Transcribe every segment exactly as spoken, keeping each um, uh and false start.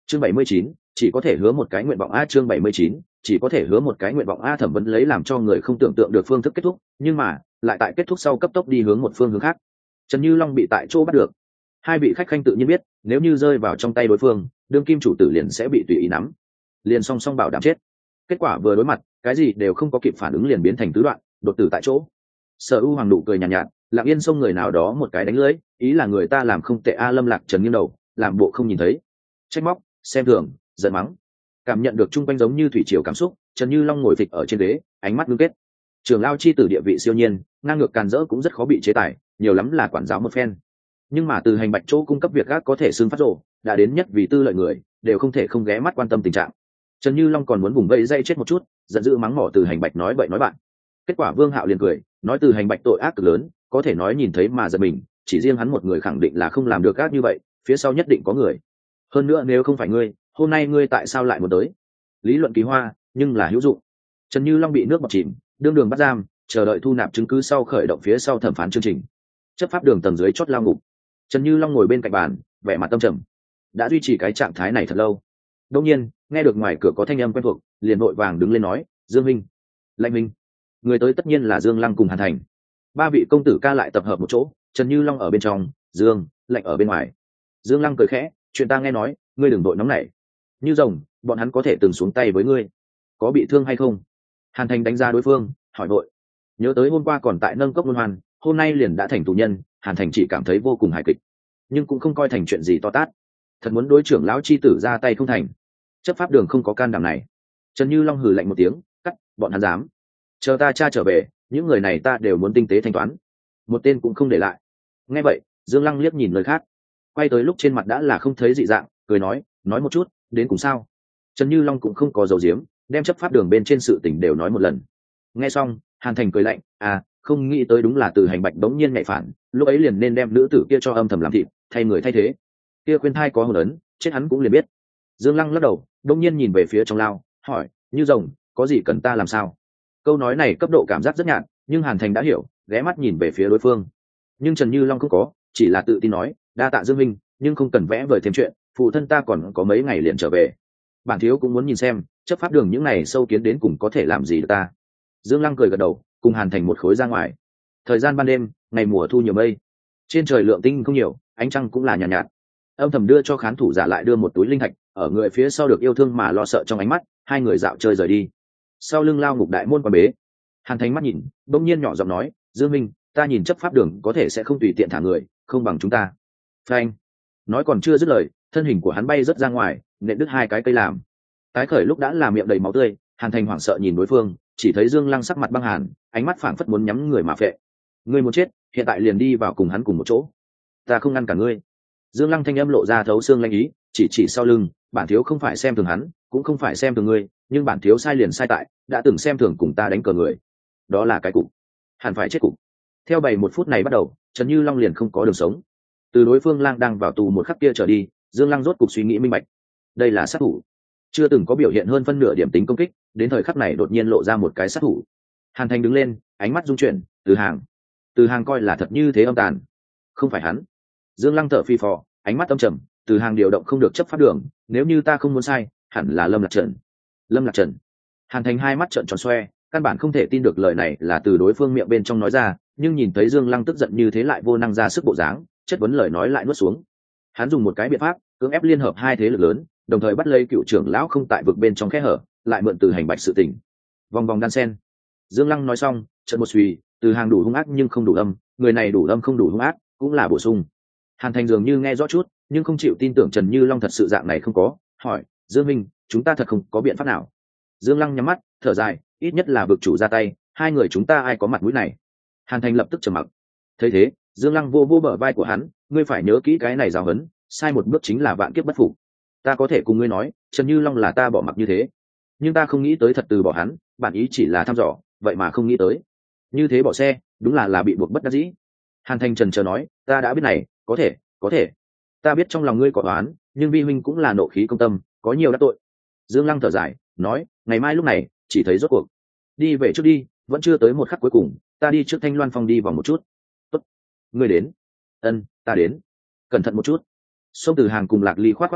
chương bảy mươi chín, chỉ có thể hứa một cái nguyện vọng a chương bảy mươi chín, chỉ có thể hứa một cái nguyện vọng a thẩm vấn lấy làm cho người không tưởng tượng được phương thức kết thúc, nhưng mà lại tại kết thúc sau cấp tốc đi hướng một phương hướng khác. Trần Như Long bị tại chỗ bắt được. Hai vị khách khanh tự nhiên biết, nếu như rơi vào trong tay đối phương, đương kim chủ tử liền sẽ bị tùy ý nắm, liền song song bảo đảm chết. Kết quả vừa đối mặt, cái gì đều không có kịp phản ứng liền biến thành tứ đoạn, đột tử tại chỗ. Sở U Hoàng nụ cười nhàn nhạt, nhạt, lặng yên xông người nào đó một cái đánh lưỡi, ý là người ta làm không tệ a. Lâm Lạc Trần nghiêng đầu, làm bộ không nhìn thấy, trách móc, xem thường, giận mắng. Cảm nhận được trung quanh giống như thủy triều cảm xúc, Trần Như Long ngồi phịch ở trên ghế, ánh mắt ngưng kết. Trưởng lao chi tử địa vị siêu nhiên, ngang ngược càn rỡ cũng rất khó bị chế tài, nhiều lắm là quản giáo một phen. Nhưng mà từ hành bạch chỗ cung cấp việc gác có thể xương phát rộ, đã đến nhất vì tư lợi người, đều không thể không ghé mắt quan tâm tình trạng. Trần Như Long còn muốn vùng vẫy dây chết một chút, giận dữ mắng mỏ từ hành bạch nói bậy nói bạn. Kết quả Vương Hạo liền cười, nói từ hành bạch tội ác cực lớn, có thể nói nhìn thấy mà giật mình, chỉ riêng hắn một người khẳng định là không làm được ác như vậy, phía sau nhất định có người. Hơn nữa nếu không phải ngươi, hôm nay ngươi tại sao lại muốn tới? Lý luận kỳ hoa, nhưng là hữu dụng. Trần Như Long bị nước bọt chìm, đương đường bắt giam, chờ đợi thu nạp chứng cứ sau khởi động phía sau thẩm phán chương trình. Chấp pháp đường tầng dưới chót lao ngục. Trần Như Long ngồi bên cạnh bàn, vẻ mặt tâm trầm. Đã duy trì cái trạng thái này thật lâu. Đột nhiên, nghe được ngoài cửa có thanh âm quen thuộc, liền vội vàng đứng lên nói, "Dương Minh, Lãnh Minh." Người tới tất nhiên là Dương Lăng cùng Hàn Thành. Ba vị công tử ca lại tập hợp một chỗ, Trần Như Long ở bên trong, Dương, Lạnh ở bên ngoài. Dương Lăng cười khẽ, "Chuyện ta nghe nói, ngươi đừng đội nóng nảy. Như rồng, bọn hắn có thể từng xuống tay với ngươi, có bị thương hay không?" Hàn Thành đánh giá đối phương, hỏi vội. Nhớ tới hôm qua còn tại nâng cốc luân hoan, hôm nay liền đã thành tù nhân, Hàn Thành chỉ cảm thấy vô cùng hài kịch, nhưng cũng không coi thành chuyện gì to tát. Thật muốn đối trưởng lão chi tử ra tay không thành, chấp pháp đường không có can đảm này. Trần Như Long hừ lạnh một tiếng, cắt, bọn hắn dám. Chờ ta cha trở về, những người này ta đều muốn tinh tế thanh toán, một tên cũng không để lại. Nghe vậy, Dương Lăng liếc nhìn lời khác, quay tới lúc trên mặt đã là không thấy dị dạng, cười nói, nói một chút, đến cùng sao? Trần Như Long cũng không có dầu diếm, đem chấp pháp đường bên trên sự tình đều nói một lần. Nghe xong, Hàn Thành cười lạnh, à, không nghĩ tới đúng là từ hành bạch đống nhiên nhạy phản, lúc ấy liền nên đem nữ tử kia cho âm thầm làm thịt, thay người thay thế. Kia khuyên thai có hồn ấn, chết hắn cũng liền biết. Dương Lăng lắc đầu, đống nhiên nhìn về phía trong lao, hỏi, Như rồng, có gì cần ta làm sao? Câu nói này cấp độ cảm giác rất nhạt, nhưng Hàn Thành đã hiểu, ghé mắt nhìn về phía đối phương. Nhưng Trần Như Long không có, chỉ là tự tin nói, đa tạ Dương Minh, nhưng không cần vẽ vời thêm chuyện, phụ thân ta còn có mấy ngày liền trở về. Bản thiếu cũng muốn nhìn xem, chấp pháp đường những này sâu kiến đến cùng có thể làm gì được ta. Dương Lăng cười gật đầu, cùng Hàn Thành một khối ra ngoài. Thời gian ban đêm, ngày mùa thu nhiều mây, trên trời lượng tinh không nhiều, ánh trăng cũng là nhàn nhạt, nhạt. Âm thầm đưa cho khán thủ giả lại đưa một túi linh thạch, ở người phía sau được yêu thương mà lo sợ trong ánh mắt, hai người dạo chơi rời đi. Sau lưng lao ngục đại môn quan bế. Hàn Thành mắt nhìn, bỗng nhiên nhỏ giọng nói, Dương Minh, ta nhìn chấp pháp đường có thể sẽ không tùy tiện thả người, không bằng chúng ta. Phanh. Nói còn chưa dứt lời, thân hình của hắn bay rất ra ngoài, nện đứt hai cái cây làm. Tái khởi lúc đã là miệng đầy máu tươi, Hàn Thành hoảng sợ nhìn đối phương, chỉ thấy Dương Lăng sắc mặt băng hàn, ánh mắt phảng phất muốn nhắm người mà phệ. Ngươi muốn chết, hiện tại liền đi vào cùng hắn cùng một chỗ. Ta không ngăn cả ngươi. Dương Lăng thanh âm lộ ra thấu xương lanh ý, chỉ chỉ sau lưng, bản thiếu không phải xem thường hắn, cũng không phải xem thường ngươi, nhưng bản thiếu sai liền sai tại, đã từng xem thường cùng ta đánh cờ người. Đó là cái cục, hẳn phải chết cục. Theo bảy một phút này bắt đầu, Trần Như Long liền không có đường sống. Từ đối phương lang đang vào tù một khắc kia trở đi, Dương Lăng rốt cục suy nghĩ minh bạch. Đây là sát thủ, chưa từng có biểu hiện hơn phân nửa điểm tính công kích, đến thời khắc này đột nhiên lộ ra một cái sát thủ. Hàn Thành đứng lên, ánh mắt rung chuyển, Từ Hàng, Từ Hàng coi là thật như thế âm tàn, không phải hắn. Dương Lăng thở phì phò, ánh mắt âm trầm, Từ Hàng điều động không được chấp pháp đường, nếu như ta không muốn sai, hẳn là Lâm Lạc Trần. Lâm Lạc Trần. Hàn Thành hai mắt trợn tròn xoe, căn bản không thể tin được lời này là từ đối phương miệng bên trong nói ra, nhưng nhìn thấy Dương Lăng tức giận như thế lại vô năng ra sức bộ dáng, chất vấn lời nói lại nuốt xuống. Hắn dùng một cái biện pháp cưỡng ép liên hợp hai thế lực lớn, đồng thời bắt lấy cựu trưởng lão không tại vực bên trong khe hở, lại mượn Từ Hành bạch sự tình. Vòng vòng đan sen. Dương Lăng nói xong, chợt một suy, Từ Hàng đủ hung ác nhưng không đủ âm, người này đủ âm không đủ hung ác, cũng là bổ sung. Hàn Thành dường như nghe rõ chút, nhưng không chịu tin tưởng Trần Như Long thật sự dạng này không có, hỏi, Dương Minh, chúng ta thật không có biện pháp nào? Dương Lăng nhắm mắt, thở dài, ít nhất là vực chủ ra tay, hai người chúng ta ai có mặt mũi này? Hàn Thành lập tức trầm mặc. Thấy thế, Dương Lăng vô vô bờ vai của hắn, ngươi phải nhớ kỹ cái này giáo huấn, sai một bước chính là vạn kiếp bất phục. Ta có thể cùng ngươi nói, Trần Như Long là ta bỏ mặc như thế, nhưng ta không nghĩ tới thật từ bỏ hắn, bản ý chỉ là thăm dò, vậy mà không nghĩ tới như thế bỏ xe, đúng là là bị buộc bất đắc dĩ. Hàn Thành trần chờ nói, ta đã biết này, có thể, có thể, ta biết trong lòng ngươi có oán, nhưng vi huynh cũng là nộ khí công tâm, có nhiều đắc tội. Dương Lăng thở dài, nói, ngày mai lúc này chỉ thấy rốt cuộc, đi về trước đi, vẫn chưa tới một khắc cuối cùng, ta đi trước Thanh Loan Phong đi vòng một chút. Tốt, ngươi đến. Ân, ta đến. Cẩn thận một chút. Sông Từ Hàng cùng Lạc Ly khoát khoát tay,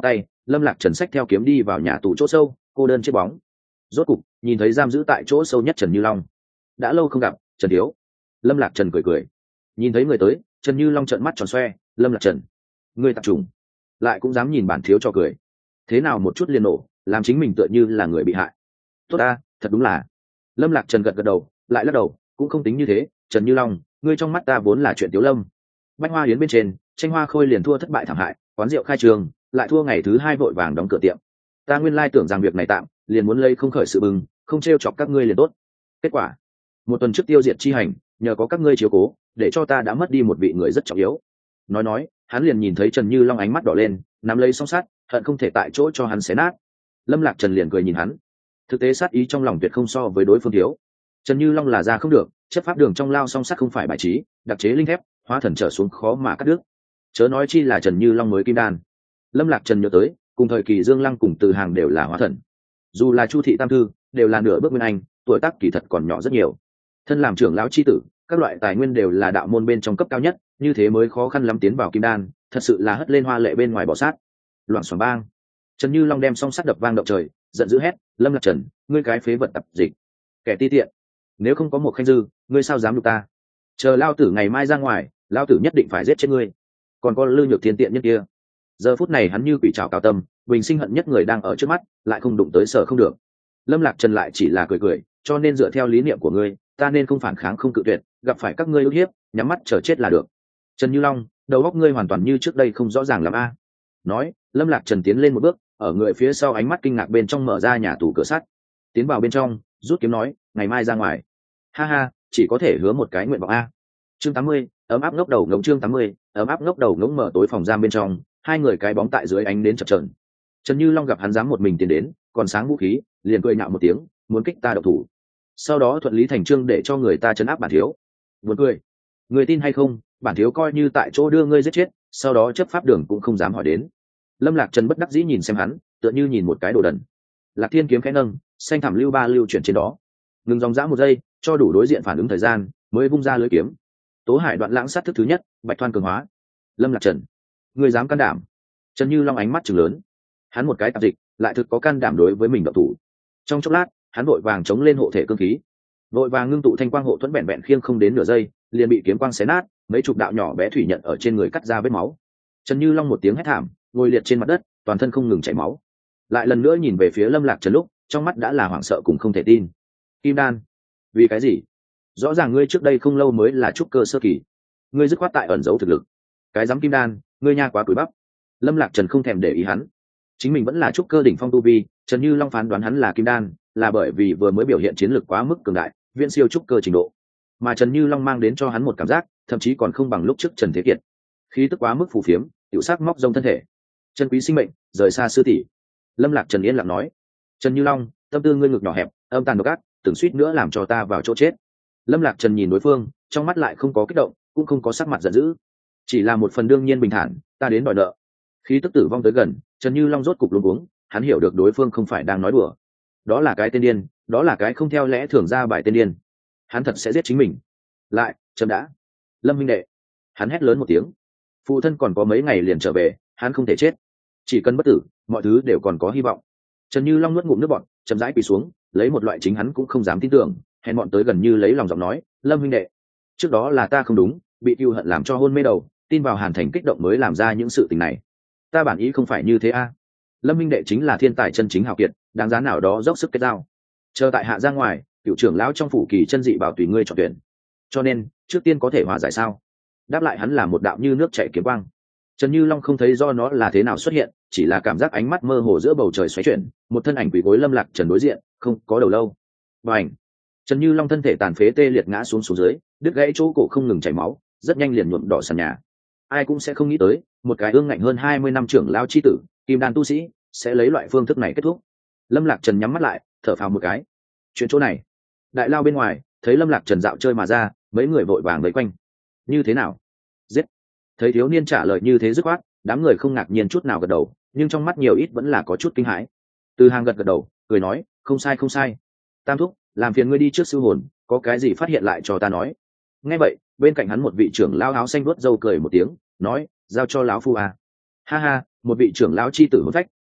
lâm lạc trần xách theo kiếm đi vào nhà tù chỗ sâu, cô đơn chiếc bóng. Rốt cục nhìn thấy giam giữ tại chỗ sâu nhất Trần Như Long. Đã lâu không gặp, Trần thiếu. Lâm lạc trần cười cười. Nhìn thấy người tới, Trần Như Long trợn mắt tròn xoe. Lâm lạc trần, ngươi tạp trùng, lại cũng dám nhìn bản thiếu cho cười. Thế nào một chút liền nổ, làm chính mình tựa như là người bị hại. Tốt ta, thật đúng là. Lâm lạc trần gật gật đầu, lại lắc đầu, cũng không tính như thế. Trần Như Long, ngươi trong mắt ta vốn là chuyện tiếu lâm. Bách Hoa Yến bên trên, Tranh Hoa Khôi liền thua thất bại thảm hại, quán rượu khai trường, lại thua ngày thứ hai vội vàng đóng cửa tiệm. Ta nguyên lai tưởng rằng việc này tạm, liền muốn lấy không khởi sự bừng, không t r e o chọc các ngươi liền tốt. Kết quả một tuần trước tiêu diệt chi hành, nhờ có các ngươi chiếu cố, để cho ta đã mất đi một vị người rất trọng yếu. Nói nói, hắn liền nhìn thấy Trần Như Long ánh mắt đỏ lên, nắm lấy song sát, hận không thể tại chỗ cho hắn xé nát. Lâm Lạc Trần liền cười nhìn hắn, thực tế sát ý trong lòng tuyệt không so với đối phương thiếu. Trần Như Long là ra không được, chấp pháp đường trong lao song sát không phải bài trí, đặc chế linh thép, hóa thần trở xuống khó mà cắt đứt. Chớ nói chi là Trần Như Long mới kim đan. Lâm Lạc Trần nhớ tới, cùng thời kỳ Dương Lăng cùng Từ Hàng đều là hóa thần. Dù là Chu thị tam thư, đều là nửa bước nguyên anh, tuổi tác kỳ thật còn nhỏ rất nhiều. Thân làm trưởng lão chi tử, các loại tài nguyên đều là đạo môn bên trong cấp cao nhất, như thế mới khó khăn lắm tiến vào kim đan, thật sự là hất lên hoa lệ bên ngoài bỏ sát. Loạn xoảng bang. Trần Như Long đem song sắt đập vang động trời, giận dữ hét, Lâm Lạc Trần, ngươi cái phế vật tập dịch, kẻ ti tiện, nếu không có một khanh dư, ngươi sao dám đục ta? Chờ lao tử ngày mai ra ngoài, lao tử nhất định phải giết chết ngươi. Còn có Lư Nhược Thiên tiện nhân kia, giờ phút này hắn như quỷ trảo cao tâm, bình sinh hận nhất người đang ở trước mắt, lại không đụng tới sở không được. Lâm Lạc Trần lại chỉ là cười cười, cho nên dựa theo lý niệm của ngươi, ta nên không phản kháng không cự tuyệt, gặp phải các ngươi ức hiếp, nhắm mắt chờ chết là được. Trần Như Long, đầu óc ngươi hoàn toàn như trước đây không rõ ràng lắm a. Nói, Lâm Lạc Trần tiến lên một bước, ở người phía sau ánh mắt kinh ngạc bên trong mở ra nhà tù cửa sắt, tiến vào bên trong, rút kiếm nói, ngày mai ra ngoài. Ha ha, chỉ có thể hứa một cái nguyện vọng a. Chương tám mươi, ấm áp ngốc đầu ngỗng chương tám mươi, ấm áp ngốc đầu ngỗng mở tối phòng giam bên trong, hai người cái bóng tại dưới ánh đến chập chờn. Trần Như Long gặp hắn dám một mình tiến đến, còn sáng vũ khí, liền cười nhạo một tiếng, muốn kích ta độc thủ. Sau đó thuận lý thành trương để cho người ta trấn áp bản thiếu. Buồn cười, người tin hay không, bản thiếu coi như tại chỗ đưa ngươi giết chết, sau đó chấp pháp đường cũng không dám hỏi đến. Lâm Lạc Trần bất đắc dĩ nhìn xem hắn, tựa như nhìn một cái đồ đần. Lạc Thiên kiếm khẽ nâng, xanh thẳm lưu ba lưu chuyển trên đó. Ngừng dòng dã một giây, cho đủ đối diện phản ứng thời gian, mới vung ra lưỡi kiếm. Tố Hải đoạn lãng sát thức thứ nhất, Bạch Thoan cường hóa. Lâm Lạc Trần, ngươi dám can đảm? Trần Như Long ánh mắt trừng lớn. Hắn một cái tạp dịch, lại thực có can đảm đối với mình độc thủ. Trong chốc lát, hắn vội vàng chống lên hộ thể cương khí, vội vàng ngưng tụ thanh quang hộ thuẫn, vẹn vẹn khiêng không đến nửa giây, liền bị kiếm quang xé nát, mấy chục đạo nhỏ bé thủy nhận ở trên người cắt ra vết máu. Trần Như Long một tiếng hét thảm, ngồi liệt trên mặt đất, toàn thân không ngừng chảy máu. Lại lần nữa nhìn về phía Lâm Lạc Trần lúc, trong mắt đã là hoảng sợ cùng không thể tin. Kim đan? Vì cái gì? Rõ ràng ngươi trước đây không lâu mới là trúc cơ sơ kỳ, ngươi dứt khoát tại ẩn giấu thực lực. Cái dám kim đan, ngươi nha quá cúi bắp. Lâm Lạc Trần không thèm để ý hắn, chính mình vẫn là trúc cơ đỉnh phong tu vi. Trần Như Long phán đoán hắn là kim đan, là bởi vì vừa mới biểu hiện chiến lược quá mức cường đại, viễn siêu trúc cơ trình độ. Mà Trần Như Long mang đến cho hắn một cảm giác, thậm chí còn không bằng lúc trước Trần Thế Kiệt. Khí tức quá mức phù phiếm, tiểu sắc móc rông thân thể. Chân quý sinh mệnh, rời xa sư tỷ. Lâm Lạc Trần yên lặng nói, Trần Như Long, tâm tư ngươi ngực nhỏ hẹp, âm tàn độc ác, từng suýt nữa làm cho ta vào chỗ chết. Lâm Lạc Trần nhìn đối phương, trong mắt lại không có kích động, cũng không có sắc mặt giận dữ, chỉ là một phần đương nhiên bình thản, ta đến đòi nợ. Khí tức tử vong tới gần, Trần Như Long rốt cục luống cuống, hắn hiểu được đối phương không phải đang nói đùa. Đó là cái tên điên, đó là cái không theo lẽ thường ra bài tên điên. Hắn thật sẽ giết chính mình. Lại, chấm đã. Lâm huynh đệ. Hắn hét lớn một tiếng. Phụ thân còn có mấy ngày liền trở về, hắn không thể chết. Chỉ cần bất tử, mọi thứ đều còn có hy vọng. Trần Như Long nuốt ngụm nước bọt, chậm rãi quỳ xuống, lấy một loại chính hắn cũng không dám tin tưởng, hèn bọn tới gần như lấy lòng giọng nói, Lâm huynh đệ, trước đó là ta không đúng, bị yêu hận làm cho hôn mê đầu, tin vào Hàn Thành kích động mới làm ra những sự tình này. Ta bản ý không phải như thế a. Lâm huynh đệ chính là thiên tài chân chính hào kiệt, đáng giá nào đó dốc sức kết giao. Chờ tại hạ ra ngoài, cựu trưởng lão trong phủ kỳ chân dị bảo tùy ngươi chọn tuyển. Cho nên, trước tiên có thể hòa giải sao? Đáp lại hắn là một đạo như nước chảy kiếm quang. Trần Như Long không thấy do nó là thế nào xuất hiện, chỉ là cảm giác ánh mắt mơ hồ giữa bầu trời xoáy chuyển, một thân ảnh quỷ gối Lâm Lạc Trần đối diện, không có đầu lâu. Bành! Trần Như Long thân thể tàn phế tê liệt ngã xuống xuống dưới, đứt gãy chỗ cổ không ngừng chảy máu, rất nhanh liền nhuộm đỏ sàn nhà. Ai cũng sẽ không nghĩ tới, một cái ương ngạnh hơn hai mươi năm trưởng lão chi tử, kim đan tu sĩ, sẽ lấy loại phương thức này kết thúc. Lâm Lạc Trần nhắm mắt lại, thở phào một cái. Chuyện chỗ này, đại lao bên ngoài thấy Lâm Lạc Trần dạo chơi mà ra, mấy người vội vàng vây quanh. Như thế nào? Giết! Thấy thiếu niên trả lời như thế dứt khoát, đám người không ngạc nhiên chút nào gật đầu, nhưng trong mắt nhiều ít vẫn là có chút kinh hãi. Từ Hàng gật gật đầu, cười nói, không sai không sai. Tam thúc, làm phiền ngươi đi trước sư hồn, có cái gì phát hiện lại cho ta nói. Nghe vậy, bên cạnh hắn một vị trưởng lão áo xanh vuốt râu cười một tiếng, nói, giao cho lão phu à. Ha ha, một vị trưởng lão chi tử hồn phách,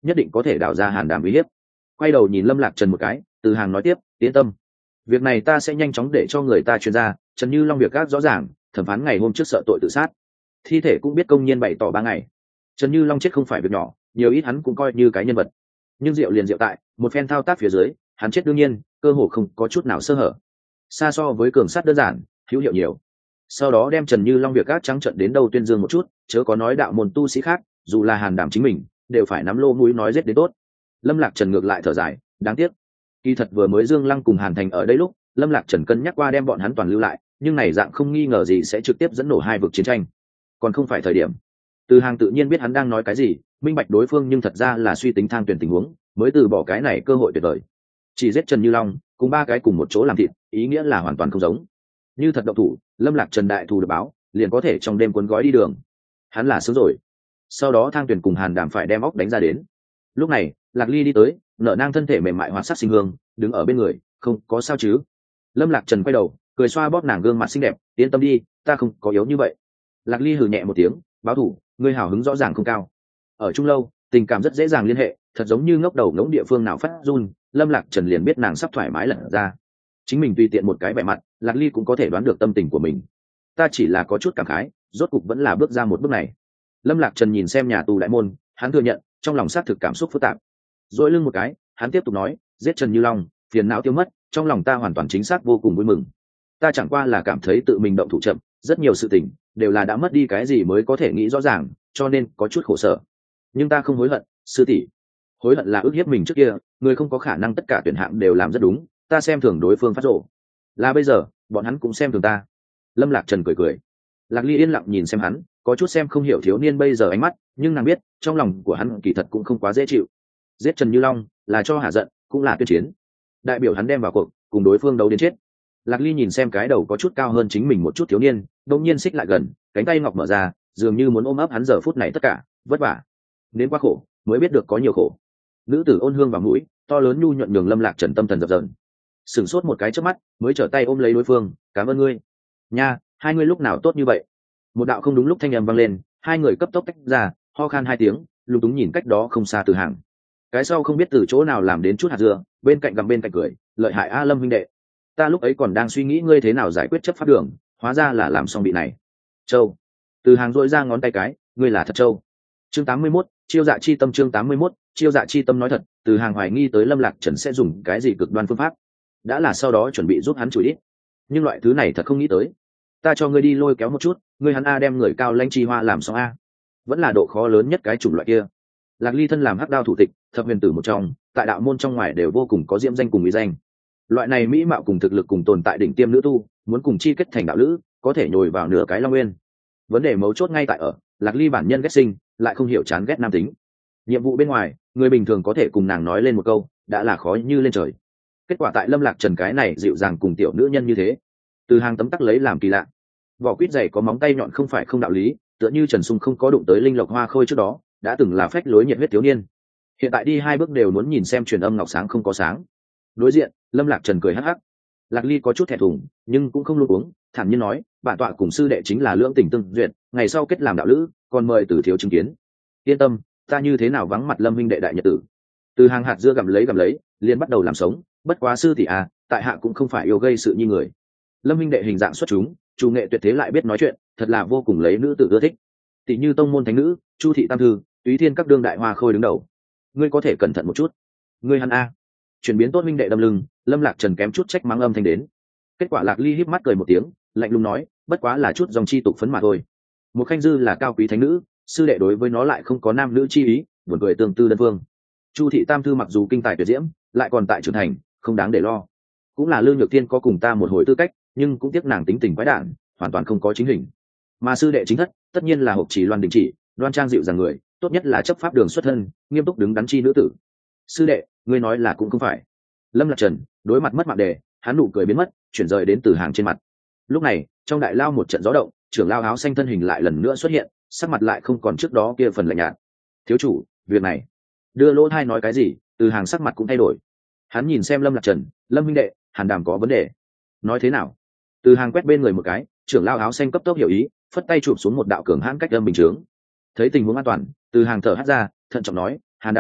nhất định có thể đào ra Hàn Đàm uy hiếp. Quay đầu nhìn Lâm Lạc Trần một cái, Từ Hàng nói tiếp, yên tâm, việc này ta sẽ nhanh chóng để cho người ta chuyên ra. Trần Như Long việc gác rõ ràng, thẩm phán ngày hôm trước sợ tội tự sát, thi thể cũng biết công nhiên bày tỏ ba ngày. Trần Như Long chết không phải việc nhỏ, nhiều ít hắn cũng coi như cái nhân vật. Nhưng Diệu liền diệu tại, một phen thao tác phía dưới, hắn chết đương nhiên, cơ hồ không có chút nào sơ hở. Xa so với cường sát đơn giản, hữu hiệu nhiều. Sau đó đem Trần Như Long việc gác trắng trận đến đâu tuyên dương một chút, chớ có nói đạo môn tu sĩ khác, dù là Hàn Đảm chính mình, đều phải nắm lô mũi nói giết đến tốt. Lâm Lạc Trần ngược lại thở dài, đáng tiếc. Kỳ thật vừa mới Dương Lăng cùng Hàn Thành ở đây lúc, Lâm Lạc Trần cân nhắc qua đem bọn hắn toàn lưu lại, nhưng này dạng không nghi ngờ gì sẽ trực tiếp dẫn nổ hai vực chiến tranh, còn không phải thời điểm. Từ Hàng tự nhiên biết hắn đang nói cái gì, minh bạch đối phương nhưng thật ra là suy tính thang tuyển tình huống, mới từ bỏ cái này cơ hội tuyệt vời. Chỉ giết Trần Như Long, cùng ba cái cùng một chỗ làm thịt, ý nghĩa là hoàn toàn không giống. Như thật động thủ, Lâm Lạc Trần đại thù được báo, liền có thể trong đêm cuốn gói đi đường. Hắn là sướng rồi. Sau đó thang tuyển cùng Hàn Đàm phải đem óc đánh ra đến. Lúc này, Lạc Ly đi tới, nở nang thân thể mềm mại hoạt sắc sinh hương, đứng ở bên người, không có sao chứ? Lâm Lạc Trần quay đầu, cười xoa bóp nàng gương mặt xinh đẹp, yên tâm đi, ta không có yếu như vậy. Lạc Ly hừ nhẹ một tiếng, báo thủ, ngươi hào hứng rõ ràng không cao. Ở chung lâu, tình cảm rất dễ dàng liên hệ, thật giống như ngốc đầu ngỗng địa phương nào phát run, Lâm Lạc Trần liền biết nàng sắp thoải mái lẩn ra. Chính mình tùy tiện một cái vẻ mặt, Lạc Ly cũng có thể đoán được tâm tình của mình. Ta chỉ là có chút cảm khái, rốt cục vẫn là bước ra một bước này. Lâm Lạc Trần nhìn xem nhà tù đại môn, hắn thừa nhận, trong lòng xác thực cảm xúc phức tạp. Dỗi lưng một cái, hắn tiếp tục nói, giết Trần Như Long, phiền não tiêu mất, trong lòng ta hoàn toàn chính xác vô cùng vui mừng. Ta chẳng qua là cảm thấy tự mình động thủ chậm, rất nhiều sự tình đều là đã mất đi cái gì mới có thể nghĩ rõ ràng, cho nên có chút khổ sở. Nhưng ta không hối hận, sư tỷ. Hối hận là ức hiếp mình trước kia, người không có khả năng tất cả tuyển hạng đều làm rất đúng, ta xem thường đối phương phát rộ. Là bây giờ, bọn hắn cũng xem thường ta. Lâm Lạc Trần cười cười. Lạc Ly yên lặng nhìn xem hắn, có chút xem không hiểu thiếu niên bây giờ ánh mắt, nhưng nàng biết, trong lòng của hắn kỳ thật cũng không quá dễ chịu. Giết Trần Như Long là cho hả giận, cũng là tuyên chiến. Đại biểu hắn đem vào cuộc, cùng đối phương đấu đến chết. Lạc Ly nhìn xem cái đầu có chút cao hơn chính mình một chút thiếu niên, đột nhiên xích lại gần, cánh tay ngọc mở ra, dường như muốn ôm ấp hắn giờ phút này tất cả, vất vả. Đến quá khổ, mới biết được có nhiều khổ. Nữ tử ôn hương vào mũi, to lớn nhu nhuận nhường Lâm Lạc Trần tâm thần dập dờn. Sửng sốt một cái chớp mắt, mới trở tay ôm lấy đối phương, cảm ơn ngươi. Nha, hai ngươi lúc nào tốt như vậy? Một đạo không đúng lúc thanh âm vang lên, hai người cấp tốc tách ra, ho khan hai tiếng, lúng túng nhìn cách đó không xa Từ Hàng. Cái sau không biết từ chỗ nào làm đến chút hạt dưa, bên cạnh gầm bên cạnh cười, lợi hại a Lâm huynh đệ. Ta lúc ấy còn đang suy nghĩ ngươi thế nào giải quyết chấp pháp đường, hóa ra là làm xong bị này. Châu. Từ Hàng rỗi ra ngón tay cái, ngươi là thật Châu. Chương tám mươi mốt, chiêu dạ chi tâm chương tám mươi mốt, chiêu dạ chi tâm nói thật, Từ Hàng hoài nghi tới Lâm Lạc Trần sẽ dùng cái gì cực đoan phương pháp. Đã là sau đó chuẩn bị giúp hắn chửi ít. Nhưng loại thứ này thật không nghĩ tới. Ta cho ngươi đi lôi kéo một chút, ngươi hắn a đem người cao lãnh chi hoa làm xong a. Vẫn là độ khó lớn nhất cái chủng loại kia. Lạc Ly thân làm hắc đao thủ tịch, thập huyền tử một trong, tại đạo môn trong ngoài đều vô cùng có diễm danh cùng mỹ danh. Loại này mỹ mạo cùng thực lực cùng tồn tại đỉnh tiêm nữ tu, muốn cùng chi kết thành đạo lữ, có thể nhồi vào nửa cái long nguyên. Vấn đề mấu chốt ngay tại ở, Lạc Ly bản nhân ghét sinh, lại không hiểu chán ghét nam tính. Nhiệm vụ bên ngoài, người bình thường có thể cùng nàng nói lên một câu, đã là khó như lên trời. Kết quả tại Lâm Lạc Trần cái này dịu dàng cùng tiểu nữ nhân như thế, Từ Hàng tấm tắc lấy làm kỳ lạ. Vỏ quýt dày có móng tay nhọn không phải không đạo lý, tựa như Trần Sung không có đụng tới linh lộc hoa khôi trước đó, đã từng là phách lối nhiệt huyết thiếu niên. Hiện tại đi hai bước đều muốn nhìn xem truyền âm ngọc sáng không có sáng. Đối diện, Lâm Lạc Trần cười hắc hắc. Lạc Ly có chút thẹn thùng, nhưng cũng không luống cuống, thản nhiên nói, bản tọa cùng sư đệ chính là lưỡng tình tương duyệt, ngày sau kết làm đạo lữ, còn mời Từ thiếu chứng kiến. Yên tâm, ta như thế nào vắng mặt Lâm huynh đệ đại nhật tử. Từ Hàng hạt dưa gặm lấy gặm lấy, liền bắt đầu làm sống, bất quá sư tỷ à, tại hạ cũng không phải yêu gây sự như người. Lâm huynh đệ hình dạng xuất chúng, chủ nghệ tuyệt thế lại biết nói chuyện, thật là vô cùng lấy nữ tử ưa thích. Tỷ như tông môn thánh nữ, Chu thị tam thư, Túy Thiên các đương đại hoa khôi đứng đầu. Ngươi có thể cẩn thận một chút. Ngươi hắn a. Chuyển biến tốt huynh đệ đâm lưng, Lâm Lạc Trần kém chút trách mắng âm thanh đến. Kết quả Lạc Ly híp mắt cười một tiếng, lạnh lùng nói, bất quá là chút dòng chi tục phấn mà thôi. Một khanh dư là cao quý thánh nữ, sư đệ đối với nó lại không có nam nữ chi ý, buồn cười tương tư đơn phương. Chu thị tam thư mặc dù kinh tài tuyệt diễm, lại còn tại trưởng thành, không đáng để lo. Cũng là Lương Nhược Thiên có cùng ta một hồi tư cách, nhưng cũng tiếc nàng tính tình quái đản, hoàn toàn không có chính hình. Mà sư đệ chính thất, tất nhiên là Hộp Chỉ Loan Đình Chỉ, đoan trang dịu dàng người, tốt nhất là chấp pháp đường xuất thân, nghiêm túc đứng đắn chi nữ tử. Sư đệ, ngươi nói là cũng không phải. Lâm Lạc Trần đối mặt mất mạng đề, hắn nụ cười biến mất, chuyển rời đến Từ Hàng trên mặt. Lúc này, trong đại lao một trận gió động, trưởng lao áo xanh thân hình lại lần nữa xuất hiện, sắc mặt lại không còn trước đó kia phần lạnh nhạt. Thiếu chủ, việc này, đưa lỗ thai nói cái gì? Từ Hàng sắc mặt cũng thay đổi. Hắn nhìn xem Lâm Lạc Trần, Lâm huynh đệ, Hàn Đàm có vấn đề. Nói thế nào? Từ Hàng quét bên người một cái, trưởng lao áo xanh cấp tốc hiểu ý, phất tay chụp xuống một đạo cường hãn cách âm bình chướng. Thấy tình huống an toàn, Từ Hàng thở hắt ra, thận trọng nói, Hàn Đàm,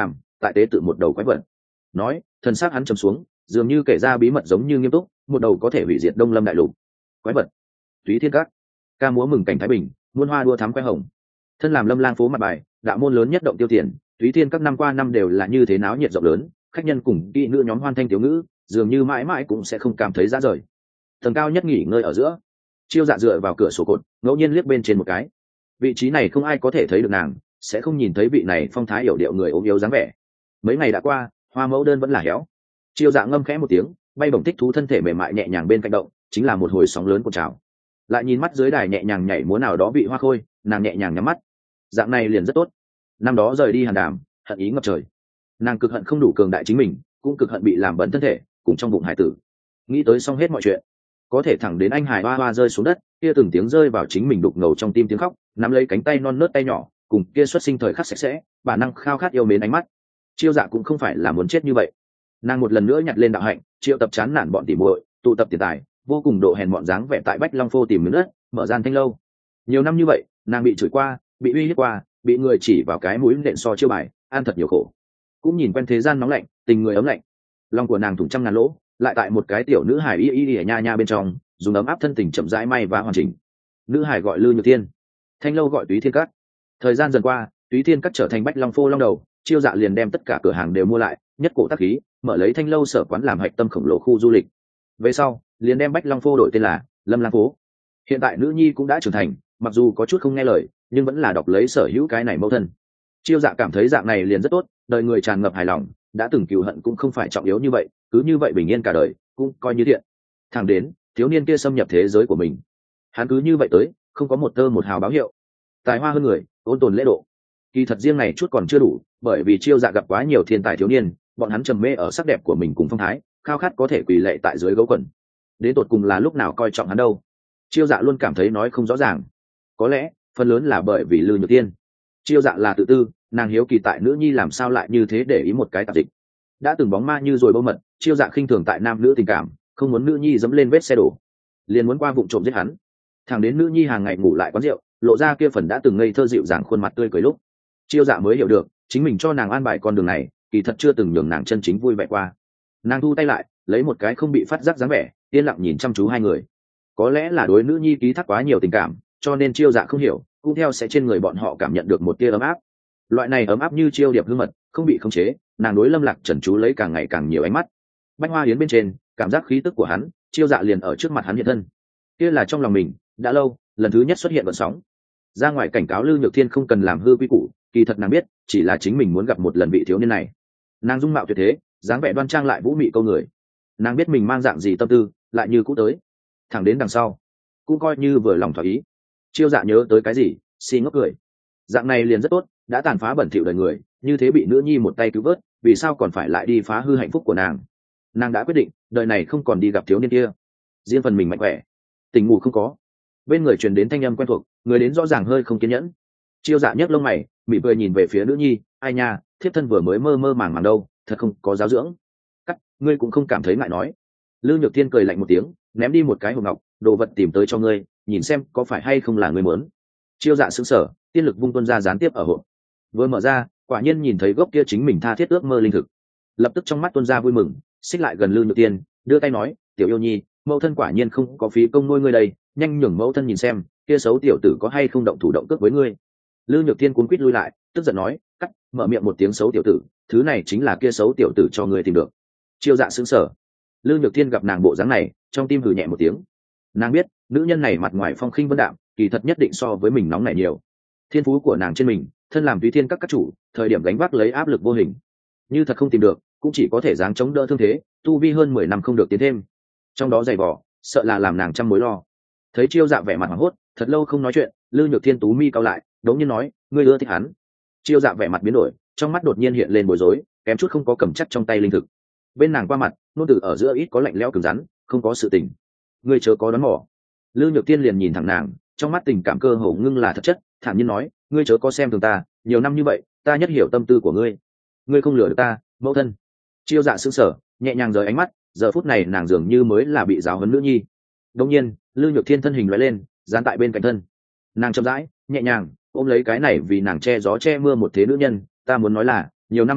tại tế tự một đầu quái vật. Nói, thần xác hắn trầm xuống, dường như kể ra bí mật giống như nghiêm túc, một đầu có thể hủy diệt Đông Lâm đại lục quái vật. Túy Thiên Các, ca múa mừng cảnh thái bình, muôn hoa đua thắm khoe hồng. Thân làm Lâm Lang phố mặt bài, đạo môn lớn nhất động tiêu tiền, Túy Thiên Các năm qua năm đều là như thế náo nhiệt rộng lớn, khách nhân cùng kỹ nữ nhóm hoan thanh thiếu ngữ, dường như mãi mãi cũng sẽ không cảm thấy ra rời. Tầng cao nhất nghỉ ngơi ở giữa, Chiêu Dạ dựa vào cửa sổ cột, ngẫu nhiên liếc bên trên một cái. Vị trí này không ai có thể thấy được nàng, sẽ không nhìn thấy vị này phong thái yểu điệu người ốm yếu dáng vẻ. Mấy ngày đã qua, hoa mẫu đơn vẫn là héo. Chiêu Dạ ngâm khẽ một tiếng, bay bổng thích thú thân thể mềm mại nhẹ nhàng bên cạnh động, chính là một hồi sóng lớn của trào. Lại nhìn mắt dưới đài nhẹ nhàng nhảy múa nào đó bị hoa khôi, nàng nhẹ nhàng nhắm mắt. Dạng này liền rất tốt. Năm đó rời đi Hàn Đàm, hận ý ngập trời. Nàng cực hận không đủ cường đại chính mình, cũng cực hận bị làm bẩn thân thể, cùng trong bụng hải tử. Nghĩ tới xong hết mọi chuyện, có thể thẳng đến anh hải hoa hoa rơi xuống đất, kia từng tiếng rơi vào chính mình đục ngầu trong tim tiếng khóc, nắm lấy cánh tay non nớt tay nhỏ, cùng kia xuất sinh thời khắc sạch sẽ, bản năng khao khát yêu mến ánh mắt. Chiêu Dạ cũng không phải là muốn chết như vậy. Nàng một lần nữa nhặt lên đạo hạnh, triệu tập chán nản bọn tỉ muội, tụ tập tiền tài, vô cùng độ hèn bọn dáng vẻ tại Bách Long Phô tìm miếng đất, mở gian thanh lâu. Nhiều năm như vậy, nàng bị chửi qua, bị uy hiếp qua, bị người chỉ vào cái mũi nện so chiêu bài, ăn thật nhiều khổ. Cũng nhìn quen thế gian nóng lạnh, tình người ấm lạnh. Lòng của nàng thủng trăm ngàn lỗ, lại tại một cái tiểu nữ hài y y y nha nha bên trong, dùng ấm áp thân tình chậm rãi may và hoàn chỉnh. Nữ hài gọi Lư Nhược Thiên, thanh lâu gọi Túy Thiên Các. Thời gian dần qua, Túy Thiên Các trở thành Bách Long Phô long đầu, Chiêu Dạ liền đem tất cả cửa hàng đều mua lại, nhất cổ tác khí, mở lấy thanh lâu sở quán làm hạch tâm khổng lồ khu du lịch. Về sau, liền đem Bách Long Phô đổi tên là Lâm Lang Phố. Hiện tại nữ nhi cũng đã trưởng thành, mặc dù có chút không nghe lời, nhưng vẫn là đọc lấy sở hữu cái này mẫu thân. Chiêu Dạ cảm thấy dạng này liền rất tốt, đời người tràn ngập hài lòng, đã từng cừu hận cũng không phải trọng yếu như vậy, cứ như vậy bình yên cả đời, cũng coi như thiện. Thẳng đến thiếu niên kia xâm nhập thế giới của mình, hắn cứ như vậy tới, không có một tơ một hào báo hiệu. Tài hoa hơn người, ôn tồn lễ độ. Kỳ thật riêng này chút còn chưa đủ, bởi vì Chiêu Dạ gặp quá nhiều thiên tài thiếu niên, bọn hắn trầm mê ở sắc đẹp của mình cùng phong thái, khao khát có thể quỳ lệ tại dưới gấu quần. Đến tột cùng là lúc nào coi trọng hắn đâu? Chiêu Dạ luôn cảm thấy nói không rõ ràng. Có lẽ, phần lớn là bởi vì Lư Nhược Tiên. Chiêu Dạ là tự tư, nàng hiếu kỳ tại nữ nhi làm sao lại như thế để ý một cái tạp dịch. Đã từng bóng ma như rồi bâu mật, Chiêu Dạ khinh thường tại nam nữ tình cảm, không muốn nữ nhi dẫm lên vết xe đổ, liền muốn qua vụng trộm giết hắn. Thẳng đến nữ nhi hàng ngày ngủ lại quán rượu, lộ ra kia phần đã từng ngây thơ dịu dàng khuôn mặt tươi cười lúc, Chiêu Dạ mới hiểu được, chính mình cho nàng an bài con đường này, kỳ thật chưa từng nhường nàng chân chính vui vẻ qua. Nàng thu tay lại, lấy một cái không bị phát giác dáng vẻ, yên lặng nhìn chăm chú hai người. Có lẽ là đối nữ nhi ký thác quá nhiều tình cảm, cho nên Chiêu Dạ không hiểu, cũng theo sẽ trên người bọn họ cảm nhận được một tia ấm áp. Loại này ấm áp như chiêu điệp hương mật, không bị khống chế, nàng đối Lâm Lạc Trần chú lấy càng ngày càng nhiều ánh mắt. Bách Hoa Yến bên trên, cảm giác khí tức của hắn, Chiêu Dạ liền ở trước mặt hắn hiện thân. Kia là trong lòng mình, đã lâu, lần thứ nhất xuất hiện vận sóng. Ra ngoài cảnh cáo Lư Nhược Thiên không cần làm hư quy củ, kỳ thật nàng biết, chỉ là chính mình muốn gặp một lần vị thiếu niên này. Nàng dung mạo tuyệt thế, dáng vẻ đoan trang lại vũ mị câu người. Nàng biết mình mang dạng gì tâm tư, lại như cũ tới. Thẳng đến đằng sau, cũng coi như vừa lòng thỏa ý. Chiêu Dạ nhớ tới cái gì, xi ngốc cười. Dạng này liền rất tốt, đã tàn phá bẩn thỉu đời người, như thế bị nữ nhi một tay cứu vớt, vì sao còn phải lại đi phá hư hạnh phúc của nàng? Nàng đã quyết định, đời này không còn đi gặp thiếu niên kia. Riêng phần mình mạnh khỏe, tình ngủ không có. Bên người truyền đến thanh âm quen thuộc, người đến rõ ràng hơi không kiên nhẫn. Chiêu Dạ nhấc lông mày, mỉm cười nhìn về phía nữ nhi, ai nha, thiếp thân vừa mới mơ mơ màng màng đâu, thật không có giáo dưỡng. Cắt, ngươi cũng không cảm thấy ngại nói. Lư Nhược Thiên cười lạnh một tiếng, ném đi một cái hộp ngọc, đồ vật tìm tới cho ngươi, nhìn xem có phải hay không là ngươi muốn. Chiêu Dạ sững sờ, tiên lực vung tuôn ra gián tiếp ở hộp. Vừa mở ra, quả nhiên nhìn thấy gốc kia chính mình tha thiết ước mơ linh thực. Lập tức trong mắt tuôn ra vui mừng, xích lại gần Lư Nhược Tiên, đưa tay nói, tiểu yêu nhi, mẫu thân quả nhiên không có phí công nuôi ngươi đây, nhanh nhường mẫu thân nhìn xem, kia xấu tiểu tử có hay không động thủ động cước với ngươi. Lư Nhược Tiên cuống quýt lui lại, tức giận nói, cắt, mở miệng một tiếng xấu tiểu tử, thứ này chính là kia xấu tiểu tử cho ngươi tìm được. Chiêu Dạ sững sờ. Lư Nhược Tiên gặp nàng bộ dáng này, trong tim hừ nhẹ một tiếng. Nàng biết, nữ nhân này mặt ngoài phong khinh vân đạm, kỳ thật nhất định so với mình nóng nảy nhiều. Thiên phú của nàng trên mình, thân làm Túy Thiên Các các chủ, thời điểm gánh vác lấy áp lực vô hình. Như thật không tìm được, cũng chỉ có thể dáng chống đỡ thương thế, tu vi hơn mười năm không được tiến thêm. Trong đó dày vò, sợ là làm nàng trăm mối lo. Thấy Chiêu Dạ vẻ mặt hoảng hốt, thật lâu không nói chuyện, Lư Nhược Thiên tú mi cao lại, đống nhiên nói, ngươi ưa thích hắn. Chiêu Dạ vẻ mặt biến đổi, trong mắt đột nhiên hiện lên bối rối, kém chút không có cầm chắc trong tay linh thực. Bên nàng qua mặt, nôn từ ở giữa ít có lạnh lẽo cứng rắn, không có sự tình. Ngươi chớ có đoán mò. Lư Nhược Thiên liền nhìn thẳng nàng, trong mắt tình cảm cơ hồ ngưng là thật chất, thản nhiên nói, ngươi chớ có xem thường ta, nhiều năm như vậy, ta nhất hiểu tâm tư của ngươi. Ngươi không lừa được ta, mẫu thân. Chiêu Dạ sững sờ, nhẹ nhàng rời ánh mắt, giờ phút này nàng dường như mới là bị giáo huấn nữ nhi. Đột nhiên, Lư Nhược Thiên thân hình lóe lên, dán tại bên cạnh thân. Nàng chậm rãi, nhẹ nhàng ôm lấy cái này vì nàng che gió che mưa một thế nữ nhân, ta muốn nói là, nhiều năm như vậy,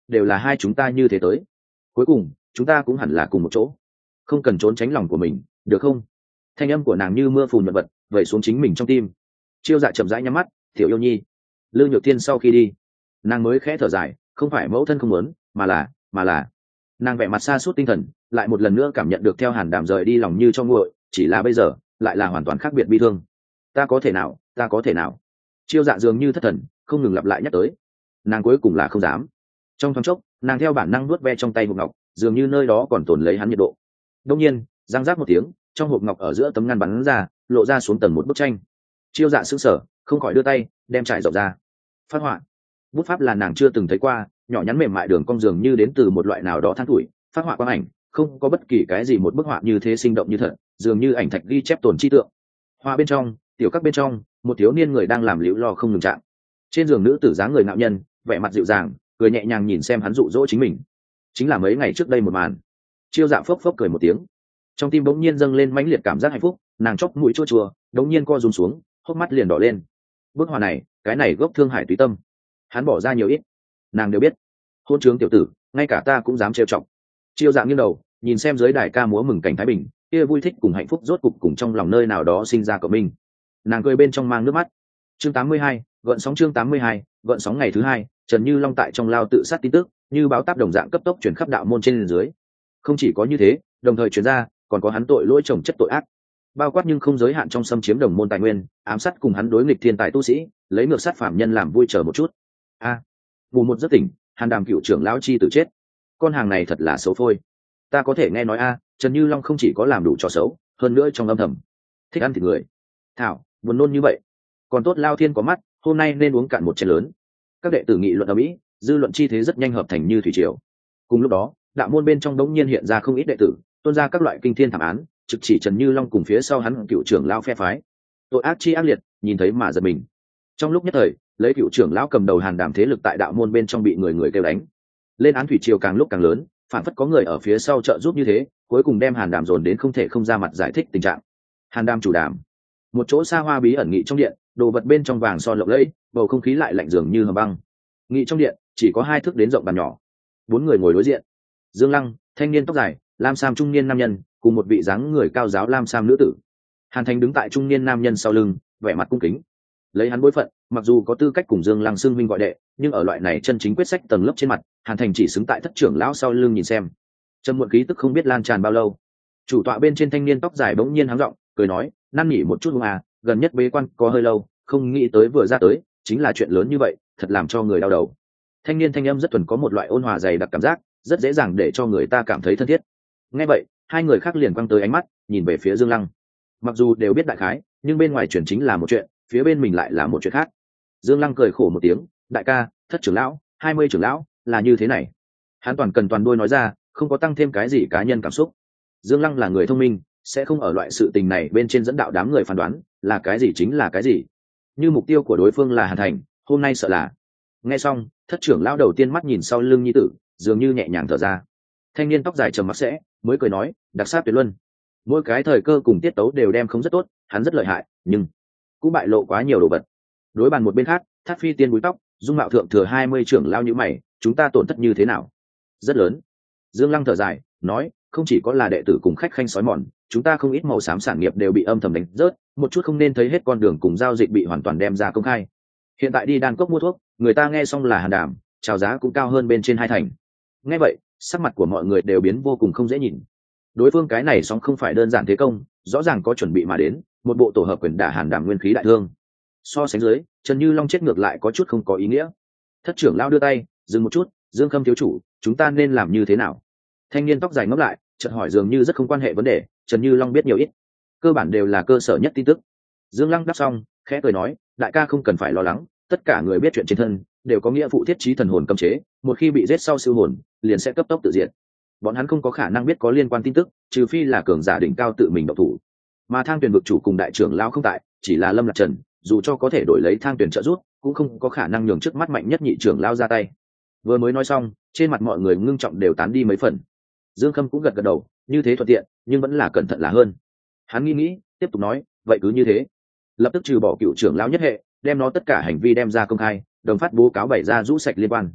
đều là hai chúng ta như thế tới, cuối cùng chúng ta cũng hẳn là cùng một chỗ, không cần trốn tránh lòng của mình, được không? Thanh âm của nàng như mưa phùn vật vật vẩy xuống chính mình trong tim. Chiêu Dạ chậm rãi nhắm mắt. Tiểu yêu nhi. Lư Nhược Thiên sau khi đi, nàng mới khẽ thở dài, không phải mẫu thân không muốn, mà là mà là nàng vẻ mặt xa suốt tinh thần, lại một lần nữa cảm nhận được theo Hàn Đàm rời đi lòng như cho nguội, chỉ là bây giờ lại là hoàn toàn khác biệt bi thương. Ta có thể nào, ta có thể nào? Chiêu Dạ dường như thất thần, không ngừng lặp lại nhắc tới. Nàng cuối cùng là không dám. Trong thoáng chốc, nàng theo bản năng nuốt ve trong tay hộp ngọc, dường như nơi đó còn tồn lấy hắn nhiệt độ. Đông nhiên, giang giác một tiếng, trong hộp ngọc ở giữa tấm ngăn bắn ra, lộ ra xuống tầng một bức tranh. Chiêu Dạ sững sờ, không khỏi đưa tay đem trải rộng ra. Phát họa. Bút pháp là nàng chưa từng thấy qua, nhỏ nhắn mềm mại đường cong dường như đến từ một loại nào đó than tuổi. Phát họa quang ảnh, không có bất kỳ cái gì một bức họa như thế sinh động như thật, dường như ảnh thạch ghi chép tồn chi tượng. Họa bên trong, tiểu các bên trong, một thiếu niên người đang làm liễu lo không ngừng trạng. Trên giường nữ tử dáng người ngạo nhân, vẻ mặt dịu dàng, cười nhẹ nhàng nhìn xem hắn dụ dỗ chính mình. Chính là mấy ngày trước đây một màn. Chiêu Dạ phốc phốc cười một tiếng, trong tim bỗng nhiên dâng lên mãnh liệt cảm giác hạnh phúc, nàng chóp mũi chua chua, đống nhiên co rúm xuống, hốc mắt liền đỏ lên. Bức họa này, cái này gốc thương hải tùy tâm, hắn bỏ ra nhiều ít, nàng đều biết. Hôn trướng tiểu tử, ngay cả ta cũng dám trêu chọc. Chiêu Dạ nghiêng đầu, nhìn xem dưới đài ca múa mừng cảnh thái bình, kia vui thích cùng hạnh phúc rốt cục cùng trong lòng nơi nào đó sinh ra cộng minh. Nàng cười bên trong mang nước mắt. Chương tám mươi hai, gợn sóng chương tám mươi hai, gợn sóng ngày thứ hai, Trần Như Long tại trong lao tự sát tin tức, như báo táp đồng dạng cấp tốc truyền khắp đạo môn trên dưới. Không chỉ có như thế, đồng thời truyền ra, còn có hắn tội lỗi chồng chất tội ác, bao quát nhưng không giới hạn trong xâm chiếm đồng môn tài nguyên, ám sát cùng hắn đối nghịch thiên tài tu sĩ, lấy ngược sát phạm nhân làm vui chờ một chút. A, à, ngủ một giấc tỉnh, Hàn Đàm cựu trưởng lão chi tử chết. Con hàng này thật là xấu phôi. Ta có thể nghe nói a, Trần Như Long không chỉ có làm đủ trò xấu, hơn nữa trong âm thầm thích ăn thịt người. Thảo, buồn nôn như vậy. Còn tốt Lao Thiên có mắt, hôm nay nên uống cạn một chén lớn. Các đệ tử nghị luận ở mỹ, dư luận chi thế rất nhanh hợp thành như thủy triều. Cùng lúc đó, đạo môn bên trong đống nhiên hiện ra không ít đệ tử, tuôn ra các loại kinh thiên thảm án, trực chỉ Trần Như Long cùng phía sau hắn cựu trưởng lão phe phái. Tội ác chi ác liệt, nhìn thấy mà giật mình. Trong lúc nhất thời, lấy cựu trưởng lão cầm đầu Hàn Đàm thế lực tại đạo môn bên trong bị người người kêu đánh. Lên án thủy triều càng lúc càng lớn, phản phất có người ở phía sau trợ giúp như thế, cuối cùng đem Hàn Đàm dồn đến không thể không ra mặt giải thích tình trạng. Hàn Đàm chủ đàm, một chỗ xa hoa bí ẩn nghị trong điện, đồ vật bên trong vàng son lộng lẫy, bầu không khí lại lạnh dường như hầm băng. Nghị trong điện chỉ có hai thước đến rộng bàn nhỏ, bốn người ngồi đối diện. Dương Lăng, thanh niên tóc dài, lam sam trung niên nam nhân, cùng một vị dáng người cao giáo lam sam nữ tử. Hàn Thành đứng tại trung niên nam nhân sau lưng, vẻ mặt cung kính. Lấy hắn bối phận, mặc dù có tư cách cùng Dương Lăng xưng huynh gọi đệ, nhưng ở loại này chân chính quyết sách tầng lớp trên mặt, Hàn Thành chỉ xứng tại thất trưởng lão sau lưng nhìn xem. Trầm muộn khí tức không biết lan tràn bao lâu. Chủ tọa bên trên thanh niên tóc dài bỗng nhiên hắng giọng, cười nói, năn nỉ một chút không à, gần nhất bế quan có hơi lâu, không nghĩ tới vừa ra tới, chính là chuyện lớn như vậy, thật làm cho người đau đầu. Thanh niên thanh âm rất thuần có một loại ôn hòa dày đặc cảm giác, rất dễ dàng để cho người ta cảm thấy thân thiết. Nghe vậy, hai người khác liền quăng tới ánh mắt, nhìn về phía Dương Lăng. Mặc dù đều biết đại khái, nhưng bên ngoài chuyển chính là một chuyện, phía bên mình lại là một chuyện khác. Dương Lăng cười khổ một tiếng, đại ca, thất trưởng lão, hai mươi trưởng lão, là như thế này. Hắn toàn cần toàn đuôi nói ra, không có tăng thêm cái gì cá nhân cảm xúc. Dương Lăng là người thông minh, sẽ không ở loại sự tình này bên trên dẫn đạo đám người phán đoán, là cái gì chính là cái gì. Như mục tiêu của đối phương là Hàn Thành, hôm nay sợ là. Nghe xong, thất trưởng lão đầu tiên mắt nhìn sau lưng nhi tử, dường như nhẹ nhàng thở ra. Thanh niên tóc dài trầm mặc sẽ, mới cười nói, đặc sắc tuyệt luân. Mỗi cái thời cơ cùng tiết tấu đều đem không rất tốt, hắn rất lợi hại, nhưng cũng bại lộ quá nhiều đồ vật. Đối bàn một bên khác, Thác Phi tiên búi tóc, dung mạo thượng thừa hai mươi trưởng lão như mày, chúng ta tổn thất như thế nào? Rất lớn. Dương Lăng thở dài, nói, không chỉ có là đệ tử cùng khách khanh sói mòn, chúng ta không ít màu xám sản nghiệp đều bị âm thầm đánh rớt, một chút không nên thấy hết con đường cùng giao dịch bị hoàn toàn đem ra công khai. Hiện tại đi đan cốc mua thuốc, người ta nghe xong là Hàn Đàm, chào giá cũng cao hơn bên trên hai thành. Nghe vậy, sắc mặt của mọi người đều biến vô cùng không dễ nhìn. Đối phương cái này song không phải đơn giản thế công, rõ ràng có chuẩn bị mà đến, một bộ tổ hợp quyền đả Hàn Đàm nguyên khí đại thương. So sánh dưới, Trần Như Long chết ngược lại có chút không có ý nghĩa. Thất trưởng lão đưa tay, dừng một chút, Dương Khâm thiếu chủ, chúng ta nên làm như thế nào? Thanh niên tóc dài ngấp lại, chợt hỏi dường như rất không quan hệ vấn đề, Trần Như Long biết nhiều ít, cơ bản đều là cơ sở nhất tin tức. Dương Lăng đáp xong, khẽ cười nói, đại ca không cần phải lo lắng, tất cả người biết chuyện trên thân đều có nghĩa vụ thiết trí thần hồn cấm chế, một khi bị giết sau siêu hồn, liền sẽ cấp tốc tự diệt. Bọn hắn không có khả năng biết có liên quan tin tức, trừ phi là cường giả đỉnh cao tự mình độc thủ. Mà Thang Tuyền vực chủ cùng đại trưởng lão không tại, chỉ là Lâm Lạc Trần, dù cho có thể đổi lấy Thang Tuyền trợ giúp, cũng không có khả năng nhường trước mắt mạnh nhất nhị trưởng lão ra tay. Vừa mới nói xong, trên mặt mọi người ngưng trọng đều tán đi mấy phần. Dương Khâm cũng gật gật đầu, như thế thuận tiện, nhưng vẫn là cẩn thận là hơn. Hắn nghĩ nghĩ, tiếp tục nói, vậy cứ như thế, lập tức trừ bỏ cựu trưởng lão nhất hệ, đem nó tất cả hành vi đem ra công khai, đồng phát bố cáo bày ra rũ sạch liên quan.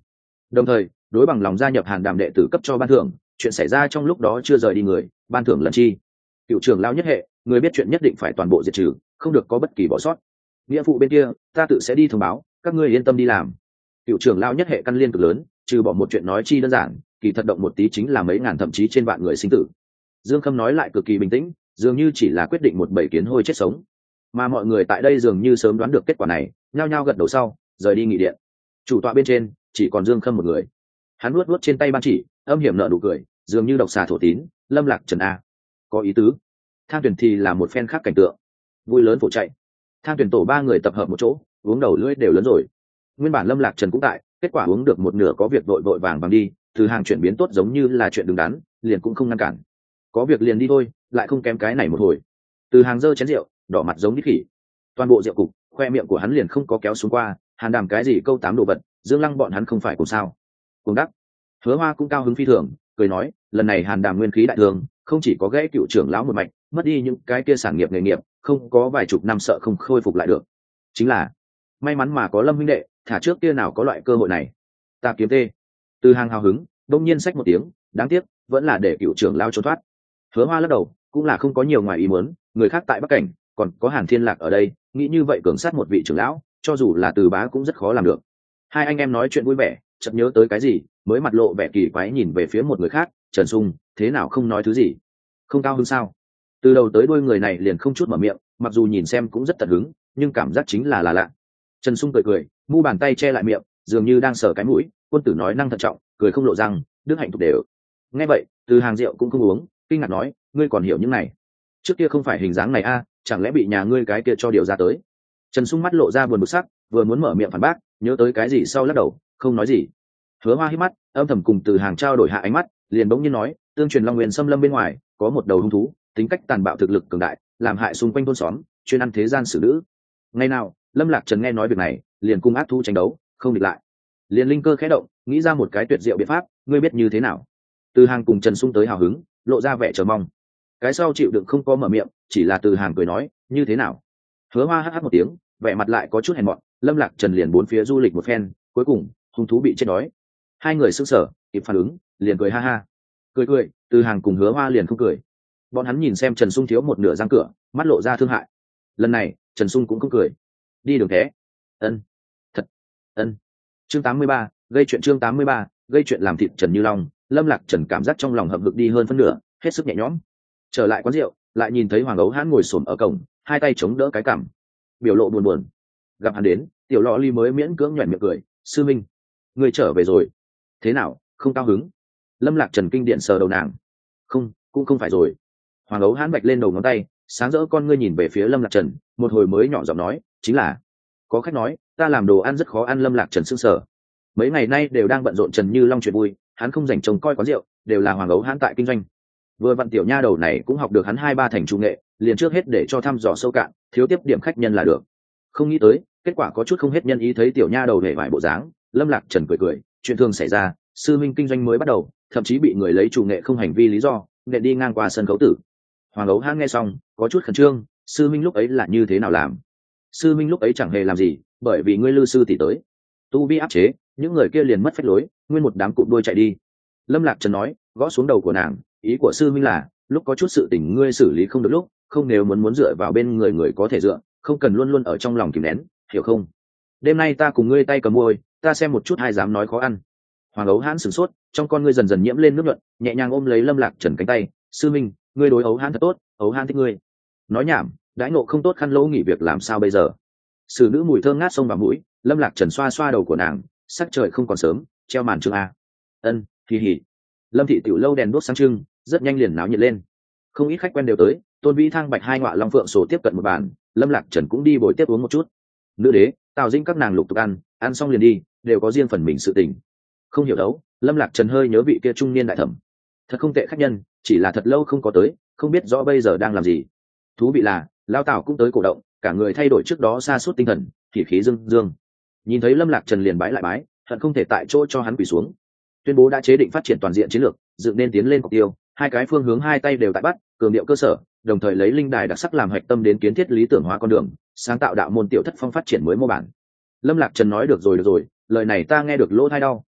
đồng thời đối bằng lòng gia nhập Hàn Đàm đệ tử cấp cho ban thưởng, chuyện xảy ra trong lúc đó chưa rời đi người, ban thưởng lần chi. Cựu trưởng lão nhất hệ, người biết chuyện nhất định phải toàn bộ diệt trừ, không được có bất kỳ bỏ sót. Nghĩa vụ bên kia ta tự sẽ đi thông báo, các ngươi yên tâm đi làm. Cựu trưởng lão nhất hệ căn liên cực lớn, trừ bỏ một chuyện nói chi đơn giản, kỳ thật động một tí chính là mấy ngàn thậm chí trên vạn người sinh tử. Dương Khâm nói lại cực kỳ bình tĩnh, dường như chỉ là quyết định một bầy kiến hôi chết sống, mà mọi người tại đây dường như sớm đoán được kết quả này, nhao nhao gật đầu sau rời đi nghị điện. Chủ tọa bên trên chỉ còn Dương Khâm một người, hắn luốt luốt trên tay ban chỉ, âm hiểm nở nụ cười, dường như độc xà thổ tín. Lâm Lạc Trần a, có ý tứ. Thang Tuyển thì là một phen khác cảnh tượng, vui lớn phổ chạy. Thang Tuyển tổ ba người tập hợp một chỗ, uống đầu lưỡi đều lớn rồi. Nguyên bản Lâm Lạc Trần cũng tại, kết quả uống được một nửa có việc vội vội vàng vàng đi, từ hàng chuyển biến tốt giống như là chuyện đứng đắn, liền cũng không ngăn cản. Có việc liền đi thôi, lại không kém cái này một hồi. Từ hàng giơ chén rượu, đỏ mặt giống đít khỉ. Toàn bộ rượu cục, khoe miệng của hắn liền không có kéo xuống qua, Hàn Đàm cái gì câu tám đồ vật, Dương Lăng bọn hắn không phải cùng sao? Cùng đắc. Hứa Hoa cũng cao hứng phi thường, cười nói, lần này Hàn Đàm nguyên khí đại thương, không chỉ có gãy cựu trưởng lão một mạch, mất đi những cái kia sản nghiệp nghề nghiệp, không có vài chục năm sợ không khôi phục lại được. Chính là may mắn mà có Lâm huynh đệ, thả trước kia nào có loại cơ hội này. Ta kiếm tê. Từ hàng hào hứng, đông nhiên xách một tiếng, đáng tiếc, vẫn là để cựu trưởng lão trốn thoát. Hứa Hoa lắc đầu, cũng là không có nhiều ngoài ý muốn, người khác tại Bắc Cảnh, còn có Hàn Thiên Lạc ở đây, nghĩ như vậy cường sát một vị trưởng lão, cho dù là Từ Bá cũng rất khó làm được. Hai anh em nói chuyện vui vẻ, chợt nhớ tới cái gì, mới mặt lộ vẻ kỳ quái nhìn về phía một người khác, Trần Sung, thế nào không nói thứ gì? Không cao hứng sao? Từ đầu tới đuôi người này liền không chút mở miệng, mặc dù nhìn xem cũng rất tận hứng, nhưng cảm giác chính là là lạ. Trần Sung cười cười, mu bàn tay che lại miệng, dường như đang sờ cái mũi, quân tử nói năng thận trọng, cười không lộ răng, đức hạnh tục đều. Nghe vậy, Từ hàng rượu cũng không uống, kinh ngạc nói, ngươi còn hiểu những này? Trước kia không phải hình dáng này a, chẳng lẽ bị nhà ngươi cái kia cho điều ra tới? Trần Sung mắt lộ ra buồn bực sắc, vừa muốn mở miệng phản bác, nhớ tới cái gì sau lắc đầu, không nói gì. Hứa Hoa hít mắt, âm thầm cùng Từ hàng trao đổi hạ ánh mắt, liền bỗng nhiên nói, tương truyền Long Nguyên xâm lâm bên ngoài có một đầu hung thú, tính cách tàn bạo, thực lực cường đại, làm hại xung quanh thôn xóm, chuyên ăn thế gian xử nữ. Ngày nào Lâm Lạc Trần nghe nói việc này, liền cung ác thú tranh đấu, không địch lại, liền linh cơ khẽ động, nghĩ ra một cái tuyệt diệu biện pháp, ngươi biết như thế nào? Từ hàng cùng Trần Sung tới hào hứng, lộ ra vẻ chờ mong. Cái sau chịu đựng không có mở miệng, chỉ là Từ hàng cười nói, như thế nào? Hứa Hoa hắt hắt một tiếng, vẻ mặt lại có chút hèn mọn. Lâm Lạc Trần liền bốn phía du lịch một phen, cuối cùng hung thú bị chết đói. Hai người sững sờ, kịp phản ứng, liền cười ha ha. Cười cười, Từ hàng cùng Hứa Hoa liền không cười. Bọn hắn nhìn xem Trần Sung thiếu một nửa răng cửa, mắt lộ ra thương hại. Lần này Trần Sung cũng không cười. Đi đường thế. Ân. Thật. Ân. Chương tám mươi ba, gây chuyện chương tám mươi ba, gây chuyện làm thịt Trần Như Long. Lâm Lạc Trần cảm giác trong lòng hậm hực đi hơn phân nửa, hết sức nhẹ nhõm. Trở lại quán rượu, lại nhìn thấy Hoàng Ấu Hãn ngồi xổm ở cổng, hai tay chống đỡ cái cằm, biểu lộ buồn buồn. Gặp hắn đến, tiểu lọ ly mới miễn cưỡng nhoẻn miệng cười, sư minh, ngươi trở về rồi. Thế nào, không cao hứng? Lâm Lạc Trần kinh điện sờ đầu nàng. Không, cũng không phải rồi. Hoàng Ấu Hãn bạch lên đầu ngón tay, sáng rỡ con ngươi nhìn về phía Lâm Lạc Trần, một hồi mới nhỏ giọng nói, chính là có khách nói ta làm đồ ăn rất khó ăn. Lâm Lạc Trần sững sờ, mấy ngày nay đều đang bận rộn Trần Như Long chuyện vui, hắn không dành trông coi quán rượu, đều là Hoàng Ấu Hãn tại kinh doanh. Vừa vặn tiểu nha đầu này cũng học được hắn hai ba thành trung nghệ, liền trước hết để cho thăm dò sâu cạn, thiếu tiếp điểm khách nhân là được. Không nghĩ tới kết quả có chút không hết nhân ý, thấy tiểu nha đầu hề vải bộ dáng, Lâm Lạc Trần cười cười, chuyện thường xảy ra, sư minh kinh doanh mới bắt đầu, thậm chí bị người lấy chủ nghệ không hành vi lý do để đi ngang qua sân khấu tử. Hoàng Ấu Hãn nghe xong có chút khẩn trương, sư minh lúc ấy là như thế nào làm? Sư minh lúc ấy chẳng hề làm gì, bởi vì ngươi lư sư tỷ tới, tu vi áp chế, những người kia liền mất phép lối, nguyên một đám cụm đuôi chạy đi. Lâm Lạc Trần nói, gõ xuống đầu của nàng, ý của sư minh là lúc có chút sự tình ngươi xử lý không được lúc, không, nếu muốn muốn dựa vào bên người người có thể dựa, không cần luôn luôn ở trong lòng kìm nén, hiểu không? Đêm nay ta cùng ngươi tay cầm môi, ta xem một chút ai dám nói khó ăn. Hoàng Ấu Hãn sửng sốt, trong con ngươi dần dần nhiễm lên nước nhuận, nhẹ nhàng ôm lấy Lâm Lạc Trần cánh tay, sư minh, ngươi đối Ấu Hãn thật tốt, Ấu Hãn thích ngươi. Nói nhảm, đãi ngộ không tốt khăn lỗ nghỉ việc làm sao bây giờ? Sử nữ mùi thơm ngát xông vào mũi, Lâm Lạc Trần xoa xoa đầu của nàng, sắc trời không còn sớm, treo màn chương a. Ân, kỳ hỉ. Lâm thị tiểu lâu đèn đuốc sáng trưng, rất nhanh liền náo nhiệt lên. Không ít khách quen đều tới, Tôn Vĩ Thang Bạch hai ngọa long phượng sổ tiếp cận một bàn, Lâm Lạc Trần cũng đi bồi tiếp uống một chút. Nữ đế, Tào Dĩnh các nàng lục tục ăn, ăn xong liền đi, đều có riêng phần mình sự tình. Không hiểu đấu, Lâm Lạc Trần hơi nhớ vị kia trung niên đại thẩm. Thật không tệ khách nhân, chỉ là thật lâu không có tới, không biết rõ bây giờ đang làm gì. Thú vị là, Lão Tào cũng tới cổ động, cả người thay đổi trước đó sa sút tinh thần, khí khí dương dương. Nhìn thấy Lâm Lạc Trần liền bái lại bái, hận không thể tại chỗ cho hắn quỳ xuống. Tuyên bố đã chế định phát triển toàn diện chiến lược, dựng nên tiến lên mục tiêu, hai cái phương hướng hai tay đều tại bắt, cường điệu cơ sở, đồng thời lấy linh đài đặc sắc làm hạch tâm đến kiến thiết lý tưởng hóa con đường, sáng tạo đạo môn tiểu thất phong phát triển mới mô bản. Lâm Lạc Trần nói được rồi được rồi, lời này ta nghe được lỗ tai đau,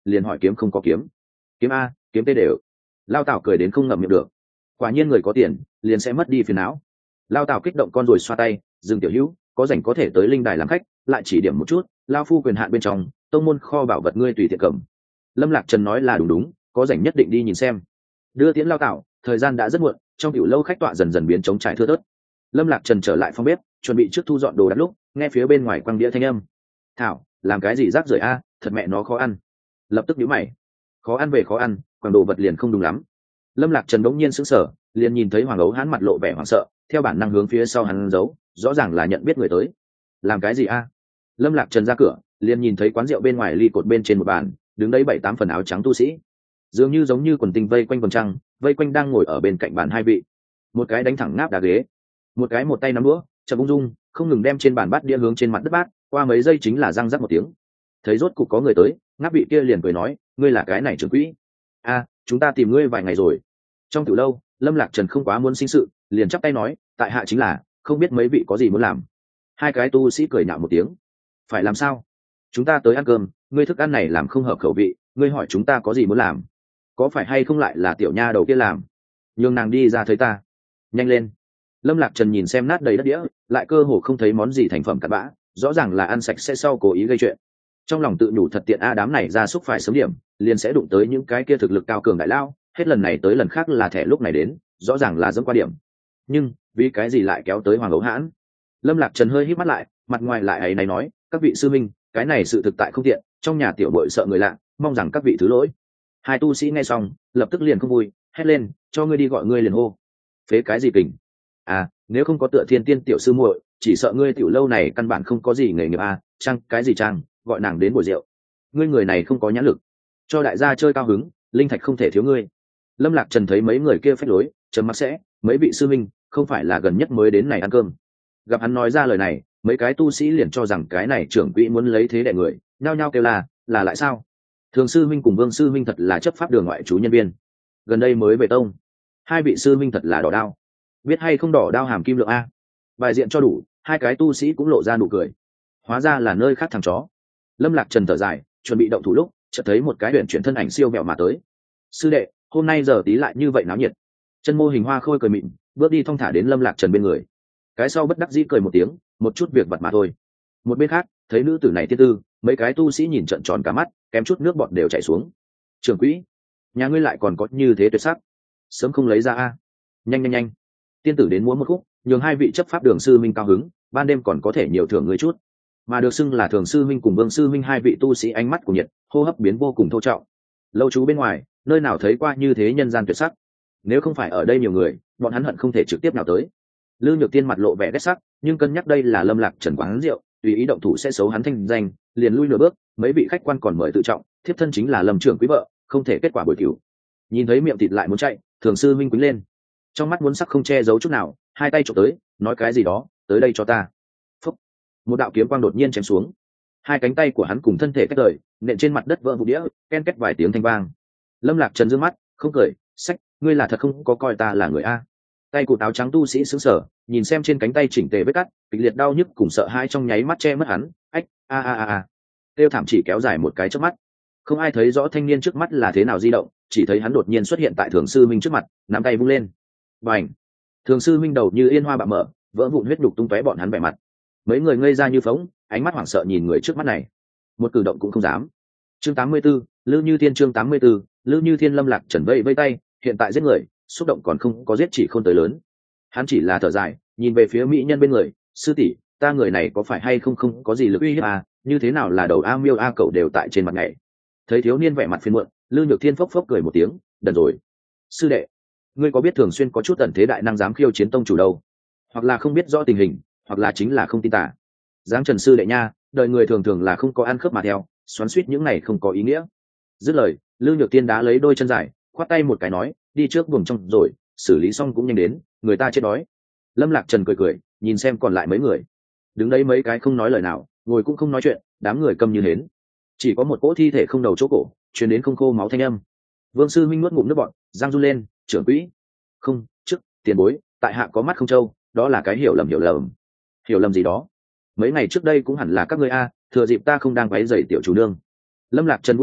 liền hỏi kiếm không có kiếm. Kiếm a, kiếm tê đều. Lao Tảo cười đến không ngậm miệng được. Quả nhiên người có tiền liền sẽ mất đi phiền não. Lao Tảo kích động con rồi xoa tay, dừng tiểu hữu, có rảnh có thể tới linh đài làm khách, lại chỉ điểm một chút, lao phu quyền hạn bên trong tông môn kho bảo vật ngươi tùy tiện cầm. Lâm Lạc Trần nói là đúng đúng, có rảnh nhất định đi nhìn xem. Đưa tiễn Lao Tảo, thời gian đã rất muộn, trong tiểu lâu khách tọa dần dần biến trống trải thưa thớt. Lâm Lạc Trần trở lại phòng bếp, chuẩn bị trước thu dọn đồ đạc lúc nghe phía bên ngoài quăng đĩa thanh âm. Thảo, làm cái gì rác rưởi a, thật mẹ nó khó ăn. Lập tức nhíu mày. Khó ăn về khó ăn, quăng đồ vật liền không đúng lắm. Lâm Lạc Trần đống nhiên sững sờ, liền nhìn thấy Hoàng Ấu Hán mặt lộ vẻ hoảng sợ, theo bản năng hướng phía sau hắn giấu, rõ ràng là nhận biết người tới. Làm cái gì a? Lâm Lạc Trần ra cửa, liền nhìn thấy quán rượu bên ngoài ly cột bên trên một bàn, đứng đấy bảy tám phần áo trắng tu sĩ, dường như giống như quần tinh vây quanh quần trăng, vây quanh đang ngồi ở bên cạnh bàn hai vị. Một cái đánh thẳng ngáp đá ghế, một cái một tay nắm đũa, chậm ung dung, không ngừng đem trên bàn bát đĩa hướng trên mặt đất bát, qua mấy giây chính là răng rắc một tiếng. Thấy rốt cục có người tới, ngáp vị kia liền cười nói, ngươi là cái này trưởng quỹ? A, chúng ta tìm ngươi vài ngày rồi. Trong tiểu lâu, Lâm Lạc Trần không quá muốn sinh sự, liền chắp tay nói, tại hạ chính là, không biết mấy vị có gì muốn làm. Hai cái tu sĩ cười nhạo một tiếng. Phải làm sao? Chúng ta tới ăn cơm, ngươi thức ăn này làm không hợp khẩu vị, ngươi hỏi chúng ta có gì muốn làm? Có phải hay không lại là tiểu nha đầu kia làm? Nhường nàng đi ra thấy ta. Nhanh lên. Lâm Lạc Trần nhìn xem nát đầy đất đĩa, lại cơ hồ không thấy món gì thành phẩm cặn bã, rõ ràng là ăn sạch sẽ sau cố ý gây chuyện. Trong lòng tự nhủ thật tiện a, đám này ra xúc phải sớm điểm, liền sẽ đụng tới những cái kia thực lực cao cường đại lao, hết lần này tới lần khác là thẻ lúc này đến, rõ ràng là dẫm qua điểm. Nhưng vì cái gì lại kéo tới Hoàng Ấu Hãn? Lâm Lạc Trần hơi híp mắt lại, mặt ngoài lại ấy này nói, các vị sư minh, cái này sự thực tại không tiện, trong nhà tiểu bội sợ người lạ, mong rằng các vị thứ lỗi. Hai tu sĩ nghe xong, lập tức liền không vui, hét lên, cho ngươi đi gọi ngươi liền hô. Phế cái gì kình? À, nếu không có Tựa Thiên Tiên tiểu sư muội, chỉ sợ ngươi tiểu lâu này căn bản không có gì nghề nghiệp à, trang cái gì trang, gọi nàng đến bồi rượu. Ngươi người này không có nhãn lực, cho đại gia chơi cao hứng, linh thạch không thể thiếu ngươi. Lâm Lạc Trần thấy mấy người kia phách lối, trầm mặc sẽ, mấy vị sư minh, không phải là gần nhất mới đến này ăn cơm. Gặp hắn nói ra lời này, mấy cái tu sĩ liền cho rằng cái này trưởng quỹ muốn lấy thế đè người, nhao nhao kêu là, là lại sao? Thường sư minh cùng Vương sư minh thật là chấp pháp đường ngoại trú nhân viên, gần đây mới về tông. Hai vị sư minh thật là đỏ đao, biết hay không đỏ đao hàm kim lượng a. Bài diện cho đủ, hai cái tu sĩ cũng lộ ra nụ cười. Hóa ra là nơi khác thằng chó. Lâm Lạc Trần thở dài, chuẩn bị động thủ lúc chợt thấy một cái huyền chuyển thân ảnh siêu mẹo mà tới. Sư đệ, hôm nay giờ tí lại như vậy náo nhiệt. Chân mô hình hoa khôi cười mịn, bước đi thong thả đến Lâm Lạc Trần bên người. Cái sau bất đắc dĩ cười một tiếng, một chút việc vặt mà thôi. Một bên khác, thấy nữ tử này tiên tư, mấy cái tu sĩ nhìn trợn tròn cả mắt, kém chút nước bọt đều chảy xuống. Trưởng quỹ, nhà ngươi lại còn có như thế tuyệt sắc, sớm không lấy ra a. Nhanh nhanh nhanh, tiên tử đến muốn một khúc, nhường hai vị chấp pháp đường sư minh cao hứng, ban đêm còn có thể nhiều thưởng ngươi chút. Mà được xưng là thường sư minh cùng Vương sư minh hai vị tu sĩ ánh mắt của nhiệt, hô hấp biến vô cùng thô trọng. Lâu trú bên ngoài, nơi nào thấy qua như thế nhân gian tuyệt sắc. Nếu không phải ở đây nhiều người, bọn hắn hận không thể trực tiếp nào tới. Lư Nhược Tiên mặt lộ vẻ ghét sắc, nhưng cân nhắc đây là Lâm Lạc Trần quán rượu, tùy ý động thủ sẽ xấu hắn thanh danh, liền lui nửa bước. Mấy vị khách quan còn mời tự trọng, thiếp thân chính là Lâm trưởng quý vợ, không thể kết quả bồi cửu. Nhìn thấy miệng thịt lại muốn chạy, thường sư minh quýnh lên, trong mắt muốn sắc không che giấu chút nào, hai tay chụp tới, nói cái gì đó, tới đây cho ta. Phúc. Một đạo kiếm quang đột nhiên chém xuống, hai cánh tay của hắn cùng thân thể cách rời, nện trên mặt đất vỡ vụn đĩa, ken két vài tiếng thanh vang. Lâm Lạc Trần dương mắt, không cười, sách, ngươi là thật không có coi ta là người a. Tay cụ táo trắng tu sĩ sững sờ, nhìn xem trên cánh tay chỉnh tề vết cắt, kịch liệt đau nhức cùng sợ hãi trong nháy mắt che mất hắn, ách, a a a a. Tiêu thảm chỉ kéo dài một cái chớp mắt. Không ai thấy rõ thanh niên trước mắt là thế nào di động, chỉ thấy hắn đột nhiên xuất hiện tại Thường sư minh trước mặt, nắm tay vung lên. Bành! Thường sư minh đầu như yên hoa bạo mở, vỡ vụn huyết đục tung tóe bọn hắn vẻ mặt. Mấy người ngây ra như phỗng, ánh mắt hoảng sợ nhìn người trước mắt này, một cử động cũng không dám. Chương tám mươi 84, Lư Như Thiên chương tám mươi 84, Lư Như Thiên Lâm Lạc Trần vây vây tay, hiện tại giết người, xúc động còn không có giết chỉ không tới lớn. Hắn chỉ là thở dài, nhìn về phía mỹ nhân bên người, sư tỷ, ta người này có phải hay không không có gì lực uy hiếp à, như thế nào là đầu a miêu a cậu đều tại trên mặt nhảy. Thấy thiếu niên vẻ mặt phiền muộn, Lư Nhược Thiên phốc phốc cười một tiếng, đần rồi. Sư đệ, ngươi có biết thường xuyên có chút tận thế đại năng dám khiêu chiến tông chủ đâu, hoặc là không biết rõ tình hình, hoặc là chính là không tin tả. Giáng Trần sư đệ nha, đời người thường thường là không có ăn khớp mà theo, xoắn xuýt những này không có ý nghĩa. Dứt lời, Lư Nhược Thiên đá lấy đôi chân dài, khoát tay một cái nói, đi trước buồng trong rồi, xử lý xong cũng nhanh đến, người ta chết đói. Lâm Lạc Trần cười cười, nhìn xem còn lại mấy người, đứng đấy mấy cái không nói lời nào, ngồi cũng không nói chuyện, đám người câm như hến. Chỉ có một cỗ thi thể không đầu chỗ cổ, truyền đến không khô máu thanh âm. Vương sư minh nuốt ngụm nước bọt, giang run lên, trưởng quỹ, không, trước tiền bối, tại hạ có mắt không trâu, đó là cái hiểu lầm hiểu lầm. Hiểu lầm gì đó? Mấy ngày trước đây cũng hẳn là các ngươi a, thừa dịp ta không đang quấy rầy tiểu chủ nương. Lâm Lạc Trần vui vẻ,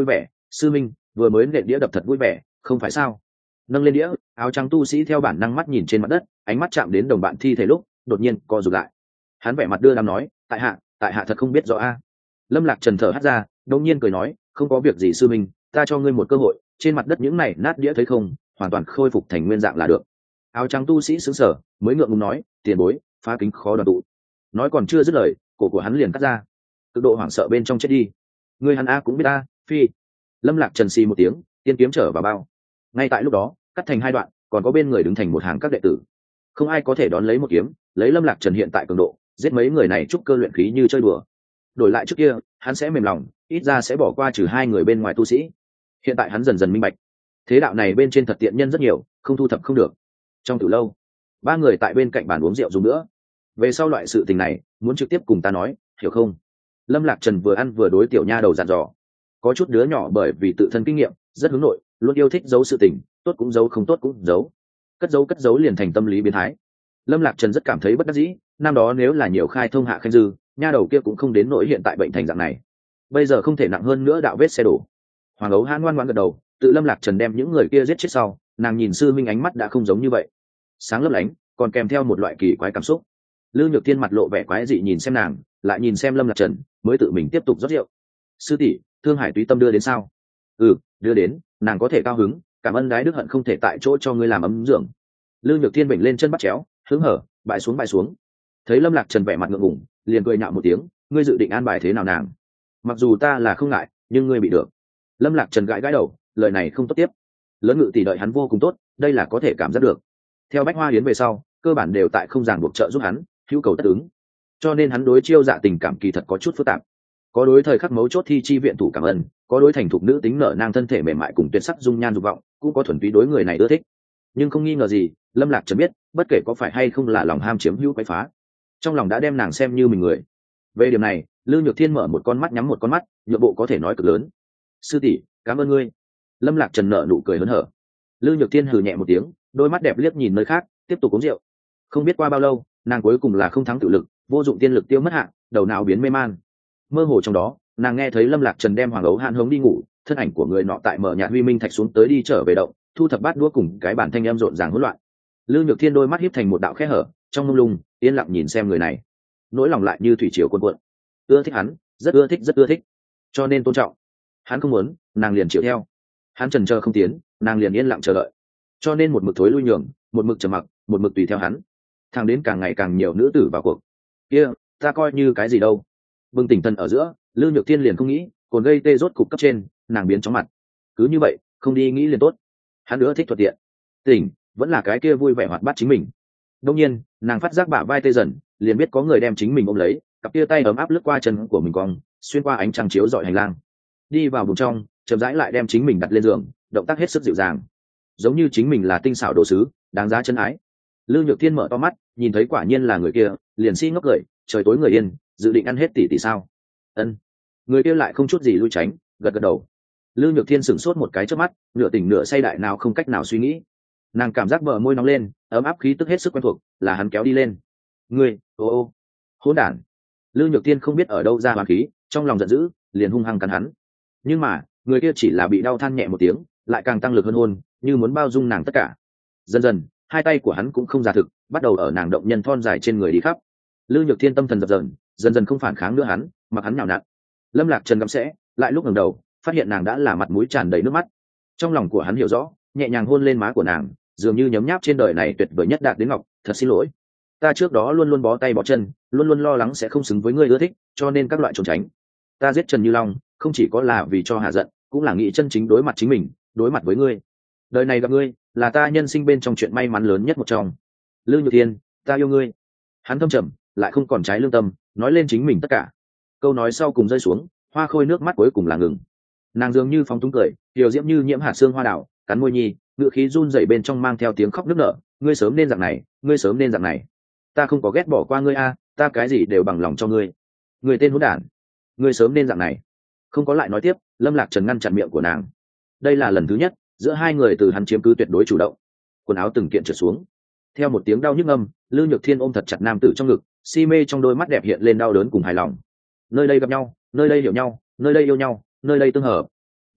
sư minh vừa mới nện đĩa đập thật vui vẻ không phải sao? Nâng lên đĩa, áo trắng tu sĩ theo bản năng mắt nhìn trên mặt đất, ánh mắt chạm đến đồng bạn thi thể lúc đột nhiên co rụt lại. Hắn vẻ mặt đưa đám nói, tại hạ tại hạ thật không biết rõ a. Lâm Lạc Trần thở hắt ra, đột nhiên cười nói, không có việc gì sư minh, ta cho ngươi một cơ hội, trên mặt đất những này nát đĩa thấy không, hoàn toàn khôi phục thành nguyên dạng là được. Áo trắng tu sĩ sững sờ, mới ngượng ngùng nói, tiền bối, phá kính khó đoàn tụ. Nói còn chưa dứt lời, cổ của hắn liền cắt ra. Cực độ hoảng sợ bên trong chết đi. Ngươi hắn a cũng biết ta, phi. Lâm Lạc Trần xì một tiếng, tiên kiếm trở vào bao. Ngay tại lúc đó, cắt thành hai đoạn, còn có bên người đứng thành một hàng các đệ tử. Không ai có thể đón lấy một kiếm, lấy Lâm Lạc Trần hiện tại cường độ, giết mấy người này trúc cơ luyện khí như chơi đùa. Đổi lại trước kia, hắn sẽ mềm lòng, ít ra sẽ bỏ qua trừ hai người bên ngoài tu sĩ. Hiện tại hắn dần dần minh bạch, thế đạo này bên trên thật tiện nhân rất nhiều, không thu thập không được. Trong tử lâu, ba người tại bên cạnh bàn uống rượu dùng nữa. Về sau loại sự tình này, muốn trực tiếp cùng ta nói, hiểu không? Lâm Lạc Trần vừa ăn vừa đối tiểu nha đầu dặn dò. Có chút đứa nhỏ bởi vì tự thân kinh nghiệm, rất hướng nội, luôn yêu thích giấu sự tình, tốt cũng giấu không tốt cũng giấu. Cất giấu cất giấu liền thành tâm lý biến thái. Lâm Lạc Trần rất cảm thấy bất đắc dĩ, năm đó nếu là nhiều khai thông hạ khanh dư, nha đầu kia cũng không đến nỗi hiện tại bệnh thành dạng này. Bây giờ không thể nặng hơn nữa đạo vết xe đổ. Hoàng Ấu Hãn ngoan ngoãn gật đầu, tự Lâm Lạc Trần đem những người kia giết chết sau, nàng nhìn sư minh ánh mắt đã không giống như vậy, sáng lấp lánh, còn kèm theo một loại kỳ quái cảm xúc. Lư Nhược Thiên mặt lộ vẻ quái dị nhìn xem nàng, lại nhìn xem Lâm Lạc Trần, mới tự mình tiếp tục rót rượu. Sư tỷ, Thương Hải Túy Tâm đưa đến sao? Ừ, đưa đến, nàng có thể cao hứng, cảm ơn gái đức hận không thể tại chỗ cho ngươi làm ấm dưỡng. Lư Nhược Thiên bệnh lên chân bắt chéo, hướng hở, bại xuống bại xuống. Thấy Lâm Lạc Trần vẻ mặt ngượng ngùng, liền cười nhạo một tiếng, ngươi dự định an bài thế nào nàng? Mặc dù ta là không ngại, nhưng ngươi bị được. Lâm Lạc Trần gãi gãi đầu, lời này không tốt tiếp. Lớn Ngự tỷ đợi hắn vô cùng tốt, đây là có thể cảm giác được. Theo Bách Hoa Yến về sau, cơ bản đều tại không ràng buộc trợ giúp hắn, hữu cầu tất ứng. Cho nên hắn đối Chiêu Dạ tình cảm kỳ thật có chút phức tạp. Có đối thời khắc mấu chốt thi chi viện thủ cảm ơn, có đối thành thục nữ tính nở nang thân thể mềm mại cùng tuyệt sắc dung nhan dục vọng, cũng có thuần túy đối người này ưa thích. Nhưng không nghi ngờ gì, Lâm Lạc Trần biết, bất kể có phải hay không là lòng ham chiếm hữu quấy phá, trong lòng đã đem nàng xem như mình người. Về điểm này, Lư Nhược Thiên mở một con mắt nhắm một con mắt, nhượng bộ có thể nói cực lớn. Sư tỷ, cảm ơn ngươi. Lâm Lạc Trần nở nụ cười hớn hở. Lư Nhược Thiên hừ nhẹ một tiếng, đôi mắt đẹp liếc nhìn nơi khác, tiếp tục uống rượu. Không biết qua bao lâu, nàng cuối cùng là không thắng tự lực, vô dụng tiên lực tiêu mất hạn, đầu não biến mê man. Mơ hồ trong đó, nàng nghe thấy Lâm Lạc Trần đem Hoàng Ấu Hãn hống đi ngủ, thân ảnh của người nọ tại mở nhạt huy minh thạch xuống tới đi trở về động, thu thập bát đũa cùng cái bản thanh em rộn ràng hỗn loạn. Lư Nhược Thiên đôi mắt híp thành một đạo khe hở, trong mông lung, yên lặng nhìn xem người này, nỗi lòng lại như thủy triều cuồn cuộn. Ưa thích hắn, rất ưa thích rất ưa thích, cho nên tôn trọng. Hắn không muốn, nàng liền chịu theo. Hắn chần chờ không tiến, nàng liền yên lặng chờ đợi. Cho nên một mực thối lui nhường, một mực trầm mặc, một mực tùy theo hắn. Thang đến càng ngày càng nhiều nữ tử vào cuộc. Kia, ta coi như cái gì đâu? Bừng tỉnh thần ở giữa, Lư Nhược Thiên liền không nghĩ, còn gây tê rốt cục cấp trên, nàng biến chóng mặt. Cứ như vậy, không đi nghĩ liền tốt. Hắn nữa thích thuận tiện. Tỉnh, vẫn là cái kia vui vẻ hoạt bát chính mình. Đương nhiên, nàng phát giác bả vai tê dần, liền biết có người đem chính mình ôm lấy, cặp kia tay ấm áp lướt qua chân của mình cong, xuyên qua ánh trăng chiếu rọi hành lang, đi vào buồng trong, chậm rãi lại đem chính mình đặt lên giường, động tác hết sức dịu dàng, giống như chính mình là tinh xảo đồ sứ, đáng giá chân ái. Lư Nhược Thiên mở to mắt, nhìn thấy quả nhiên là người kia, liền si ngốc cười, trời tối người yên, dự định ăn hết tỷ tỷ sao? Ân. Người kia lại không chút gì lui tránh, gật gật đầu. Lư Nhược Thiên sửng sốt một cái trước mắt, nửa tỉnh nửa say đại nào không cách nào suy nghĩ. Nàng cảm giác bờ môi nóng lên, ấm áp khí tức hết sức quen thuộc, là hắn kéo đi lên. Ngươi, ô ô, hỗn đản. Lư Nhược Thiên không biết ở đâu ra hoàn khí, trong lòng giận dữ, liền hung hăng cắn hắn. Nhưng mà, người kia chỉ là bị đau than nhẹ một tiếng, lại càng tăng lực hơn hôn, như muốn bao dung nàng tất cả. Dần dần, hai tay của hắn cũng không giả thực, bắt đầu ở nàng động nhân thon dài trên người đi khắp. Lư Nhược Thiên tâm thần dập dờn, dần dần không phản kháng nữa hắn, mặc hắn nhào nặn. Lâm Lạc Trần gặm sẽ, lại lúc ngẩng đầu, phát hiện nàng đã là mặt mũi tràn đầy nước mắt. Trong lòng của hắn hiểu rõ, nhẹ nhàng hôn lên má của nàng, dường như nhấm nháp trên đời này tuyệt vời nhất đạt đến ngọc. Thật xin lỗi, ta trước đó luôn luôn bó tay bó chân, luôn luôn lo lắng sẽ không xứng với ngươi ưa thích, cho nên các loại trốn tránh. Ta giết Trần Như Long, không chỉ có là vì cho hạ giận, cũng là nghĩ chân chính đối mặt chính mình, đối mặt với ngươi. Đời này gặp ngươi, là ta nhân sinh bên trong chuyện may mắn lớn nhất một trong. Lư Nhược Thiên, ta yêu ngươi. Hắn thâm trầm, lại không còn trái lương tâm, nói lên chính mình tất cả. Câu nói sau cùng rơi xuống, hoa khôi nước mắt cuối cùng là ngừng. Nàng dường như phóng túng cười, điều diễm như nhiễm hạt xương hoa đảo, cắn môi nhi, ngựa khí run rẩy bên trong mang theo tiếng khóc nức nở. Ngươi sớm nên dạng này, ngươi sớm nên dạng này. Ta không có ghét bỏ qua ngươi a, ta cái gì đều bằng lòng cho ngươi. Ngươi tên hỗn đản, ngươi sớm nên dạng này. Không có lại nói tiếp, Lâm Lạc Trần ngăn chặn miệng của nàng. Đây là lần thứ nhất giữa hai người từ hắn chiếm cứ tuyệt đối chủ động. Quần áo từng kiện trượt xuống, theo một tiếng đau nhức âm, Lư Nhược Thiên ôm thật chặt nam tử trong ngực, si mê trong đôi mắt đẹp hiện lên đau đớn cùng hài lòng. Nơi đây gặp nhau, nơi đây hiểu nhau, nơi đây yêu nhau, nơi đây tương hợp.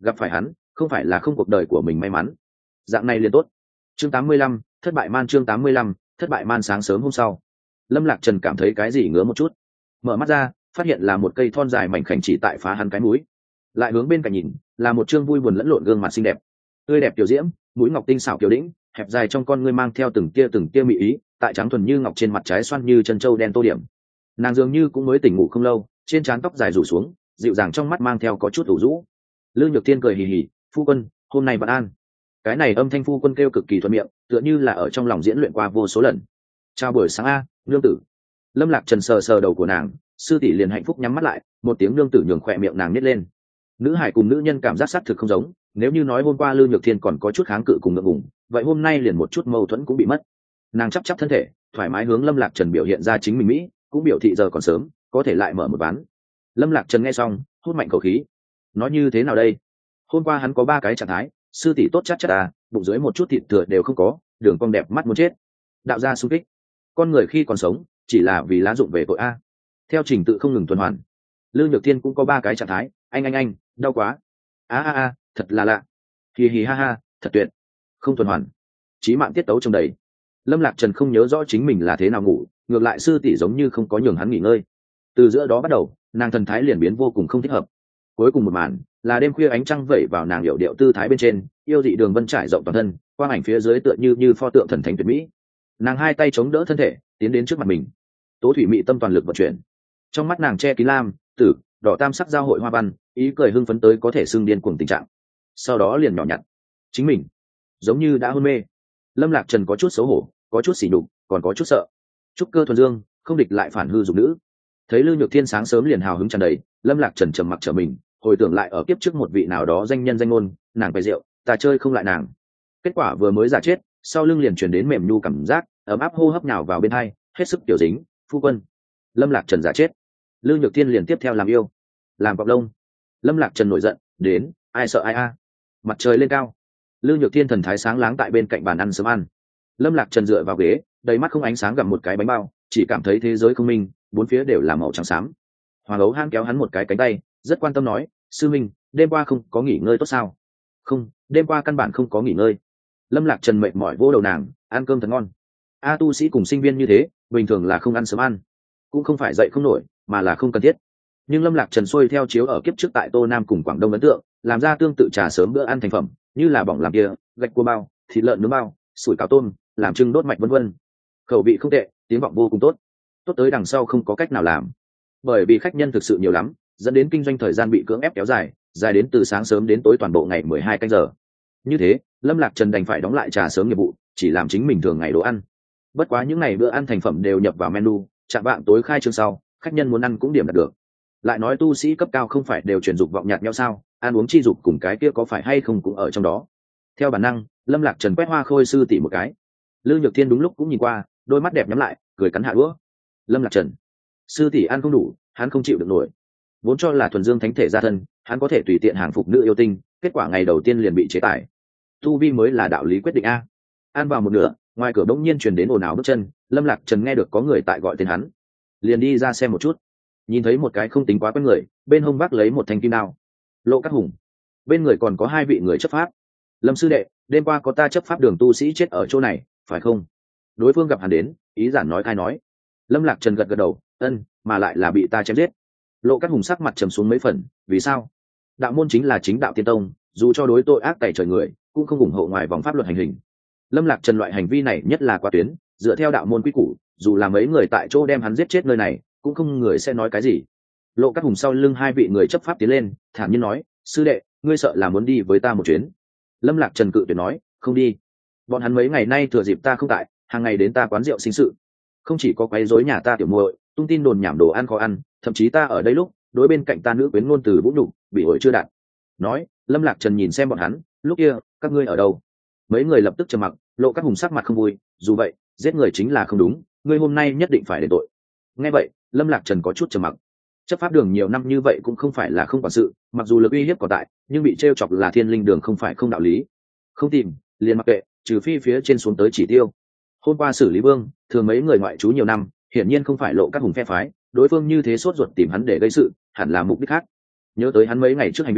gặp phải hắn không phải là không cuộc đời của mình may mắn. Dạng này liền tốt. Chương tám mươi lăm, thất bại man. Chương tám mươi lăm, thất bại man. Sáng sớm hôm sau, Lâm Lạc Trần cảm thấy cái gì ngứa một chút, mở mắt ra phát hiện là một cây thon dài mảnh khảnh chỉ tại phá hắn cái mũi, lại hướng bên cạnh nhìn là một trương vui buồn lẫn lộn gương mặt xinh đẹp, tươi đẹp tiểu diễm, mũi ngọc tinh xảo kiều đĩnh, hẹp dài trong con ngươi mang theo từng tia từng tia mị ý, tại trắng thuần như ngọc trên mặt trái xoăn như chân trâu đen tô điểm. Nàng dường như cũng mới tỉnh ngủ không lâu, trên trán tóc dài rủ xuống, dịu dàng trong mắt mang theo có chút ủ rũ. Lư Nhược Thiên cười hì hì, phu quân, hôm nay bạn an. Cái này âm thanh phu quân kêu cực kỳ thuận miệng, tựa như là ở trong lòng diễn luyện qua vô số lần. Chào buổi sáng a, nương tử. Lâm Lạc Trần sờ sờ đầu của nàng, sư tỷ liền hạnh phúc nhắm mắt lại, một tiếng nương tử nhường khỏe miệng nàng nít lên. Nữ hải cùng nữ nhân cảm giác xác thực không giống, nếu như nói hôm qua Lư Nhược Thiên còn có chút kháng cự cùng ngượng ngùng, vậy hôm nay liền một chút mâu thuẫn cũng bị mất. Nàng chắp chắp thân thể, thoải mái hướng Lâm Lạc Trần biểu hiện ra chính mình mỹ, cũng biểu thị giờ còn sớm, có thể lại mở một ván. Lâm Lạc Trần nghe xong, hút mạnh khẩu khí. Nói như thế nào đây? Hôm qua hắn có ba cái trạng thái, sư tỷ tốt chắc chắc à, bụng dưới một chút thịt thừa đều không có, đường cong đẹp mắt muốn chết. Đạo gia xung kích. Con người khi còn sống, chỉ là vì lá dụng về tội a. Theo trình tự không ngừng tuần hoàn. Lư Nhược Thiên cũng có ba cái trạng thái, anh anh anh, đau quá. A a a, thật là lạ. Hì hì ha ha, thật tuyệt. Không tuần hoàn. Chí mạng tiết tấu trong đầy. Lâm Lạc Trần không nhớ rõ chính mình là thế nào ngủ, ngược lại sư tỷ giống như không có nhường hắn nghỉ ngơi. Từ giữa đó bắt đầu, nàng thần thái liền biến vô cùng không thích hợp. Cuối cùng một màn là đêm khuya ánh trăng vẩy vào nàng hiệu điệu tư thái bên trên, yêu dị đường vân trải rộng toàn thân, quang ảnh phía dưới tựa như như pho tượng thần thánh tuyệt mỹ. Nàng hai tay chống đỡ thân thể, tiến đến trước mặt mình. Tố thủy mị tâm toàn lực vận chuyển, trong mắt nàng che kín lam, tử, đỏ tam sắc giao hội hoa văn, ý cười hưng phấn tới có thể xưng điên cuồng tình trạng. Sau đó liền nhỏ nhặt, chính mình giống như đã hôn mê. Lâm Lạc Trần có chút xấu hổ, có chút sỉ nhục, còn có chút sợ. Trúc cơ thuần dương, không địch lại phản hư dục nữ. Thấy Lư Nhược Thiên sáng sớm liền hào hứng tràn đầy, Lâm Lạc Trần trầm mặc trở mình, hồi tưởng lại ở kiếp trước một vị nào đó danh nhân danh ngôn, nàng bày rượu, ta chơi không lại nàng. Kết quả vừa mới giả chết, sau lưng liền truyền đến mềm nhu cảm giác, ấm áp hô hấp nhào vào bên hai, hết sức tiểu dính, phu quân. Lâm Lạc Trần giả chết, Lư Nhược Thiên liền tiếp theo làm yêu, làm cọc lông. Lâm Lạc Trần nổi giận, đến, ai sợ ai a. Mặt trời lên cao, Lư Nhược Thiên thần thái sáng láng tại bên cạnh bàn ăn sớm ăn. Lâm Lạc Trần dựa vào ghế, đầy mắt không ánh sáng gặm một cái bánh bao, chỉ cảm thấy thế giới không minh, bốn phía đều là màu trắng xám. Hoàng Ấu Han kéo hắn một cái cánh tay, rất quan tâm nói, sư minh, đêm qua không có nghỉ ngơi tốt sao? Không, đêm qua căn bản không có nghỉ ngơi. Lâm Lạc Trần mệt mỏi vỗ đầu nàng, ăn cơm thật ngon. A tu sĩ cùng sinh viên như thế, bình thường là không ăn sớm ăn, cũng không phải dậy không nổi, mà là không cần thiết. Nhưng Lâm Lạc Trần xuôi theo chiếu ở kiếp trước tại Tô Nam cùng Quảng Đông ấn tượng, làm ra tương tự trà sớm bữa ăn thành phẩm, như là bỏng làm kia, gạch cua bao, thịt lợn nướng bao, sủi cảo tôm, làm trưng đốt mạch vân vân. Khẩu vị không tệ, tiếng vọng vô cùng tốt. Tốt tới đằng sau không có cách nào làm. Bởi vì khách nhân thực sự nhiều lắm, dẫn đến kinh doanh thời gian bị cưỡng ép kéo dài, dài đến từ sáng sớm đến tối toàn bộ ngày mười hai canh giờ. Như thế, Lâm Lạc Trần đành phải đóng lại trà sớm nghiệp vụ, chỉ làm chính mình thường ngày đồ ăn. Bất quá những ngày bữa ăn thành phẩm đều nhập vào menu, chạm vạng tối khai trương sau, khách nhân muốn ăn cũng điểm đạt được. Lại nói tu sĩ cấp cao không phải đều truyền dục vọng nhạt nhau sao, ăn uống chi dục cùng cái kia có phải hay không cũng ở trong đó. Theo bản năng, Lâm Lạc Trần quét Hoa Khôi sư tỷ một cái. Lư Nhược Thiên đúng lúc cũng nhìn qua, đôi mắt đẹp nhắm lại, cười cắn hạ đũa. Lâm Lạc Trần, sư tỷ ăn không đủ, hắn không chịu được nổi. Vốn cho là thuần dương thánh thể gia thân, hắn có thể tùy tiện hàng phục nữ yêu tinh, kết quả ngày đầu tiên liền bị chế tài. Tu vi mới là đạo lý quyết định a. Ăn vào một nửa, ngoài cửa bỗng nhiên truyền đến ồn ào bước chân, Lâm Lạc Trần nghe được có người tại gọi tên hắn, liền đi ra xem một chút. Nhìn thấy một cái không tính quá quen người, bên hông vác lấy một thanh kim đao. Lộ Cát Hùng, bên người còn có hai vị người chấp pháp. Lâm sư đệ, đêm qua có ta chấp pháp đường tu sĩ chết ở chỗ này, phải không? Đối phương gặp hắn đến, ý giản nói khai nói. Lâm Lạc Trần gật gật đầu, ân, mà lại là bị ta chém giết. Lộ Cát Hùng sắc mặt trầm xuống mấy phần, vì sao? Đạo môn chính là chính đạo tiên tông, dù cho đối tội ác tày trời người, cũng không ủng hộ ngoài vòng pháp luật hành hình. Lâm Lạc Trần loại hành vi này nhất là quá tuyến, dựa theo đạo môn quy củ, dù là mấy người tại chỗ đem hắn giết chết nơi này, cũng không người sẽ nói cái gì. Lộ Cát Hùng sau lưng hai vị người chấp pháp tiến lên, thản nhiên nói, sư đệ, ngươi sợ là muốn đi với ta một chuyến. Lâm Lạc Trần cự tuyệt nói, không đi. Bọn hắn mấy ngày nay thừa dịp ta không tại, hàng ngày đến ta quán rượu sinh sự, không chỉ có quấy rối nhà ta tiểu muội, tung tin đồn nhảm đồ ăn khó ăn, thậm chí ta ở đây lúc đối bên cạnh ta nữ quyến ngôn từ vũ nhục, bị ổi chưa đạt. Nói, Lâm Lạc Trần nhìn xem bọn hắn, lúc kia các ngươi ở đâu? Mấy người lập tức trầm mặc. Lộ Cát Hùng sắc mặt không vui, dù vậy giết người chính là không đúng, ngươi hôm nay nhất định phải đền tội. Nghe vậy, Lâm Lạc Trần có chút trầm mặc. Chấp pháp đường nhiều năm như vậy cũng không phải là không quản sự, mặc dù lực uy hiếp còn tại, nhưng bị trêu chọc là thiên linh đường không phải không đạo lý. Không tìm, liền mặc kệ, trừ phi phía trên xuống tới chỉ tiêu. Hôm qua xử lý vương, thường mấy người ngoại trú nhiều năm, hiển nhiên không phải Lộ Cát Hùng phe phái, đối phương như thế sốt ruột tìm hắn để gây sự, hẳn là mục đích khác. Nhớ tới hắn mấy ngày trước hành vi,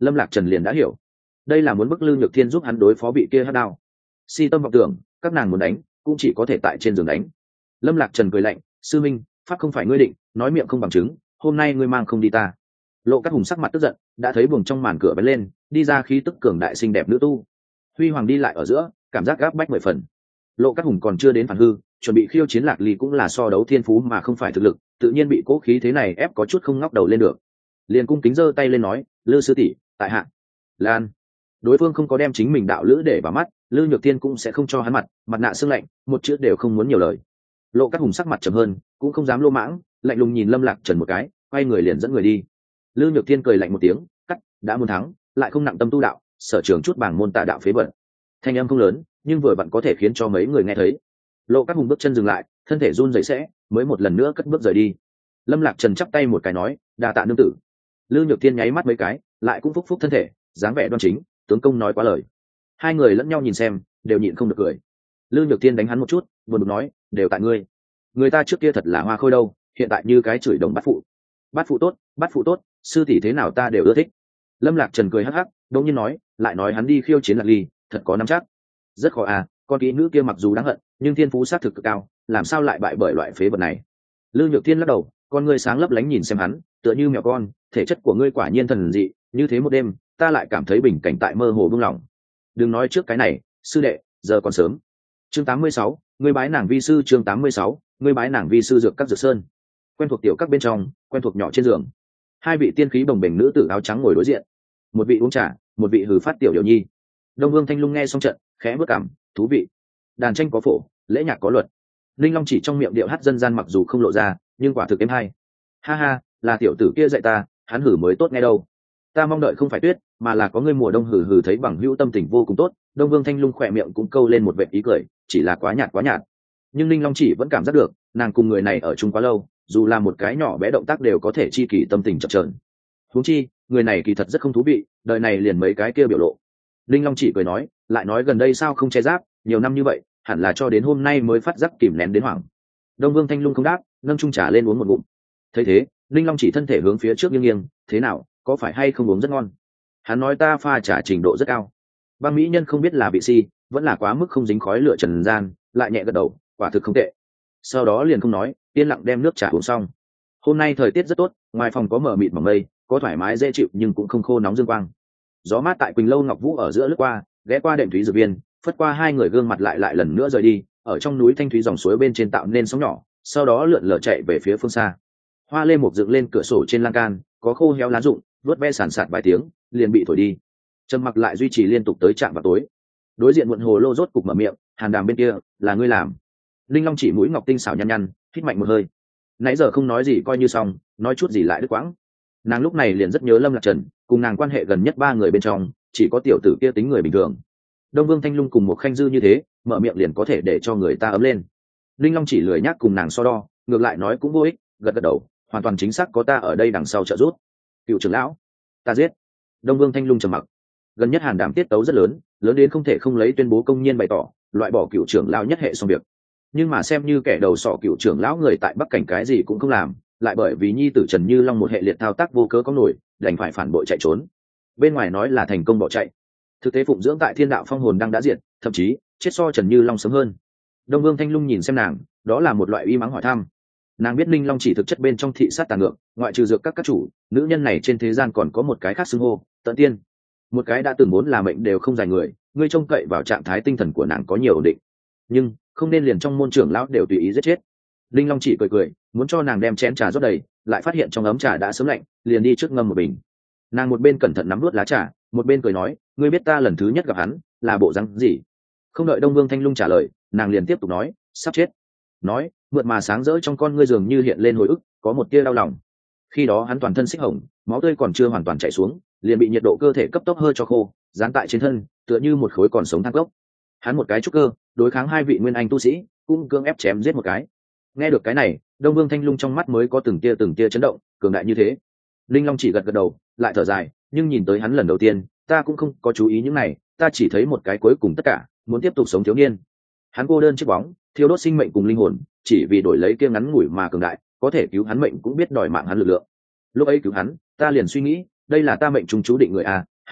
Lâm Lạc Trần liền đã hiểu, đây là muốn bức Lưu Nhược Thiên giúp hắn đối phó vị kia hắc đao. Si tâm vọng tưởng, các nàng muốn đánh cũng chỉ có thể tại trên giường đánh. Lâm Lạc Trần cười lạnh, sư minh, pháp không phải ngươi định, nói miệng không bằng chứng, hôm nay ngươi mang không đi ta. Lộ Cát Hùng sắc mặt tức giận, đã thấy buồng trong màn cửa bén lên, đi ra khí tức cường đại xinh đẹp nữ tu. Huy Hoàng đi lại ở giữa, cảm giác gáp bách mười phần. Lộ Cát Hùng còn chưa đến phản hư, chuẩn bị khiêu chiến Lạc Ly cũng là so đấu thiên phú mà không phải thực lực, tự nhiên bị cố khí thế này ép có chút không ngóc đầu lên được. Liền cung kính giơ tay lên nói, Lư sư tỷ, tại hạ. Lan. Đối phương không có đem chính mình đạo lữ để vào mắt, Lư Nhược Thiên cũng sẽ không cho hắn mặt, mặt nạ sương lạnh, một chữ đều không muốn nhiều lời. Lộ Cát Hùng sắc mặt trầm hơn, cũng không dám lô mãng, lạnh lùng nhìn Lâm Lạc Trần một cái, quay người liền dẫn người đi. Lư Nhược Thiên cười lạnh một tiếng, cắt, đã muốn thắng, lại không nặng tâm tu đạo, sở trường chút bảng môn tà đạo phế bẩn. Thanh âm không lớn, nhưng vừa vặn có thể khiến cho mấy người nghe thấy. Lộ Cát Hùng bước chân dừng lại, thân thể run rẩy sẽ, mới một lần nữa cất bước rời đi. Lâm Lạc Trần chắp tay một cái nói, đa tạ nương tử. Lư Nhược Thiên nháy mắt mấy cái, lại cũng phúc phúc thân thể, dáng vẻ đoan chính, tướng công nói quá lời. Hai người lẫn nhau nhìn xem, đều nhịn không được cười. Lư Nhược Thiên đánh hắn một chút, buồn bực nói, đều tại ngươi. Người ta trước kia thật là hoa khôi đâu, hiện tại như cái chửi đồng bắt phụ. Bắt phụ tốt, bắt phụ tốt, sư tỷ thế nào ta đều ưa thích. Lâm Lạc Trần cười hắc hắc, đống nhiên nói, lại nói hắn đi khiêu chiến Lạc Ly, thật có nắm chắc. Rất khó à, con kỹ nữ kia mặc dù đáng hận, nhưng thiên phú sát thực cực cao, làm sao lại bại bởi loại phế vật này. Lư Nhược Thiên lắc đầu, con ngươi sáng lấp lánh nhìn xem hắn, tựa như mèo con, thể chất của ngươi quả nhiên thần dị, như thế một đêm, ta lại cảm thấy bình cảnh tại mơ hồ buông lỏng. Đừng nói trước cái này, sư đệ, giờ còn sớm. Chương tám mươi sáu, ngươi bái nàng vi sư. Chương tám mươi sáu, ngươi bái nàng vi sư. Dược các dược sơn, quen thuộc tiểu các bên trong, quen thuộc nhỏ trên giường. Hai vị tiên khí bồng bềnh nữ tử áo trắng ngồi đối diện, một vị uống trà, một vị hừ phát tiểu điều nhi. Đông Vương Thanh Lung nghe xong trận, khẽ bước cảm, thú vị. Đàn tranh có phổ, lễ nhạc có luật. Linh Long chỉ trong miệng điệu hát dân gian mặc dù không lộ ra, nhưng quả thực êm hay. Ha ha, là tiểu tử kia dạy ta, hắn hử mới tốt nghe đâu. Ta mong đợi không phải tuyết, mà là có người mùa đông hử hử thấy bằng hữu tâm tình vô cùng tốt. Đông Vương Thanh Lung khỏe miệng cũng câu lên một vệt ý cười, chỉ là quá nhạt quá nhạt. Nhưng Linh Long chỉ vẫn cảm giác được, nàng cùng người này ở chung quá lâu, dù là một cái nhỏ bé động tác đều có thể chi kỳ tâm tình chập chờn. Huống chi, người này kỳ thật rất không thú vị, đời này liền mấy cái kia biểu lộ. Linh Long chỉ cười nói, lại nói gần đây sao không che giáp, nhiều năm như vậy, hẳn là cho đến hôm nay mới phát giác kìm nén đến hoảng. Đông Vương Thanh Lung không đáp, nâng chung trà lên uống một ngụm. Thấy thế, Linh Long chỉ thân thể hướng phía trước nghiêng nghiêng, thế nào, có phải hay không uống rất ngon? Hắn nói ta pha trà trình độ rất cao. Băng mỹ nhân không biết là vị si, vẫn là quá mức không dính khói lửa trần gian, lại nhẹ gật đầu, quả thực không tệ. Sau đó liền không nói, yên lặng đem nước trà uống xong. Hôm nay thời tiết rất tốt, ngoài phòng có mờ mịt mỏng mây, có thoải mái dễ chịu nhưng cũng không khô nóng dương quang. Gió mát tại Quỳnh Lâu Ngọc Vũ ở giữa lướt qua, ghé qua đệm thúy dược viên, phất qua hai người gương mặt lại lại lần nữa rời đi, ở trong núi thanh thúy dòng suối bên trên tạo nên sóng nhỏ, sau đó lượn lờ chạy về phía phương xa. Hoa lê mục dựng lên cửa sổ trên lan can, có khô héo lá rụng, vớt ve sàn sạt vài tiếng, liền bị thổi đi. Trầm mặc lại duy trì liên tục tới trạm vào tối. Đối diện muộn hồ lô rốt cục mở miệng, Hàn Đàm bên kia, là ngươi làm. Linh Long chỉ mũi ngọc tinh xảo nhăn nhăn, hít mạnh một hơi. Nãy giờ không nói gì coi như xong, nói chút gì lại đứt quãng. Nàng lúc này liền rất nhớ Lâm Lạc Trần, cùng nàng quan hệ gần nhất ba người bên trong, chỉ có tiểu tử kia tính người bình thường. Đông Vương Thanh Lung cùng một Khanh Dư như thế, mở miệng liền có thể để cho người ta ấm lên. Linh Long chỉ lười nhác cùng nàng so đo, ngược lại nói cũng vô ích, gật gật đầu, hoàn toàn chính xác có ta ở đây đằng sau trợ giúp. Cựu trưởng lão, ta giết. Đông Vương Thanh Lung trầm mặc. Gần nhất Hàn Đàm tiết tấu rất lớn, lớn đến không thể không lấy tuyên bố công nhiên bày tỏ, loại bỏ cựu trưởng lão nhất hệ xong việc. Nhưng mà xem như kẻ đầu sọ cựu trưởng lão người tại Bắc Cảnh cái gì cũng không làm, lại bởi vì nhi tử Trần Như Long một hệ liệt thao tác vô cớ có nổi, đành phải phản bội chạy trốn. Bên ngoài nói là thành công bỏ chạy, thực tế phụng dưỡng tại Thiên Đạo Phong hồn đang đã diệt, thậm chí chết so Trần Như Long sớm hơn. Đông Vương Thanh Lung nhìn xem nàng, đó là một loại uy mắng hỏi thăm. Nàng biết Ninh Long chỉ thực chất bên trong thị sát tàn ngược, ngoại trừ dược các các chủ, nữ nhân này trên thế gian còn có một cái khác xưng hô, Tận Tiên. Một cái đã từng muốn là mệnh đều không dài người, ngươi trông cậy vào trạng thái tinh thần của nàng có nhiều ổn định, nhưng không nên liền trong môn trưởng lão đều tùy ý giết chết. Linh Long chỉ cười cười, muốn cho nàng đem chén trà rót đầy, lại phát hiện trong ấm trà đã sớm lạnh, liền đi trước ngâm một bình. Nàng một bên cẩn thận nắm nuốt lá trà, một bên cười nói, ngươi biết ta lần thứ nhất gặp hắn là bộ răng gì? Không đợi Đông Vương Thanh Lung trả lời, nàng liền tiếp tục nói, sắp chết. Nói, mượt mà sáng rỡ trong con ngươi dường như hiện lên hồi ức, có một tia đau lòng. Khi đó hắn toàn thân xích hồng, máu tươi còn chưa hoàn toàn chảy xuống, liền bị nhiệt độ cơ thể cấp tốc hơi cho khô, dán tại trên thân, tựa như một khối còn sống thang gốc. Hắn một cái trúc cơ, đối kháng hai vị nguyên anh tu sĩ, cũng cưỡng ép chém giết một cái. Nghe được cái này, Đông Vương Thanh Lung trong mắt mới có từng tia từng tia chấn động, cường đại như thế. Linh Long chỉ gật gật đầu, lại thở dài, nhưng nhìn tới hắn lần đầu tiên, ta cũng không có chú ý những này, ta chỉ thấy một cái cuối cùng tất cả, muốn tiếp tục sống thiếu niên. Hắn cô đơn chiếc bóng, thiêu đốt sinh mệnh cùng linh hồn, chỉ vì đổi lấy kia ngắn ngủi mà cường đại, có thể cứu hắn mệnh cũng biết đòi mạng hắn lực lượng. Lúc ấy cứu hắn, ta liền suy nghĩ, đây là ta mệnh trùng chú định người à,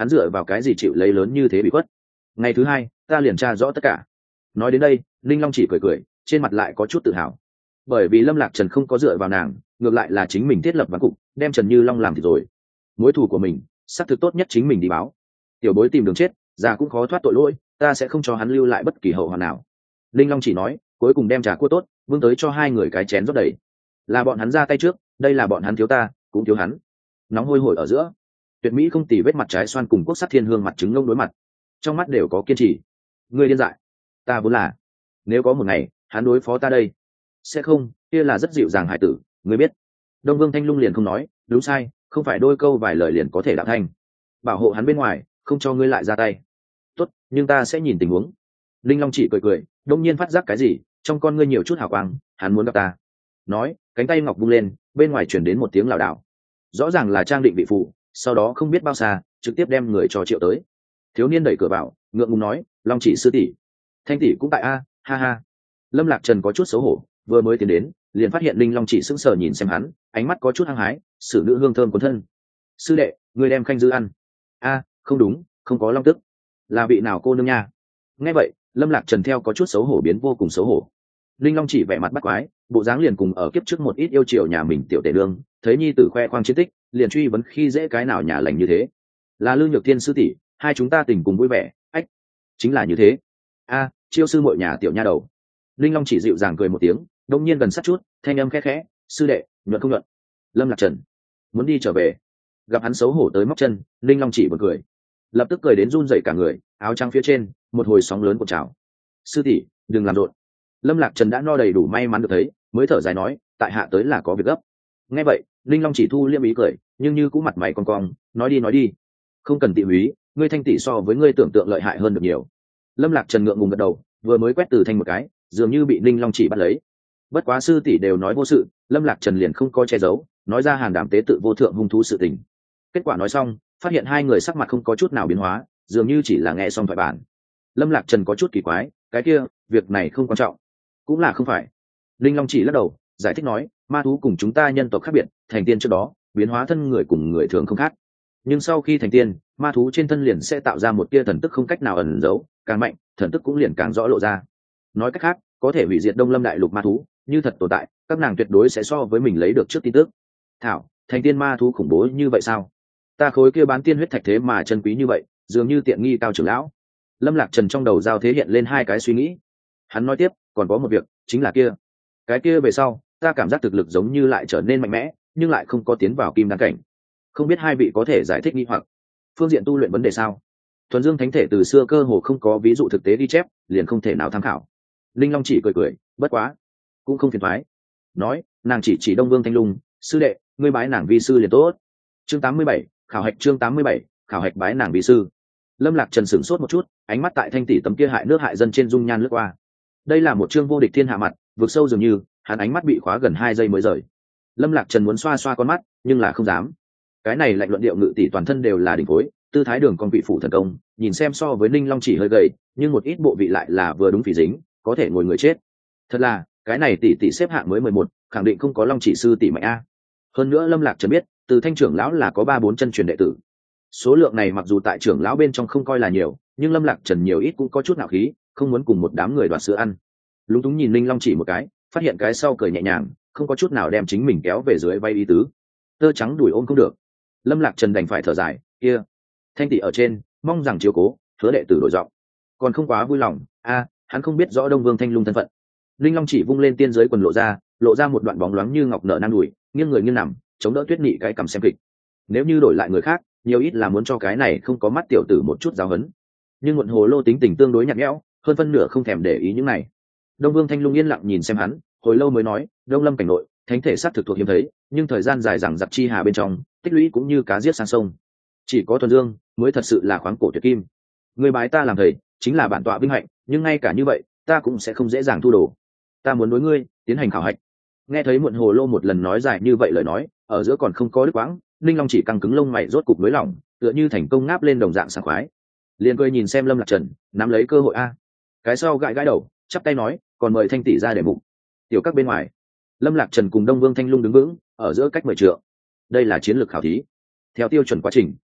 hắn dựa vào cái gì chịu lấy lớn như thế bị khuất. Ngày thứ hai ta liền tra rõ tất cả. Nói đến đây linh long chỉ cười cười, trên mặt lại có chút tự hào, bởi vì Lâm Lạc Trần không có dựa vào nàng, ngược lại là chính mình thiết lập ván cục, đem Trần Như Long làm thì rồi. Mối thù của mình xác thực tốt nhất chính mình đi báo. Tiểu bối tìm đường chết, già cũng khó thoát tội lỗi, ta sẽ không cho hắn lưu lại bất kỳ hậu hoạn nào. Linh Long chỉ nói, cuối cùng đem trà cua tốt vương tới cho hai người cái chén rót đầy. Là bọn hắn ra tay trước, đây là bọn hắn thiếu ta cũng thiếu hắn. Nóng hôi hổi ở giữa, tuyệt mỹ không tì vết mặt trái xoan cùng quốc sắc thiên hương mặt trứng ngông đối mặt, trong mắt đều có kiên trì. Ngươi điên dại, ta vốn là, nếu có một ngày hắn đối phó ta đây, sẽ không, kia là rất dịu dàng hải tử, ngươi biết. Đông Vương Thanh Lung liền không nói đúng sai, không phải đôi câu vài lời liền có thể đạo thanh, bảo hộ hắn bên ngoài, không cho ngươi lại ra tay. Tốt, nhưng ta sẽ nhìn tình huống. Linh Long chỉ cười cười, đông nhiên phát giác cái gì, trong con ngươi nhiều chút hào quang, hắn muốn gặp ta. Nói, cánh tay ngọc vung lên, bên ngoài chuyển đến một tiếng lảo đảo, rõ ràng là trang định vị phụ, sau đó không biết bao xa trực tiếp đem người cho triệu tới. Thiếu niên đẩy cửa vào, ngượng ngùng nói, Long chỉ sư tỷ, Thanh tỷ cũng tại a, ha ha. Lâm Lạc Trần có chút xấu hổ, vừa mới tiến đến liền phát hiện Linh Long chỉ sững sờ nhìn xem hắn, ánh mắt có chút hăng hái, sử nữ hương thơm cuốn thân. Sư đệ, người đem canh dư ăn. A, không đúng, không có long tức, là vị nào cô nương nha. Nghe vậy Lâm Lạc Trần theo có chút xấu hổ biến vô cùng xấu hổ. Linh Long chỉ vẻ mặt bắt quái, bộ dáng liền cùng ở kiếp trước một ít yêu chiều nhà mình tiểu tể đương, thấy nhi tử khoe khoang chiến tích, liền truy vấn khi dễ cái nào nhà lành như thế. Là Lư Nhược Thiên sư tỷ, hai chúng ta tình cùng vui vẻ, ách, chính là như thế. A, chiêu sư muội nhà tiểu nha đầu. Linh Long chỉ dịu dàng cười một tiếng, đông nhiên gần sát chút, thanh âm khẽ khẽ, sư đệ, nhuận không nhuận. Lâm Lạc Trần muốn đi trở về, gặp hắn xấu hổ tới móc chân, Linh Long chỉ bật cười, lập tức cười đến run rẩy cả người, áo trắng phía trên một hồi sóng lớn của trào. Sư tỷ, đừng làm rộn. Lâm Lạc Trần đã no đầy đủ may mắn được thấy, mới thở dài nói, tại hạ tới là có việc gấp. Nghe vậy Linh Long chỉ thu liêm ý cười, nhưng như cũng mặt mày cong cong, nói đi nói đi. Không cần tị húy, ngươi Thanh tỷ so với ngươi tưởng tượng lợi hại hơn được nhiều. Lâm Lạc Trần ngượng ngùng gật đầu, vừa mới quét từ thanh một cái, dường như bị Linh Long chỉ bắt lấy. Bất quá sư tỷ đều nói vô sự, Lâm Lạc Trần liền không có che giấu, nói ra hàn đảm tế tự vô thượng hung thú sự tình. Kết quả nói xong, phát hiện hai người sắc mặt không có chút nào biến hóa, dường như chỉ là nghe xong thoại bản. Lâm Lạc Trần có chút kỳ quái, cái kia, việc này không quan trọng. Cũng là không phải. Linh Long chỉ lắc đầu, giải thích nói, ma thú cùng chúng ta nhân tộc khác biệt, thành tiên trước đó biến hóa thân người cùng người thường không khác, nhưng sau khi thành tiên, ma thú trên thân liền sẽ tạo ra một tia thần tức không cách nào ẩn giấu, càng mạnh thần tức cũng liền càng rõ lộ ra. Nói cách khác, có thể hủy diệt Đông Lâm đại lục ma thú, như thật tồn tại, các nàng tuyệt đối sẽ so với mình lấy được trước tin tức. Thảo, thành tiên ma thú khủng bố như vậy sao? Ta khối kia bán tiên huyết thạch thế mà chân quý như vậy, dường như tiện nghi cao trưởng lão. Lâm Lạc Trần trong đầu giao thế hiện lên hai cái suy nghĩ. Hắn nói tiếp, còn có một việc, chính là kia cái kia về sau ta cảm giác thực lực giống như lại trở nên mạnh mẽ, nhưng lại không có tiến vào kim đan cảnh. Không biết hai vị có thể giải thích nghi hoặc phương diện tu luyện vấn đề sao? Thuần Dương thánh thể từ xưa cơ hồ không có ví dụ thực tế ghi chép, liền không thể nào tham khảo. Linh Long chỉ cười cười, bất quá cũng không phiền thoái. Nói, nàng chỉ chỉ Đông Vương Thanh Lung, sư đệ, ngươi bái nàng vi sư liền tốt. Chương tám mươi bảy, khảo hạch chương tám mươi bảy, khảo hạch bái nàng vi sư. Lâm Lạc Trần sửng sốt một chút, ánh mắt tại thanh tỷ tấm kia hại nước hại dân trên dung nhan lướt qua. Đây là một chương vô địch thiên hạ mặt, vượt sâu dường như, hắn ánh mắt bị khóa gần hai giây mới rời. Lâm Lạc Trần muốn xoa xoa con mắt, nhưng là không dám. Cái này lạnh luận điệu ngự tỷ toàn thân đều là đỉnh khối, tư thái đường con vị phủ thần công, nhìn xem so với Ninh Long chỉ hơi gầy, nhưng một ít bộ vị lại là vừa đúng phỉ dính, có thể ngồi người chết. Thật là, cái này tỷ tỷ xếp hạng mới mười một, khẳng định không có Long chỉ sư tỷ mạnh a. Hơn nữa Lâm Lạc Trần biết, từ Thanh trưởng lão là có ba bốn chân truyền đệ tử. Số lượng này mặc dù tại trưởng lão bên trong không coi là nhiều, nhưng Lâm Lạc Trần nhiều ít cũng có chút nạo khí, không muốn cùng một đám người đoạt sữa ăn. Lúng túng nhìn Ninh Long chỉ một cái, phát hiện cái sau cười nhẹ nhàng, không có chút nào đem chính mình kéo về dưới vay ý tứ. Tơ trắng đuổi ôm không được. Lâm Lạc Trần đành phải thở dài, kia Thanh tỷ ở trên, mong rằng chiếu cố, hứa đệ tử đổi giọng. Còn không quá vui lòng, a, hắn không biết rõ Đông Vương Thanh Lung thân phận. Linh Long chỉ vung lên tiên giới quần lộ ra, lộ ra một đoạn bóng loáng như ngọc nở nang đùi, nghiêng người nghiêng nằm, chống đỡ Tuyết Nị cái cằm xem kịch. Nếu như đổi lại người khác, nhiều ít là muốn cho cái này không có mắt tiểu tử một chút giáo huấn. Nhưng Muộn Hồ Lô tính tình tương đối nhạt nhẽo, hơn phân nửa không thèm để ý những này. Đông Vương Thanh Lung yên lặng nhìn xem hắn, hồi lâu mới nói, Đông Lâm cảnh nội, thánh thể sát thực thuộc hiếm thấy, nhưng thời gian dài dằng dặc chi hà bên trong, tích lũy cũng như cá giết sang sông. Chỉ có Thuần Dương mới thật sự là khoáng cổ tuyệt kim. Người bái ta làm thầy, chính là bản tọa vinh hạnh, nhưng ngay cả như vậy, ta cũng sẽ không dễ dàng thu đồ. Ta muốn đối ngươi tiến hành khảo hạch. Nghe thấy Muộn Hồ Lô một lần nói dài như vậy lời nói, ở giữa còn không có đứt quãng, Linh Long chỉ căng cứng lông mày rốt cục nới lỏng, tựa như thành công ngáp lên đồng dạng sảng khoái. Liền cười nhìn xem Lâm Lạc Trần, nắm lấy cơ hội a. Cái sau gãi gãi đầu, chắp tay nói, còn mời Thanh tỷ ra để mục. Tiểu các bên ngoài, Lâm Lạc Trần cùng Đông Vương Thanh Lung đứng vững, ở giữa cách mười trượng. Đây là chiến lược khảo thí. Theo tiêu chuẩn quá trình,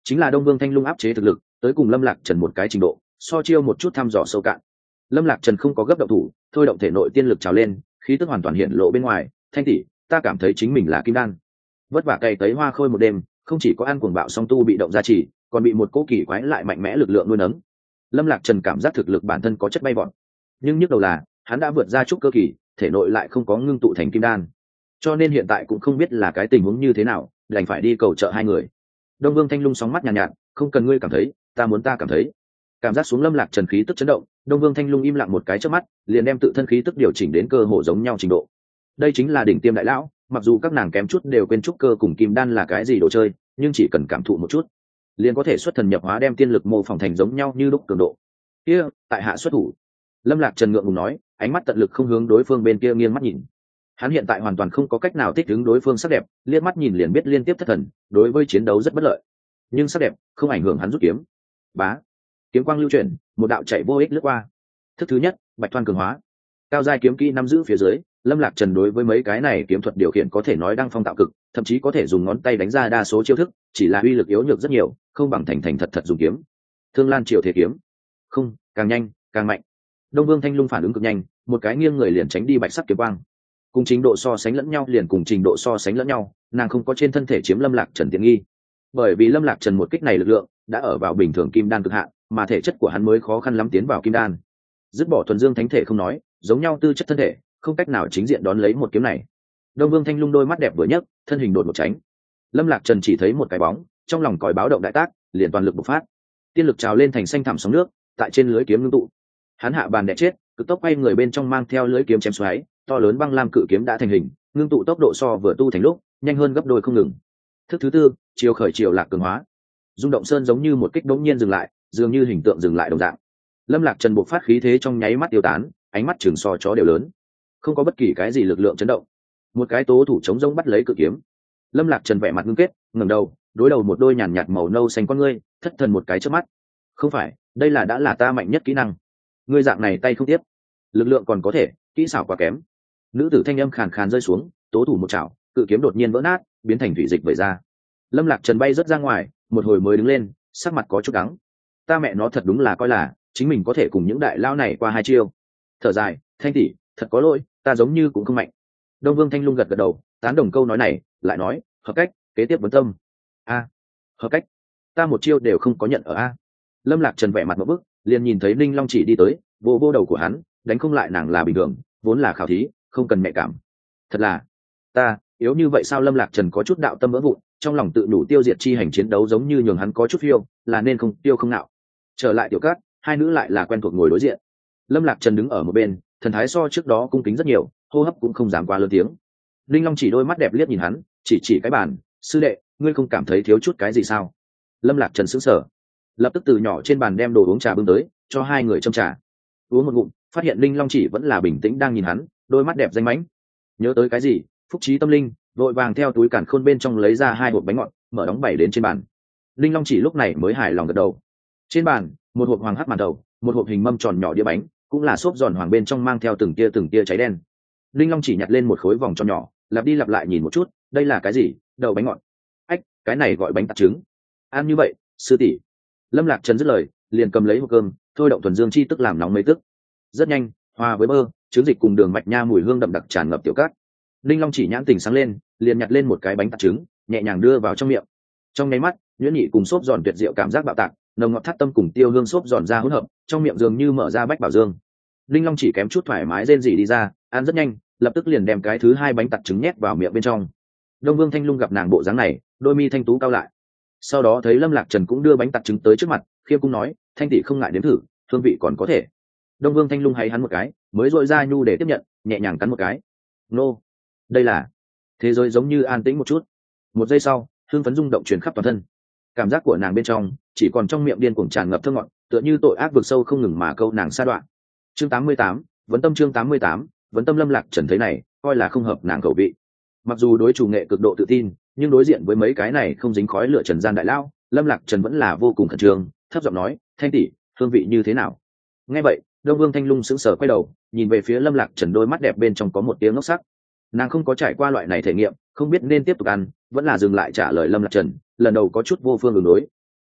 chính là đông vương thanh lung áp chế thực lực tới cùng lâm lạc trần một cái trình độ, so chiêu một chút thăm dò sâu cạn. Lâm lạc trần không có gấp động thủ, thôi động thể nội tiên lực trào lên, khí tức hoàn toàn hiện lộ bên ngoài. Thanh tỷ, ta cảm thấy chính mình là kim đan. Vất vả cày tới hoa khôi một đêm, không chỉ có ăn cuồng bạo song tu bị động gia trì, còn bị một cỗ kỳ quái lại mạnh mẽ lực lượng nuôi nấng. Lâm lạc trần cảm giác thực lực bản thân có chất bay vọt, nhưng nhức đầu là hắn đã vượt ra trúc cơ kỳ, thể nội lại không có ngưng tụ thành kim đan, cho nên hiện tại cũng không biết là cái tình huống như thế nào, đành phải đi cầu trợ hai người. Đông vương thanh lung sóng mắt nhàn nhạt, nhạt không cần ngươi cảm thấy, ta muốn ta cảm thấy. Cảm giác xuống lâm lạc trần khí tức chấn động, đông vương thanh lung im lặng một cái trước mắt, liền đem tự thân khí tức điều chỉnh đến cơ hồ giống nhau trình độ. Đây chính là đỉnh tiêm đại lão, mặc dù các nàng kém chút đều quên trúc cơ cùng kim đan là cái gì đồ chơi, nhưng chỉ cần cảm thụ một chút liền có thể xuất thần nhập hóa, đem tiên lực mô phỏng thành giống nhau như lúc cường độ. Kia tại hạ xuất thủ. Lâm lạc trần ngượng ngùng nói, ánh mắt tận lực không hướng đối phương bên kia nghiêng mắt nhìn. Hắn hiện tại hoàn toàn không có cách nào thích ứng đối phương sắc đẹp, liếc mắt nhìn liền biết liên tiếp thất thần, đối với chiến đấu rất bất lợi. Nhưng sắc đẹp không ảnh hưởng hắn rút kiếm. Bá, kiếm quang lưu chuyển, một đạo chạy vô ích lướt qua. Thức thứ nhất, bạch thoan cường hóa. Cao giai kiếm kỹ nắm giữ phía dưới, lâm lạc trần đối với mấy cái này kiếm thuật điều khiển có thể nói đăng phong tạo cực, thậm chí có thể dùng ngón tay đánh ra đa số chiêu thức, chỉ là uy lực yếu nhược rất nhiều, không bằng thành thành thật thật dùng kiếm. Thương lan triều thế kiếm, không, càng nhanh càng mạnh. Đông vương thanh lung phản ứng cực nhanh, một cái nghiêng người liền tránh đi bạch sắc kiếm quang. Cùng trình độ so sánh lẫn nhau liền cùng trình độ so sánh lẫn nhau, nàng không có trên thân thể chiếm lâm lạc trần tiện nghi, bởi vì lâm lạc trần một kích này lực lượng đã ở vào bình thường kim đan cực hạn, mà thể chất của hắn mới khó khăn lắm tiến vào kim đan. Dứt bỏ thuần dương thánh thể không nói, giống nhau tư chất thân thể không cách nào chính diện đón lấy một kiếm này. Đông vương thanh lung đôi mắt đẹp vừa nhấc, thân hình đột một tránh. Lâm lạc trần chỉ thấy một cái bóng, trong lòng còi báo động đại tác, liền toàn lực bộc phát, tiên lực trào lên thành xanh thẳm sóng nước, tại trên lưới kiếm ngưng tụ. Hắn hạ bàn đè chết, cực tốc quay người bên trong mang theo lưới kiếm chém xoáy, to lớn băng lam cự kiếm đã thành hình, ngưng tụ tốc độ so vừa tu thành lúc nhanh hơn gấp đôi không ngừng. Thức thứ tư, chiều khởi chiều lạc cường hóa. Dung động sơn giống như một kích đống nhiên dừng lại, dường như hình tượng dừng lại đồng dạng. Lâm lạc trần bộc phát khí thế trong nháy mắt tiêu tán, ánh mắt chừng so chó đều lớn, không có bất kỳ cái gì lực lượng chấn động. Một cái tố thủ chống rông bắt lấy cự kiếm. Lâm lạc trần vẻ mặt ngưng kết, ngẩng đầu, đối đầu một đôi nhàn nhạt màu nâu xanh con ngươi, thất thần một cái chớp mắt. Không phải, đây là đã là ta mạnh nhất kỹ năng. Ngươi dạng này tay không tiếp, lực lượng còn có thể, kỹ xảo quá kém. Nữ tử thanh âm khàn khàn rơi xuống, tố thủ một chảo, cự kiếm đột nhiên vỡ nát, biến thành thủy dịch vẩy ra. Lâm lạc trần bay rớt ra ngoài, một hồi mới đứng lên, sắc mặt có chút đắng. Ta mẹ nó thật đúng là coi là chính mình có thể cùng những đại lao này qua hai chiêu. Thở dài, thanh tỷ, thật có lỗi, ta giống như cũng không mạnh. Đông vương thanh lung gật gật đầu, tán đồng câu nói này, lại nói, hợp cách, kế tiếp vấn tâm. A, hợp cách, ta một chiêu đều không có nhận ở a. Lâm lạc trần vẻ mặt một bức, liền nhìn thấy ninh long chỉ đi tới, vô vô đầu của hắn, đánh không lại nàng là bình thường, vốn là khảo thí, không cần mẹ cảm. Thật là, ta yếu như vậy sao? Lâm lạc trần có chút đạo tâm vỡ vụn, trong lòng tự đủ tiêu diệt chi hành chiến đấu giống như nhường hắn có chút phiêu, là nên không tiêu không nạo. Trở lại tiểu cát, hai nữ lại là quen thuộc ngồi đối diện. Lâm lạc trần đứng ở một bên, thần thái so trước đó cung kính rất nhiều, hô hấp cũng không dám quá lớn tiếng. Linh long chỉ đôi mắt đẹp liếc nhìn hắn, chỉ chỉ cái bàn, sư đệ, ngươi không cảm thấy thiếu chút cái gì sao? Lâm lạc trần sững sờ, lập tức từ nhỏ trên bàn đem đồ uống trà bưng tới, cho hai người châm trà. Uống một ngụm, phát hiện Linh long chỉ vẫn là bình tĩnh đang nhìn hắn, đôi mắt đẹp danh mãnh. Nhớ tới cái gì, phúc trí tâm linh, vội vàng theo túi càn khôn bên trong lấy ra hai hộp bánh ngọt, mở đóng bày đến trên bàn. Linh long chỉ lúc này mới hài lòng gật đầu. Trên bàn, một hộp hoàng hắc màn đầu, một hộp hình mâm tròn nhỏ đĩa bánh, cũng là xốp giòn hoàng bên trong mang theo từng tia từng tia cháy đen. Linh long chỉ nhặt lên một khối vòng tròn nhỏ, lặp đi lặp lại nhìn một chút, đây là cái gì? Đầu bánh ngọt. Ách, cái này gọi bánh tạt trứng. Ăn như vậy, sư tỷ. Lâm lạc trần dứt lời, liền cầm lấy hộp cơm, thôi động thuần dương chi tức làm nóng mấy tức. Rất nhanh, hòa với bơ, trứng dịch cùng đường mạch nha mùi hương đậm đặc tràn ngập tiểu cát. Linh long chỉ nhãn tình sáng lên, liền nhặt lên một cái bánh tạt trứng, nhẹ nhàng đưa vào trong miệng. Trong nháy mắt, nhuyễn nhị cùng xốp giòn tuyệt diệu cảm giác bạo tạc, nồng ngọt thắt tâm cùng tiêu hương xốp giòn ra hỗn hợp, trong miệng dường như mở ra bách bảo dương. Linh long chỉ kém chút thoải mái rên rỉ đi ra, ăn rất nhanh, lập tức liền đem cái thứ hai bánh tạt trứng nhét vào miệng bên trong. Đông vương thanh lung gặp nàng bộ dáng này, đôi mi thanh tú cao lại. Sau đó thấy Lâm lạc trần cũng đưa bánh tạt trứng tới trước mặt, khiêm cung nói, thanh tỷ không ngại nếm thử, hương vị còn có thể. Đông vương thanh lung hay hắn một cái, mới dội ra nhu để tiếp nhận, nhẹ nhàng cắn một cái. Nô, đây là. Thế giới giống như an tĩnh một chút. Một giây sau, hương phấn rung động truyền khắp toàn thân. Cảm giác của nàng bên trong chỉ còn trong miệng điên cuồng tràn ngập thơ ngọt, tựa như tội ác vực sâu không ngừng mà câu nàng sa đoạn. Chương tám mươi tám, vấn tâm. Chương tám mươi tám, vấn tâm. Lâm lạc trần thấy này, coi là không hợp nàng khẩu vị. Mặc dù đối chủ nghệ cực độ tự tin, nhưng đối diện với mấy cái này không dính khói lửa trần gian đại lao, Lâm lạc trần vẫn là vô cùng khẩn trương, thấp giọng nói, thanh tỷ, hương vị như thế nào? Nghe vậy, Đông vương thanh lung sững sờ quay đầu, nhìn về phía Lâm lạc trần, đôi mắt đẹp bên trong có một tiếng ngốc sắc. Nàng không có trải qua loại này thể nghiệm, không biết nên tiếp tục ăn vẫn là dừng lại trả lời Lâm lạc trần, lần đầu có chút vô phương đường đối.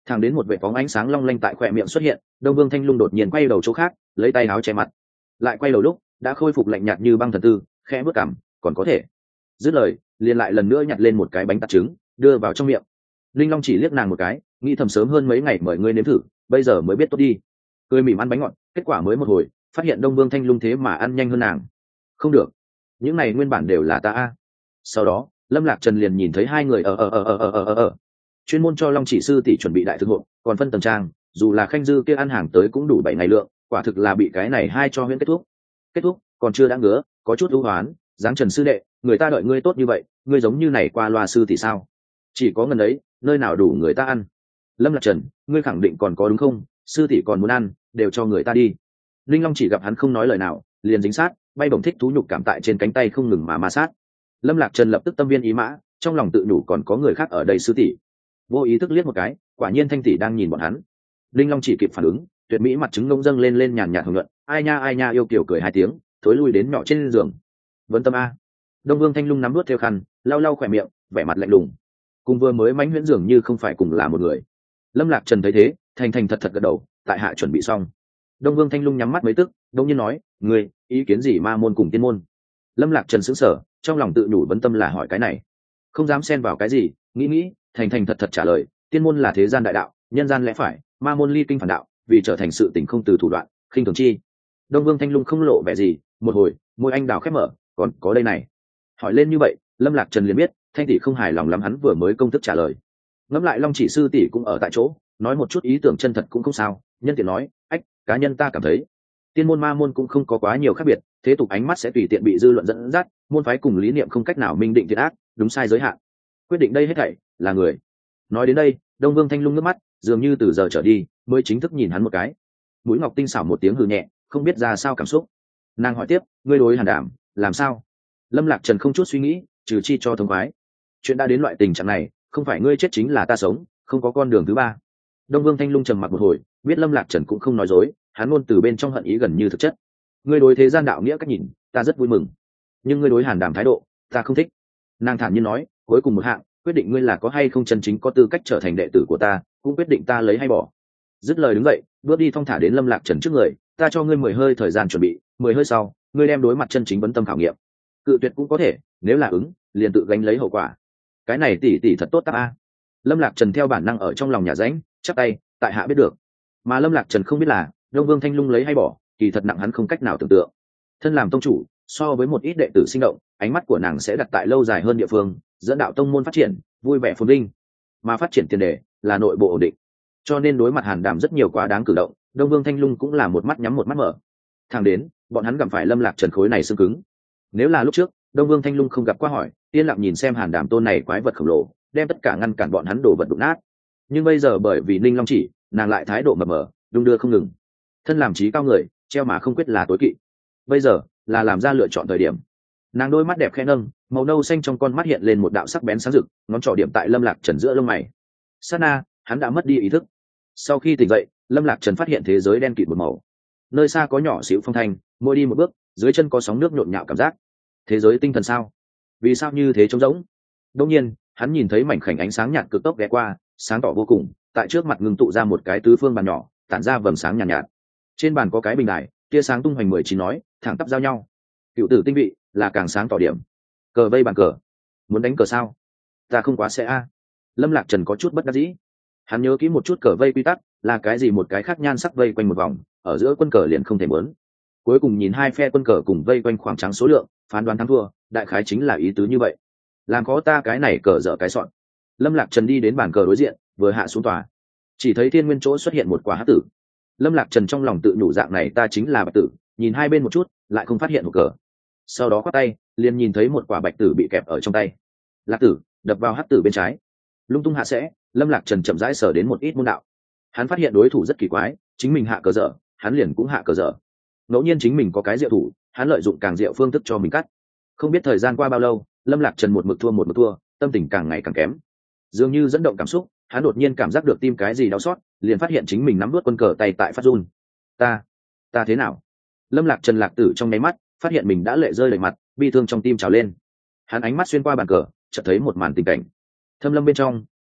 thẳng đến một vệ phóng ánh sáng long lanh tại khỏe miệng xuất hiện, Đông Vương Thanh Lung đột nhiên quay đầu chỗ khác, lấy tay áo che mặt, lại quay đầu lúc đã khôi phục lạnh nhạt như băng thần tư, khẽ bước cằm, còn có thể. Dứt lời, liền lại lần nữa nhặt lên một cái bánh tạt trứng, đưa vào trong miệng. Linh Long chỉ liếc nàng một cái, nghĩ thầm sớm hơn mấy ngày mời ngươi nếm thử, bây giờ mới biết tốt đi. Cười mỉm ăn bánh ngọt, kết quả mới một hồi, phát hiện Đông Vương Thanh Lung thế mà ăn nhanh hơn nàng. Không được, những này nguyên bản đều là ta a. Sau đó, Lâm Lạc Trần liền nhìn thấy hai người ở ở ở ở ở ở ở chuyên môn cho Long chỉ sư tỷ chuẩn bị đại thực hộ, còn phân tầng trang, dù là khanh dư kia ăn hàng tới cũng đủ bảy ngày lượng, quả thực là bị cái này hai cho huyễn kết thúc. Kết thúc, còn chưa đã ngứa, có chút ưu hoán, dáng Trần sư đệ, người ta đợi ngươi tốt như vậy, ngươi giống như này qua loa sư tỷ sao? Chỉ có ngần ấy, nơi nào đủ người ta ăn. Lâm Lạc Trần, ngươi khẳng định còn có đúng không? Sư tỷ còn muốn ăn, đều cho người ta đi. Linh Long chỉ gặp hắn không nói lời nào, liền dính sát, bay bổng thích thú nhục cảm tại trên cánh tay không ngừng mà ma sát. Lâm Lạc Trần lập tức tâm viên ý mã, trong lòng tự nhủ còn có người khác ở đây sư tỷ. Vô ý thức liếc một cái, quả nhiên Thanh tỷ đang nhìn bọn hắn. Linh Long chỉ kịp phản ứng, tuyệt mỹ mặt trứng ngông dâng lên lên nhàn nhạt hưởng luận, ai nha ai nha yêu kiều cười hai tiếng, thối lui đến nhỏ trên giường. Vân Tâm a. Đông Vương Thanh Lung nắm nuốt theo khăn, lau lau khỏe miệng, vẻ mặt lạnh lùng. Cùng vừa mới mánh huyễn dường như không phải cùng là một người. Lâm Lạc Trần thấy thế, thành thành thật thật gật đầu, tại hạ chuẩn bị xong. Đông Vương Thanh Lung nhắm mắt mấy tức, đông nhiên nói, ngươi ý kiến gì ma môn cùng tiên môn? Lâm Lạc Trần sững sờ, trong lòng tự nhủ Vân Tâm là hỏi cái này, không dám xen vào cái gì, nghĩ nghĩ, thành thành thật thật trả lời, tiên môn là thế gian đại đạo, nhân gian lẽ phải, ma môn ly kinh phản đạo, vì trở thành sự tình không từ thủ đoạn, khinh thường chi. Đông Vương Thanh Lung không lộ vẻ gì, một hồi, môi anh đào khép mở, còn có đây này. Hỏi lên như vậy, Lâm Lạc Trần liền biết, Thanh tỷ không hài lòng lắm hắn vừa mới công thức trả lời. Ngẫm lại Long chỉ sư tỷ cũng ở tại chỗ, nói một chút ý tưởng chân thật cũng không sao, nhân tiện nói, ách, cá nhân ta cảm thấy, tiên môn ma môn cũng không có quá nhiều khác biệt, thế tục ánh mắt sẽ tùy tiện bị dư luận dẫn dắt, môn phái cùng lý niệm không cách nào minh định thiện ác, đúng sai giới hạn. Quyết định đây hết thảy là người. Nói đến đây, Đông Vương Thanh Lung nước mắt, dường như từ giờ trở đi, mới chính thức nhìn hắn một cái. Mũi ngọc tinh xảo một tiếng hừ nhẹ, không biết ra sao cảm xúc. Nàng hỏi tiếp, ngươi đối Hàn Đảm, làm sao? Lâm Lạc Trần không chút suy nghĩ, trừ chi cho thông khoái. Chuyện đã đến loại tình trạng này, không phải ngươi chết chính là ta sống, không có con đường thứ ba. Đông Vương Thanh Lung trầm mặc một hồi, biết Lâm Lạc Trần cũng không nói dối, hắn ngôn từ bên trong hận ý gần như thực chất. Ngươi đối thế gian đạo nghĩa cách nhìn, ta rất vui mừng, nhưng ngươi đối Hàn Đảm thái độ, ta không thích. Nàng thản nhiên nói, cuối cùng một hạng, quyết định ngươi là có hay không chân chính có tư cách trở thành đệ tử của ta, cũng quyết định ta lấy hay bỏ. Dứt lời đứng dậy, bước đi thong thả đến Lâm Lạc Trần trước người, ta cho ngươi mười hơi thời gian chuẩn bị, mười hơi sau, ngươi đem đối mặt chân chính vấn tâm khảo nghiệm. Cự tuyệt cũng có thể, nếu là ứng, liền tự gánh lấy hậu quả. Cái này tỷ tỷ thật tốt ta a. Lâm Lạc Trần theo bản năng ở trong lòng nhà rãnh, chắp tay, tại hạ biết được. Mà Lâm Lạc Trần không biết là, Đông Vương Thanh Lung lấy hay bỏ, kỳ thật nặng hắn không cách nào tưởng tượng. Thân làm tông chủ, so với một ít đệ tử sinh động, ánh mắt của nàng sẽ đặt tại lâu dài hơn địa phương, dẫn đạo tông môn phát triển, vui vẻ phồn vinh. Mà phát triển tiền đề là nội bộ ổn định. Cho nên đối mặt Hàn Đảm rất nhiều quá đáng cử động, Đông Vương Thanh Lung cũng là một mắt nhắm một mắt mở. Thẳng đến, bọn hắn gặp phải Lâm Lạc Trần khối này xương cứng. Nếu là lúc trước, Đông Vương Thanh Lung không gặp qua hỏi, yên lặng nhìn xem Hàn Đảm tôn này quái vật khổng lồ, đem tất cả ngăn cản bọn hắn đổ vật đụng nát. Nhưng bây giờ bởi vì Ninh Long chỉ, nàng lại thái độ mập mờ, đung đưa không ngừng. Thân làm trí cao người, treo mà không quyết là tối kỵ. Bây giờ là làm ra lựa chọn thời điểm. Nàng đôi mắt đẹp khẽ nâng, màu nâu xanh trong con mắt hiện lên một đạo sắc bén sáng rực, ngón trỏ điểm tại Lâm Lạc Trần giữa lông mày. Sát na, hắn đã mất đi ý thức. Sau khi tỉnh dậy, Lâm Lạc Trần phát hiện thế giới đen kịt một màu. Nơi xa có nhỏ xíu phong thanh, mỗi đi một bước, dưới chân có sóng nước nhộn nhạo cảm giác. Thế giới tinh thần sao? Vì sao như thế trống rỗng? Đương nhiên, hắn nhìn thấy mảnh khảnh ánh sáng nhạt cực tốc ghé qua, sáng tỏ vô cùng, tại trước mặt ngưng tụ ra một cái tứ phương bàn nhỏ, tản ra vầng sáng nhàn nhạt, nhạt. Trên bàn có cái bình đài, tia sáng tung hoành mười chín nói, thẳng tắp giao nhau. Cựu tử tinh vị là càng sáng tỏ điểm. Cờ vây bàn cờ, muốn đánh cờ sao? Ta không quá sẽ a. Lâm Lạc Trần có chút bất đắc dĩ. Hắn nhớ kỹ một chút cờ vây quy tắc, là cái gì một cái khác nhan sắc vây quanh một vòng, ở giữa quân cờ liền không thể muốn. Cuối cùng nhìn hai phe quân cờ cùng vây quanh khoảng trắng số lượng, phán đoán thắng thua, đại khái chính là ý tứ như vậy. Làm khó ta cái này cờ dở cái sọn. Lâm Lạc Trần đi đến bàn cờ đối diện, vừa hạ xuống tòa, chỉ thấy thiên nguyên chỗ xuất hiện một quả hắc tử. Lâm Lạc Trần trong lòng tự nhủ dạng này ta chính là bạch tử, nhìn hai bên một chút, lại không phát hiện một cờ. Sau đó quát tay, liền nhìn thấy một quả bạch tử bị kẹp ở trong tay. Lạc tử đập vào hắc tử bên trái, lung tung hạ sẽ. Lâm Lạc Trần chậm rãi sở đến một ít môn đạo. Hắn phát hiện đối thủ rất kỳ quái, chính mình hạ cờ dở, hắn liền cũng hạ cờ dở. Ngẫu nhiên chính mình có cái diệu thủ, hắn lợi dụng càng diệu phương thức cho mình cắt. Không biết thời gian qua bao lâu, Lâm Lạc Trần một mực thua một mực thua, tâm tình càng ngày càng kém. Dường như dẫn động cảm xúc, hắn đột nhiên cảm giác được tim cái gì đau xót, liền phát hiện chính mình nắm nuốt quân cờ tay tại phát run. Ta, ta thế nào? Lâm Lạc Trần lạc tử trong nháy mắt, phát hiện mình đã lệ rơi lệ mặt, bi thương trong tim trào lên. Hắn ánh mắt xuyên qua bàn cờ, chợt thấy một màn tình cảnh. Thâm lâm bên trong,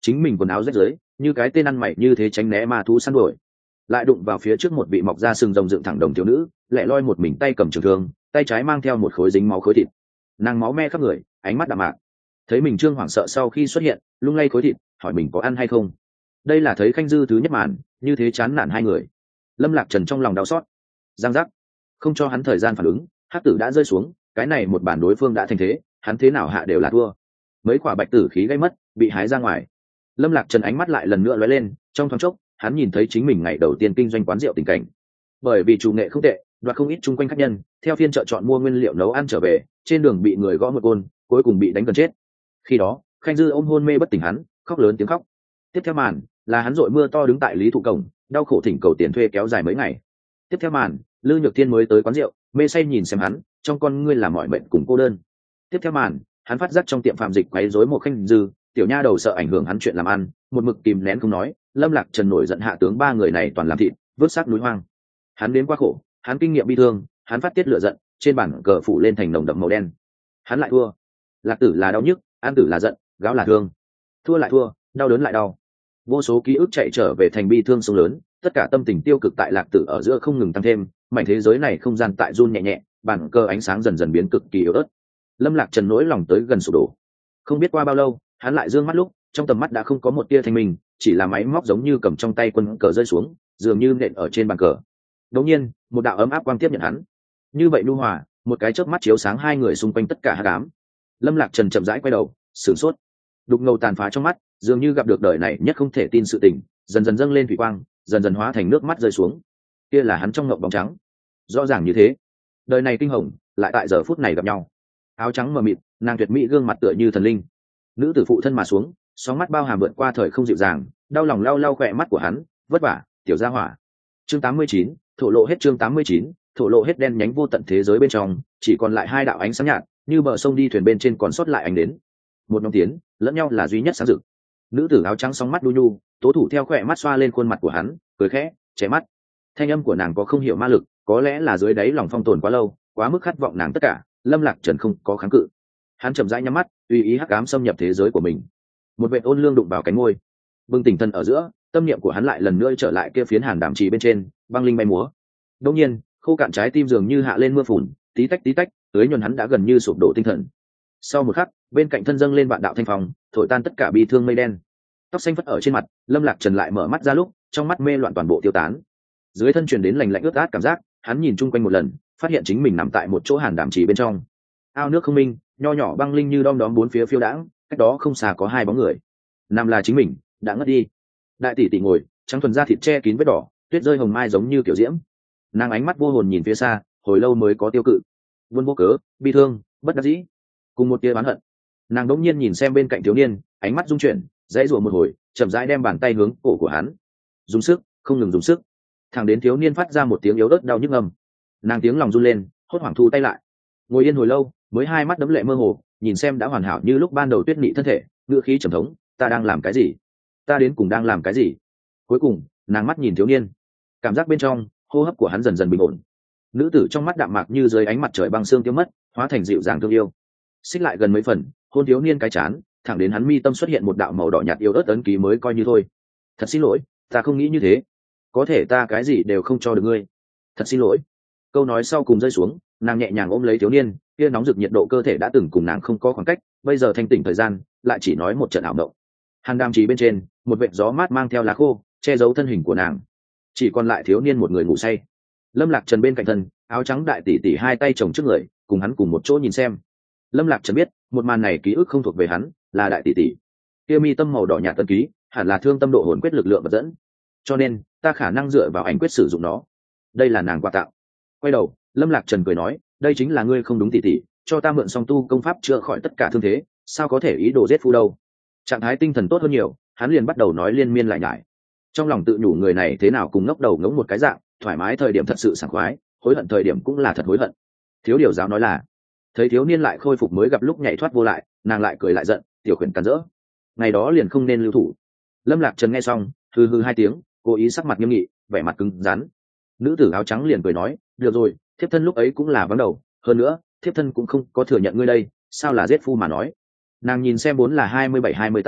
chính mình quần áo rách rưới như cái tên ăn mày như thế tránh né ma thú săn đuổi, lại đụng vào phía trước một vị mọc ra sừng rồng dựng thẳng đồng thiếu nữ, lẹ loi một mình tay cầm trường thương, tay trái mang theo một khối dính máu khối thịt, nàng máu me khắp người, ánh mắt đạm mạc. Thấy mình trương hoảng sợ sau khi xuất hiện, lung lay khối thịt, hỏi mình có ăn hay không. Đây là thấy Khanh Dư thứ nhất màn, như thế chán nản hai người. Lâm Lạc Trần trong lòng đau xót, giang giác, không cho hắn thời gian phản ứng, hắc tử đã rơi xuống, cái này một bản đối phương đã thành thế, hắn thế nào hạ đều là thua. Mấy quả bạch tử khí gây mất, bị hái ra ngoài. Lâm Lạc Trần ánh mắt lại lần nữa lóe lên, trong thoáng chốc, hắn nhìn thấy chính mình ngày đầu tiên kinh doanh quán rượu tình cảnh. Bởi vì chủ nghệ không tệ, đoạt không ít chung quanh khách nhân, theo phiên chợ chọn mua nguyên liệu nấu ăn trở về, trên đường bị người gõ một côn, cuối cùng bị đánh gần chết. Khi đó, Khanh Dư ôm hôn mê bất tỉnh hắn, khóc lớn tiếng khóc. Tiếp theo màn là hắn dội mưa to đứng tại Lý Thụ Cổng, đau khổ thỉnh cầu tiền thuê kéo dài mấy ngày. Tiếp theo màn, Lư Nhược Thiên mới tới quán rượu, mê say nhìn xem hắn, trong con ngươi là mọi mệnh cùng cô đơn. Tiếp theo màn, hắn phát giác trong tiệm phạm dịch quấy rối một Khanh Dư, tiểu nha đầu sợ ảnh hưởng hắn chuyện làm ăn, một mực kìm nén không nói. Lâm Lạc Trần nổi giận hạ tướng ba người này toàn làm thịt, vứt xác núi hoang. Hắn đến quá khổ, hắn kinh nghiệm bi thương, hắn phát tiết lửa giận, trên bản cờ phủ lên thành nồng đậm màu đen. Hắn lại thua. Lạc tử là đau nhức, an tử là giận, gáo là thương. Thua lại thua, đau đớn lại đau. Vô số ký ức chạy trở về thành bi thương sông lớn, tất cả tâm tình tiêu cực tại Lạc tử ở giữa không ngừng tăng thêm, mảnh thế giới này không gian tại run nhẹ nhẹ, bản cờ ánh sáng dần dần biến cực kỳ yếu ớt. Lâm Lạc Trần nỗi lòng tới gần sụp đổ. Không biết qua bao lâu, hắn lại dương mắt lúc, trong tầm mắt đã không có một tia thanh minh, chỉ là máy móc giống như cầm trong tay quân cờ rơi xuống, dường như nện ở trên bàn cờ. Đột nhiên, một đạo ấm áp quang tiếp nhận hắn. Như vậy nhu hòa, một cái chớp mắt chiếu sáng hai người xung quanh tất cả hắc ám. Lâm Lạc Trần chậm rãi quay đầu, sửng sốt. Đục ngầu tàn phá trong mắt, dường như gặp được đời này nhất không thể tin sự tình, dần dần dâng lên thủy quang, dần dần hóa thành nước mắt rơi xuống. Kia là hắn trong ngộng bóng trắng. Rõ ràng như thế, đời này kinh hồng, lại tại giờ phút này gặp nhau. Áo trắng mờ mịt, nàng tuyệt mỹ gương mặt tựa như thần linh. Nữ tử phụ thân mà xuống, sóng mắt bao hàm vượt qua thời không dịu dàng, đau lòng lau lau khỏe mắt của hắn, vất vả, tiểu gia hỏa. Chương tám mươi chín, thổ lộ hết chương tám mươi chín, thổ lộ hết đen nhánh vô tận thế giới bên trong, chỉ còn lại hai đạo ánh sáng nhạt, như bờ sông đi thuyền bên trên còn sót lại ánh đến. Một nhóm tiến, lẫn nhau là duy nhất sáng rực. Nữ tử áo trắng sóng mắt đu nhu, tố thủ theo khỏe mắt xoa lên khuôn mặt của hắn, cười khẽ, che mắt. Thanh âm của nàng có không hiểu ma lực, có lẽ là dưới đáy lòng phong tồn quá lâu, quá mức khát vọng nàng tất cả. Lâm Lạc Trần không có kháng cự, hắn chậm rãi nhắm mắt, tùy ý hắc ám xâm nhập thế giới của mình. Một vệt ôn lương đụng vào cánh ngôi, bừng tỉnh thân ở giữa, tâm niệm của hắn lại lần nữa trở lại kia phiến hàn đàm trì bên trên, băng linh bay múa. Đột nhiên, khô cạn trái tim dường như hạ lên mưa phùn, tí tách tí tách, tưới nhuần hắn đã gần như sụp đổ tinh thần. Sau một khắc, bên cạnh thân dâng lên vạn đạo thanh phong, thổi tan tất cả bi thương mây đen. Tóc xanh phất ở trên mặt, Lâm Lạc Trần lại mở mắt ra lúc, trong mắt mê loạn toàn bộ tiêu tán. Dưới thân truyền đến lạnh lạnh ướt át cảm giác, hắn nhìn chung quanh một lần, phát hiện chính mình nằm tại một chỗ hàn đàm trì bên trong. Ao nước không minh, nho nhỏ băng linh như đom đóm bốn phía phiêu đãng, cách đó không xa có hai bóng người. Nam là chính mình, đã ngất đi. Đại tỷ tỷ ngồi, trắng thuần da thịt che kín vết đỏ, tuyết rơi hồng mai giống như kiểu diễm. Nàng ánh mắt vô hồn nhìn phía xa, hồi lâu mới có tiêu cự. Vân vô cớ, bi thương, bất đắc dĩ, cùng một tia oán hận. Nàng đống nhiên nhìn xem bên cạnh thiếu niên, ánh mắt rung chuyển, dãy rủa một hồi, chậm rãi đem bàn tay hướng cổ của hắn, dùng sức, không ngừng dùng sức, thẳng đến thiếu niên phát ra một tiếng yếu ớt đau nhức ngầm. Nàng tiếng lòng run lên, hốt hoảng thu tay lại, ngồi yên hồi lâu, mới hai mắt đấm lệ mơ hồ, nhìn xem đã hoàn hảo như lúc ban đầu tuyết nị thân thể, ngữ khí trầm thống, ta đang làm cái gì? Ta đến cùng đang làm cái gì? Cuối cùng, nàng mắt nhìn thiếu niên, cảm giác bên trong, hô hấp của hắn dần dần bình ổn. Nữ tử trong mắt đạm mạc như dưới ánh mặt trời băng xương tiêu mất, hóa thành dịu dàng thương yêu. Xích lại gần mấy phần, hôn thiếu niên cái chán, thẳng đến hắn mi tâm xuất hiện một đạo màu đỏ nhạt yêu ớt ấn ký mới coi như thôi. Thật xin lỗi, ta không nghĩ như thế. Có thể ta cái gì đều không cho được ngươi. Thật xin lỗi. Câu nói sau cùng rơi xuống, nàng nhẹ nhàng ôm lấy thiếu niên, kia nóng rực nhiệt độ cơ thể đã từng cùng nàng không có khoảng cách, bây giờ thanh tỉnh thời gian, lại chỉ nói một trận ảo động. Hàn đàm trì bên trên, một vệt gió mát mang theo lá khô, che giấu thân hình của nàng. Chỉ còn lại thiếu niên một người ngủ say. Lâm Lạc Trần bên cạnh thân, áo trắng đại tỷ tỷ hai tay chồng trước người, cùng hắn cùng một chỗ nhìn xem. Lâm Lạc Trần biết, một màn này ký ức không thuộc về hắn, là đại tỷ tỷ. Kia mi tâm màu đỏ nhạt tân ký, hẳn là thương tâm độ hồn quyết lực lượng vật dẫn. Cho nên, ta khả năng dựa vào ảnh quyết sử dụng nó. Đây là nàng quà tặng. Quay đầu, Lâm Lạc Trần cười nói, đây chính là ngươi không đúng tỷ tỷ, cho ta mượn song tu công pháp chữa khỏi tất cả thương thế, sao có thể ý đồ giết phu đâu. Trạng thái tinh thần tốt hơn nhiều, hắn liền bắt đầu nói liên miên lại nhải. Trong lòng tự nhủ người này thế nào cùng ngốc đầu ngống một cái dạng, thoải mái thời điểm thật sự sảng khoái, hối hận thời điểm cũng là thật hối hận. Thiếu điều giáo nói là, thấy thiếu niên lại khôi phục mới gặp lúc nhảy thoát vô lại, nàng lại cười lại giận, tiểu khuyển cắn rỡ, ngày đó liền không nên lưu thủ. Lâm Lạc Trần nghe xong, hừ hừ hai tiếng, cố ý sắc mặt nghiêm nghị, vẻ mặt cứng rắn. Nữ tử áo trắng liền cười nói, được rồi, thiếp thân lúc ấy cũng là vắng đầu, hơn nữa thiếp thân cũng không có thừa nhận ngươi đây, sao là giết phu mà nói. Nàng nhìn xem bốn là hai mươi bảy hai mươi tám,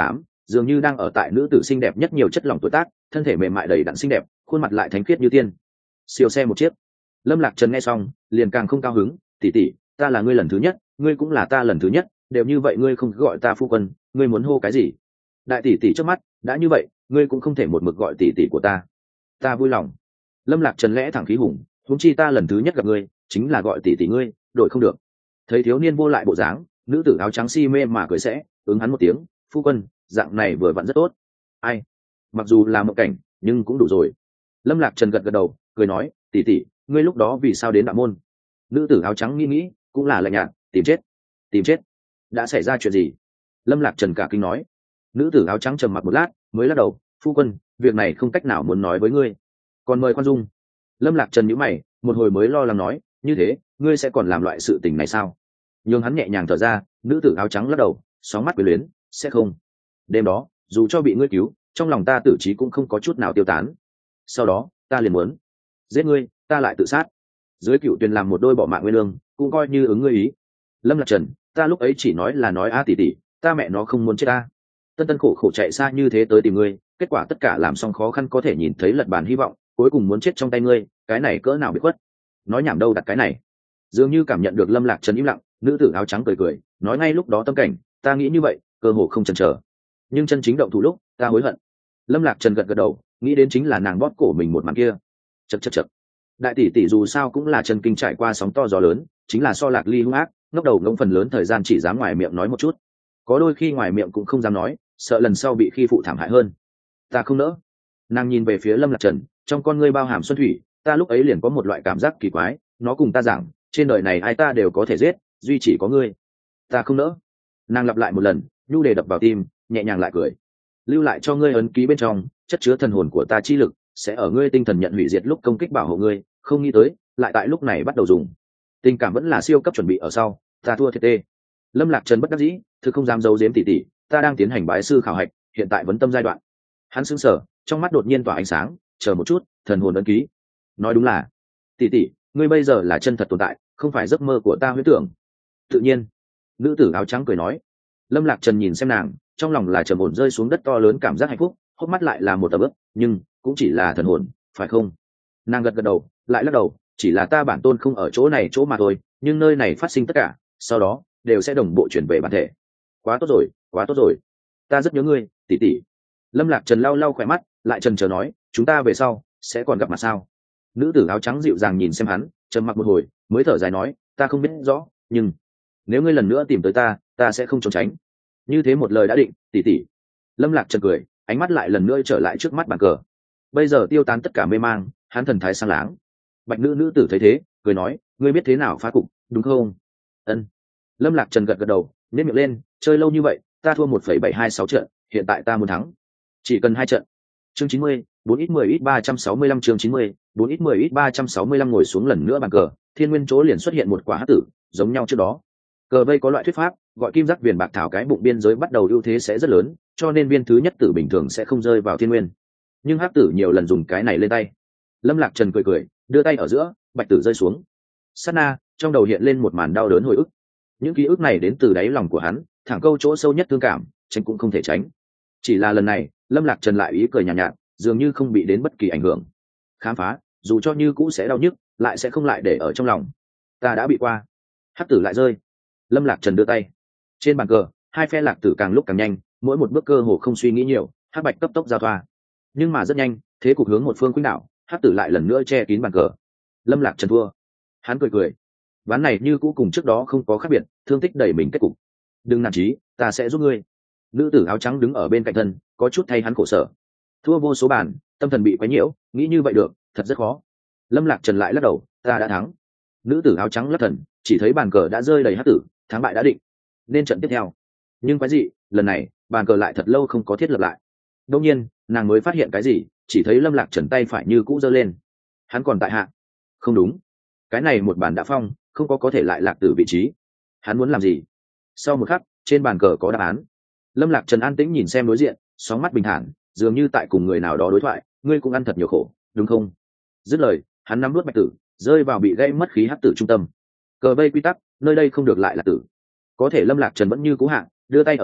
dường như đang ở tại nữ tử xinh đẹp nhất nhiều chất lỏng tuổi tác, thân thể mềm mại đầy đặn xinh đẹp, khuôn mặt lại thánh khiết như tiên. Siêu xe một chiếc. Lâm Lạc Trần nghe xong liền càng không cao hứng. Tỷ tỷ, ta là ngươi lần thứ nhất, ngươi cũng là ta lần thứ nhất, đều như vậy ngươi không gọi ta phu quân, ngươi muốn hô cái gì? Đại tỷ tỷ trước mắt, đã như vậy, ngươi cũng không thể một mực gọi tỷ tỷ của ta. Ta vui lòng. Lâm Lạc Trần lẽ thẳng khí hùng, huống chi ta lần thứ nhất gặp ngươi, chính là gọi tỷ tỷ ngươi, đổi không được. Thấy thiếu niên vô lại bộ dáng, nữ tử áo trắng si mê mà cười sẽ, ứng hắn một tiếng, phu quân, dạng này vừa vặn rất tốt. Ai? Mặc dù là một cảnh, nhưng cũng đủ rồi. Lâm Lạc Trần gật gật đầu, cười nói, tỷ tỷ, ngươi lúc đó vì sao đến đạo môn? Nữ tử áo trắng nghĩ nghĩ, cũng là lạnh nhạt, tìm chết. Tìm chết? Đã xảy ra chuyện gì? Lâm Lạc Trần cả kinh nói. Nữ tử áo trắng trầm mặc một lát, mới lắc đầu, phu quân, việc này không cách nào muốn nói với ngươi, còn mời khoan dung. Lâm Lạc Trần nhíu mày, một hồi mới lo lắng nói, như thế ngươi sẽ còn làm loại sự tình này sao? Nhưng hắn nhẹ nhàng thở ra, nữ tử áo trắng lắc đầu, sóng mắt quyến luyến, sẽ không. Đêm đó, dù cho bị ngươi cứu, trong lòng ta tử trí cũng không có chút nào tiêu tán. Sau đó, ta liền muốn giết ngươi, ta lại tự sát. Dưới cựu tuyền làm một đôi bỏ mạng nguyên lương, cũng coi như ứng ngươi ý. Lâm Lạc Trần, ta lúc ấy chỉ nói là nói a tỷ tỷ, ta mẹ nó không muốn chết ta. Tân tân khổ khổ chạy xa như thế tới tìm ngươi, kết quả tất cả làm xong khó khăn có thể nhìn thấy lật bàn hy vọng, cuối cùng muốn chết trong tay ngươi, cái này cỡ nào bị khuất. Nói nhảm đâu đặt cái này. Dường như cảm nhận được Lâm Lạc Trần im lặng, nữ tử áo trắng cười cười, nói ngay lúc đó tâm cảnh, ta nghĩ như vậy, cơ hồ không chần chờ. Nhưng chân chính động thủ lúc, ta hối hận. Lâm Lạc Trần gật gật đầu, nghĩ đến chính là nàng bóp cổ mình một màn kia. Chậc chậc chậc. Đại tỷ tỷ dù sao cũng là chân kinh trải qua sóng to gió lớn, chính là so Lạc Ly hung ác, ngóc đầu ngông phần lớn thời gian chỉ dám ngoài miệng nói một chút, có đôi khi ngoài miệng cũng không dám nói, sợ lần sau bị khi phụ thảm hại hơn. Ta không nỡ. Nàng nhìn về phía Lâm Lạc Trần, trong con ngươi bao hàm xuân thủy, ta lúc ấy liền có một loại cảm giác kỳ quái, nó cùng ta rằng, trên đời này ai ta đều có thể giết, duy chỉ có ngươi. Ta không nỡ. Nàng lặp lại một lần, nhu đề đập vào tim, nhẹ nhàng lại cười. Lưu lại cho ngươi ấn ký bên trong, chất chứa thần hồn của ta chi lực, sẽ ở ngươi tinh thần nhận hủy diệt lúc công kích bảo hộ ngươi, không nghĩ tới, lại tại lúc này bắt đầu dùng. Tình cảm vẫn là siêu cấp chuẩn bị ở sau, ta thua thiệt tê. Lâm Lạc Trần bất đắc dĩ, thực không dám giấu giếm tỷ tỷ, ta đang tiến hành bái sư khảo hạch, hiện tại vấn tâm giai đoạn. Hắn sững sờ, trong mắt đột nhiên tỏa ánh sáng, chờ một chút, thần hồn ấn ký. Nói đúng là, tỷ tỷ, ngươi bây giờ là chân thật tồn tại, không phải giấc mơ của ta huyễn tưởng. Tự nhiên. Nữ tử áo trắng cười nói. Lâm Lạc Trần nhìn xem nàng, trong lòng là trầm ổn rơi xuống đất to lớn cảm giác hạnh phúc, hốc mắt lại là một tầm ướp, nhưng cũng chỉ là thần hồn, phải không? Nàng gật gật đầu, lại lắc đầu, chỉ là ta bản tôn không ở chỗ này chỗ mà thôi, nhưng nơi này phát sinh tất cả, sau đó đều sẽ đồng bộ chuyển về bản thể. Quá tốt rồi, quá tốt rồi, ta rất nhớ ngươi, tỷ tỷ. Lâm Lạc Trần lau lau khỏe mắt, lại trần chờ nói, chúng ta về sau sẽ còn gặp mặt sao? Nữ tử áo trắng dịu dàng nhìn xem hắn, trầm mặc một hồi, mới thở dài nói, ta không biết rõ, nhưng nếu ngươi lần nữa tìm tới ta, ta sẽ không trốn tránh. Như thế một lời đã định, tỷ tỷ. Lâm Lạc Trần cười, ánh mắt lại lần nữa trở lại trước mắt bàn cờ. Bây giờ tiêu tán tất cả mê mang, hắn thần thái sáng láng. Bạch nữ nữ tử thấy thế, cười nói, ngươi biết thế nào phá cục, đúng không? Ân. Lâm Lạc Trần gật gật đầu, nhếch miệng lên, chơi lâu như vậy, ta thua một phẩy bảy hai sáu trận, hiện tại ta muốn thắng, chỉ cần hai trận. Chương chín mươi, bốn ít mười ít ba trăm sáu mươi lăm chương chín mươi, bốn ít mười ít ba trăm sáu mươi lăm ngồi xuống lần nữa bàn cờ, thiên nguyên chỗ liền xuất hiện một quả hắc tử, giống nhau trước đó. Cờ vây có loại thuyết pháp, gọi kim giác viền bạc thảo cái bụng biên giới bắt đầu ưu thế sẽ rất lớn, cho nên viên thứ nhất tử bình thường sẽ không rơi vào thiên nguyên. Nhưng hắc tử nhiều lần dùng cái này lên tay. Lâm Lạc Trần cười cười, đưa tay ở giữa, bạch tử rơi xuống. Sát na, trong đầu hiện lên một màn đau đớn hồi ức. Những ký ức này đến từ đáy lòng của hắn, thẳng câu chỗ sâu nhất thương cảm, tránh cũng không thể tránh. Chỉ là lần này, Lâm Lạc Trần lại ý cười nhàn nhạt, nhạt, dường như không bị đến bất kỳ ảnh hưởng. Khám phá, dù cho như cũ sẽ đau nhức, lại sẽ không lại để ở trong lòng. Ta đã bị qua. Hắc tử lại rơi. Lâm Lạc Trần đưa tay. Trên bàn cờ, hai phe lạc tử càng lúc càng nhanh, mỗi một bước cơ hồ không suy nghĩ nhiều, hắc bạch cấp tốc giao thoa. Nhưng mà rất nhanh, thế cục hướng một phương khuynh đảo, hắc tử lại lần nữa che kín bàn cờ. Lâm Lạc Trần thua. Hắn cười cười. Ván này như cũ cùng trước đó không có khác biệt, thương tích đẩy mình kết cục. Đừng nản chí, ta sẽ giúp ngươi. Nữ tử áo trắng đứng ở bên cạnh thân, có chút thay hắn khổ sở. Thua vô số bàn, tâm thần bị quấy nhiễu, nghĩ như vậy được, thật rất khó. Lâm Lạc Trần lại lắc đầu, ta đã thắng. Nữ tử áo trắng lắc thần, chỉ thấy bàn cờ đã rơi đầy hắc tử, thắng bại đã định. Nên trận tiếp theo. Nhưng quái gì, lần này, bàn cờ lại thật lâu không có thiết lập lại. Đương nhiên, nàng mới phát hiện cái gì, chỉ thấy Lâm Lạc Trần tay phải như cũ giơ lên. Hắn còn tại hạ. Không đúng. Cái này một bàn đã phong, không có có thể lại lạc tử vị trí. Hắn muốn làm gì? Sau một khắc, trên bàn cờ có đáp án. Lâm Lạc Trần an tĩnh nhìn xem đối diện, sóng mắt bình thản, dường như tại cùng người nào đó đối thoại, ngươi cũng ăn thật nhiều khổ, đúng không? Dứt lời, hắn nắm nuốt bạch tử, rơi vào bị gây mất khí hắc tử trung tâm. Cờ vây quy tắc, nơi đây không được lại là tử. Có thể Lâm Lạc Trần vẫn như cú hạng, đưa tay ở giữa,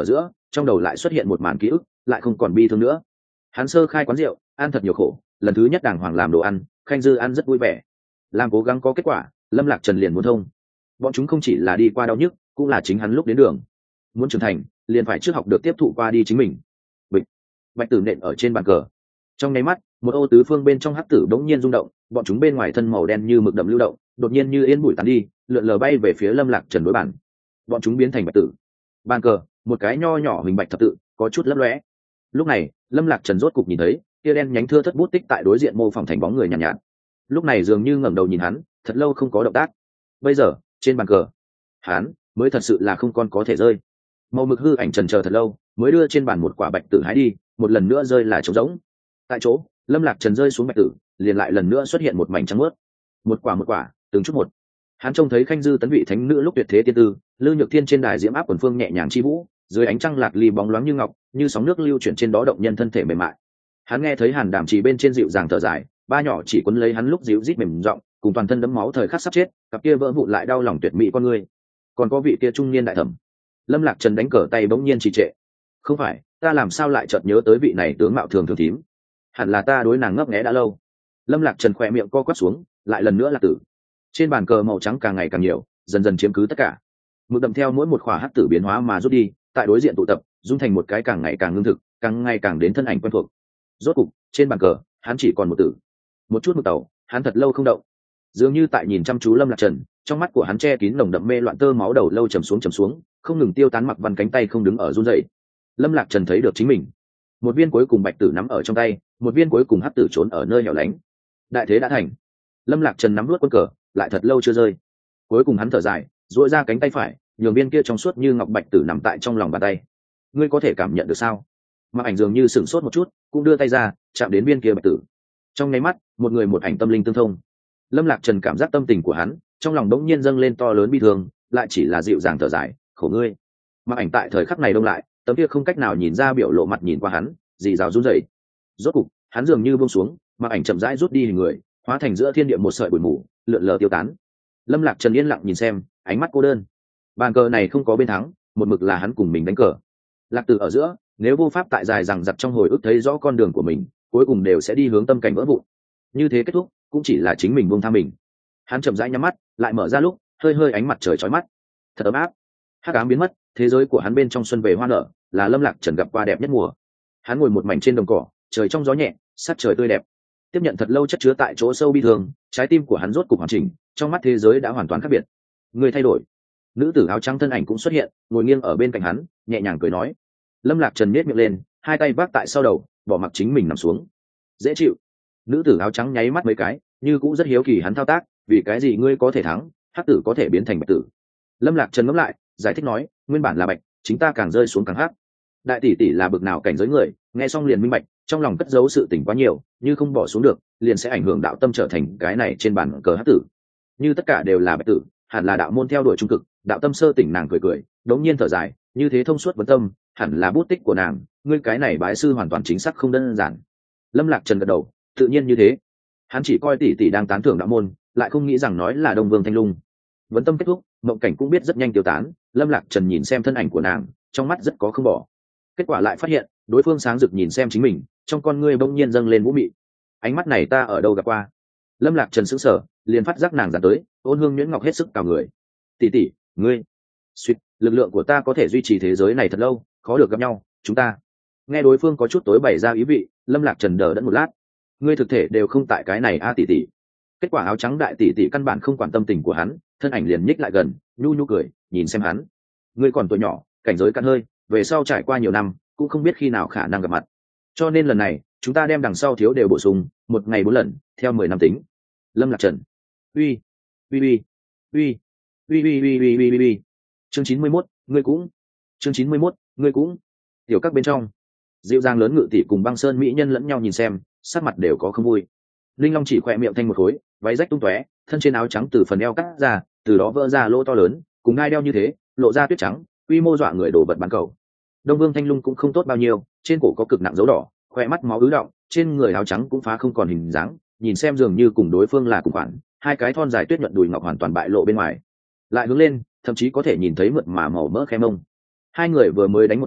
trong đầu lại xuất hiện một màn ký ức, lại không còn bi thương nữa. Hắn sơ khai quán rượu, ăn thật nhiều khổ, lần thứ nhất đàng hoàng làm đồ ăn, khanh dư ăn rất vui vẻ. Làm cố gắng có kết quả, Lâm Lạc Trần liền muốn thông. Bọn chúng không chỉ là đi qua đau nhức, cũng là chính hắn lúc đến đường. Muốn trưởng thành, liền phải trước học được tiếp thụ qua đi chính mình. Bịch, bạch tử nện ở trên bàn cờ. Trong nháy mắt, một ô tứ phương bên trong hắc tử đống nhiên rung động, bọn chúng bên ngoài thân màu đen như mực đậm lưu động, đột nhiên như yên bụi tán đi, lượn lờ bay về phía Lâm Lạc Trần đối bản. Bọn chúng biến thành bạch tử. Bàn cờ, một cái nho nhỏ hình bạch thập tự, có chút lấp lóe. Lúc này, Lâm Lạc Trần rốt cục nhìn thấy, tia đen nhánh thưa thất bút tích tại đối diện mô phỏng thành bóng người nhàn nhạt, nhạt. Lúc này dường như ngẩng đầu nhìn hắn, thật lâu không có động tác. Bây giờ, trên bàn cờ, hắn mới thật sự là không con có thể rơi. Màu mực hư ảnh trần chờ thật lâu, mới đưa trên bàn một quả bạch tử hái đi, một lần nữa rơi là trống rỗng. Tại chỗ, Lâm Lạc Trần rơi xuống bạch tử, liền lại lần nữa xuất hiện một mảnh trắng mướt. Một quả một quả, từng chút một. Hắn trông thấy khanh dư tấn vị thánh nữ lúc tuyệt thế tiên tư, Lư Nhược Thiên trên đài diễm áp quần phương nhẹ nhàng chi vũ, dưới ánh trăng lạc ly bóng loáng như ngọc, như sóng nước lưu chuyển trên đó động nhân thân thể mềm mại. Hắn nghe thấy Hàn Đàm chỉ bên trên dịu dàng thở dài, ba nhỏ chỉ quấn lấy hắn lúc dịu rít mềm giọng, cùng toàn thân đẫm máu thời khắc sắp chết, cặp kia vỡ vụn lại đau lòng tuyệt mỹ con người. Còn có vị kia trung niên đại thẩm. Lâm Lạc Trần đánh cờ tay bỗng nhiên trì trệ. Không phải, ta làm sao lại chợt nhớ tới vị này tướng mạo thường thường thím? Hẳn là ta đối nàng ngấp nghé đã lâu. Lâm Lạc Trần khỏe miệng co quắp xuống, lại lần nữa là tử. Trên bàn cờ màu trắng càng ngày càng nhiều, dần dần chiếm cứ tất cả. Mực đậm theo mỗi một khỏa hắc tử biến hóa mà rút đi, tại đối diện tụ tập, dung thành một cái càng ngày càng ngưng thực, càng ngày càng đến thân ảnh quen thuộc. Rốt cục, trên bàn cờ, hắn chỉ còn một tử. Một chút một tàu, hắn thật lâu không động. Dường như tại nhìn chăm chú Lâm Lạc Trần, trong mắt của hắn che kín nồng đậm mê loạn tơ máu đầu lâu trầm xuống trầm xuống, không ngừng tiêu tán mặc văn cánh tay không đứng ở run rẩy. Lâm Lạc Trần thấy được chính mình. Một viên cuối cùng bạch tử nắm ở trong tay, một viên cuối cùng hắc tử trốn ở nơi hẻo lánh. Đại thế đã thành. Lâm Lạc Trần nắm nuốt quân cờ, lại thật lâu chưa rơi. Cuối cùng hắn thở dài, duỗi ra cánh tay phải, nhường viên kia trong suốt như ngọc bạch tử nằm tại trong lòng bàn tay. Ngươi có thể cảm nhận được sao? Mặc ảnh dường như sửng sốt một chút, cũng đưa tay ra, chạm đến viên kia bạch tử. Trong nháy mắt, một người một ảnh tâm linh tương thông. Lâm Lạc Trần cảm giác tâm tình của hắn, trong lòng đống nhiên dâng lên to lớn bi thương, lại chỉ là dịu dàng thở dài, khổ ngươi. Mặc ảnh tại thời khắc này đông lại, tấm kia không cách nào nhìn ra biểu lộ mặt nhìn qua hắn, dì rào run rẩy. Rốt cục, hắn dường như buông xuống, Mặc ảnh chậm rãi rút đi hình người, hóa thành giữa thiên địa một sợi bụi mù, lượn lờ tiêu tán. Lâm Lạc Trần yên lặng nhìn xem, ánh mắt cô đơn. Bàn cờ này không có bên thắng, một mực là hắn cùng mình đánh cờ. Lạc Tử ở giữa, nếu vô pháp tại dài rằng giặc trong hồi ức thấy rõ con đường của mình, cuối cùng đều sẽ đi hướng tâm cảnh vỡ vụn. Như thế kết thúc, cũng chỉ là chính mình buông tha mình. Hắn chậm rãi nhắm mắt, lại mở ra lúc, hơi hơi ánh mặt trời chói mắt, thật ấm áp. Hắc ám biến mất, thế giới của hắn bên trong xuân về hoa nở, là Lâm Lạc Trần gặp qua đẹp nhất mùa. Hắn ngồi một mảnh trên đồng cỏ, trời trong gió nhẹ, sắc trời tươi đẹp. Tiếp nhận thật lâu chất chứa tại chỗ sâu bi thương, trái tim của hắn rốt cục hoàn chỉnh, trong mắt thế giới đã hoàn toàn khác biệt. Người thay đổi. Nữ tử áo trắng thân ảnh cũng xuất hiện, ngồi nghiêng ở bên cạnh hắn, nhẹ nhàng cười nói. Lâm Lạc Trần nhếch miệng lên, hai tay vác tại sau đầu, bỏ mặc chính mình nằm xuống. Dễ chịu. Nữ tử áo trắng nháy mắt mấy cái, như cũng rất hiếu kỳ hắn thao tác, vì cái gì ngươi có thể thắng, hắc tử có thể biến thành bạch tử. Lâm Lạc Trần ngẫm lại, giải thích nói, nguyên bản là bạch, chính ta càng rơi xuống càng hắc. Đại tỷ tỷ là bực nào cảnh giới người, nghe xong liền minh bạch, trong lòng cất giấu sự tình quá nhiều, như không bỏ xuống được, liền sẽ ảnh hưởng đạo tâm trở thành cái này trên bàn cờ hắc tử. Như tất cả đều là bạch tử, hẳn là đạo môn theo đuổi trung cực, đạo tâm sơ tỉnh nàng cười cười, đống nhiên thở dài, như thế thông suốt vấn tâm, hẳn là bút tích của nàng, ngươi cái này bái sư hoàn toàn chính xác không đơn giản. Lâm Lạc Trần gật đầu, tự nhiên như thế. Hắn chỉ coi tỷ tỷ đang tán thưởng đạo môn, lại không nghĩ rằng nói là Đông Vương Thanh Lung. Vấn tâm kết thúc, mộng cảnh cũng biết rất nhanh tiêu tán. Lâm Lạc Trần nhìn xem thân ảnh của nàng, trong mắt rất có không bỏ. Kết quả lại phát hiện, đối phương sáng rực nhìn xem chính mình, trong con ngươi bỗng nhiên dâng lên vũ mị. Ánh mắt này ta ở đâu gặp qua? Lâm Lạc Trần sững sờ, liền phát giác nàng dán tới, ôn hương nhuyễn ngọc hết sức cào người. Tỷ tỷ, ngươi, suýt, lực lượng của ta có thể duy trì thế giới này thật lâu, khó được gặp nhau, chúng ta. Nghe đối phương có chút tối bày ra ý vị, Lâm Lạc Trần đờ đẫn một lát. Ngươi thực thể đều không tại cái này a tỷ tỷ. Kết quả áo trắng đại tỷ tỷ căn bản không quản tâm tình của hắn, thân ảnh liền nhích lại gần, nhu nhu cười, nhìn xem hắn. Ngươi còn tuổi nhỏ, cảnh giới cạn hơi, về sau trải qua nhiều năm, cũng không biết khi nào khả năng gặp mặt. Cho nên lần này, chúng ta đem đằng sau thiếu đều bổ sung, một ngày bốn lần, theo mười năm tính. Lâm Lạc Trần. Uy, uy uy, uy, uy uy uy uy uy uy. Chương chín mươi mốt, ngươi cũng. Chương chín mươi mốt, ngươi cũng. Tiểu các bên trong, dịu dàng lớn ngự tỷ cùng Băng Sơn mỹ nhân lẫn nhau nhìn xem, sắc mặt đều có không vui. Linh Long chỉ khỏe miệng thanh một khối, váy rách tung tóe, thân trên áo trắng từ phần eo cắt ra, từ đó vỡ ra lỗ to lớn, cùng ngai đeo như thế, lộ ra tuyết trắng, quy mô dọa người đổ vật bán cầu. Đông Vương Thanh Lung cũng không tốt bao nhiêu, trên cổ có cực nặng dấu đỏ, khoe mắt máu ứ động, trên người áo trắng cũng phá không còn hình dáng, nhìn xem dường như cùng đối phương là cùng khoản, hai cái thon dài tuyết nhuận đùi ngọc hoàn toàn bại lộ bên ngoài. Lại hướng lên, thậm chí có thể nhìn thấy mượt mà màu mỡ khe mông. Hai người vừa mới đánh một trận,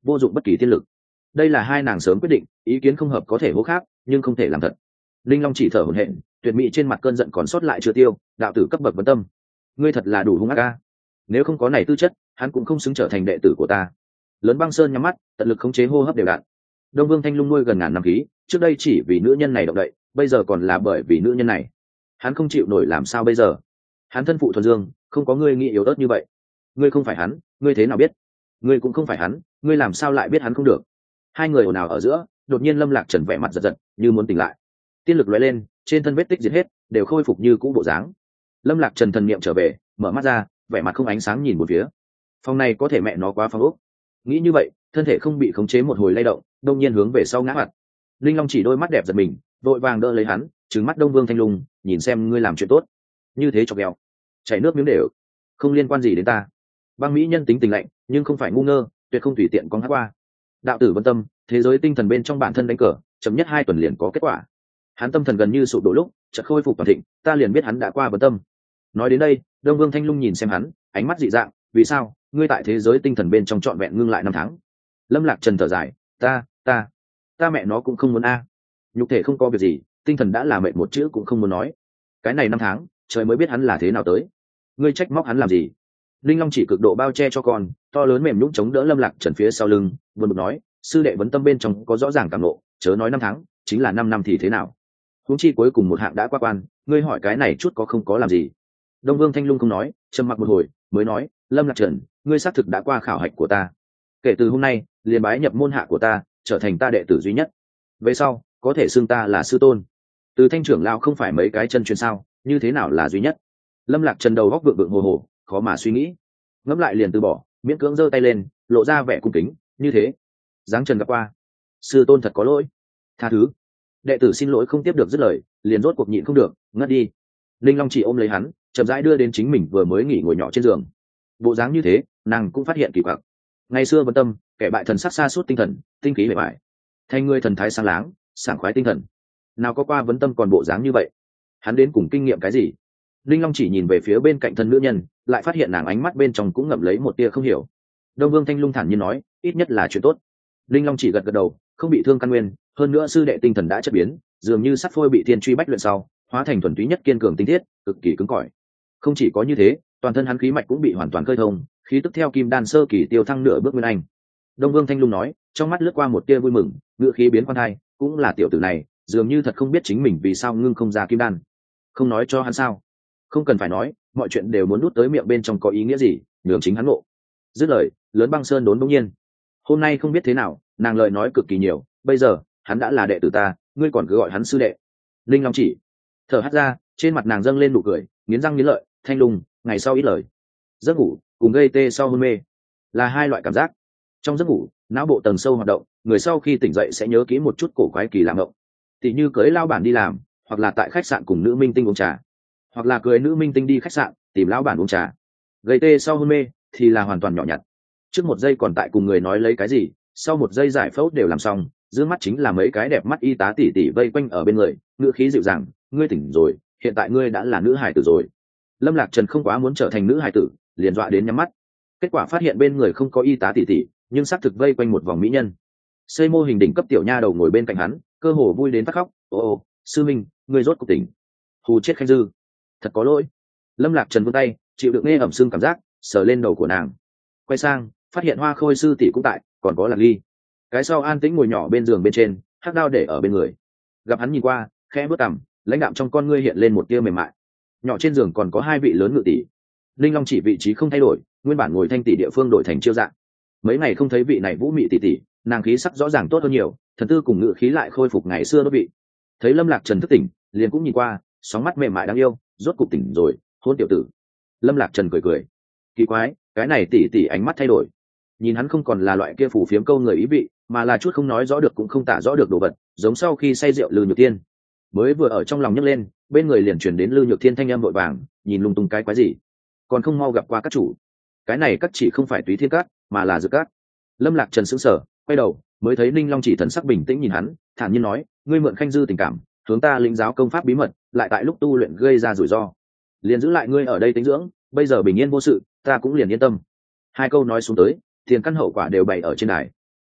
vô dụng bất kỳ tiên lực. Đây là hai nàng sớm quyết định, ý kiến không hợp có thể hô khác nhưng không thể làm thật. Linh Long chỉ thở hổn hển, tuyệt mỹ trên mặt cơn giận còn sót lại chưa tiêu. Đạo tử cấp bậc Vấn Tâm, ngươi thật là đủ hung ác ca. Nếu không có này tư chất, hắn cũng không xứng trở thành đệ tử của ta. Lớn Băng Sơn nhắm mắt, tận lực khống chế hô hấp đều đặn. Đông Vương Thanh Lung nuôi gần ngàn năm khí, trước đây chỉ vì nữ nhân này động đậy, bây giờ còn là bởi vì nữ nhân này. Hắn không chịu nổi làm sao bây giờ? Hắn thân phụ thuần dương, không có ngươi nghĩ yếu ớt như vậy. Ngươi không phải hắn, ngươi thế nào biết? Ngươi cũng không phải hắn, ngươi làm sao lại biết hắn không được? Hai người ồn ào ở giữa, đột nhiên Lâm Lạc Trần vẻ mặt giật giật, như muốn tỉnh lại. Tiên lực lóe lên, trên thân vết tích diệt hết, đều khôi phục như cũ bộ dáng. Lâm Lạc Trần thần niệm trở về, mở mắt ra, vẻ mặt không ánh sáng nhìn một phía. Phòng này có thể mẹ nó quá phong ốc. Nghĩ như vậy, thân thể không bị khống chế một hồi lay động, đông nhiên hướng về sau ngã mặt. Linh Long chỉ đôi mắt đẹp giật mình, vội vàng đỡ lấy hắn, trừng mắt Đông Vương Thanh Lung, nhìn xem ngươi làm chuyện tốt, như thế chọc ghẹo, chảy nước miếng đều, không liên quan gì đến ta. Băng mỹ nhân tính tình lạnh, nhưng không phải ngu ngơ, tuyệt không tùy tiện con hát qua. Đạo tử Vấn Tâm, thế giới tinh thần bên trong bản thân đánh cờ, chậm nhất hai tuần liền có kết quả. Hắn tâm thần gần như sụp đổ lúc, chợt khôi phục toàn thịnh, ta liền biết hắn đã qua Vấn Tâm. Nói đến đây, Đông Vương Thanh Lung nhìn xem hắn, ánh mắt dị dạng, vì sao? Ngươi tại thế giới tinh thần bên trong trọn vẹn ngưng lại năm tháng. Lâm Lạc Trần thở dài, ta, ta, ta mẹ nó cũng không muốn a. Nhục thể không có việc gì, tinh thần đã là mệt một chữ cũng không muốn nói. Cái này năm tháng, trời mới biết hắn là thế nào tới. Ngươi trách móc hắn làm gì? Linh Long chỉ cực độ bao che cho con, to lớn mềm nhũn chống đỡ Lâm Lạc Trần phía sau lưng, buồn bực nói, sư đệ Vấn Tâm bên trong có rõ ràng cảm nộ, chớ nói năm tháng, chính là năm năm thì thế nào? Huống chi cuối cùng một hạng đã qua quan, ngươi hỏi cái này chút có không có làm gì? Đông Vương Thanh Lung không nói, trầm mặc một hồi, mới nói, Lâm Lạc Trần, ngươi xác thực đã qua khảo hạch của ta. Kể từ hôm nay, liền bái nhập môn hạ của ta, trở thành ta đệ tử duy nhất. Về sau, có thể xưng ta là sư tôn. Từ Thanh trưởng lão không phải mấy cái chân truyền sao, như thế nào là duy nhất? Lâm Lạc Trần đầu góc vượng vượng hồ hồ, khó mà suy nghĩ. Ngẫm lại liền từ bỏ, miễn cưỡng giơ tay lên, lộ ra vẻ cung kính, như thế. Giáng Trần gặp qua. Sư tôn thật có lỗi. Tha thứ. Đệ tử xin lỗi không tiếp được dứt lời, liền rốt cuộc nhịn không được, ngất đi. Linh Long chỉ ôm lấy hắn, chậm rãi đưa đến chính mình vừa mới nghỉ ngồi nhỏ trên giường. Bộ dáng như thế, nàng cũng phát hiện kỳ quặc. Ngày xưa Vấn Tâm, kẻ bại thần sắc xa suốt tinh thần, tinh khí bề bại. Thành người thần thái sáng láng, sảng khoái tinh thần. Nào có qua Vấn Tâm còn bộ dáng như vậy? Hắn đến cùng kinh nghiệm cái gì? Linh Long chỉ nhìn về phía bên cạnh thân nữ nhân, lại phát hiện nàng ánh mắt bên trong cũng ngậm lấy một tia không hiểu. Đông Vương Thanh Lung thản nhiên nói, ít nhất là chuyện tốt. Linh Long chỉ gật gật đầu, không bị thương căn nguyên, hơn nữa sư đệ tinh thần đã chất biến, dường như sắt phôi bị thiên truy bách luyện sau, hóa thành thuần túy nhất kiên cường tinh thiết, cực kỳ cứng cỏi. Không chỉ có như thế, toàn thân hắn khí mạch cũng bị hoàn toàn khơi thông, khí tức theo kim đan sơ kỳ tiêu thăng nửa bước nguyên anh. Đông Vương Thanh Lung nói, trong mắt lướt qua một tia vui mừng, ngựa khí biến quan hai, cũng là tiểu tử này, dường như thật không biết chính mình vì sao ngưng không ra kim đan. Không nói cho hắn sao? Không cần phải nói, mọi chuyện đều muốn nuốt tới miệng bên trong có ý nghĩa gì, nhường chính hắn ngộ. Dứt lời, Lớn Băng Sơn đốn bỗng nhiên. Hôm nay không biết thế nào, nàng lời nói cực kỳ nhiều, bây giờ, hắn đã là đệ tử ta, ngươi còn cứ gọi hắn sư đệ. Linh Long chỉ thở hắt ra, trên mặt nàng dâng lên nụ cười, nghiến răng nghiến lợi, Thanh Lung, ngày sau ít lời. Giấc ngủ cùng gây tê sau hôn mê là hai loại cảm giác. Trong giấc ngủ, não bộ tầng sâu hoạt động, người sau khi tỉnh dậy sẽ nhớ kỹ một chút cổ quái kỳ lạ ngộng, tỉ như cưới lao bản đi làm, hoặc là tại khách sạn cùng nữ minh tinh uống trà, hoặc là cưới nữ minh tinh đi khách sạn tìm lão bản uống trà. Gây tê sau hôn mê thì là hoàn toàn nhỏ nhặt, trước một giây còn tại cùng người nói lấy cái gì, sau một giây giải phẫu đều làm xong, giữa mắt chính là mấy cái đẹp mắt y tá tỉ tỉ vây quanh ở bên người, ngữ khí dịu dàng, ngươi tỉnh rồi, hiện tại ngươi đã là nữ hài tử rồi. Lâm Lạc Trần không quá muốn trở thành nữ hài tử, liền dọa đến nhắm mắt. Kết quả phát hiện bên người không có y tá tỉ tỉ, nhưng xác thực vây quanh một vòng mỹ nhân. Xây mô hình đỉnh cấp tiểu nha đầu ngồi bên cạnh hắn, cơ hồ vui đến phát khóc, ô ô, sư minh, ngươi rốt cuộc tỉnh. Hù chết Khanh Dư, thật có lỗi. Lâm Lạc Trần vươn tay, chịu được nghe ẩm xương cảm giác, sờ lên đầu của nàng. Quay sang, phát hiện Hoa Khôi sư tỷ cũng tại, còn có Lạc Ly. Cái sau an tĩnh ngồi nhỏ bên giường bên trên, hắc đao để ở bên người. Gặp hắn nhìn qua, khẽ bước cằm, lãnh đạm trong con ngươi hiện lên một tia mềm mại. Nhỏ trên giường còn có hai vị lớn ngự tỷ. Linh Long chỉ vị trí không thay đổi, nguyên bản ngồi thanh tỷ địa phương đổi thành chiêu dạng. Mấy ngày không thấy vị này vũ mị tỷ tỷ, nàng khí sắc rõ ràng tốt hơn nhiều, thần tư cùng ngự khí lại khôi phục ngày xưa đó vị. Thấy Lâm Lạc Trần thức tỉnh, liền cũng nhìn qua, sóng mắt mềm mại đáng yêu, rốt cục tỉnh rồi, hôn tiểu tử. Lâm Lạc Trần cười cười, kỳ quái, cái này tỷ tỷ ánh mắt thay đổi, nhìn hắn không còn là loại kia phủ phiếm câu người ý vị, mà là chút không nói rõ được cũng không tả rõ được đồ vật, giống sau khi say rượu Lư Nhược Thiên. Mới vừa ở trong lòng nhấc lên, bên người liền truyền đến Lư Nhược Thiên thanh âm vội vàng, nhìn lung tung cái quái gì, còn không mau gặp qua các chủ. Cái này các chỉ không phải Túy Thiên Các, mà là Dược Các. Lâm Lạc Trần sững sờ, quay đầu, mới thấy Ninh Long chỉ thần sắc bình tĩnh nhìn hắn, thản nhiên nói, ngươi mượn Khanh Dư tình cảm, hướng ta lĩnh giáo công pháp bí mật, lại tại lúc tu luyện gây ra rủi ro, liền giữ lại ngươi ở đây tính dưỡng, bây giờ bình yên vô sự, ta cũng liền yên tâm. Hai câu nói xuống tới, tiền căn hậu quả đều bày ở trên đài.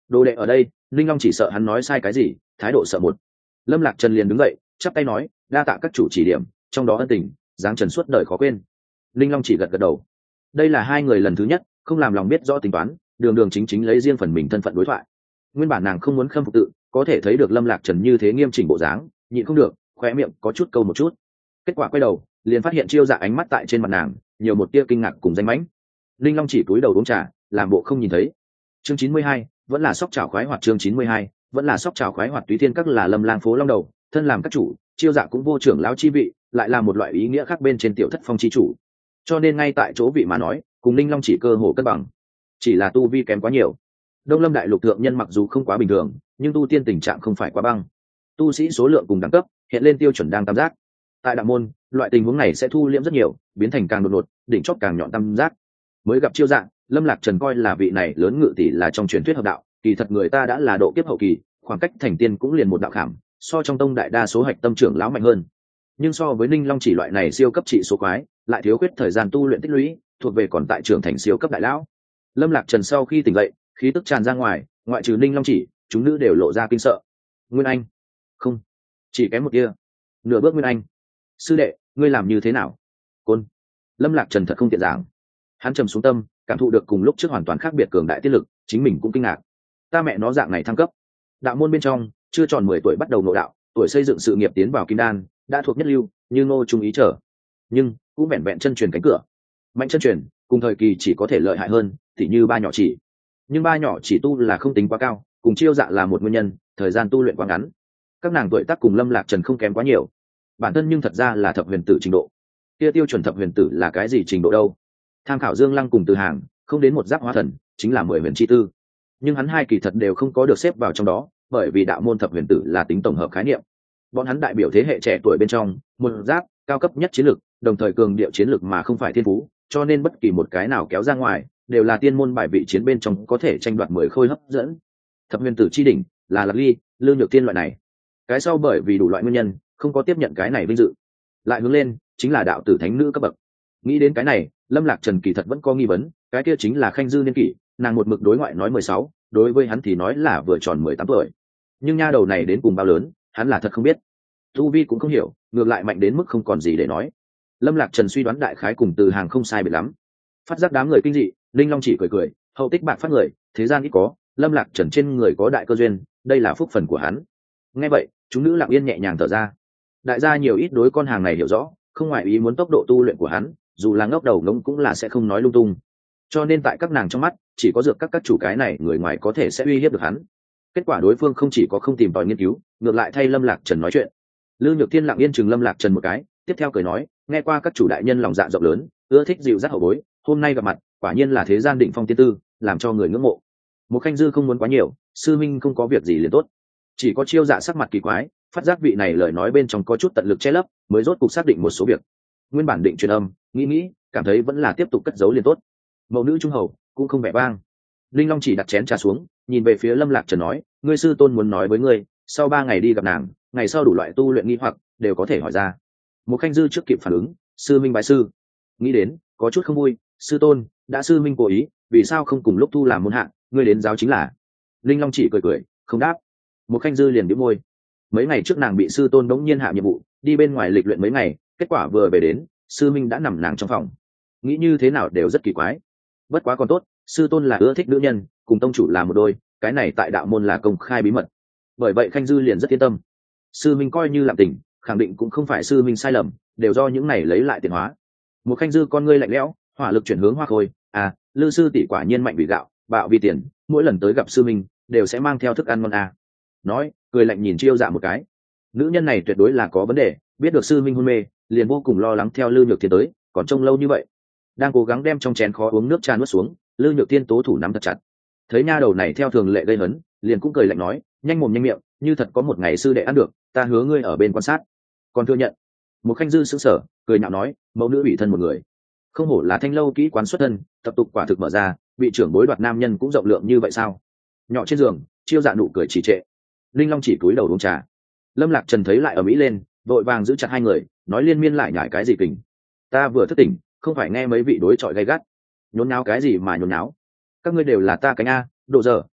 đồ đệ ở đây, linh long chỉ sợ hắn nói sai cái gì, thái độ sợ một. Lâm Lạc Trần liền đứng dậy chắp tay nói, đa tạ các chủ chỉ điểm, trong đó ân tình giáng trần suốt đời khó quên. Linh long chỉ gật gật đầu. Đây là hai người lần thứ nhất không làm lòng biết rõ tính toán, đường đường chính chính lấy riêng phần mình thân phận đối thoại. Nguyên bản nàng không muốn khâm phục tự, có thể thấy được Lâm Lạc Trần như thế nghiêm chỉnh bộ dáng, nhịn không được khóe miệng có chút câu một chút. Kết quả quay đầu liền phát hiện Chiêu Dạ ánh mắt tại trên mặt nàng nhiều một tia kinh ngạc cùng danh mãnh. Linh long chỉ cúi đầu uống trà, làm bộ không nhìn thấy. Chương chín mươi hai, vẫn là sóc chảo khoái hoạt. Chương chín mươi hai, vẫn là sóc chảo khoái hoạt. Túy Thiên Các là Lâm Lang phố long đầu, thân làm các chủ, Chiêu Dạ cũng vô trưởng lão chi vị, lại là một loại ý nghĩa khác bên trên tiểu thất phong chi chủ, cho nên ngay tại chỗ vị mà nói cùng Linh long chỉ cơ hồ cân bằng, chỉ là tu vi kém quá nhiều. Đông Lâm đại lục thượng nhân mặc dù không quá bình thường, nhưng tu tiên tình trạng không phải quá băng, tu sĩ số lượng cùng đẳng cấp hiện lên tiêu chuẩn đang tam giác. Tại đạo môn loại tình huống này sẽ thu liễm rất nhiều, biến thành càng đột ngột, đỉnh chót càng nhọn tam giác. Mới gặp Chiêu Dạ, Lâm Lạc Trần coi là vị này lớn ngự tỷ là trong truyền thuyết hợp đạo, kỳ thật người ta đã là độ kiếp hậu kỳ, khoảng cách thành tiên cũng liền một đạo khảm, so trong tông đại đa số hạch tâm trưởng lão mạnh hơn. Nhưng so với Ninh Long chỉ loại này siêu cấp trị số quái, lại thiếu khuyết thời gian tu luyện tích lũy, thuộc về còn tại trưởng thành siêu cấp đại lão. Lâm Lạc Trần sau khi tỉnh dậy, khí tức tràn ra ngoài, ngoại trừ Ninh Long chỉ, chúng nữ đều lộ ra kinh sợ. Nguyên Anh, không, chỉ kém một kia, nửa bước Nguyên Anh. Sư đệ, ngươi làm như thế nào? Côn. Lâm Lạc Trần thật không tiện giảng. Hắn trầm xuống tâm, cảm thụ được cùng lúc trước hoàn toàn khác biệt cường đại tiết lực, chính mình cũng kinh ngạc. Ta mẹ nó dạng này thăng cấp. Đạo môn bên trong, chưa tròn mười tuổi bắt đầu nội đạo, tuổi xây dựng sự nghiệp tiến vào kim đan, đã thuộc nhất lưu, như Ngô Trung ý trở. Nhưng cũng vẹn vẹn chân truyền cánh cửa. Mạnh chân truyền, cùng thời kỳ chỉ có thể lợi hại hơn, thì như ba nhỏ chỉ. Nhưng ba nhỏ chỉ tu là không tính quá cao, cùng Chiêu Dạ là một nguyên nhân, thời gian tu luyện quá ngắn. Các nàng tuổi tác cùng Lâm Lạc Trần không kém quá nhiều. Bản thân nhưng thật ra là thập huyền tử trình độ. Kia tiêu chuẩn thập huyền tử là cái gì trình độ đâu? Tham khảo Dương Lăng cùng Từ Hàng, không đến một giáp hóa thần, chính là mười huyền chi tư. Nhưng hắn hai kỳ thật đều không có được xếp vào trong đó, bởi vì đạo môn thập huyền tử là tính tổng hợp khái niệm. Bọn hắn đại biểu thế hệ trẻ tuổi bên trong, một giáp cao cấp nhất chiến lược, đồng thời cường điệu chiến lược mà không phải thiên phú, cho nên bất kỳ một cái nào kéo ra ngoài, đều là tiên môn bài vị chiến bên trong có thể tranh đoạt mười khôi hấp dẫn. Thập huyền tử chi đỉnh là Lạc Ly, Lương Nhược Tiên loại này. Cái sau bởi vì đủ loại nguyên nhân, không có tiếp nhận cái này vinh dự. Lại hướng lên, chính là đạo tử thánh nữ cấp bậc. Nghĩ đến cái này, Lâm Lạc Trần kỳ thật vẫn có nghi vấn, cái kia chính là Khanh Dư niên kỷ, nàng một mực đối ngoại nói mười sáu, đối với hắn thì nói là vừa tròn mười tám tuổi. Nhưng nha đầu này đến cùng bao lớn, hắn là thật không biết. Tu vi cũng không hiểu, ngược lại mạnh đến mức không còn gì để nói. Lâm Lạc Trần suy đoán đại khái cùng Từ Hàng không sai biệt lắm. Phát giác đám người kinh dị, Linh Long chỉ cười cười, hậu tích bạc phát người, thế gian ít có, Lâm Lạc Trần trên người có đại cơ duyên, đây là phúc phần của hắn. Nghe vậy, chúng nữ lặng yên nhẹ nhàng thở ra. Đại gia nhiều ít đối con hàng này hiểu rõ, không ngoại ý muốn tốc độ tu luyện của hắn, dù là ngốc đầu ngỗng cũng là sẽ không nói lung tung. Cho nên tại các nàng trong mắt, chỉ có dược các các chủ cái này người ngoài có thể sẽ uy hiếp được hắn. Kết quả đối phương không chỉ có không tìm tòi nghiên cứu, ngược lại thay Lâm Lạc Trần nói chuyện. Lương Nhược Thiên lặng yên chừng Lâm Lạc Trần một cái, tiếp theo cười nói, nghe qua các chủ đại nhân lòng dạ rộng lớn, ưa thích dịu dắt hậu bối, hôm nay gặp mặt, quả nhiên là thế gian định phong tiên tư, làm cho người ngưỡng mộ. Một Khanh Dư không muốn quá nhiều, sư minh không có việc gì liền tốt. Chỉ có Chiêu Dạ sắc mặt kỳ quái, phát giác vị này lời nói bên trong có chút tận lực che lấp, mới rốt cục xác định một số việc. Nguyên bản định truyền âm, nghĩ nghĩ, cảm thấy vẫn là tiếp tục cất giấu liền tốt. Mẫu nữ trung hầu cũng không vẻ vang. Linh Long chỉ đặt chén trà xuống, nhìn về phía Lâm Lạc Trần nói, ngươi sư tôn muốn nói với ngươi, sau ba ngày đi gặp nàng, ngày sau đủ loại tu luyện nghi hoặc đều có thể hỏi ra. Một Khanh Dư trước kịp phản ứng, sư minh bái sư. Nghĩ đến có chút không vui, sư tôn đã sư minh cố ý, vì sao không cùng lúc thu làm môn hạ, ngươi đến giáo chính là. Linh Long chỉ cười cười, không đáp. Một Khanh Dư liền bĩu môi. Mấy ngày trước nàng bị sư tôn đống nhiên hạ nhiệm vụ, đi bên ngoài lịch luyện mấy ngày, kết quả vừa về đến, sư minh đã nằm nàng trong phòng. Nghĩ như thế nào đều rất kỳ quái. Bất quá còn tốt, sư tôn là ưa thích nữ nhân, cùng tông chủ là một đôi, cái này tại đạo môn là công khai bí mật. Bởi vậy Khanh Dư liền rất yên tâm. Sư minh coi như làm tình, khẳng định cũng không phải sư minh sai lầm, đều do những này lấy lại tiền hóa. Một Khanh Dư con ngươi lạnh lẽo, hỏa lực chuyển hướng Hoa Khôi, à, Lư sư tỷ quả nhiên mạnh vì gạo, bạo vì tiền, mỗi lần tới gặp sư minh đều sẽ mang theo thức ăn ngon à. Nói, cười lạnh nhìn Chiêu Dạ một cái. Nữ nhân này tuyệt đối là có vấn đề, biết được sư minh hôn mê, liền vô cùng lo lắng theo Lư Nhược Thiên tới, còn trông lâu như vậy, đang cố gắng đem trong chén khó uống nước trà nuốt xuống. Lư Nhược Thiên tố thủ nắm thật chặt. Thấy nha đầu này theo thường lệ gây hấn, liền cũng cười lạnh nói, nhanh mồm nhanh miệng, như thật có một ngày sư đệ ăn được, ta hứa ngươi ở bên quan sát. Còn thừa nhận. Một Khanh Dư sững sờ, cười nhạo nói, mẫu nữ ủy thân một người, không hổ là Thanh lâu kỹ quán xuất thân, tập tục quả thực mở ra, bị trưởng bối đoạt nam nhân cũng rộng lượng như vậy sao? Nhỏ trên giường, Chiêu Dạ nụ cười chỉ trệ. Linh Long chỉ cúi đầu uống trà. Lâm Lạc Trần thấy lại ở mỹ lên, vội vàng giữ chặt hai người, nói liên miên lại nhải cái gì kình. Ta vừa thức tỉnh, không phải nghe mấy vị đối chọi gay gắt, nhốn náo cái gì mà nhốn náo, các ngươi đều là ta cánh a, độ giờ.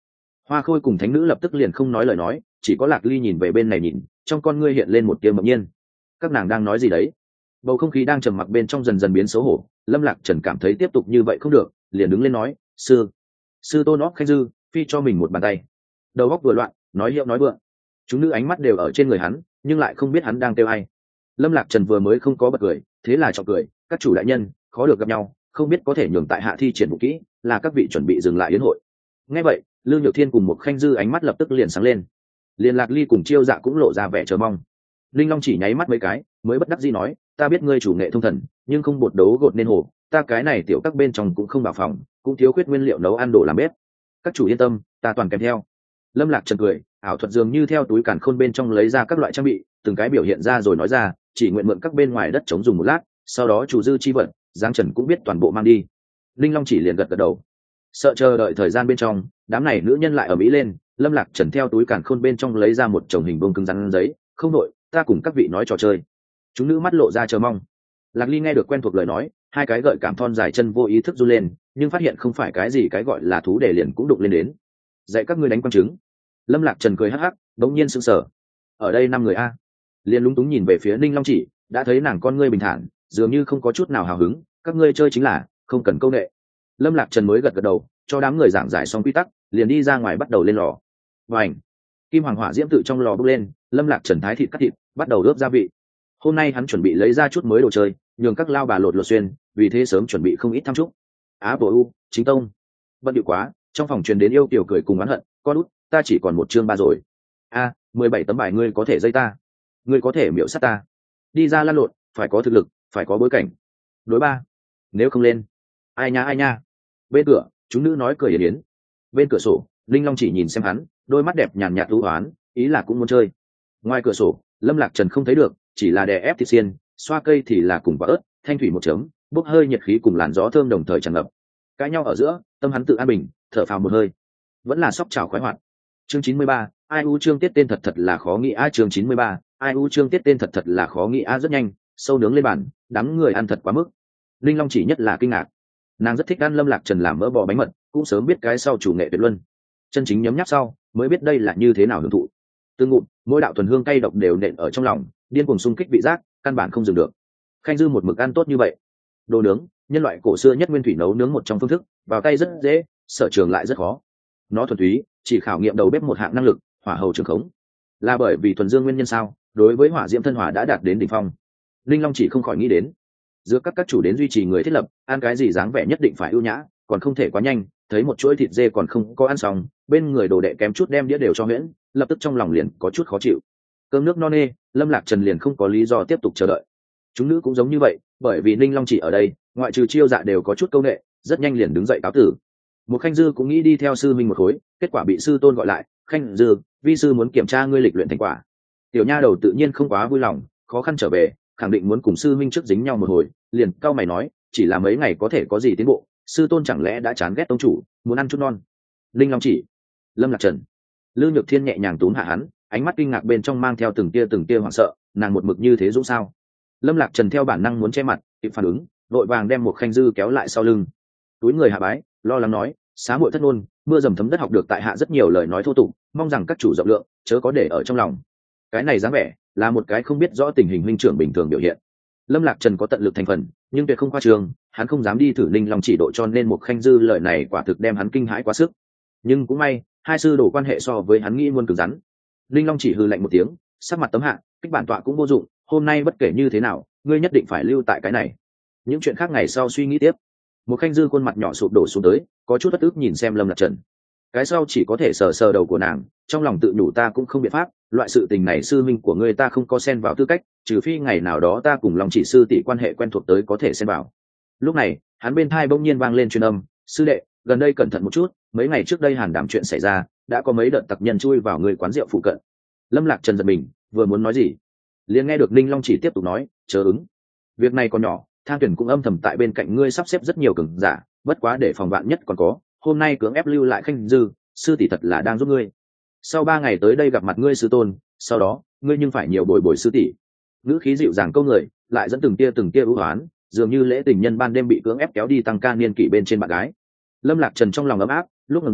Hoa Khôi cùng thánh nữ lập tức liền không nói lời nói, chỉ có Lạc Ly nhìn về bên này nhìn, trong con ngươi hiện lên một tia ngẫu nhiên. Các nàng đang nói gì đấy? Bầu không khí đang trầm mặc bên trong dần dần biến xấu hổ. Lâm Lạc Trần cảm thấy tiếp tục như vậy không được, liền đứng lên nói: sư sư tôn óc Khanh Dư phi cho mình một bàn tay. Đầu óc vừa loạn, nói hiệu nói vượng. Chúng nữ ánh mắt đều ở trên người hắn, nhưng lại không biết hắn đang kêu ai. Lâm Lạc Trần vừa mới không có bật cười, thế là chọc cười: các chủ đại nhân khó được gặp nhau, không biết có thể nhường tại hạ thi triển vũ kỹ, là các vị chuẩn bị dừng lại yến hội. Nghe vậy, Lương Nhược Thiên cùng một Khanh Dư ánh mắt lập tức liền sáng lên. Liên Lạc Ly cùng Chiêu Dạ cũng lộ ra vẻ chờ mong. Linh Long chỉ nháy mắt mấy cái, mới bất đắc dĩ nói: ta biết ngươi chủ nghệ thông thần, nhưng không bột đấu gột nên hồ, ta cái này tiểu các bên trong cũng không bảo phòng, cũng thiếu khuyết nguyên liệu nấu ăn đồ làm bếp. Các chủ yên tâm, ta toàn kèm theo. Lâm Lạc Trần cười, ảo thuật dường như theo túi càn khôn bên trong lấy ra các loại trang bị, từng cái biểu hiện ra rồi nói ra, chỉ nguyện mượn các bên ngoài đất chống dùng một lát, sau đó chủ dư chi vận, Giang Trần cũng biết toàn bộ mang đi. Linh Long chỉ liền gật gật đầu. Sợ chờ đợi thời gian bên trong, đám này nữ nhân lại ở mỹ lên. Lâm Lạc Trần theo túi càn khôn bên trong lấy ra một chồng hình vuông cứng rắn giấy, không nội, ta cùng các vị nói trò chơi. Chúng nữ mắt lộ ra chờ mong. Lạc Ly nghe được quen thuộc lời nói, hai cái gợi cảm thon dài chân vô ý thức du lên, nhưng phát hiện không phải cái gì cái gọi là thú để liền cũng đụng lên đến. Dạy các ngươi đánh quang trứng. Lâm Lạc Trần cười hắc hắc, đống nhiên sững sờ. Ở đây năm người a. Liên lúng túng nhìn về phía Ninh Long Chỉ, đã thấy nàng con ngươi bình thản, dường như không có chút nào hào hứng, các ngươi chơi chính là, không cần câu nệ. Lâm Lạc Trần mới gật gật đầu, cho đám người giảng giải xong quy tắc, liền đi ra ngoài bắt đầu lên lò. Vành, kim hoàng hỏa diễm tự trong lò bốc lên, Lâm Lạc Trần thái thịt cắt thịt, bắt đầu ướp gia vị. Hôm nay hắn chuẩn bị lấy ra chút mới đồ chơi, nhường các lao bà lột lột xuyên, vì thế sớm chuẩn bị không ít thăm chúc. Á bộ u, chính tông. Bận điệu quá, trong phòng truyền đến yêu tiểu cười cùng oán hận, con út, ta chỉ còn một chương ba rồi. A, mười bảy tấm bài ngươi có thể dây ta, ngươi có thể miễu sát ta. Đi ra lăn lộn, phải có thực lực, phải có bối cảnh. Đối ba, nếu không lên, ai nha ai nha. Bên cửa, chúng nữ nói cười yến yến. Bên cửa sổ, Linh Long chỉ nhìn xem hắn, đôi mắt đẹp nhàn nhạt u hoán, ý là cũng muốn chơi. Ngoài cửa sổ, Lâm Lạc Trần không thấy được, chỉ là đè ép thịt xiên, xoa cây thì là cùng quả ớt, thanh thủy một chấm, bốc hơi nhiệt khí cùng làn gió thơm đồng thời tràn ngập. Cãi nhau ở giữa, tâm hắn tự an bình, thở phào một hơi. Vẫn là sóc chảo khoái hoạt. Chương chín mươi ba, ai u chương tiết tên thật thật là khó nghĩ a chương chín mươi ba, ai u chương tiết tên thật thật là khó nghĩ a rất nhanh, sâu nướng lên bàn, đám người ăn thật quá mức. Linh Long chỉ nhất là kinh ngạc. Nàng rất thích ăn Lâm Lạc Trần làm mỡ bò bánh mật, cũng sớm biết cái sau chủ nghệ tuyệt luân. Chân chính nhấm nháp sau, mới biết đây là như thế nào hưởng thụ. Tương ngụm, mỗi đạo thuần hương cay độc đều nện ở trong lòng, điên cuồng xung kích vị giác, căn bản không dừng được. Khanh Dư một mực ăn tốt như vậy. Đồ nướng, nhân loại cổ xưa nhất nguyên thủy nấu nướng một trong phương thức, vào tay rất dễ, sở trường lại rất khó. Nó thuần túy, chỉ khảo nghiệm đầu bếp một hạng năng lực, hỏa hầu trường khống. Là bởi vì thuần dương nguyên nhân sao? Đối với hỏa diễm thân hỏa đã đạt đến đỉnh phong. Linh Long chỉ không khỏi nghĩ đến, giữa các các chủ đến duy trì người thiết lập, ăn cái gì dáng vẻ nhất định phải ưu nhã, còn không thể quá nhanh. Thấy một chuỗi thịt dê còn không có ăn xong, bên người đồ đệ kém chút đem đĩa đều cho huyễn, lập tức trong lòng liền có chút khó chịu. Cơm nước no nê, Lâm Lạc Trần liền không có lý do tiếp tục chờ đợi. Chúng nữ cũng giống như vậy, bởi vì Ninh Long chỉ ở đây, ngoại trừ Chiêu Dạ đều có chút câu nệ, rất nhanh liền đứng dậy cáo tử. Một Khanh Dư cũng nghĩ đi theo sư minh một khối, kết quả bị sư tôn gọi lại, Khanh Dư, vi sư muốn kiểm tra ngươi lịch luyện thành quả. Tiểu nha đầu tự nhiên không quá vui lòng, khó khăn trở về, khẳng định muốn cùng sư minh trước dính nhau một hồi, liền cau mày nói, chỉ là mấy ngày có thể có gì tiến bộ, sư tôn chẳng lẽ đã chán ghét tông chủ, muốn ăn chút non. Linh Long chỉ, Lâm Lạc Trần, Lư Nhược Thiên nhẹ nhàng túm hạ hắn, ánh mắt kinh ngạc bên trong mang theo từng tia từng tia hoảng sợ, nàng một mực như thế dũng sao? Lâm Lạc Trần theo bản năng muốn che mặt, kịp phản ứng, vội vàng đem một Khanh Dư kéo lại sau lưng. Túi người hạ bái, lo lắng nói, xá muội thất ngôn, mưa dầm thấm đất học được tại hạ rất nhiều lời nói thô tục, mong rằng các chủ rộng lượng, chớ có để ở trong lòng. Cái này dáng vẻ, là một cái không biết rõ tình hình huynh trưởng bình thường biểu hiện. Lâm Lạc Trần có tận lực thành phần, nhưng tuyệt không khoa trương, hắn không dám đi thử Ninh Long chỉ độ, cho nên một Khanh Dư lời này quả thực đem hắn kinh hãi quá sức. Nhưng cũng may, hai sư đổ quan hệ so với hắn nghĩ muôn cứng rắn. Ninh Long chỉ hừ lạnh một tiếng, sắc mặt tấm hạ, kích bản tọa cũng vô dụng, hôm nay bất kể như thế nào, ngươi nhất định phải lưu tại cái này. Những chuyện khác ngày sau suy nghĩ tiếp. Một Khanh Dư khuôn mặt nhỏ sụp đổ xuống tới, có chút bất ức nhìn xem Lâm Lạc Trần. Cái sau chỉ có thể sờ sờ đầu của nàng, trong lòng tự nhủ ta cũng không biện pháp, loại sự tình này sư minh của ngươi ta không có xen vào tư cách, trừ phi ngày nào đó ta cùng Long chỉ sư tỷ quan hệ quen thuộc tới có thể xen vào. Lúc này, hắn bên thai bỗng nhiên vang lên truyền âm, sư đệ, gần đây cẩn thận một chút, mấy ngày trước đây Hàn Đảm chuyện xảy ra, đã có mấy đợt tặc nhân chui vào người quán rượu phụ cận. Lâm Lạc Trần giật mình, vừa muốn nói gì, liền nghe được Ninh Long chỉ tiếp tục nói, chớ ứng. Việc này còn nhỏ, Thang Tuyển cũng âm thầm tại bên cạnh ngươi sắp xếp rất nhiều cường giả, bất quá để phòng vạn nhất còn có, hôm nay cưỡng ép lưu lại Khanh Dư, sư tỷ thật là đang giúp ngươi. Sau ba ngày tới đây gặp mặt ngươi sư tôn, sau đó, ngươi nhưng phải nhiều bồi bồi sư tỷ. Ngữ khí dịu dàng câu người, lại dẫn từng tia từng tia ưu hoán, dường như lễ tình nhân ban đêm bị cưỡng ép kéo đi tăng ca niên kỷ bên trên bạn gái. Lâm Lạc Trần trong lòng ấm áp, lúc ngẩng đầu,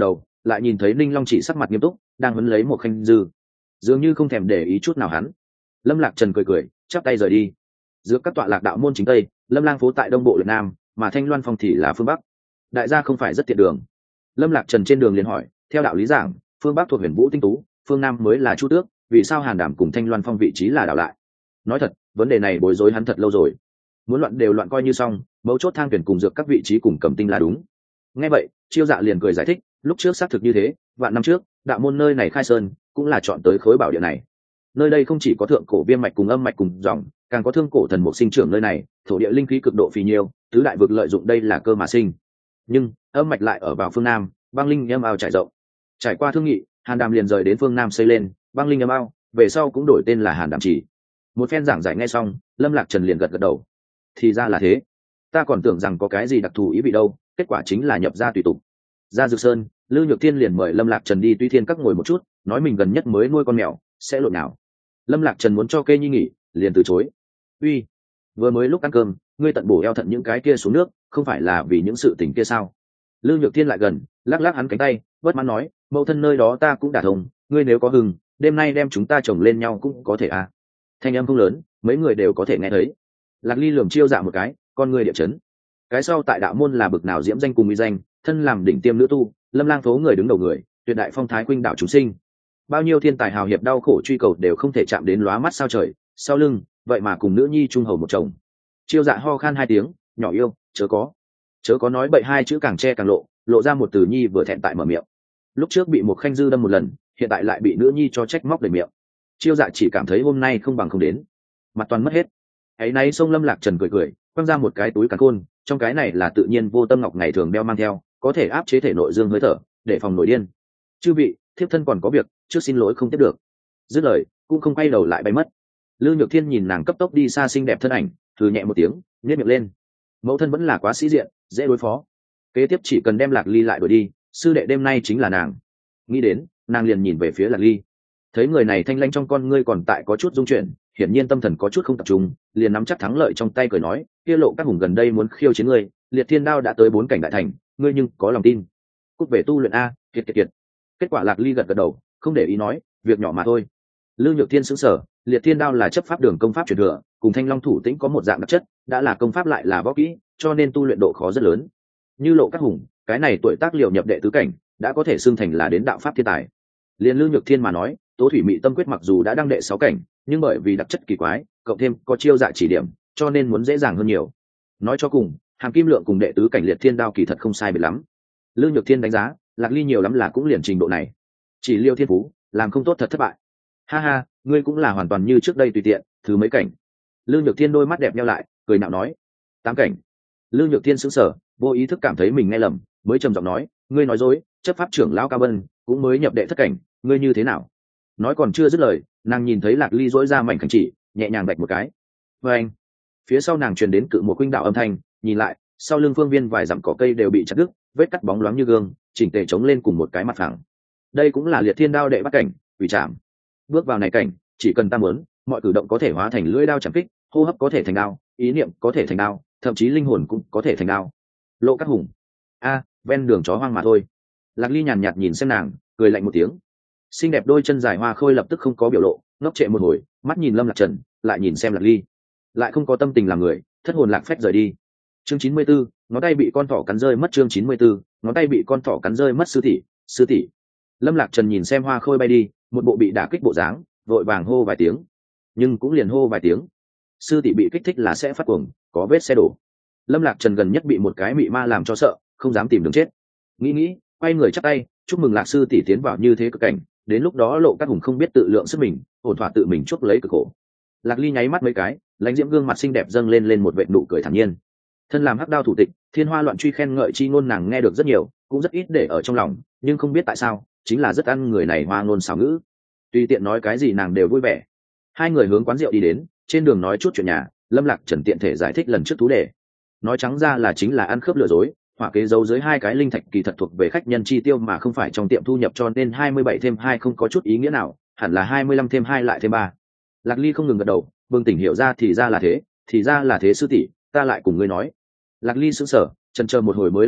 lại nhìn thấy ninh long chỉ sắc mặt nghiêm túc đang huấn lấy một khanh dư, dường như không thèm để ý chút nào hắn. Lâm Lạc Trần cười cười chắp tay rời đi. Giữa các tọa lạc đạo môn chính tây, Lâm Lang phố tại đông bộ Việt Nam, mà Thanh Loan Phong thì là phương bắc. Đại gia không phải rất tiện đường. Lâm Lạc Trần trên đường liền hỏi, theo đạo lý giảng, phương bắc thuộc Huyền Vũ Tinh Tú, phương nam mới là Chu Tước, vì sao Hàn Đảm cùng Thanh Loan Phong vị trí là đảo lại? Nói thật, vấn đề này bối rối hắn thật lâu rồi. Muốn loạn đều loạn coi như xong, mấu chốt thang tuyển cùng dược các vị trí cùng cầm tinh là đúng. Nghe vậy, Chiêu Dạ liền cười giải thích, lúc trước xác thực như thế, vạn năm trước, đạo môn nơi này khai sơn, cũng là chọn tới khối bảo địa này. Nơi đây không chỉ có thượng cổ viêm mạch cùng âm mạch cùng dòng, càng có thương cổ thần mục sinh trưởng nơi này, thổ địa linh khí cực độ phì nhiêu, tứ đại vực lợi dụng đây là cơ mà sinh. Nhưng âm mạch lại ở vào phương nam, băng linh âm ao trải rộng. Trải qua thương nghị, Hàn Đàm liền rời đến phương nam xây lên băng linh âm ao, về sau cũng đổi tên là Hàn Đàm Chỉ. Một phen giảng giải nghe xong, Lâm Lạc Trần liền gật gật đầu. Thì ra là thế, ta còn tưởng rằng có cái gì đặc thù ý vị đâu, kết quả chính là nhập ra tùy tục. Ra Dược Sơn, Lư Nhược Thiên liền mời Lâm Lạc Trần đi Tuy Thiên Các ngồi một chút, nói mình gần nhất mới nuôi con mèo, sẽ lộn nào. Lâm Lạc Trần muốn cho Kê Nhi nghỉ, liền từ chối. Uy, vừa mới lúc ăn cơm, ngươi tận bổ eo thận những cái kia xuống nước, không phải là vì những sự tình kia sao? Lư Nhược Thiên lại gần, lắc lắc hắn cánh tay, bất mãn nói, mẫu thân nơi đó ta cũng đả thông, ngươi nếu có hưng, đêm nay đem chúng ta chồng lên nhau cũng có thể à? Thanh âm không lớn, mấy người đều có thể nghe thấy. Lạc Ly lườm Chiêu Dạ một cái, con ngươi địa chấn. Cái sau tại đạo môn là bực nào diễm danh cùng uy danh, thân làm đỉnh tiêm nữ tu, Lâm Lang phố người đứng đầu người, tuyệt đại phong thái khuynh đạo chúng sinh. Bao nhiêu thiên tài hào hiệp đau khổ truy cầu đều không thể chạm đến lóa mắt sao trời, sau lưng, vậy mà cùng nữ nhi trung hầu một chồng. Chiêu Dạ ho khan hai tiếng, nhỏ yêu, chớ có, chớ có nói bậy hai chữ càng che càng lộ, lộ ra một từ nhi vừa thẹn tại mở miệng. Lúc trước bị một khanh dư đâm một lần, hiện tại lại bị nữ nhi cho trách móc đầy miệng. Chiêu Dạ chỉ cảm thấy hôm nay không bằng không đến, mặt toàn mất hết. Ấy nay xông Lâm Lạc Trần cười cười, quăng ra một cái túi càn khôn, trong cái này là tự nhiên vô tâm ngọc ngày thường đeo mang theo, có thể áp chế thể nội dương hơi thở, để phòng nổi điên. Chư vị, thiếp thân còn có việc, trước xin lỗi không tiếp được. Dứt lời, cũng không quay đầu lại bay mất. Lư Nhược Thiên nhìn nàng cấp tốc đi xa xinh đẹp thân ảnh, thử nhẹ một tiếng, nhếch miệng lên. Mẫu thân vẫn là quá sĩ diện, dễ đối phó. Kế tiếp chỉ cần đem Lạc Ly lại đuổi đi, sư đệ đêm nay chính là nàng. Nghĩ đến, nàng liền nhìn về phía Lạc Ly. Thấy người này thanh lãnh trong con ngươi còn tại có chút rung chuyển, hiển nhiên tâm thần có chút không tập trung, liền nắm chắc thắng lợi trong tay cười nói, kia Lộ Các Hùng gần đây muốn khiêu chiến ngươi, Liệt Thiên Đao đã tới bốn cảnh đại thành, ngươi nhưng có lòng tin. Cút về tu luyện a, kiệt kiệt kiệt. Kết quả Lạc Ly gật gật đầu, không để ý nói, việc nhỏ mà thôi. Lư Nhược Thiên sững sờ, Liệt Thiên Đao là chấp pháp đường công pháp truyền thừa, cùng Thanh Long Thủ Tĩnh có một dạng đặc chất, đã là công pháp lại là võ kỹ, cho nên tu luyện độ khó rất lớn. Như Lộ Các Hùng, cái này tuổi tác liều nhập đệ tứ cảnh, đã có thể xưng thành là đến đạo pháp thiên tài. Liên Lư Nhược Thiên mà nói, Tố Thủy Mị Tâm Quyết mặc dù đã đăng đệ sáu cảnh, nhưng bởi vì đặc chất kỳ quái, cộng thêm có Chiêu Dạ chỉ điểm, cho nên muốn dễ dàng hơn nhiều. Nói cho cùng, Hàm Kim Lượng cùng đệ tứ cảnh Liệt Thiên Đao kỳ thật không sai biệt lắm. Lư Nhược Thiên đánh giá, Lạc Ly nhiều lắm là cũng liền trình độ này. Chỉ Liêu Thiên Phú, làm không tốt thật thất bại. Ha ha, ngươi cũng là hoàn toàn như trước đây tùy tiện, thứ mấy cảnh. Lư Nhược Thiên đôi mắt đẹp nheo lại, cười nhạo nói, tám cảnh. Lư Nhược Thiên sững sờ, vô ý thức cảm thấy mình nghe lầm, mới trầm giọng nói, ngươi nói dối, chấp pháp trưởng lão Cao Vân cũng mới nhập đệ thất cảnh, ngươi như thế nào? Nói còn chưa dứt lời, nàng nhìn thấy Lạc Ly dỗi ra mảnh khảnh chỉ, nhẹ nhàng bạch một cái. Và anh, phía sau nàng truyền đến cự một khuynh đạo âm thanh, nhìn lại, sau lưng phương viên vài dặm cỏ cây đều bị chặt đứt, vết cắt bóng loáng như gương, chỉnh tề chống lên cùng một cái mặt phẳng. Đây cũng là Liệt Thiên Đao đệ bắt cảnh, quỷ trảm. Bước vào này cảnh, chỉ cần ta muốn, mọi cử động có thể hóa thành lưỡi đao chạm kích, hô hấp có thể thành đao, ý niệm có thể thành đao, thậm chí linh hồn cũng có thể thành đao. Lộ Các Hùng, a, ven đường chó hoang mà thôi. Lạc Ly nhàn nhạt nhìn xem nàng, cười lạnh một tiếng. Xinh đẹp đôi chân dài hoa khôi lập tức không có biểu lộ, ngốc trệ một hồi, mắt nhìn Lâm Lạc Trần, lại nhìn xem Lạc Ly, lại không có tâm tình làm người, thất hồn lạc phách rời đi. Chương chín mươi tư, ngón tay bị con thỏ cắn rơi mất. Chương chín mươi tư, ngón tay bị con thỏ cắn rơi mất. Sư tỷ, sư tỷ. Lâm Lạc Trần nhìn xem hoa khôi bay đi, một bộ bị đả kích bộ dáng, vội vàng hô vài tiếng, nhưng cũng liền hô vài tiếng. Sư tỷ bị kích thích là sẽ phát cuồng, có vết xe đổ. Lâm Lạc Trần gần nhất bị một cái mị ma làm cho sợ, không dám tìm đường chết. Nghĩ nghĩ, quay người chắp tay, chúc mừng Lạc sư tỷ tiến vào như thế cực cảnh, đến lúc đó Lộ Các Hùng không biết tự lượng sức mình, ổn thỏa tự mình chuốc lấy cực khổ. Lạc Ly nháy mắt mấy cái, lãnh diễm gương mặt xinh đẹp dâng lên lên một vệt nụ cười thản nhiên. Thân làm hắc đao thủ tịch, thiên hoa loạn truy khen ngợi chi ngôn nàng nghe được rất nhiều, cũng rất ít để ở trong lòng, nhưng không biết tại sao, chính là rất ăn người này hoa ngôn xảo ngữ. Tùy tiện nói cái gì nàng đều vui vẻ. Hai người hướng quán rượu đi đến, trên đường nói chút chuyện nhà, Lâm Lạc Trần tiện thể giải thích lần trước thú đề. Nói trắng ra là chính là ăn khớp lừa dối, hỏa kế giấu dưới hai cái linh thạch kỳ thật thuộc về khách nhân chi tiêu mà không phải trong tiệm thu nhập, cho nên hai mươi bảy thêm hai không có chút ý nghĩa nào, hẳn là hai mươi lăm thêm hai lại thêm ba. Lạc Ly không ngừng gật đầu, bừng tỉnh hiểu ra thì ra là thế, thì ra là thế sư tỷ, ta lại cùng ngươi nói. Lạc Ly sững sờ, chần chờ một hồi mới lắc đầu,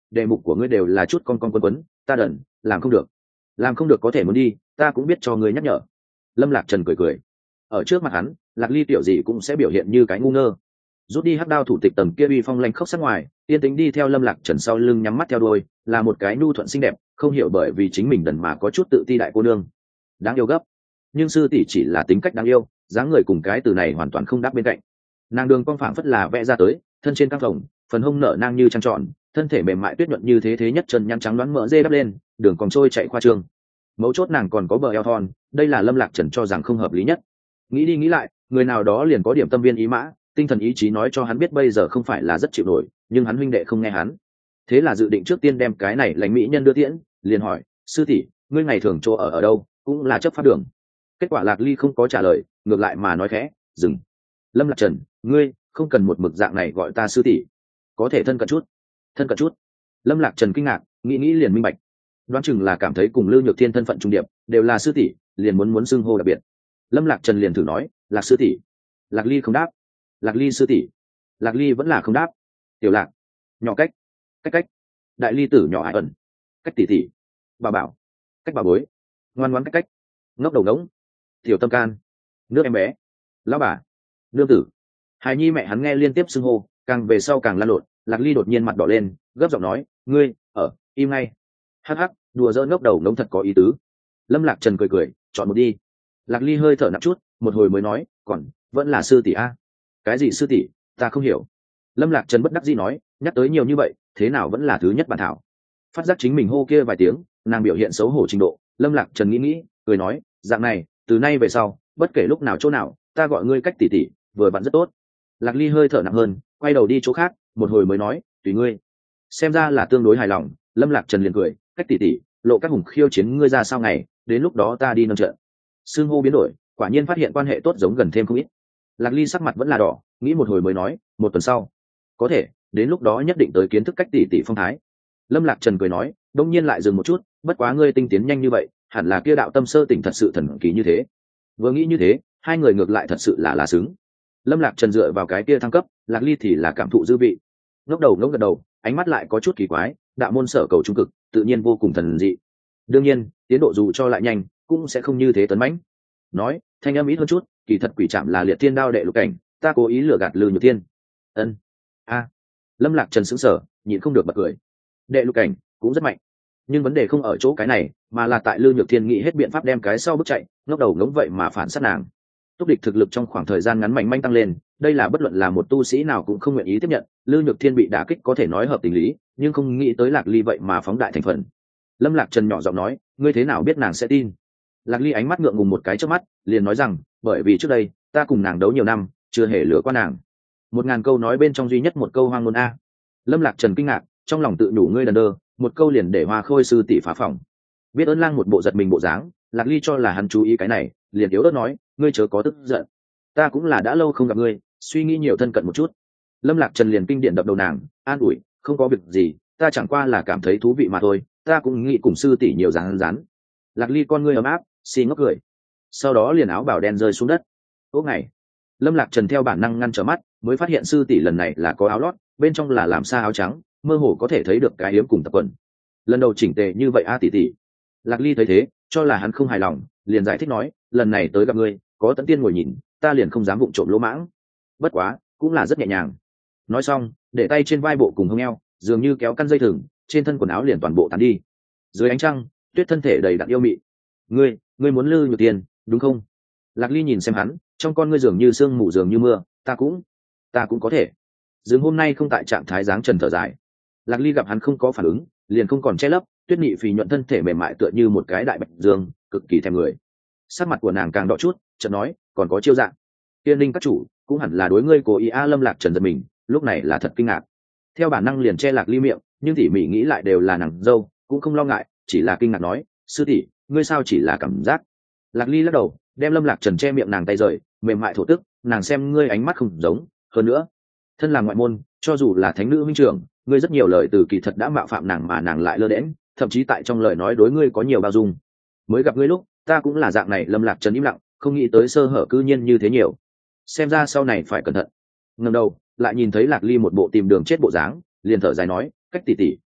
đề mục của ngươi đều là chút con con quấn quấn, ta đần làm không được. Làm không được có thể muốn đi, ta cũng biết cho ngươi nhắc nhở. Lâm Lạc Trần cười cười. Ở trước mặt hắn, Lạc Ly tiểu gì cũng sẽ biểu hiện như cái ngu ngơ. Rút đi hắc đao thủ tịch tầng kia uy phong lanh khốc sắc ngoài, yên tĩnh đi theo Lâm Lạc Trần sau lưng nhắm mắt theo đuôi, là một cái nhu thuận xinh đẹp, không hiểu bởi vì chính mình đần mà có chút tự ti đại cô nương. Đáng yêu gấp. Nhưng sư tỷ chỉ là tính cách đáng yêu, dáng người cùng cái từ này hoàn toàn không đáp bên cạnh. Nàng đường cong phảng phất là vẽ ra tới, thân trên căng phồng, phần hông nở nang như trăng tròn, thân thể mềm mại tuyết nhuận như thế thế nhất chân nhăn trắng đoán mỡ dê đắp lên, đường cong trôi chạy khoa trương. Mấu chốt nàng còn có bờ eo thon, đây là Lâm Lạc Trần cho rằng không hợp lý nhất. Nghĩ đi nghĩ lại, người nào đó liền có điểm tâm viên ý mã, tinh thần ý chí nói cho hắn biết bây giờ không phải là rất chịu nổi, nhưng hắn huynh đệ không nghe hắn. Thế là dự định trước tiên đem cái này lãnh mỹ nhân đưa tiễn, liền hỏi, sư tỷ, ngươi ngày thường chỗ ở ở đâu, cũng là chấp pháp đường. Kết quả Lạc Ly không có trả lời, ngược lại mà nói khẽ, dừng. Lâm Lạc Trần, ngươi không cần một mực dạng này gọi ta sư tỷ, có thể thân cận chút. Thân cận chút. Lâm Lạc Trần kinh ngạc, nghĩ nghĩ liền minh bạch, đoán chừng là cảm thấy cùng Lưu Nhược Thiên thân phận trung điệp, đều là sư tỷ, liền muốn muốn xưng hô đặc biệt. Lâm Lạc Trần liền thử nói, Lạc sư tỷ. Lạc Ly không đáp. Lạc Ly sư tỷ. Lạc Ly vẫn là không đáp. Tiểu Lạc. Nhỏ cách. Cách cách. Đại ly tử nhỏ ải ẩn. Cách tỷ tỷ. Bà bảo. Cách bà bối. Ngoan ngoãn cách cách. Ngốc đầu ngỗng. Tiểu tâm can. Nước em bé. Lão bà. Nương tử. Hài nhi mẹ hắn nghe liên tiếp xưng hô, càng về sau càng lan lộn. Lạc Ly đột nhiên mặt đỏ lên, gấp giọng nói, ngươi ở im ngay. Hắc hắc, đùa giỡn ngốc đầu ngỗng thật có ý tứ. Lâm Lạc Trần cười cười, chọn một đi. Lạc Ly hơi thở nặng chút, một hồi mới nói, còn vẫn là sư tỷ a. Cái gì sư tỷ, ta không hiểu. Lâm Lạc Trần bất đắc dĩ nói, nhắc tới nhiều như vậy, thế nào vẫn là thứ nhất bản thảo. Phát giác chính mình hô kia vài tiếng, nàng biểu hiện xấu hổ trình độ. Lâm Lạc Trần nghĩ nghĩ, cười nói, dạng này, từ nay về sau, bất kể lúc nào chỗ nào, ta gọi ngươi cách tỷ tỷ, vừa vặn rất tốt. Lạc Ly hơi thở nặng hơn, quay đầu đi chỗ khác, một hồi mới nói, tùy ngươi. Xem ra là tương đối hài lòng. Lâm Lạc Trần liền cười, cách tỷ tỷ, lộ các hùng khiêu chiến ngươi ra sao ngày, đến lúc đó ta đi nâng trận. Sương hô biến đổi, quả nhiên phát hiện quan hệ tốt giống gần thêm không ít. Lạc Ly sắc mặt vẫn là đỏ, nghĩ một hồi mới nói, một tuần sau, có thể, đến lúc đó nhất định tới kiến thức cách tỷ tỷ phong thái. Lâm Lạc Trần cười nói, đông nhiên lại dừng một chút, bất quá ngươi tinh tiến nhanh như vậy, hẳn là kia đạo tâm sơ tỉnh thật sự thần kỳ như thế. Vừa nghĩ như thế, hai người ngược lại thật sự là là xứng. Lâm Lạc Trần dựa vào cái kia thăng cấp, Lạc Ly thì là cảm thụ dư vị. Ngốc đầu ngốc gật đầu, ánh mắt lại có chút kỳ quái, đạo môn sở cầu trung cực, tự nhiên vô cùng thần dị. Đương nhiên, tiến độ dù cho lại nhanh, cũng sẽ không như thế tấn mãnh. Nói, thanh âm ít hơn chút, kỳ thật quỷ trạm là liệt thiên đao đệ lục cảnh, ta cố ý lừa gạt Lư Nhược Thiên. Ân. A. Lâm Lạc Trần sững sờ, nhịn không được bật cười. Đệ lục cảnh cũng rất mạnh, nhưng vấn đề không ở chỗ cái này, mà là tại Lư Nhược Thiên nghĩ hết biện pháp đem cái sau bước chạy, ngốc đầu ngống vậy mà phản sát nàng. Túc địch thực lực trong khoảng thời gian ngắn mạnh mẽ tăng lên, đây là bất luận là một tu sĩ nào cũng không nguyện ý tiếp nhận. Lư Nhược Thiên bị đả kích có thể nói hợp tình lý, nhưng không nghĩ tới Lạc Ly vậy mà phóng đại thành phần. Lâm Lạc Trần nhỏ giọng nói, ngươi thế nào biết nàng sẽ tin? Lạc Ly ánh mắt ngượng ngùng một cái trước mắt, liền nói rằng, bởi vì trước đây ta cùng nàng đấu nhiều năm, chưa hề lừa qua nàng. Một ngàn câu nói bên trong duy nhất một câu hoang ngôn a. Lâm Lạc Trần kinh ngạc, trong lòng tự nhủ ngươi đần đơ, một câu liền để Hoa Khôi sư tỷ phá phòng. Biết ơn lang một bộ giật mình bộ dáng, Lạc Ly cho là hắn chú ý cái này, liền yếu ớt nói, ngươi chớ có tức giận, ta cũng là đã lâu không gặp ngươi, suy nghĩ nhiều thân cận một chút. Lâm Lạc Trần liền kinh điển đập đầu nàng, an ủi, không có việc gì, ta chẳng qua là cảm thấy thú vị mà thôi, ta cũng nghĩ cùng sư tỷ nhiều rán rán. Lạc Ly con ngươi ấm áp, xì ngốc cười, sau đó liền áo bảo đen rơi xuống đất. Ố ngày, Lâm Lạc Trần theo bản năng ngăn trở mắt, mới phát hiện sư tỷ lần này là có áo lót, bên trong là làm sa áo trắng, mơ hồ có thể thấy được cái hiếm cùng tập quần. Lần đầu chỉnh tề như vậy a tỷ tỷ. Lạc Ly thấy thế, cho là hắn không hài lòng, liền giải thích nói, lần này tới gặp ngươi, có Tấn Tiên ngồi nhìn, ta liền không dám vụng trộm lỗ mãng. Bất quá, cũng là rất nhẹ nhàng. Nói xong, để tay trên vai bộ cùng hông eo, dường như kéo căn dây thừng, trên thân quần áo liền toàn bộ tán đi. Dưới ánh trăng, tuyết thân thể đầy đặn yêu mị. Ngươi, ngươi muốn Lư Nhược Tiền, đúng không? Lạc Ly nhìn xem hắn, trong con ngươi dường như sương mù dường như mưa, ta cũng, ta cũng có thể. Dương hôm nay không tại trạng thái dáng trần thở dài. Lạc Ly gặp hắn không có phản ứng, liền không còn che lấp, tuyết nhị phì nhuận thân thể mềm mại tựa như một cái đại bạch dương, cực kỳ thèm người. Sắc mặt của nàng càng đỏ chút, chợt nói, còn có chiêu dạng. Tiên linh các chủ, cũng hẳn là đối ngươi cố ý a. Lâm Lạc Trần giật mình, lúc này là thật kinh ngạc. Theo bản năng liền che Lạc Ly miệng, nhưng tỉ mỉ nghĩ lại đều là nàng dâu, cũng không lo ngại, chỉ là kinh ngạc nói, sư tỷ, ngươi sao chỉ là cảm giác. Lạc Ly lắc đầu, đem Lâm Lạc Trần che miệng nàng tay rời, mềm mại thổ tức, nàng xem ngươi ánh mắt không giống, hơn nữa, thân là ngoại môn, cho dù là thánh nữ huynh trưởng, ngươi rất nhiều lời từ kỳ thật đã mạo phạm nàng mà nàng lại lơ đễnh, thậm chí tại trong lời nói đối ngươi có nhiều bao dung. Mới gặp ngươi lúc, ta cũng là dạng này. Lâm Lạc Trần im lặng, không nghĩ tới sơ hở cư nhiên như thế nhiều, xem ra sau này phải cẩn thận. Ngẩng đầu, lại nhìn thấy Lạc Ly một bộ tìm đường chết bộ dáng, liền thở dài nói, cách tỷ tỷ,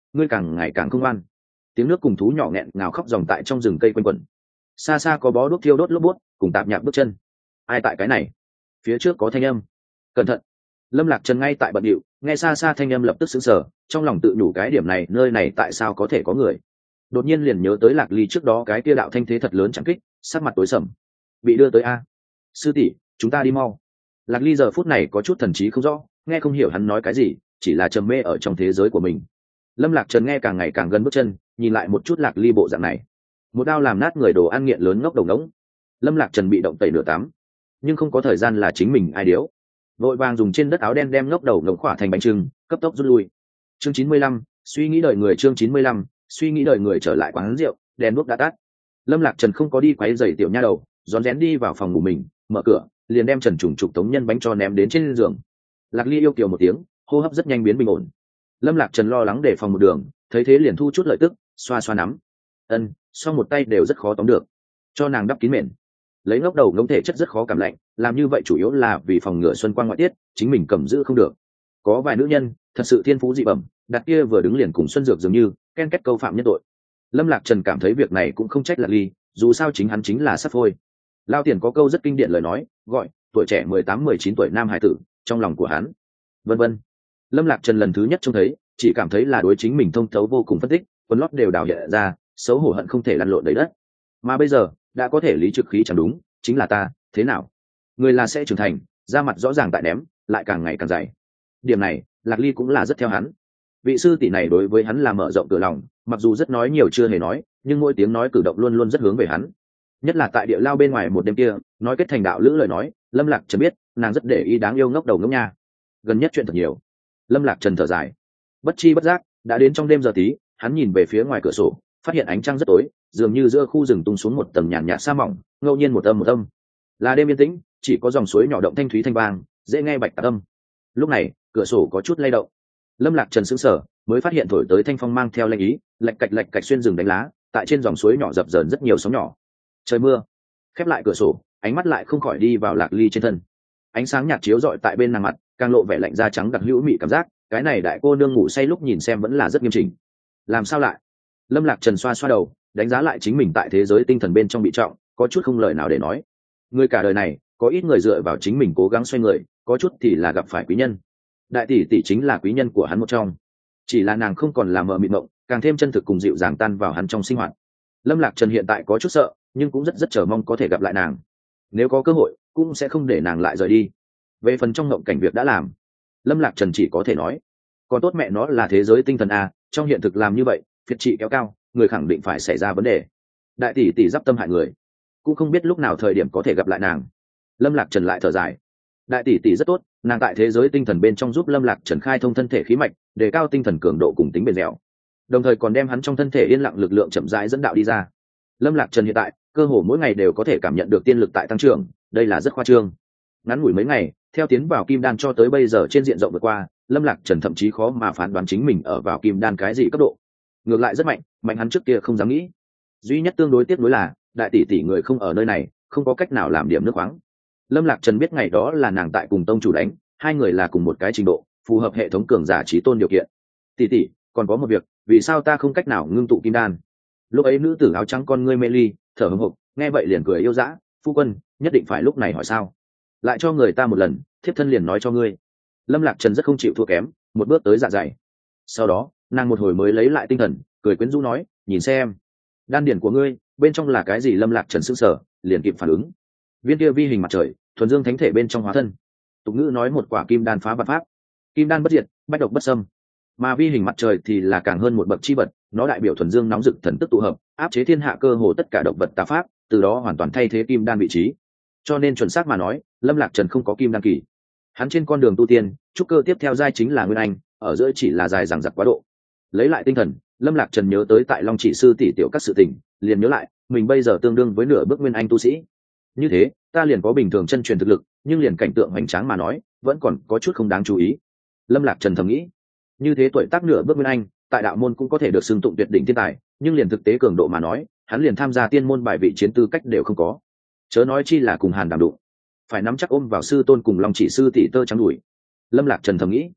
ngươi càng ngày càng không ngoan. Tiếng nước cùng thú nhỏ nghẹn ngào khóc dòng tại trong rừng cây quanh quẩn. Xa xa có bó đuốc thiêu đốt lốp bút cùng tạp nhạp bước chân. Ai tại cái này? Phía trước có thanh âm. Cẩn thận. Lâm Lạc Trần ngay tại bận điệu, nghe xa xa thanh âm lập tức sững sờ, trong lòng tự nhủ cái điểm này, nơi này tại sao có thể có người? Đột nhiên liền nhớ tới Lạc Ly trước đó cái kia đạo thanh thế thật lớn chẳng kích, sắc mặt tối sầm. Bị đưa tới a. Sư tỷ, chúng ta đi mau. Lạc Ly giờ phút này có chút thần trí không rõ, nghe không hiểu hắn nói cái gì, chỉ là trầm mê ở trong thế giới của mình. Lâm Lạc Trần nghe càng ngày càng gần bước chân, nhìn lại một chút Lạc Ly bộ dạng này, một đao làm nát người đồ ăn nghiện lớn ngốc đầu ngỗng. Lâm Lạc Trần bị động tẩy nửa tắm, nhưng không có thời gian là chính mình ai điếu, vội vàng dùng trên đất áo đen đem ngốc đầu ngỗng khỏa thành bánh trưng, cấp tốc rút lui. Chương chín mươi lăm, suy nghĩ đời người. Chương chín mươi lăm, suy nghĩ đời người. Trở lại quán rượu, đèn đuốc đã tắt. Lâm Lạc Trần không có đi quấy rầy tiểu nha đầu, rón rén đi vào phòng ngủ mình, mở cửa, liền đem Trần Trùng Trục tống nhân bánh cho ném đến trên giường. Lạc Ly yêu kiều một tiếng, hô hấp rất nhanh biến bình ổn. Lâm Lạc Trần lo lắng để phòng một đường, thấy thế liền thu chút lợi tức, xoa xoa nắm. Ân, song một tay đều rất khó tóm được, cho nàng đắp kín mền. Lấy ngốc đầu ngỗng thể chất rất khó cảm lạnh, làm như vậy chủ yếu là vì phòng ngừa xuân quang ngoại tiết, chính mình cầm giữ không được. Có vài nữ nhân thật sự thiên phú dị bẩm, đặt kia vừa đứng liền cùng xuân dược dường như ken kết câu phạm nhân tội. Lâm Lạc Trần cảm thấy việc này cũng không trách Lạc Ly, dù sao chính hắn chính là sắp phôi. Lao Tiền có câu rất kinh điển lời nói, gọi tuổi trẻ mười tám mười chín tuổi nam hải tử, trong lòng của hắn. Vân vân. Lâm Lạc Trần lần thứ nhất trông thấy, chỉ cảm thấy là đối chính mình thông thấu vô cùng phân tích, quần lót đều đào hiện ra, xấu hổ hận không thể lăn lộn đầy đất. Mà bây giờ, đã có thể lý trực khí chẳng đúng, chính là ta, thế nào? Người là sẽ trưởng thành, da mặt rõ ràng tại ném, lại càng ngày càng dày. Điểm này, Lạc Ly cũng là rất theo hắn. Vị sư tỷ này đối với hắn là mở rộng cửa lòng, mặc dù rất nói nhiều chưa hề nói, nhưng mỗi tiếng nói cử động luôn luôn rất hướng về hắn. Nhất là tại địa lao bên ngoài một đêm kia, nói kết thành đạo lữ lời nói, Lâm Lạc Trần biết, nàng rất để ý đáng yêu ngốc đầu ngốc nha. Gần nhất chuyện thật nhiều. Lâm Lạc Trần thở dài, bất chi bất giác đã đến trong đêm giờ tí, hắn nhìn về phía ngoài cửa sổ, phát hiện ánh trăng rất tối, dường như giữa khu rừng tung xuống một tầng nhàn nhạt sa mỏng, ngẫu nhiên một âm một âm. Là đêm yên tĩnh, chỉ có dòng suối nhỏ động thanh thúy thanh vang, dễ nghe bạch tạc âm. Lúc này, cửa sổ có chút lay động. Lâm Lạc Trần sững sờ, mới phát hiện thổi tới thanh phong mang theo lanh ý, lạch cạch lạch cạch xuyên rừng đánh lá, tại trên dòng suối nhỏ dập dờn rất nhiều sóng nhỏ. Trời mưa. Khép lại cửa sổ, ánh mắt lại không khỏi đi vào Lạc Ly trên thân. Ánh sáng nhạt chiếu rọi tại bên nàng mặt, càng lộ vẻ lạnh da trắng đặc hữu mị cảm giác, cái này đại cô nương ngủ say lúc nhìn xem vẫn là rất nghiêm chỉnh. Làm sao lại? Lâm Lạc Trần xoa xoa đầu, đánh giá lại chính mình tại thế giới tinh thần bên trong bị trọng, có chút không lời nào để nói. Người cả đời này, có ít người dựa vào chính mình cố gắng xoay người, có chút thì là gặp phải quý nhân. Đại tỷ tỷ chính là quý nhân của hắn một trong, chỉ là nàng không còn là mờ mịt mộng, càng thêm chân thực cùng dịu dàng tan vào hắn trong sinh hoạt. Lâm Lạc Trần hiện tại có chút sợ, nhưng cũng rất rất chờ mong có thể gặp lại nàng. Nếu có cơ hội, cũng sẽ không để nàng lại rời đi. Về phần trong ngộng cảnh việc đã làm, Lâm Lạc Trần chỉ có thể nói, còn tốt mẹ nó là thế giới tinh thần a, trong hiện thực làm như vậy, phiệt trị kéo cao, người khẳng định phải xảy ra vấn đề. Đại tỷ tỷ giáp tâm hại người, cũng không biết lúc nào thời điểm có thể gặp lại nàng. Lâm Lạc Trần lại thở dài. Đại tỷ tỷ rất tốt, nàng tại thế giới tinh thần bên trong giúp Lâm Lạc Trần khai thông thân thể khí mạch, đề cao tinh thần cường độ cùng tính bền dẻo, đồng thời còn đem hắn trong thân thể yên lặng lực lượng chậm rãi dẫn đạo đi ra. Lâm Lạc Trần hiện tại cơ hồ mỗi ngày đều có thể cảm nhận được tiên lực tại tăng trưởng, đây là rất khoa trương. Ngắn ngủi mấy ngày, theo tiến vào kim đan cho tới bây giờ trên diện rộng vượt qua, Lâm Lạc Trần thậm chí khó mà phán đoán chính mình ở vào kim đan cái gì cấp độ. Ngược lại rất mạnh, mạnh hắn trước kia không dám nghĩ. Duy nhất tương đối tiếc nuối là, đại tỷ tỷ người không ở nơi này, không có cách nào làm điểm nước khoáng. Lâm Lạc Trần biết ngày đó là nàng tại cùng tông chủ đánh, hai người là cùng một cái trình độ, phù hợp hệ thống cường giả trí tôn điều kiện. Tỷ tỷ, còn có một việc, vì sao ta không cách nào ngưng tụ kim đan? Lúc ấy nữ tử áo trắng con ngươi mê ly, thở hổn hộc, nghe vậy liền cười yêu dã, phu quân, nhất định phải lúc này hỏi sao? Lại cho người ta một lần, thiếp thân liền nói cho ngươi. Lâm Lạc Trần rất không chịu thua kém, một bước tới dạ dày. Sau đó, nàng một hồi mới lấy lại tinh thần, cười quyến rũ nói, nhìn xem, đan điển của ngươi, bên trong là cái gì? Lâm Lạc Trần sững sờ, liền kịp phản ứng. Viên kia vi hình mặt trời, thuần dương thánh thể bên trong hóa thân. Tục ngữ nói một quả kim đan phá vạn pháp, kim đan bất diệt, bách độc bất xâm. Mà vi hình mặt trời thì là càng hơn một bậc chi vật, nó đại biểu thuần dương nóng rực thần tức tụ hợp, áp chế thiên hạ cơ hồ tất cả độc vật tà pháp, từ đó hoàn toàn thay thế kim đan vị trí. Cho nên chuẩn xác mà nói, Lâm Lạc Trần không có kim đan kỳ. Hắn trên con đường tu tiên, trúc cơ tiếp theo giai chính là nguyên anh, ở giữa chỉ là dài dằng dặc quá độ. Lấy lại tinh thần, Lâm Lạc Trần nhớ tới tại Long Chỉ sư tỷ tiểu các sự tình, liền nhớ lại, mình bây giờ tương đương với nửa bước nguyên anh tu sĩ. Như thế, ta liền có bình thường chân truyền thực lực, nhưng liền cảnh tượng hoành tráng mà nói, vẫn còn có chút không đáng chú ý. Lâm Lạc Trần thầm nghĩ, như thế tuổi tác nửa bước nguyên anh, tại đạo môn cũng có thể được xưng tụng tuyệt đỉnh thiên tài, nhưng liền thực tế cường độ mà nói, hắn liền tham gia tiên môn bài vị chiến tư cách đều không có. Chớ nói chi là cùng Hàn Đàm đụng, phải nắm chắc ôm vào sư tôn cùng Long Chỉ sư tỷ tơ trắng đuổi. Lâm Lạc Trần thầm nghĩ,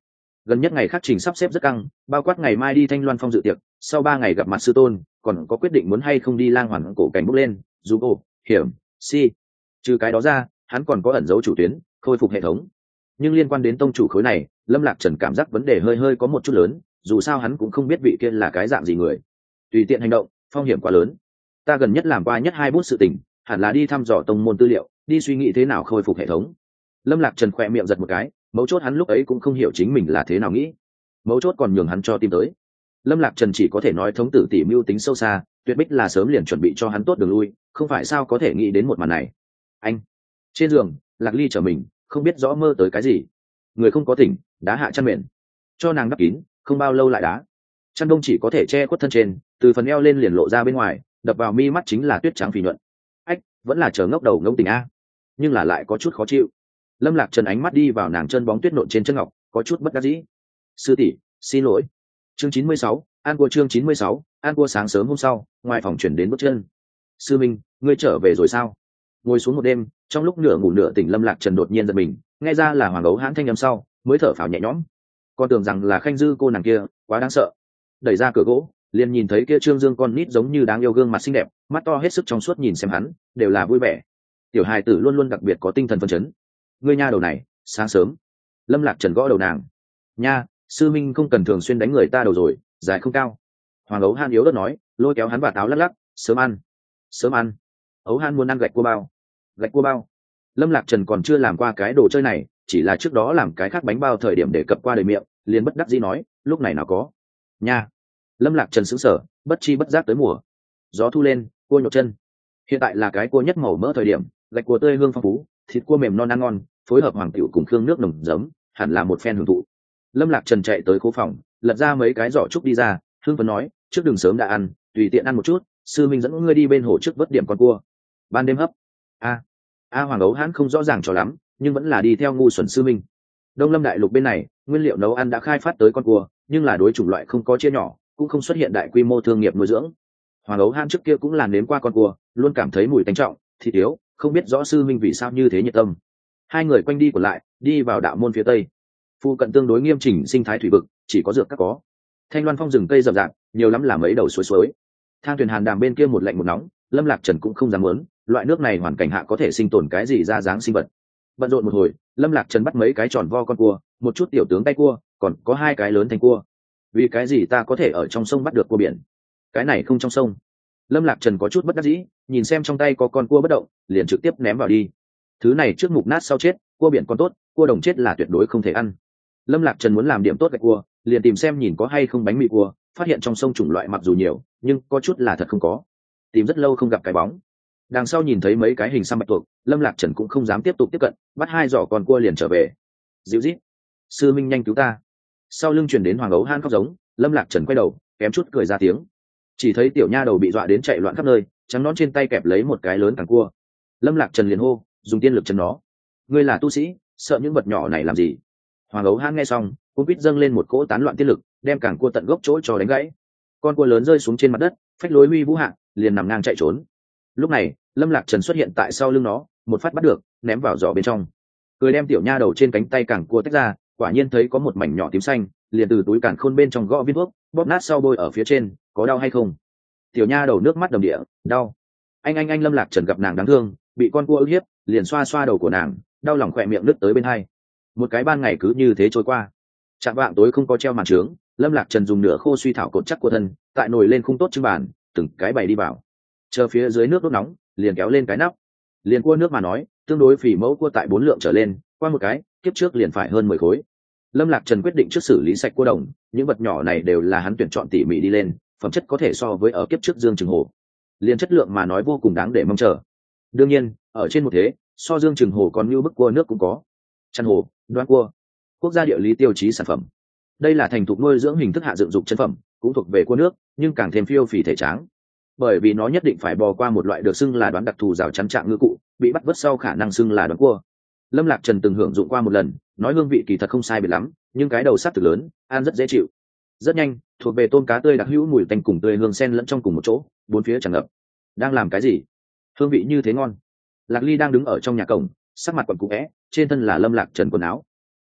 Gần nhất ngày khác trình sắp xếp rất căng, bao quát ngày mai đi Thanh Loan Phong dự tiệc, sau ba ngày gặp mặt sư tôn, còn có quyết định muốn hay không đi lang hoàn cổ cảnh bước lên, dù ồ, hiểm, si. Trừ cái đó ra, hắn còn có ẩn dấu chủ tuyến, khôi phục hệ thống. Nhưng liên quan đến tông chủ khối này, Lâm Lạc Trần cảm giác vấn đề hơi hơi có một chút lớn, dù sao hắn cũng không biết vị kia là cái dạng gì người. Tùy tiện hành động, phong hiểm quá lớn. Ta gần nhất làm qua nhất hai bút sự tình, hẳn là đi thăm dò tông môn tư liệu, đi suy nghĩ thế nào khôi phục hệ thống. Lâm Lạc Trần khỏe miệng giật một cái, mấu chốt hắn lúc ấy cũng không hiểu chính mình là thế nào nghĩ, mấu chốt còn nhường hắn cho tìm tới. Lâm Lạc Trần chỉ có thể nói thống tử tỉ mưu tính sâu xa, tuyệt bích là sớm liền chuẩn bị cho hắn tốt đường lui, không phải sao có thể nghĩ đến một màn này. Anh trên giường, Lạc Ly trở mình, không biết rõ mơ tới cái gì, người không có tỉnh, đá hạ chăn mền cho nàng đắp kín, không bao lâu lại đá chăn đông chỉ có thể che khuất thân trên, từ phần eo lên liền lộ ra bên ngoài, đập vào mi mắt chính là tuyết trắng phì nhuận. Ách, vẫn là chờ ngốc đầu ngông tình a, nhưng là lại có chút khó chịu. Lâm Lạc Trần ánh mắt đi vào nàng chân bóng tuyết nộn trên chân ngọc, có chút bất đắc dĩ. Sư tỷ, xin lỗi. Chương chín mươi sáu, an cua chương chín mươi sáu, an cua. Sáng sớm hôm sau, ngoài phòng chuyển đến bước chân. Sư Minh, ngươi trở về rồi sao? Ngồi xuống một đêm, trong lúc nửa ngủ nửa tỉnh, Lâm Lạc Trần đột nhiên giật mình, nghe ra là Hoàng Ấu Hãn thanh âm sau, mới thở phào nhẹ nhõm. Con tưởng rằng là Khanh Dư cô nàng kia, quá đáng sợ. Đẩy ra cửa gỗ, liền nhìn thấy kia Trương Dương con nít giống như đáng yêu, gương mặt xinh đẹp, mắt to hết sức trong suốt nhìn xem hắn, đều là vui vẻ. Tiểu hài tử luôn luôn đặc biệt có tinh thần phấn chấn. Ngươi nha đầu này, sáng sớm. Lâm Lạc Trần gõ đầu nàng. Nha, sư minh không cần thường xuyên đánh người ta đầu rồi, dài không cao. Hoàng Ấu Han yếu đất nói, lôi kéo hắn vào áo lắc lắc. Sớm ăn, sớm ăn. Ấu Han muốn ăn gạch cua bao. Gạch cua bao. Lâm Lạc Trần còn chưa làm qua cái đồ chơi này, chỉ là trước đó làm cái khác bánh bao thời điểm để cập qua đời miệng, liền bất đắc dĩ nói, lúc này nào có. Nha. Lâm Lạc Trần sững sờ, bất chi bất giác tới mùa gió thu lên, cua nhột chân. Hiện tại là cái cua nhất màu mỡ thời điểm, gạch cua tươi hương phong phú, thịt cua mềm non ăn ngon, phối hợp hoàng tiểu cùng khương nước nồng giấm, hẳn là một phen hưởng thụ. Lâm Lạc Trần chạy tới khố phòng, lật ra mấy cái giỏ trúc đi ra, hương phấn nói, trước đừng sớm đã ăn, tùy tiện ăn một chút, sư minh dẫn ngươi đi bên hồ trước vớt điểm con cua. Ban đêm hấp. A. A Hoàng Ấu Hãn không rõ ràng cho lắm, nhưng vẫn là đi theo ngu xuẩn sư minh. Đông Lâm đại lục bên này, nguyên liệu nấu ăn đã khai phát tới con cua, nhưng là đối chủng loại không có chia nhỏ, cũng không xuất hiện đại quy mô thương nghiệp nuôi dưỡng. Hoàng Ấu Hãn trước kia cũng làm nếm qua con cua, luôn cảm thấy mùi tanh trọng, thịt yếu, không biết rõ sư minh vì sao như thế nhiệt tâm. Hai người quanh đi của lại, đi vào đạo môn phía tây. Phu cận tương đối nghiêm chỉnh sinh thái thủy vực, chỉ có dược các có. Thanh Loan Phong rừng cây rậm rạp, nhiều lắm là mấy đầu suối suối. Thang thuyền hàn đàm bên kia một lạnh một nóng, Lâm Lạc Trần cũng không dám muốn, loại nước này hoàn cảnh hạ có thể sinh tồn cái gì ra dáng sinh vật. Bận rộn một hồi, Lâm Lạc Trần bắt mấy cái tròn vo con cua, một chút tiểu tướng tay cua, còn có hai cái lớn thành cua. Vì cái gì ta có thể ở trong sông bắt được cua biển, cái này không trong sông? Lâm Lạc Trần có chút bất đắc dĩ, nhìn xem trong tay có con cua bất động, liền trực tiếp ném vào đi. Thứ này trước mục nát sau chết, cua biển còn tốt, cua đồng chết là tuyệt đối không thể ăn. Lâm Lạc Trần muốn làm điểm tốt gạch cua, liền tìm xem nhìn có hay không bánh mì cua, phát hiện trong sông chủng loại mặc dù nhiều, nhưng có chút là thật không có. Tìm rất lâu không gặp cái bóng. Đằng sau nhìn thấy mấy cái hình xăm bạch tuộc, Lâm Lạc Trần cũng không dám tiếp tục tiếp cận, bắt hai giỏ con cua liền trở về. Dịu rít, sư minh nhanh cứu ta. Sau lưng truyền đến Hoàng Ấu Han khóc giống, Lâm Lạc Trần quay đầu, kém chút cười ra tiếng. Chỉ thấy tiểu nha đầu bị dọa đến chạy loạn khắp nơi, trắng nón trên tay kẹp lấy một cái lớn càng cua. Lâm Lạc Trần liền hô, dùng tiên lực chân nó. Ngươi là tu sĩ, sợ những vật nhỏ này làm gì? Hoàng Ấu Han nghe xong, cũng biết dâng lên một cỗ tán loạn tiên lực, đem càng cua tận gốc chỗ cho đánh gãy. Con cua lớn rơi xuống trên mặt đất, phách lối huy vũ hạ, liền nằm ngang chạy trốn. Lúc này, Lâm Lạc Trần xuất hiện tại sau lưng nó, một phát bắt được, ném vào giỏ bên trong. Cười đem tiểu nha đầu trên cánh tay càng cua tách ra, quả nhiên thấy có một mảnh nhỏ tím xanh, liền từ túi càn khôn bên trong gõ viên thuốc, bóp nát sau bôi ở phía trên, có đau hay không? Tiểu nha đầu nước mắt đầm địa, đau. Anh anh anh Lâm Lạc Trần gặp nàng đáng thương, bị con cua ức hiếp, liền xoa xoa đầu của nàng, đau lòng khỏe miệng nứt tới bên hai. Một cái ban ngày cứ như thế trôi qua. Chạm vạng tối không có treo màn trướng, Lâm Lạc Trần dùng nửa khô suy thảo cột chắc của thân, tại nồi lên khung tốt trưng bàn, từng cái bày đi vào. Chờ phía dưới nước đốt nóng, liền kéo lên cái nắp. Liền cua nước mà nói, tương đối phỉ mẫu cua tại bốn lượng trở lên, qua một cái, kiếp trước liền phải hơn mười khối. Lâm Lạc Trần quyết định trước xử lý sạch cua đồng, những vật nhỏ này đều là hắn tuyển chọn tỉ mỉ đi lên, phẩm chất có thể so với ở kiếp trước Dương Trừng Hồ. Liên chất lượng mà nói vô cùng đáng để mong chờ. Đương nhiên, ở trên một thế, so Dương Trừng Hồ còn như bức cua nước cũng có. Chăn hồ, đoan cua, quốc gia địa lý tiêu chí sản phẩm. Đây là thành thục nuôi dưỡng hình thức hạ dựng dục chân phẩm, cũng thuộc về cua nước, nhưng càng thêm phiêu phì thể tráng. Bởi vì nó nhất định phải bò qua một loại được xưng là đoán đặc thù rào chắn trạng ngư cụ, bị bắt vớt sau khả năng xưng là đoán cua. Lâm Lạc Trần từng hưởng dụng qua một lần, nói hương vị kỳ thật không sai biệt lắm, nhưng cái đầu sắt thực lớn, ăn rất dễ chịu. Rất nhanh, thuộc về tôm cá tươi đặc hữu mùi tanh cùng tươi hương xen lẫn trong cùng một chỗ, bốn phía tràn ngập. Đang làm cái gì? Hương vị như thế ngon. Lạc Ly đang đứng ở trong nhà cổng, sắc mặt quặn cũ é, trên thân là Lâm Lạc Trần quần áo.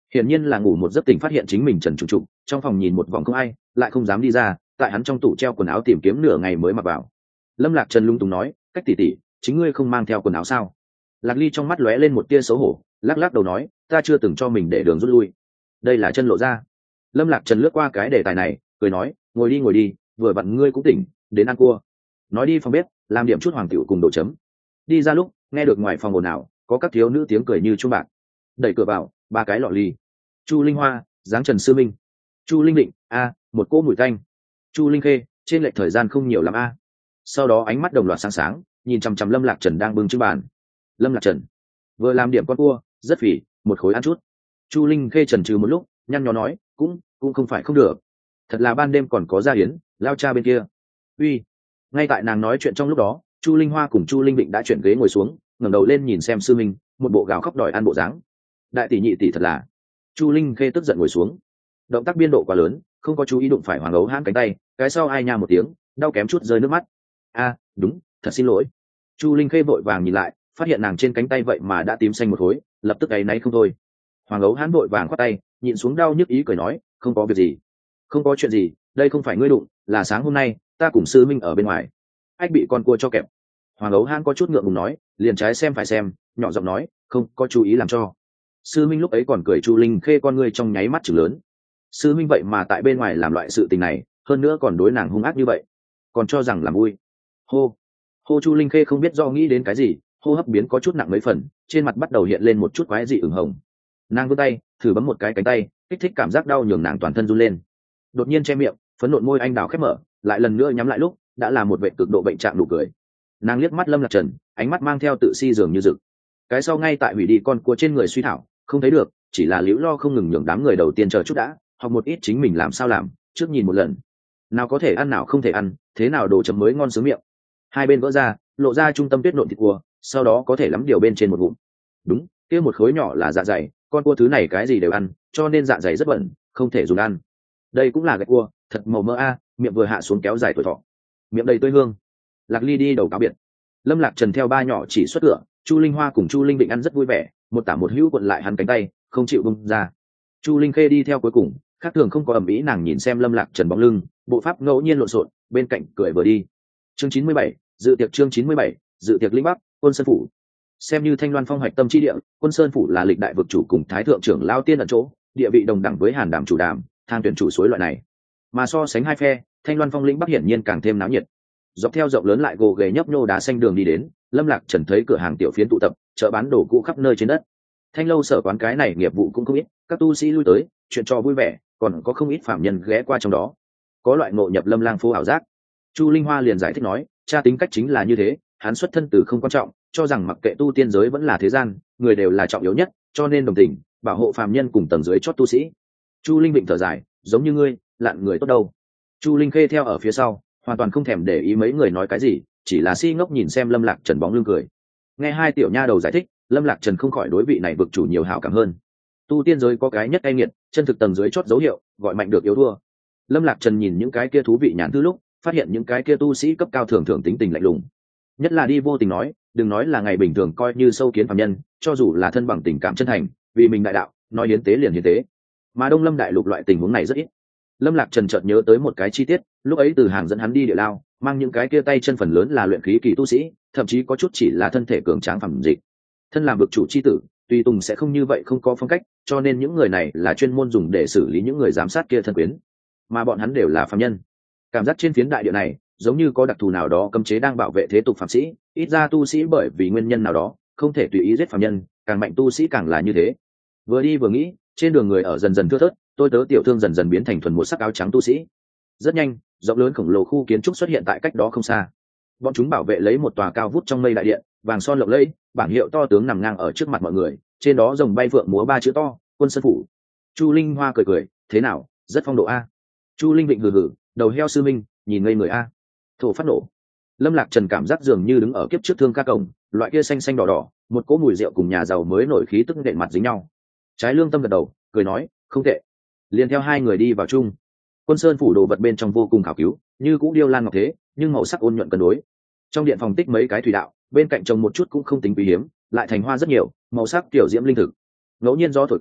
hiển nhiên là ngủ một giấc tỉnh phát hiện chính mình trần trùng trục, trong phòng nhìn một vòng không ai, lại không dám đi ra, tại hắn trong tủ treo quần áo tìm kiếm nửa ngày mới mặc vào. Lâm Lạc Trần lung túng nói, cách tỷ tỷ, chính ngươi không mang theo quần áo sao? Lạc Ly trong mắt lóe lên một tia xấu hổ, lắc lắc đầu nói, ta chưa từng cho mình để đường rút lui. Đây là chân lộ ra. Lâm Lạc Trần lướt qua cái đề tài này, cười nói, ngồi đi ngồi đi, vừa vặn ngươi cũng tỉnh, đến ăn cua. Nói đi phòng bếp, làm điểm chút hoàng tiểu cùng đồ chấm. Đi ra lúc, nghe được ngoài phòng ồn ào, có các thiếu nữ tiếng cười như chuông bạc. Đẩy cửa vào, ba cái lọ ly. Chu Linh Hoa, dáng Trần Sư Minh. Chu Linh Định, a, một cỗ mùi tanh. Chu Linh Khê, trên lệch thời gian không nhiều lắm a. Sau đó ánh mắt đồng loạt sáng sáng, nhìn chằm chằm Lâm Lạc Trần đang bưng trưng bàn. Lâm Lạc Trần vừa làm điểm con cua, rất phì, một khối ăn chút. Chu Linh Khê chần chừ một lúc, nhăn nhó nói, cũng cũng không phải không được. Thật là ban đêm còn có gia hiến, lao cha bên kia. Uy. Ngay tại nàng nói chuyện trong lúc đó, Chu Linh Hoa cùng Chu Linh Định đã chuyển ghế ngồi xuống, ngẩng đầu lên nhìn xem sư minh, một bộ gào khóc đòi ăn bộ dáng. Đại tỷ nhị tỷ thật là. Chu Linh Khê tức giận ngồi xuống. Động tác biên độ quá lớn, không có chú ý đụng phải Hoàng Ấu Hãn cánh tay, cái sau ai nha một tiếng, đau kém chút rơi nước mắt. A, đúng, thật xin lỗi. Chu Linh Khê vội vàng nhìn lại, phát hiện nàng trên cánh tay vậy mà đã tím xanh một khối, lập tức áy náy không thôi. Hoàng Ấu Hãn vội vàng khoát tay, nhịn xuống đau nhức ý cười nói, không có việc gì, không có chuyện gì, đây không phải ngươi đụng, là sáng hôm nay ta cùng sư minh ở bên ngoài, ách bị con cua cho kẹp. Hoàng Ấu Hãn có chút ngượng ngùng nói, liền trái xem phải xem, nhỏ giọng nói, không có chú ý làm cho. Sư minh lúc ấy còn cười. Chu Linh Khê con ngươi trong nháy mắt chừng lớn. Sư minh vậy mà tại bên ngoài làm loại sự tình này, hơn nữa còn đối nàng hung ác như vậy, còn cho rằng làm vui. Hô hô. Chu Linh Khê không biết do nghĩ đến cái gì, hô hấp biến có chút nặng mấy phần, trên mặt bắt đầu hiện lên một chút quái dị ửng hồng. Nàng vươn tay thử bấm một cái cánh tay, kích thích cảm giác đau nhường nàng toàn thân run lên. Đột nhiên che miệng, phấn nộn môi anh đào khép mở, lại lần nữa nhắm lại lúc đã là một vệ cực độ bệnh trạng nụ cười. Nàng liếc mắt Lâm Lạc Trần, ánh mắt mang theo tự si dường như rực. Cái sau ngay tại hủy đi con cua trên người suy thảo, không thấy được, chỉ là liễu lo không ngừng nhường đám người đầu tiên chờ chút đã, học một ít chính mình làm sao làm, trước nhìn một lần. Nào có thể ăn nào không thể ăn, thế nào đồ chấm mới ngon sướng miệng. Hai bên vỡ ra, lộ ra trung tâm tuyết nộn thịt cua, sau đó có thể lắm điều bên trên một ngụm. Đúng, kia một khối nhỏ là dạ dày, con cua thứ này cái gì đều ăn, cho nên dạ dày rất bẩn, không thể dùng ăn. Đây cũng là gạch cua, thật màu mỡ a, miệng vừa hạ xuống kéo dài tuổi thọ. Miệng đầy tươi hương. Lạc Ly đi đầu cáo biệt. Lâm Lạc Trần theo ba nhỏ chỉ xuất cửa, Chu Linh Hoa cùng Chu Linh Định ăn rất vui vẻ, một tả một hữu cuộn lại hắn cánh tay, không chịu bung ra. Chu Linh Khê đi theo cuối cùng, khác thường không có ẩm ý, nàng nhìn xem Lâm Lạc Trần bóng lưng, bộ pháp ngẫu nhiên lộn xộn, bên cạnh cười vừa đi. Chương chín mươi bảy, dự tiệc chương chín mươi bảy, dự tiệc lĩnh Bắc, Quân Sơn phủ. Xem như Thanh Loan Phong hoạch tâm chi địa, Quân Sơn phủ là lịch đại vực chủ cùng thái thượng trưởng lao tiên ẩn chỗ, địa vị đồng đẳng với Hàn Đàm chủ đàm, Thang tuyển chủ suối loại này. Mà so sánh hai phe, Thanh Loan Phong lĩnh Bắc hiển nhiên càng thêm náo nhiệt. Dọc theo rộng lớn lại gồ ghề nhấp nhô đá xanh đường đi đến, Lâm Lạc Trần thấy cửa hàng tiểu phiến tụ tập, chợ bán đồ cũ khắp nơi trên đất. Thanh lâu sở quán cái này nghiệp vụ cũng không ít, các tu sĩ lui tới, chuyện trò vui vẻ, còn có không ít phạm nhân ghé qua trong đó. Có loại ngộ nhập Lâm Lang phố ảo giác. Chu Linh Hoa liền giải thích nói, cha tính cách chính là như thế, hắn xuất thân từ không quan trọng, cho rằng mặc kệ tu tiên giới vẫn là thế gian, người đều là trọng yếu nhất, cho nên đồng tình, bảo hộ phàm nhân cùng tầng dưới chót tu sĩ. Chu Linh Vịnh thở dài, giống như ngươi, lạn người tốt đâu. Chu Linh Khê theo ở phía sau, hoàn toàn không thèm để ý mấy người nói cái gì, chỉ là si ngốc nhìn xem Lâm Lạc Trần bóng lưng cười. Nghe hai tiểu nha đầu giải thích, Lâm Lạc Trần không khỏi đối vị này vực chủ nhiều hảo cảm hơn. Tu tiên giới có cái nhất cay nghiệt, chân thực tầng dưới chót dấu hiệu, gọi mạnh được yếu thua. Lâm Lạc Trần nhìn những cái kia thú vị nhãn thư lúc, phát hiện những cái kia tu sĩ cấp cao thường thường tính tình lạnh lùng. Nhất là đi vô tình nói, đừng nói là ngày bình thường coi như sâu kiến phàm nhân, cho dù là thân bằng tình cảm chân thành, vì mình đại đạo, nói hiến tế liền hiến tế. Mà Đông Lâm đại lục loại tình huống này rất ít. Lâm Lạc Trần chợt nhớ tới một cái chi tiết, lúc ấy Từ Hàng dẫn hắn đi địa lao, mang những cái kia tay chân phần lớn là luyện khí kỳ tu sĩ, thậm chí có chút chỉ là thân thể cường tráng phàm dịch. Thân làm vực chủ chi tử, tùy tùng sẽ không như vậy, không có phong cách, cho nên những người này là chuyên môn dùng để xử lý những người giám sát kia thân quyến, mà bọn hắn đều là phàm nhân. Cảm giác trên phiến đại địa này, giống như có đặc thù nào đó cấm chế đang bảo vệ thế tục phàm sĩ, ít ra tu sĩ bởi vì nguyên nhân nào đó, không thể tùy ý giết phàm nhân, càng mạnh tu sĩ càng là như thế. Vừa đi vừa nghĩ, trên đường người ở dần dần thưa thớt, tôi tớ tiểu thương dần dần biến thành thuần một sắc áo trắng tu sĩ. Rất nhanh, rộng lớn khổng lồ khu kiến trúc xuất hiện tại cách đó không xa. Bọn chúng bảo vệ lấy một tòa cao vút trong mây đại điện, vàng son lộng lẫy, bảng hiệu to tướng nằm ngang ở trước mặt mọi người, trên đó rồng bay phượng múa ba chữ to, Quân Sơn phủ. Chu Linh Hoa cười cười, thế nào, rất phong độ a. Chu Linh Vịnh hừ hừ, đầu heo sư minh, nhìn ngây người a. Thổ phát nổ. Lâm Lạc Trần cảm giác dường như đứng ở kiếp trước thương ca cổng, loại kia xanh xanh đỏ đỏ, một cỗ mùi rượu cùng nhà giàu mới nổi khí tức đệm mặt dính nhau. Trái lương tâm gật đầu, cười nói, không tệ. Liền theo hai người đi vào chung. Quân Sơn phủ đồ vật bên trong vô cùng khảo cứu, như cũng điêu lan ngọc thế, nhưng màu sắc ôn nhuận cân đối. Trong điện phòng tích mấy cái thủy đạo, bên cạnh trồng một chút cũng không tính quý hiếm, lại thành hoa rất nhiều, màu sắc tiểu diễm linh thực. Ngẫu nhiên gió thổi qua,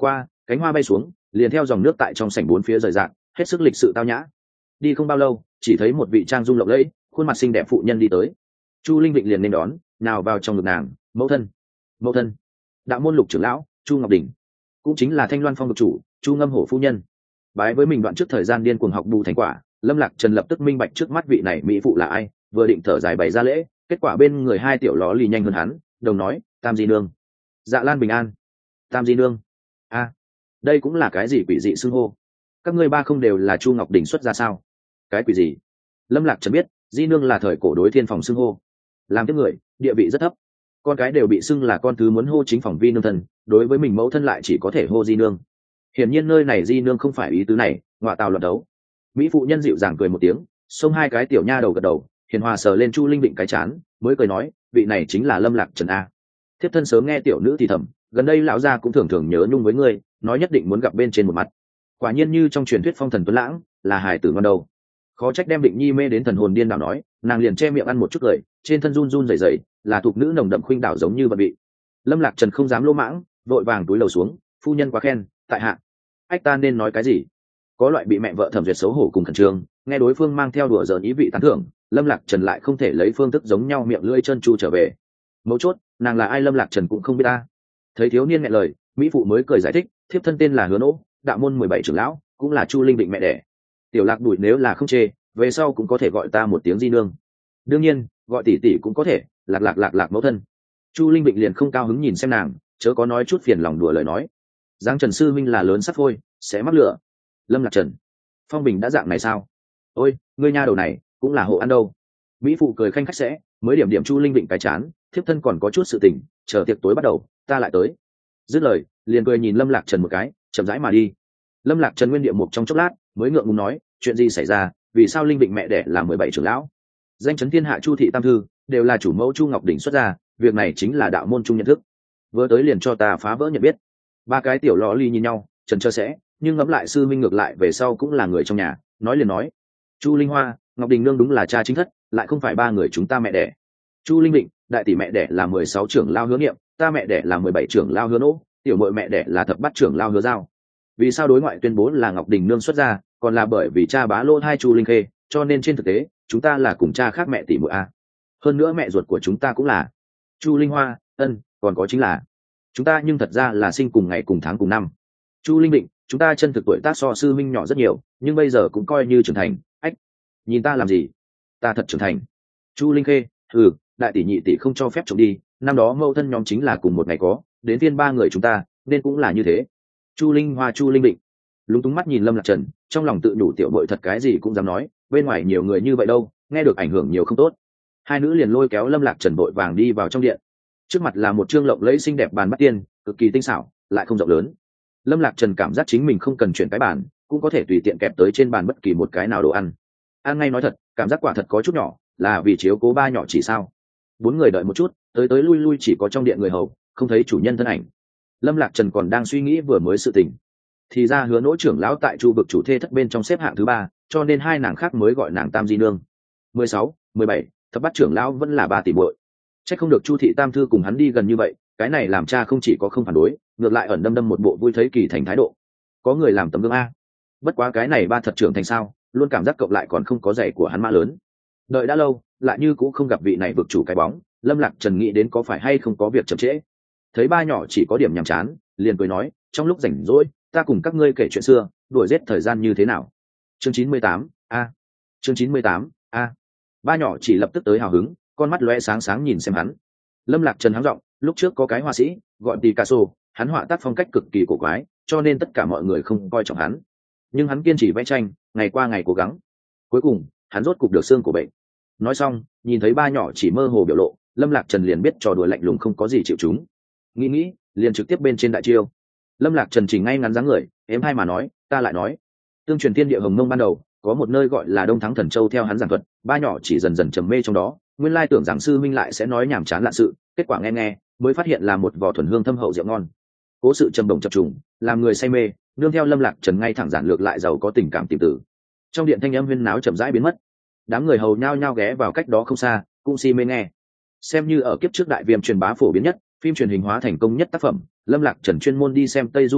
cánh hoa bay xuống liền theo dòng nước tại trong sảnh bốn phía rời rạc, hết sức lịch sự tao nhã. Đi không bao lâu chỉ thấy một vị trang dung lộng lẫy, khuôn mặt xinh đẹp phụ nhân đi tới. Chu Linh Vịnh liền nên đón, nào vào trong ngực nàng. Mẫu thân, mẫu thân. Đạo môn lục trưởng lão Chu Ngọc Đình, cũng chính là Thanh Loan Phong vực chủ Chu Ngâm Hổ phu nhân. Bái với mình đoạn trước thời gian điên cuồng học bù thành quả, Lâm Lạc Trần lập tức minh bạch trước mắt vị này mỹ phụ là ai, vừa định thở dài bày ra lễ, kết quả bên người hai tiểu ló lì nhanh hơn hắn, đồng nói: Tam di nương. Dạ Lan bình an. Tam di nương. A, đây cũng là cái gì quỷ dị xưng hô? Các ngươi ba không đều là Chu Ngọc Đình xuất ra sao? Cái quỷ gì? Lâm Lạc Trần biết di nương là thời cổ đối thiên phòng xưng hô, làm tiếp người địa vị rất thấp, con cái đều bị xưng là con thứ muốn hô chính phòng vi nương thân, đối với mình mẫu thân lại chỉ có thể hô di nương. Hiển nhiên nơi này di nương không phải ý tứ này, ngọa tào luận đấu. Mỹ phụ nhân dịu dàng cười một tiếng, xông hai cái tiểu nha đầu gật đầu, hiền hòa sờ lên Chu Linh Định cái chán, mới cười nói: vị này chính là Lâm Lạc Trần a. Thiếp thân sớm nghe tiểu nữ thì thầm, gần đây lão gia cũng thường thường nhớ nhung với ngươi, nói nhất định muốn gặp bên trên một mặt. Quả nhiên như trong truyền thuyết phong thần tuấn lãng, là hài tử ngon đầu. Khó trách đem Định Nhi mê đến thần hồn điên đảo, nói nàng liền che miệng ăn một chút cười, trên thân run run rẩy rẩy, là thuộc nữ nồng đậm khuynh đảo giống như vật bị. Lâm Lạc Trần không dám lỗ mãng, vội vàng túi lầu xuống: phu nhân quá khen, tại hạ ách ta nên nói cái gì? Có loại bị mẹ vợ thẩm duyệt xấu hổ cùng khẩn trương, nghe đối phương mang theo đùa giỡn ý vị tán thưởng, Lâm Lạc Trần lại không thể lấy phương thức giống nhau miệng lưỡi chân chu trở về. Mấu chốt, nàng là ai Lâm Lạc Trần cũng không biết ta. Thấy thiếu niên nghẹn lời, mỹ phụ mới cười giải thích: thiếp thân tên là Hứa Nỗ, đạo môn mười bảy trưởng lão, cũng là Chu Linh Định mẹ đẻ. Tiểu Lạc đuổi nếu là không chê, về sau cũng có thể gọi ta một tiếng di nương. Đương nhiên, gọi tỷ tỷ cũng có thể, lạc lạc lạc lạc mẫu thân. Chu Linh Định liền không cao hứng nhìn xem nàng, chớ có nói chút phiền lòng đùa lời nói. Giang Trần sư minh là lớn sắt phôi, sẽ mắc lửa. Lâm Lạc Trần, Phong Bình đã dạng này sao? Ôi, ngươi nha đầu này cũng là hộ ăn đâu. Mỹ phụ cười khanh khách sẽ, mới điểm điểm Chu Linh Định cái chán, thiếp thân còn có chút sự tình, chờ tiệc tối bắt đầu, ta lại tới. Dứt lời, liền cười nhìn Lâm Lạc Trần một cái, chậm rãi mà đi. Lâm Lạc Trần nguyên địa mục trong chốc lát, mới ngượng ngùng nói: chuyện gì xảy ra, vì sao Linh Định mẹ đẻ là mười bảy trưởng lão? Danh chấn thiên hạ Chu thị tam thư, đều là chủ mẫu Chu Ngọc Đình xuất ra, việc này chính là đạo môn chung nhận thức. Vừa tới liền cho ta phá vỡ nhận biết. Ba cái tiểu lọ ly nhìn nhau, trần trơ sẽ, nhưng ngẫm lại sư minh ngược lại về sau cũng là người trong nhà, nói liền nói: Chu Linh Hoa, Ngọc Đình nương đúng là cha chính thất, lại không phải ba người chúng ta mẹ đẻ. Chu Linh Định, đại tỷ mẹ đẻ là mười sáu trưởng lao Hứa Niệm, ta mẹ đẻ là mười bảy trưởng lao Hứa Nỗ, tiểu muội mẹ đẻ là thập bát trưởng lao Hứa Giao. Vì sao đối ngoại tuyên bố là Ngọc Đình nương xuất ra, còn là bởi vì cha bá lô hai Chu Linh Khê, cho nên trên thực tế chúng ta là cùng cha khác mẹ tỷ muội a. Hơn nữa mẹ ruột của chúng ta cũng là Chu Linh Hoa. Ân, còn có chính là chúng ta nhưng thật ra là sinh cùng ngày cùng tháng cùng năm. Chu Linh Định, chúng ta chân thực tuổi tác so sư minh nhỏ rất nhiều, nhưng bây giờ cũng coi như trưởng thành. Ách, nhìn ta làm gì? Ta thật trưởng thành. Chu Linh Khê, ừ, đại tỷ nhị tỷ không cho phép trộm đi, năm đó mẫu thân nhóm chính là cùng một ngày có, đến phiên ba người chúng ta, nên cũng là như thế. Chu Linh Hoa, Chu Linh Định lúng túng mắt nhìn Lâm Lạc Trần, trong lòng tự nhủ tiểu bội thật cái gì cũng dám nói, bên ngoài nhiều người như vậy đâu, nghe được ảnh hưởng nhiều không tốt. Hai nữ liền lôi kéo Lâm Lạc Trần vội vàng đi vào trong điện. Trước mặt là một trương lộng lẫy xinh đẹp bàn bắt tiên, cực kỳ tinh xảo, lại không rộng lớn. Lâm Lạc Trần cảm giác chính mình không cần chuyển cái bàn, cũng có thể tùy tiện kẹp tới trên bàn bất kỳ một cái nào đồ ăn. Ăn ngay nói thật, cảm giác quả thật có chút nhỏ, là vì chiếu cố ba nhỏ chỉ sao? Bốn người đợi một chút, tới tới lui lui chỉ có trong điện người hầu, không thấy chủ nhân thân ảnh. Lâm Lạc Trần còn đang suy nghĩ vừa mới sự tình, thì ra Hứa Nỗ trưởng lão tại Chu vực chủ thê thất bên trong xếp hạng thứ ba, cho nên hai nàng khác mới gọi nàng Tam di nương. Mười sáu, mười bảy, thập bát trưởng lão vẫn là ba tỷ muội. Chắc không được Chu thị tam thư cùng hắn đi gần như vậy, cái này làm cha không chỉ có không phản đối, ngược lại ẩn đâm đâm một bộ vui thấy kỳ thành thái độ. Có người làm tấm gương a. Bất quá cái này ba thật trưởng thành sao, luôn cảm giác cộng lại còn không có giày của hắn mã lớn. Đợi đã lâu, lại như cũng không gặp vị này vực chủ cái bóng, Lâm Lạc Trần nghĩ đến có phải hay không có việc chậm trễ. Thấy ba nhỏ chỉ có điểm nhàm chán, liền cười nói: trong lúc rảnh rỗi, ta cùng các ngươi kể chuyện xưa, đuổi giết thời gian như thế nào? Chương chín mươi tám, a. Chương chín mươi tám, a. Ba nhỏ chỉ lập tức tới hào hứng, con mắt lóe sáng sáng nhìn xem hắn. Lâm Lạc Trần hắng giọng: lúc trước có cái họa sĩ gọi Picasso, hắn họa tác phong cách cực kỳ cổ quái, cho nên tất cả mọi người không coi trọng hắn. Nhưng hắn kiên trì vẽ tranh, ngày qua ngày cố gắng. Cuối cùng, hắn rốt cục được xương của bệnh. Nói xong, nhìn thấy ba nhỏ chỉ mơ hồ biểu lộ, Lâm Lạc Trần liền biết trò đùa lạnh lùng không có gì chịu chúng. Nghĩ nghĩ, liền trực tiếp bên trên đại chiêu. Lâm Lạc Trần chỉnh ngay ngắn dáng người, êm hai mà nói: ta lại nói, tương truyền thiên địa hồng mông ban đầu, có một nơi gọi là Đông Thắng Thần Châu, theo hắn giảng thuật, ba nhỏ chỉ dần dần trầm mê trong đó, nguyên lai tưởng rằng sư minh lại sẽ nói nhảm chán lạ sự, kết quả nghe nghe, mới phát hiện là một vò thuần hương thâm hậu rượu ngon. Cố sự trầm đồng chập trùng, làm người say mê, nương theo Lâm Lạc Trần ngay thẳng giản lược lại giàu có tình cảm tìm tử. Trong điện thanh âm huyên náo chậm rãi biến mất, đám người hầu nhao nhao ghé vào cách đó không xa, cũng si mê nghe. Xem như ở kiếp trước đại viêm truyền bá phổ biến nhất, phim truyền hình hóa thành công nhất tác phẩm, Lâm Lạc Trần chuyên môn đi xem Tây Du nguyên tác,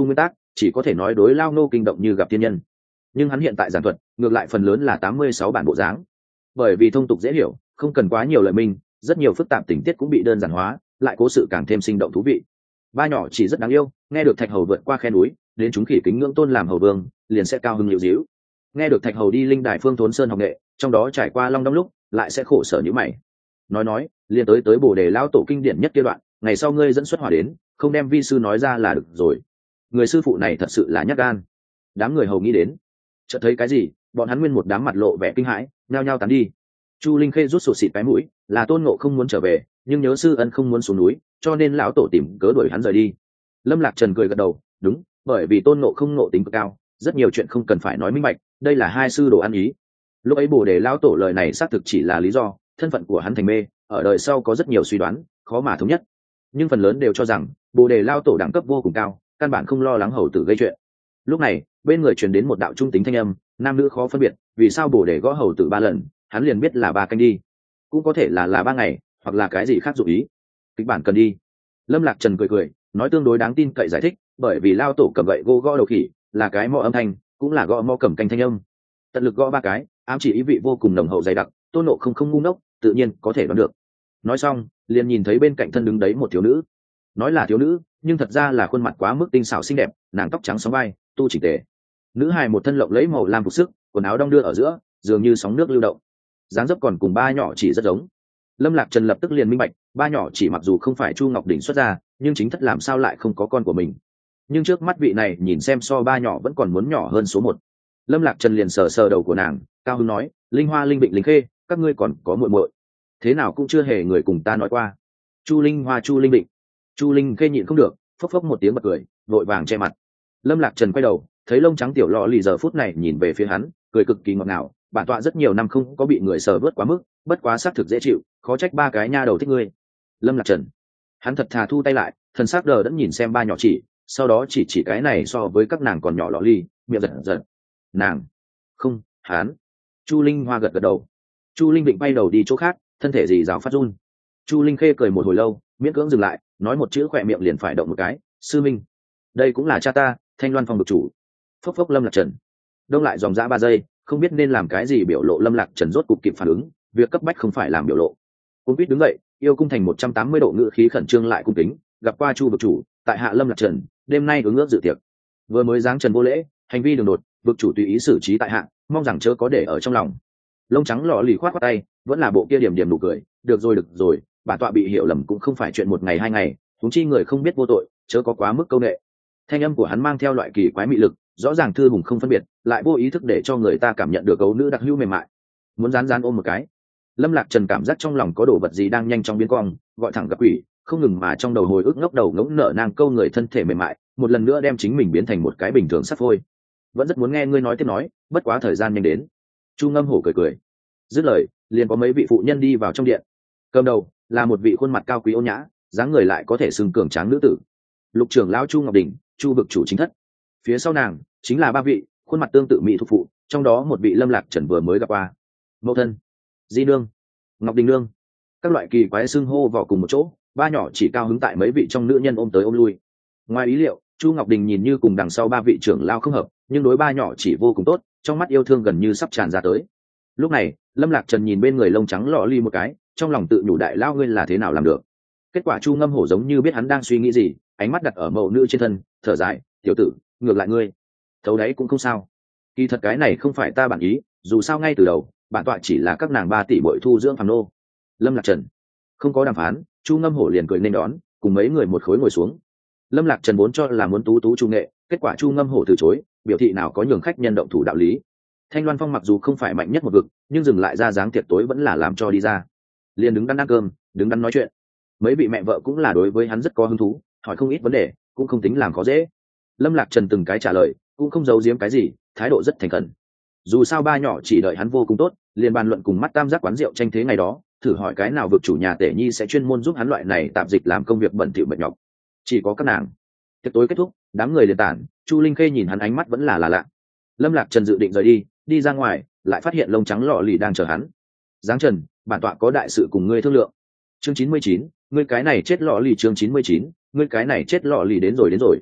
chỉ có thể nói đối lao nô kinh động như gặp thiên nhân. Nhưng hắn hiện tại giảng thuật ngược lại phần lớn là tám mươi sáu bản bộ dáng, bởi vì thông tục dễ hiểu, không cần quá nhiều lời minh, rất nhiều phức tạp tình tiết cũng bị đơn giản hóa, lại cố sự càng thêm sinh động thú vị. Ba nhỏ chỉ rất đáng yêu, nghe được thạch hầu vượt qua khe núi đến chúng khỉ kính ngưỡng tôn làm hầu vương, liền sẽ cao hứng liễu díu. Nghe được thạch hầu đi linh đài phương thốn sơn học nghệ, trong đó trải qua long đong lúc lại sẽ khổ sở như mày. Nói nói liền tới tới bồ đề lao tổ kinh điển nhất kia đoạn, ngày sau ngươi dẫn xuất hỏa đến, không đem vi sư nói ra là được rồi. Người sư phụ này thật sự là nhát gan. Đám người hầu nghĩ đến, chợt thấy cái gì, bọn hắn nguyên một đám mặt lộ vẻ kinh hãi, nhao nhao tán đi. Chu Linh Khê rút sụt xịt cái mũi, là Tôn Ngộ không muốn trở về, nhưng nhớ sư ân không muốn xuống núi, cho nên lão tổ tìm cớ đuổi hắn rời đi. Lâm Lạc Trần cười gật đầu, đúng, bởi vì Tôn Ngộ không ngộ tính cực cao, rất nhiều chuyện không cần phải nói minh bạch, đây là hai sư đồ ăn ý. Lúc ấy bồ đề lão tổ lời này xác thực chỉ là lý do, thân phận của hắn thành mê, ở đời sau có rất nhiều suy đoán, khó mà thống nhất, nhưng phần lớn đều cho rằng bồ đề lão tổ đẳng cấp vô cùng cao, căn bản không lo lắng hầu tử gây chuyện. Lúc này bên người truyền đến một đạo trung tính thanh âm, nam nữ khó phân biệt, vì sao bồ đề gõ hầu tử ba lần hắn liền biết là ba canh đi, cũng có thể là là ba ngày, hoặc là cái gì khác dụ ý. Kịch bản cần đi. Lâm Lạc Trần cười cười nói tương đối đáng tin cậy giải thích, bởi vì lao tổ cầm gậy gỗ gõ đầu khỉ là cái mõ âm thanh, cũng là gõ mõ cầm canh thanh âm, tận lực gõ ba cái, ám chỉ ý vị vô cùng nồng hậu dày đặc. Tôn Nộ không không ngu ngốc, tự nhiên có thể đoán được. Nói xong liền nhìn thấy bên cạnh thân đứng đấy một thiếu nữ, nói là thiếu nữ nhưng thật ra là khuôn mặt quá mức tinh xảo xinh đẹp, nàng tóc trắng sóng vai, tu chỉnh tề. Nữ hài một thân lộng lẫy màu lam phục sức, quần áo đong đưa ở giữa, dường như sóng nước lưu động, dáng dấp còn cùng ba nhỏ chỉ rất giống. Lâm Lạc Trần lập tức liền minh bạch, ba nhỏ chỉ mặc dù không phải Chu Ngọc Đỉnh xuất ra, nhưng chính thất làm sao lại không có con của mình. Nhưng trước mắt vị này nhìn xem so ba nhỏ vẫn còn muốn nhỏ hơn số một. Lâm Lạc Trần liền sờ sờ đầu của nàng, cao hứng nói, Linh Hoa, Linh Vịnh, Linh Khê, các ngươi còn có muội muội, thế nào cũng chưa hề người cùng ta nói qua. Chu Linh Hoa, Chu Linh Vịnh. Chu Linh Khê nhịn không được, phốc phốc một tiếng bật cười, vội vàng che mặt. Lâm Lạc Trần quay đầu, thấy lông trắng tiểu lọ lì giờ phút này nhìn về phía hắn, cười cực kỳ ngọt ngào, bản tọa rất nhiều năm không có bị người sờ vớt quá mức, bất quá xác thực dễ chịu, khó trách ba cái nha đầu thích ngươi. Lâm Lạc Trần, hắn thật thà thu tay lại, thần sắc đờ đẫn nhìn xem ba nhỏ chỉ, sau đó chỉ chỉ cái này so với các nàng còn nhỏ lọ ly, miệng giật giật. Nàng, không, hắn. Chu Linh Hoa gật gật đầu. Chu Linh Vịnh bay đầu đi chỗ khác, thân thể dì rào phát run. Chu Linh Khê cười một hồi lâu, miễn cưỡng dừng lại, nói một chữ khỏe miệng liền phải động một cái, sư minh. Đây cũng là cha ta, Thanh Loan Phong được chủ. Phốc phốc. Lâm Lạc Trần đông lại dòng dã ba giây, không biết nên làm cái gì biểu lộ. Lâm Lạc Trần rốt cục kịp phản ứng, việc cấp bách không phải làm biểu lộ. Cung quýt đứng dậy, yêu cung thành một trăm tám mươi độ ngữ khí khẩn trương lại cung kính, gặp qua Chu vực chủ, tại hạ Lâm Lạc Trần, đêm nay ứng ước dự tiệc. Vừa mới giáng trần vô lễ, hành vi đường đột, vực chủ tùy ý xử trí tại hạ, mong rằng chớ có để ở trong lòng. Lông trắng lọ lì khoát khoát tay, vẫn là bộ kia điểm điểm nụ cười, được rồi được rồi, bản tọa bị hiểu lầm cũng không phải chuyện một ngày hai ngày, huống chi người không biết vô tội, chớ có quá mức câu nệ. Thanh âm của hắn mang theo loại kỳ quái mị lực, rõ ràng thư hùng không phân biệt, lại vô ý thức để cho người ta cảm nhận được gấu nữ đặc hữu mềm mại, muốn rán rán ôm một cái. Lâm Lạc Trần cảm giác trong lòng có đồ vật gì đang nhanh chóng biến cong, gọi thẳng gặp quỷ, không ngừng mà trong đầu hồi ức ngốc đầu ngỗng nở nang câu người thân thể mềm mại, một lần nữa đem chính mình biến thành một cái bình thường sắt phôi. Vẫn rất muốn nghe ngươi nói tiếp nói, bất quá thời gian nhanh đến. Chu Ngâm Hổ cười cười, dứt lời liền có mấy vị phụ nhân đi vào trong điện. Cầm đầu là một vị khuôn mặt cao quý ôn nhã, dáng người lại có thể xưng cường tráng nữ tử, Lục trưởng lão Chu Ngọc Đình, Chu vực chủ chính thất. Phía sau nàng chính là ba vị khuôn mặt tương tự mỹ thuộc phụ, trong đó một vị Lâm Lạc Trần vừa mới gặp qua. Mẫu thân, Di nương, Ngọc Đình nương, các loại kỳ quái xưng hô vào cùng một chỗ. Ba nhỏ chỉ cao hứng tại mấy vị trong nữ nhân ôm tới ôm lui. Ngoài ý liệu, Chu Ngọc Đình nhìn như cùng đằng sau ba vị trưởng lao không hợp, nhưng đối ba nhỏ chỉ vô cùng tốt, trong mắt yêu thương gần như sắp tràn ra tới. Lúc này Lâm Lạc Trần nhìn bên người lông trắng lọ ly một cái, trong lòng tự nhủ đại lao ngươi là thế nào làm được. Kết quả Chu Ngâm Hổ giống như biết hắn đang suy nghĩ gì, ánh mắt đặt ở mẫu nữ trên thân, thở dài, tiểu tử, ngược lại ngươi thấu đấy cũng không sao. Kỳ thật cái này không phải ta bản ý, dù sao ngay từ đầu bản tọa chỉ là các nàng ba tỷ bội thu dưỡng phàm nô. Lâm Lạc Trần không có đàm phán, Chu Ngâm Hổ liền cười nên đón, cùng mấy người một khối ngồi xuống. Lâm Lạc Trần vốn cho là muốn tú tú Chu nghệ, kết quả Chu Ngâm Hổ từ chối, biểu thị nào có nhường khách nhân động thủ đạo lý. Thanh Loan Phong mặc dù không phải mạnh nhất một vực, nhưng dừng lại ra dáng tiệc tối vẫn là làm cho đi ra. Liền đứng đắn ăn cơm, đứng đắn nói chuyện. Mấy vị mẹ vợ cũng là đối với hắn rất có hứng thú, hỏi không ít vấn đề, cũng không tính làm khó dễ. Lâm Lạc Trần từng cái trả lời, cũng không giấu giếm cái gì, thái độ rất thành khẩn. Dù sao ba nhỏ chỉ đợi hắn vô cùng tốt, liền bàn luận cùng mắt tam giác quán rượu tranh thế ngày đó, thử hỏi cái nào vực chủ nhà tể nhi sẽ chuyên môn giúp hắn loại này tạm dịch làm công việc bẩn thỉu mệt nhọc. Chỉ có các nàng. Tiệc tối kết thúc, đám người liền tản, Chu Linh Khê nhìn hắn ánh mắt vẫn là là lạ. Lâm Lạc Trần dự định rời đi, đi ra ngoài, lại phát hiện lông trắng lọ lì đang chờ hắn. Giáng Trần, bản tọa có đại sự cùng ngươi thương lượng. Chương chín mươi chín, ngươi cái này chết lọ lì. Chương chín mươi chín, ngươi cái này chết lọ lì đến rồi đến rồi.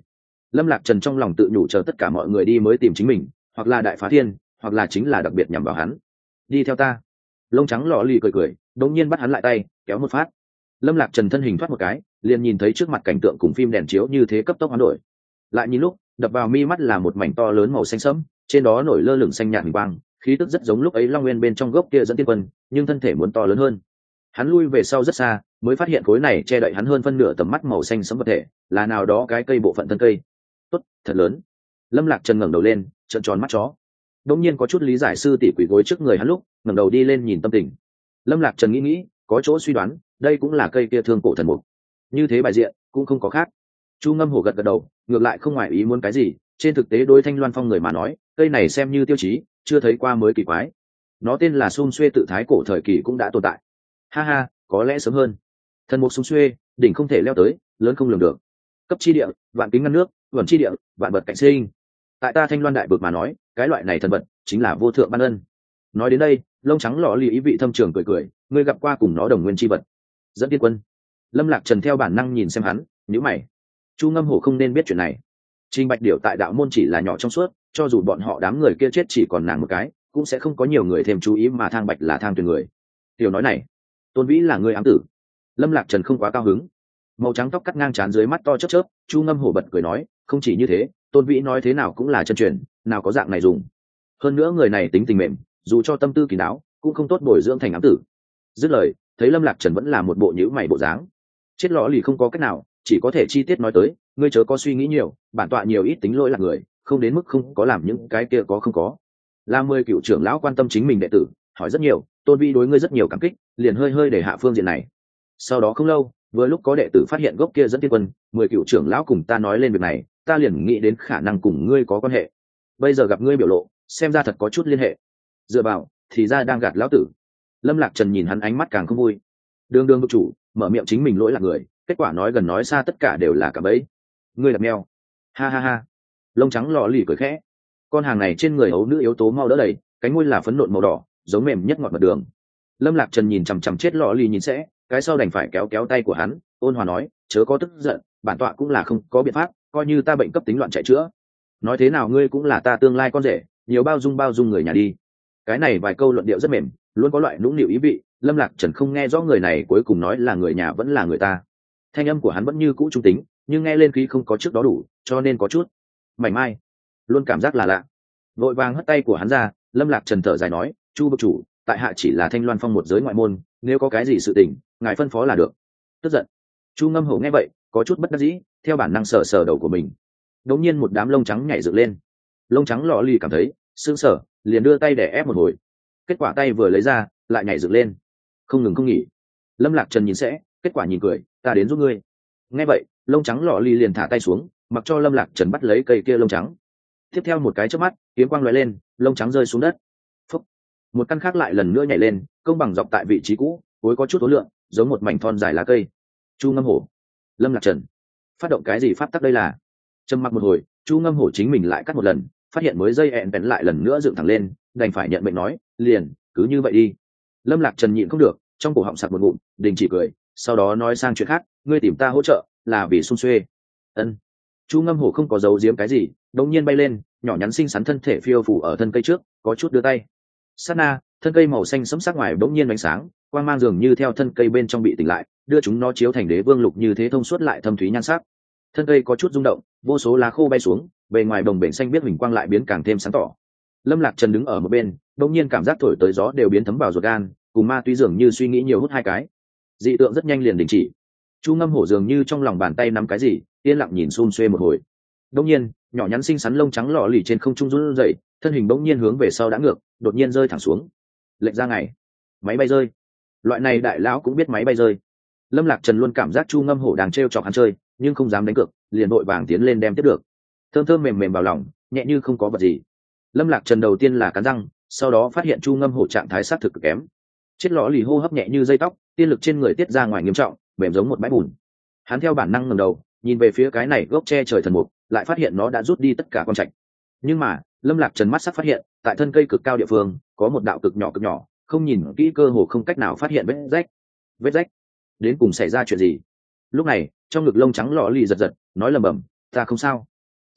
Lâm Lạc Trần trong lòng tự nhủ chờ tất cả mọi người đi mới tìm chính mình, hoặc là đại phá thiên, hoặc là chính là đặc biệt nhằm vào hắn. Đi theo ta. Lông trắng lọ lì cười cười, đột nhiên bắt hắn lại tay, kéo một phát. Lâm Lạc Trần thân hình thoát một cái, liền nhìn thấy trước mặt cảnh tượng cùng phim đèn chiếu như thế cấp tốc hoán đổi. Lại nhìn lúc, đập vào mi mắt là một mảnh to lớn màu xanh sẫm, trên đó nổi lơ lửng xanh nhạt hình quang, khí tức rất giống lúc ấy Long Nguyên bên trong gốc kia dẫn tiên quân, nhưng thân thể muốn to lớn hơn. Hắn lui về sau rất xa, mới phát hiện khối này che đậy hắn hơn phân nửa tầm mắt màu xanh sẫm vật thể, là nào đó cái cây bộ phận thân cây. Tốt, thật lớn. Lâm Lạc Trần ngẩng đầu lên, trợn tròn mắt chó. Đống nhiên có chút lý giải sư tỷ quỷ gối trước người hắn lúc, ngẩng đầu đi lên nhìn tâm tình. Lâm Lạc Trần nghĩ nghĩ, có chỗ suy đoán, đây cũng là cây kia thương cổ thần mục. Như thế bài diện, cũng không có khác. Chu Ngâm Hổ gật gật đầu, ngược lại không ngoài ý muốn cái gì, trên thực tế đối Thanh Loan Phong người mà nói, cây này xem như tiêu chí, chưa thấy qua mới kỳ quái. Nó tên là Sum Xuê tự thái cổ thời kỳ cũng đã tồn tại. Ha ha, có lẽ sớm hơn. Thần mục Sum Xuê, đỉnh không thể leo tới, lớn không lường được. Cấp chi địa, vạn kính ngăn nước, vẩn chi địa, vạn vật cạnh sinh. Tại ta Thanh Loan đại vực mà nói, cái loại này thần vật chính là vô thượng ban ân. Nói đến đây, lông trắng lọ lì ý vị thâm trường cười cười, ngươi gặp qua cùng nó đồng nguyên chi vật. Dẫn tiên quân. Lâm Lạc Trần theo bản năng nhìn xem hắn, nhíu mày. Chu Ngâm Hổ không nên biết chuyện này. Trình Bạch Điểu tại đạo môn chỉ là nhỏ trong suốt, cho dù bọn họ đám người kia chết chỉ còn nàng một cái, cũng sẽ không có nhiều người thêm chú ý mà Thang Bạch là Thang Tuyền người. Tiểu nói này, Tôn Vĩ là người ám tử. Lâm Lạc Trần không quá cao hứng. Màu trắng tóc cắt ngang trán dưới mắt to chớp chớp, Chu Ngâm Hổ bật cười nói, không chỉ như thế, Tôn Vĩ nói thế nào cũng là chân truyền, nào có dạng này dùng. Hơn nữa người này tính tình mềm, dù cho tâm tư kỳ đáo, cũng không tốt bồi dưỡng thành ám tử. Dứt lời, thấy Lâm Lạc Trần vẫn là một bộ nhíu mày bộ dáng. Chết lõ lì không có cách nào, chỉ có thể chi tiết nói tới, ngươi chớ có suy nghĩ nhiều, bản tọa nhiều ít tính lỗi là người, không đến mức không có làm những cái kia có không có. La Mười cựu trưởng lão quan tâm chính mình đệ tử, hỏi rất nhiều, Tôn Vĩ đối ngươi rất nhiều cảm kích, liền hơi hơi để hạ phương diện này. Sau đó không lâu, vừa lúc có đệ tử phát hiện gốc kia dẫn tiên quân, Mười cựu trưởng lão cùng ta nói lên việc này, ta liền nghĩ đến khả năng cùng ngươi có quan hệ. Bây giờ gặp ngươi biểu lộ, xem ra thật có chút liên hệ. Dựa vào, thì ra đang gạt lão tử. Lâm Lạc Trần nhìn hắn ánh mắt càng không vui. Đường đường vực chủ, mở miệng chính mình lỗi là người, kết quả nói gần nói xa tất cả đều là cả bẫy. Ngươi đặt mèo. Ha ha ha. Lông trắng lọ lì cười khẽ. Con hàng này trên người ấu nữ yếu tố mau đỡ đầy, cánh môi là phấn nộn màu đỏ, giống mềm nhất ngọt mật đường. Lâm Lạc Trần nhìn chằm chằm chết lọ lì nhìn sẽ, cái sau đành phải kéo kéo tay của hắn, ôn hòa nói, chớ có tức giận, bản tọa cũng là không có biện pháp, coi như ta bệnh cấp tính loạn chạy chữa. Nói thế nào ngươi cũng là ta tương lai con rể, nhiều bao dung bao dung người nhà đi. Cái này vài câu luận điệu rất mềm, luôn có loại nũng nịu ý vị. Lâm Lạc Trần không nghe rõ người này cuối cùng nói là người nhà vẫn là người ta. Thanh âm của hắn vẫn như cũ trung tính, nhưng nghe lên khí không có trước đó đủ, cho nên có chút mảnh mai, luôn cảm giác là lạ. Vội vàng hất tay của hắn ra, Lâm Lạc Trần thở dài nói, Chu vực chủ, tại hạ chỉ là Thanh Loan Phong một giới ngoại môn, nếu có cái gì sự tình, ngài phân phó là được. Tức giận. Chu Ngâm Hổ nghe vậy, có chút bất đắc dĩ, theo bản năng sờ sờ đầu của mình. Đống nhiên một đám lông trắng nhảy dựng lên. Lông trắng lọ lì cảm thấy sững sờ, liền đưa tay để ép một hồi. Kết quả tay vừa lấy ra, lại nhảy dựng lên, không ngừng không nghỉ. Lâm Lạc Trần nhìn sẽ, kết quả nhìn cười, ta đến giúp ngươi. Nghe vậy, lông trắng lọ lì liền thả tay xuống, mặc cho Lâm Lạc Trần bắt lấy cây kia lông trắng. Tiếp theo một cái chớp mắt, kiếm quang lóe lên, lông trắng rơi xuống đất. Phúc. Một căn khác lại lần nữa nhảy lên, công bằng dọc tại vị trí cũ, cuối có chút tối lượng, giống một mảnh thon dài lá cây. Chu Ngâm Hổ, Lâm Lạc Trần, phát động cái gì pháp tắc đây là? Trầm mặc một hồi, Chu Ngâm Hổ chính mình lại cắt một lần, phát hiện mới dây ẹn bén lại lần nữa dựng thẳng lên, đành phải nhận mệnh nói, liền cứ như vậy đi. Lâm Lạc Trần nhịn không được, trong cổ họng sặc một ngụm, đình chỉ cười, sau đó nói sang chuyện khác, ngươi tìm ta hỗ trợ là vì Xung Xuê. Ân. Chu Ngâm Hổ không có giấu giếm cái gì, đống nhiên bay lên, nhỏ nhắn xinh xắn thân thể phiêu phù ở thân cây trước, có chút đưa tay. Sát na, thân cây màu xanh sẫm sắc ngoài đống nhiên ánh sáng, quang mang dường như theo thân cây bên trong bị tỉnh lại, đưa chúng nó chiếu thành đế vương lục như thế thông suốt lại thâm thúy nhan sắc. Thân cây có chút rung động, vô số lá khô bay xuống, bề ngoài đồng bể xanh biết huỳnh quang lại biến càng thêm sáng tỏ. Lâm Lạc Trần đứng ở một bên, đột nhiên cảm giác thổi tới gió đều biến thấm vào ruột gan, cùng ma túy dường như suy nghĩ nhiều hút hai cái. Dị tượng rất nhanh liền đình chỉ. Chu Ngâm Hổ dường như trong lòng bàn tay nắm cái gì, yên lặng nhìn Xun Xuê một hồi. Đột nhiên, nhỏ nhắn xinh xắn lông trắng lọ lì trên không trung run rẩy, thân hình bỗng nhiên hướng về sau đã ngược, đột nhiên rơi thẳng xuống. Lệnh ra ngày, máy bay rơi. Loại này đại lão cũng biết máy bay rơi. Lâm Lạc Trần luôn cảm giác Chu Ngâm Hổ đang trêu chọc hắn chơi, nhưng không dám đánh cược, liền vội vàng tiến lên đem tiếp được. Thơm thơm mềm mềm vào lòng, nhẹ như không có vật gì. Lâm Lạc Trần đầu tiên là cắn răng, sau đó phát hiện Chu Ngâm Hổ trạng thái sát thực cực kém. Chết lõ lì hô hấp nhẹ như dây tóc, tiên lực trên người tiết ra ngoài nghiêm trọng, mềm giống một bãi bùn. Hắn theo bản năng ngẩng đầu, nhìn về phía cái này gốc che trời thần mục, lại phát hiện nó đã rút đi tất cả con trạch. Nhưng mà, Lâm Lạc Trần mắt sắc phát hiện, tại thân cây cực cao địa phương, có một đạo cực nhỏ cực nhỏ, không nhìn kỹ cơ hồ không cách nào phát hiện vết rách. Vết rách? Đến cùng xảy ra chuyện gì? Lúc này, trong ngực lông trắng lọ lì giật giật, nói lầm bầm, ta không sao.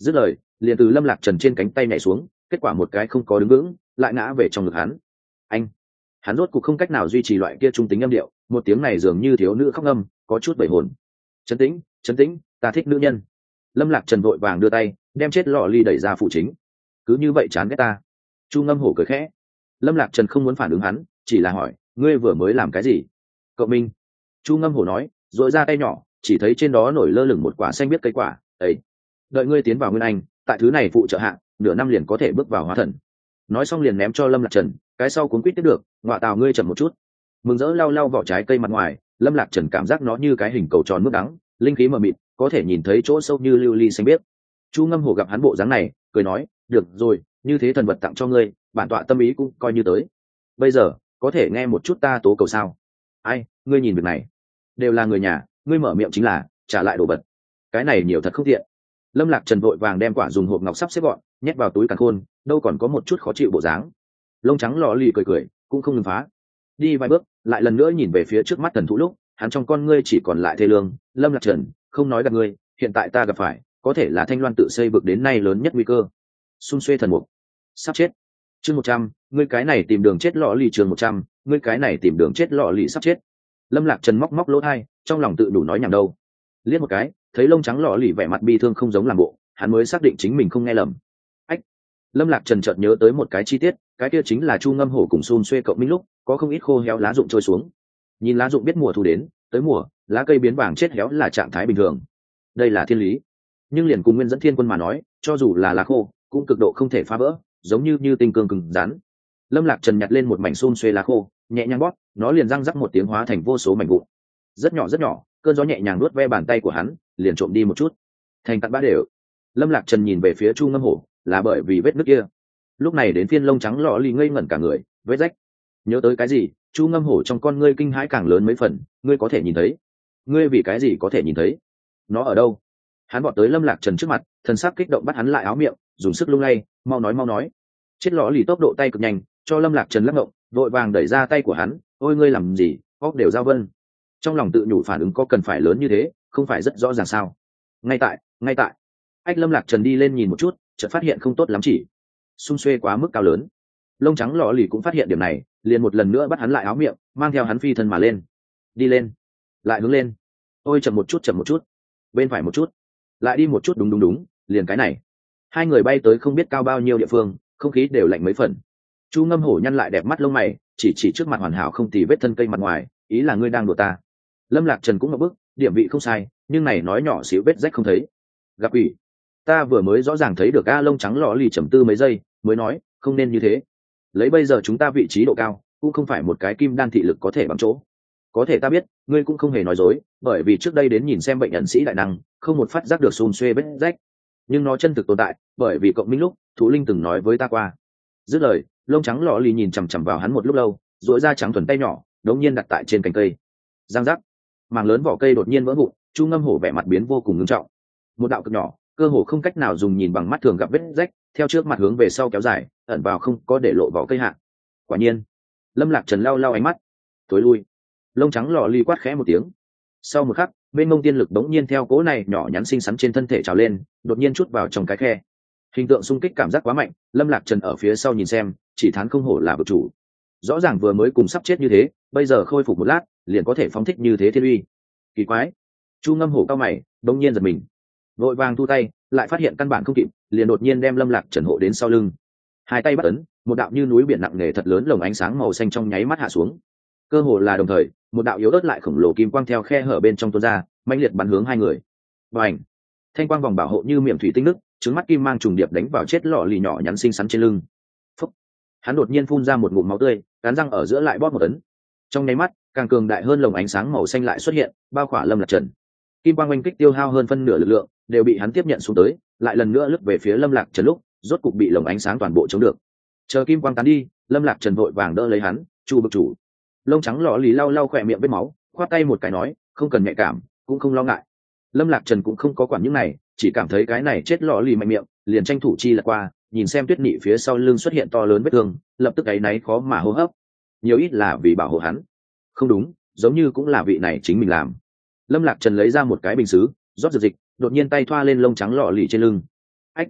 dứt lời liền từ Lâm Lạc Trần trên cánh tay nhảy xuống, kết quả một cái không có đứng vững, lại ngã về trong ngực hắn. Anh, hắn rốt cuộc không cách nào duy trì loại kia trung tính âm điệu, một tiếng này dường như thiếu nữ khóc ngâm, có chút bể hồn. Trấn tĩnh, trấn tĩnh, ta thích nữ nhân. Lâm Lạc Trần vội vàng đưa tay đem chết lọ ly đẩy ra phụ chính. Cứ như vậy chán ghét ta. Chu Ngâm Hổ cười khẽ. Lâm Lạc Trần không muốn phản ứng hắn, chỉ là hỏi, ngươi vừa mới làm cái gì? Cậu Minh. Chu Ngâm Hổ nói, rồi ra tay nhỏ, chỉ thấy trên đó nổi lơ lửng một quả xanh biết cây quả. Ấy, đợi ngươi tiến vào Nguyên Anh, tại thứ này phụ trợ hạng, nửa năm liền có thể bước vào hóa thần. Nói xong liền ném cho Lâm Lạc Trần, cái sau cuốn quýt tiếp được, ngọa tào ngươi chậm một chút. Mừng rỡ lau lau vỏ trái cây mặt ngoài, Lâm Lạc Trần cảm giác nó như cái hình cầu tròn mức đắng, linh khí mờ mịt, có thể nhìn thấy chỗ sâu như lưu ly xanh biếc. Chu Ngâm Hổ gặp hắn bộ dáng này, cười nói, được rồi, như thế thần vật tặng cho ngươi, bản tọa tâm ý cũng coi như tới. Bây giờ có thể nghe một chút ta tố cầu sao? Ai, ngươi nhìn việc này, đều là người nhà, ngươi mở miệng chính là trả lại đồ vật, cái này nhiều thật không tiện. Lâm Lạc Trần vội vàng đem quả dùng hộp ngọc sắp xếp gọn, nhét vào túi càn khôn, đâu còn có một chút khó chịu bộ dáng. Lông trắng lọ lì cười cười, cũng không ngừng phá. Đi vài bước, lại lần nữa nhìn về phía trước mắt thần thú lúc, hắn trong con ngươi chỉ còn lại thê lương. Lâm Lạc Trần, không nói gặp ngươi, hiện tại ta gặp phải, có thể là Thanh Loan tự xây vực đến nay lớn nhất nguy cơ. Xung xuê thần mục, sắp chết. Chương một trăm, ngươi cái này tìm đường chết lọ lì. Chương một trăm, ngươi cái này tìm đường chết lọ lì sắp chết. Lâm Lạc Trần móc móc lỗ tai, trong lòng tự đủ nói nhảm đâu. Liếc một cái, thấy lông trắng lọ lì vẻ mặt bi thương không giống làm bộ, hắn mới xác định chính mình không nghe lầm. Ách. Lâm Lạc Trần chợt nhớ tới một cái chi tiết, cái kia chính là Chu Ngâm Hổ cùng Xun Xuê cộng minh lúc, có không ít khô héo lá rụng trôi xuống. Nhìn lá rụng biết mùa thu đến, tới mùa, lá cây biến vàng chết héo là trạng thái bình thường. Đây là thiên lý. Nhưng liền cùng Nguyên Dẫn Thiên Quân mà nói, cho dù là lá khô, cũng cực độ không thể phá vỡ, giống như như tinh cương cứng rắn. Lâm Lạc Trần nhặt lên một mảnh Xun Xuê lá khô, nhẹ nhàng bóp, nó liền răng rắc một tiếng hóa thành vô số mảnh vụn. Rất nhỏ rất nhỏ, cơn gió nhẹ nhàng nuốt ve bàn tay của hắn, liền trộm đi một chút, thành tận bã đều. Lâm Lạc Trần nhìn về phía Chu Ngâm Hổ, là bởi vì vết nứt kia. Lúc này đến phiên lông trắng lọ lì ngây ngẩn cả người, vết rách. Nhớ tới cái gì, Chu Ngâm Hổ trong con ngươi kinh hãi càng lớn mấy phần, ngươi có thể nhìn thấy? Ngươi vì cái gì có thể nhìn thấy? Nó ở đâu? Hắn vọt tới Lâm Lạc Trần trước mặt, thần sắc kích động bắt hắn lại áo miệng, dùng sức lung lay, mau nói mau nói. Chết lọ lì tốc độ tay cực nhanh, cho Lâm Lạc Trần lắc ngộng, vội vàng đẩy ra tay của hắn, ôi ngươi làm gì, óc đều giao vân. Trong lòng tự nhủ phản ứng có cần phải lớn như thế, không phải rất rõ ràng sao? Ngay tại, ngay tại. Ách. Lâm Lạc Trần đi lên nhìn một chút, chợt phát hiện không tốt lắm chỉ. Xung xuê quá mức cao lớn. Lông trắng lọ lì cũng phát hiện điểm này, liền một lần nữa bắt hắn lại áo miệng, mang theo hắn phi thân mà lên. Đi lên, lại hướng lên. Ôi chậm một chút chậm một chút, bên phải một chút, lại đi một chút, đúng đúng đúng, liền cái này. Hai người bay tới không biết cao bao nhiêu địa phương, không khí đều lạnh mấy phần. Chu Ngâm Hổ nhăn lại đẹp mắt lông mày, chỉ chỉ trước mặt hoàn hảo không tì vết thân cây mặt ngoài, ý là ngươi đang đùa ta. Lâm Lạc Trần cũng ngập bức, điểm vị không sai, nhưng này nói nhỏ xíu vết rách không thấy. Gặp ủy, ta vừa mới rõ ràng thấy được a. Lông trắng lọ lì trầm tư mấy giây, mới nói, không nên như thế. Lấy bây giờ chúng ta vị trí độ cao, cũng không phải một cái kim đan thị lực có thể bằng chỗ. Có thể ta biết, ngươi cũng không hề nói dối, bởi vì trước đây đến nhìn xem bệnh ẩn sĩ đại năng, không một phát giác được xun xuê vết rách. Nhưng nó chân thực tồn tại, bởi vì cộng minh lúc, Thú Linh từng nói với ta qua. Dứt lời, lông trắng lọ lì nhìn chằm chằm vào hắn một lúc lâu, duỗi ra trắng thuần tay nhỏ, đống nhiên đặt tại trên cành cây. Giang giác, màng lớn vỏ cây đột nhiên vỡ vụn, Chu Ngâm Hổ vẻ mặt biến vô cùng nghiêm trọng. Một đạo cực nhỏ, cơ hồ không cách nào dùng nhìn bằng mắt thường gặp vết rách, theo trước mặt hướng về sau kéo dài, ẩn vào không có để lộ vỏ cây hạ. Quả nhiên, Lâm Lạc Trần lau lau ánh mắt, tối lui. Lông trắng lọ lì quát khẽ một tiếng. Sau một khắc, bên mông tiên lực đống nhiên theo cỗ này nhỏ nhắn xinh xắn trên thân thể trào lên, đột nhiên chút vào trong cái khe. Hình tượng xung kích cảm giác quá mạnh, Lâm Lạc Trần ở phía sau nhìn xem, chỉ thán không hổ là vực chủ. Rõ ràng vừa mới cùng sắp chết như thế, bây giờ khôi phục một lát, liền có thể phóng thích như thế thiên uy. Kỳ quái. Chu Ngâm Hổ cao mày, đống nhiên giật mình. Vội vàng thu tay, lại phát hiện căn bản không kịp, liền đột nhiên đem Lâm Lạc Trần hộ đến sau lưng. Hai tay bắt ấn, một đạo như núi biển nặng nề thật lớn lồng ánh sáng màu xanh trong nháy mắt hạ xuống. Cơ hồ là đồng thời, một đạo yếu ớt lại khổng lồ kim quang theo khe hở bên trong tuôn ra, mãnh liệt bắn hướng hai người. Bành! Thanh quang vòng bảo hộ như miệng thủy tinh nứt, trứng mắt kim mang trùng điệp đánh vào chết lọ lì nhỏ nhắn xinh xắn trên lưng. Phúc! Hắn đột nhiên phun ra một ngụm máu tươi, cắn răng ở giữa lại bóp một ấn. Trong nháy mắt, càng cường đại hơn lồng ánh sáng màu xanh lại xuất hiện, bao khỏa Lâm Lạc Trần. Kim quang oanh kích tiêu hao hơn phân nửa lực lượng, đều bị hắn tiếp nhận xuống tới, lại lần nữa lướt về phía Lâm Lạc Trần lúc, rốt cục bị lồng ánh sáng toàn bộ chống được. Chờ kim quang tán đi, Lâm Lạc Trần vội vàng đỡ lấy hắn, "Chu bực chủ." Lông trắng lọ lì lau lau khỏe miệng vết máu, khoát tay một cái nói, "Không cần nhạy cảm, cũng không lo ngại." Lâm Lạc Trần cũng không có quản những này, chỉ cảm thấy cái này chết lọ lì mạnh miệng, liền tranh thủ chi lật qua, nhìn xem Tuyết Nị phía sau lưng xuất hiện to lớn vết thương, lập tức áy náy khó mà hô hấp. Nhiều ít là vì bảo hộ hắn. Không đúng, giống như cũng là vị này chính mình làm. Lâm Lạc Trần lấy ra một cái bình sứ, rót dược dịch, đột nhiên tay thoa lên lông trắng lọ lì trên lưng.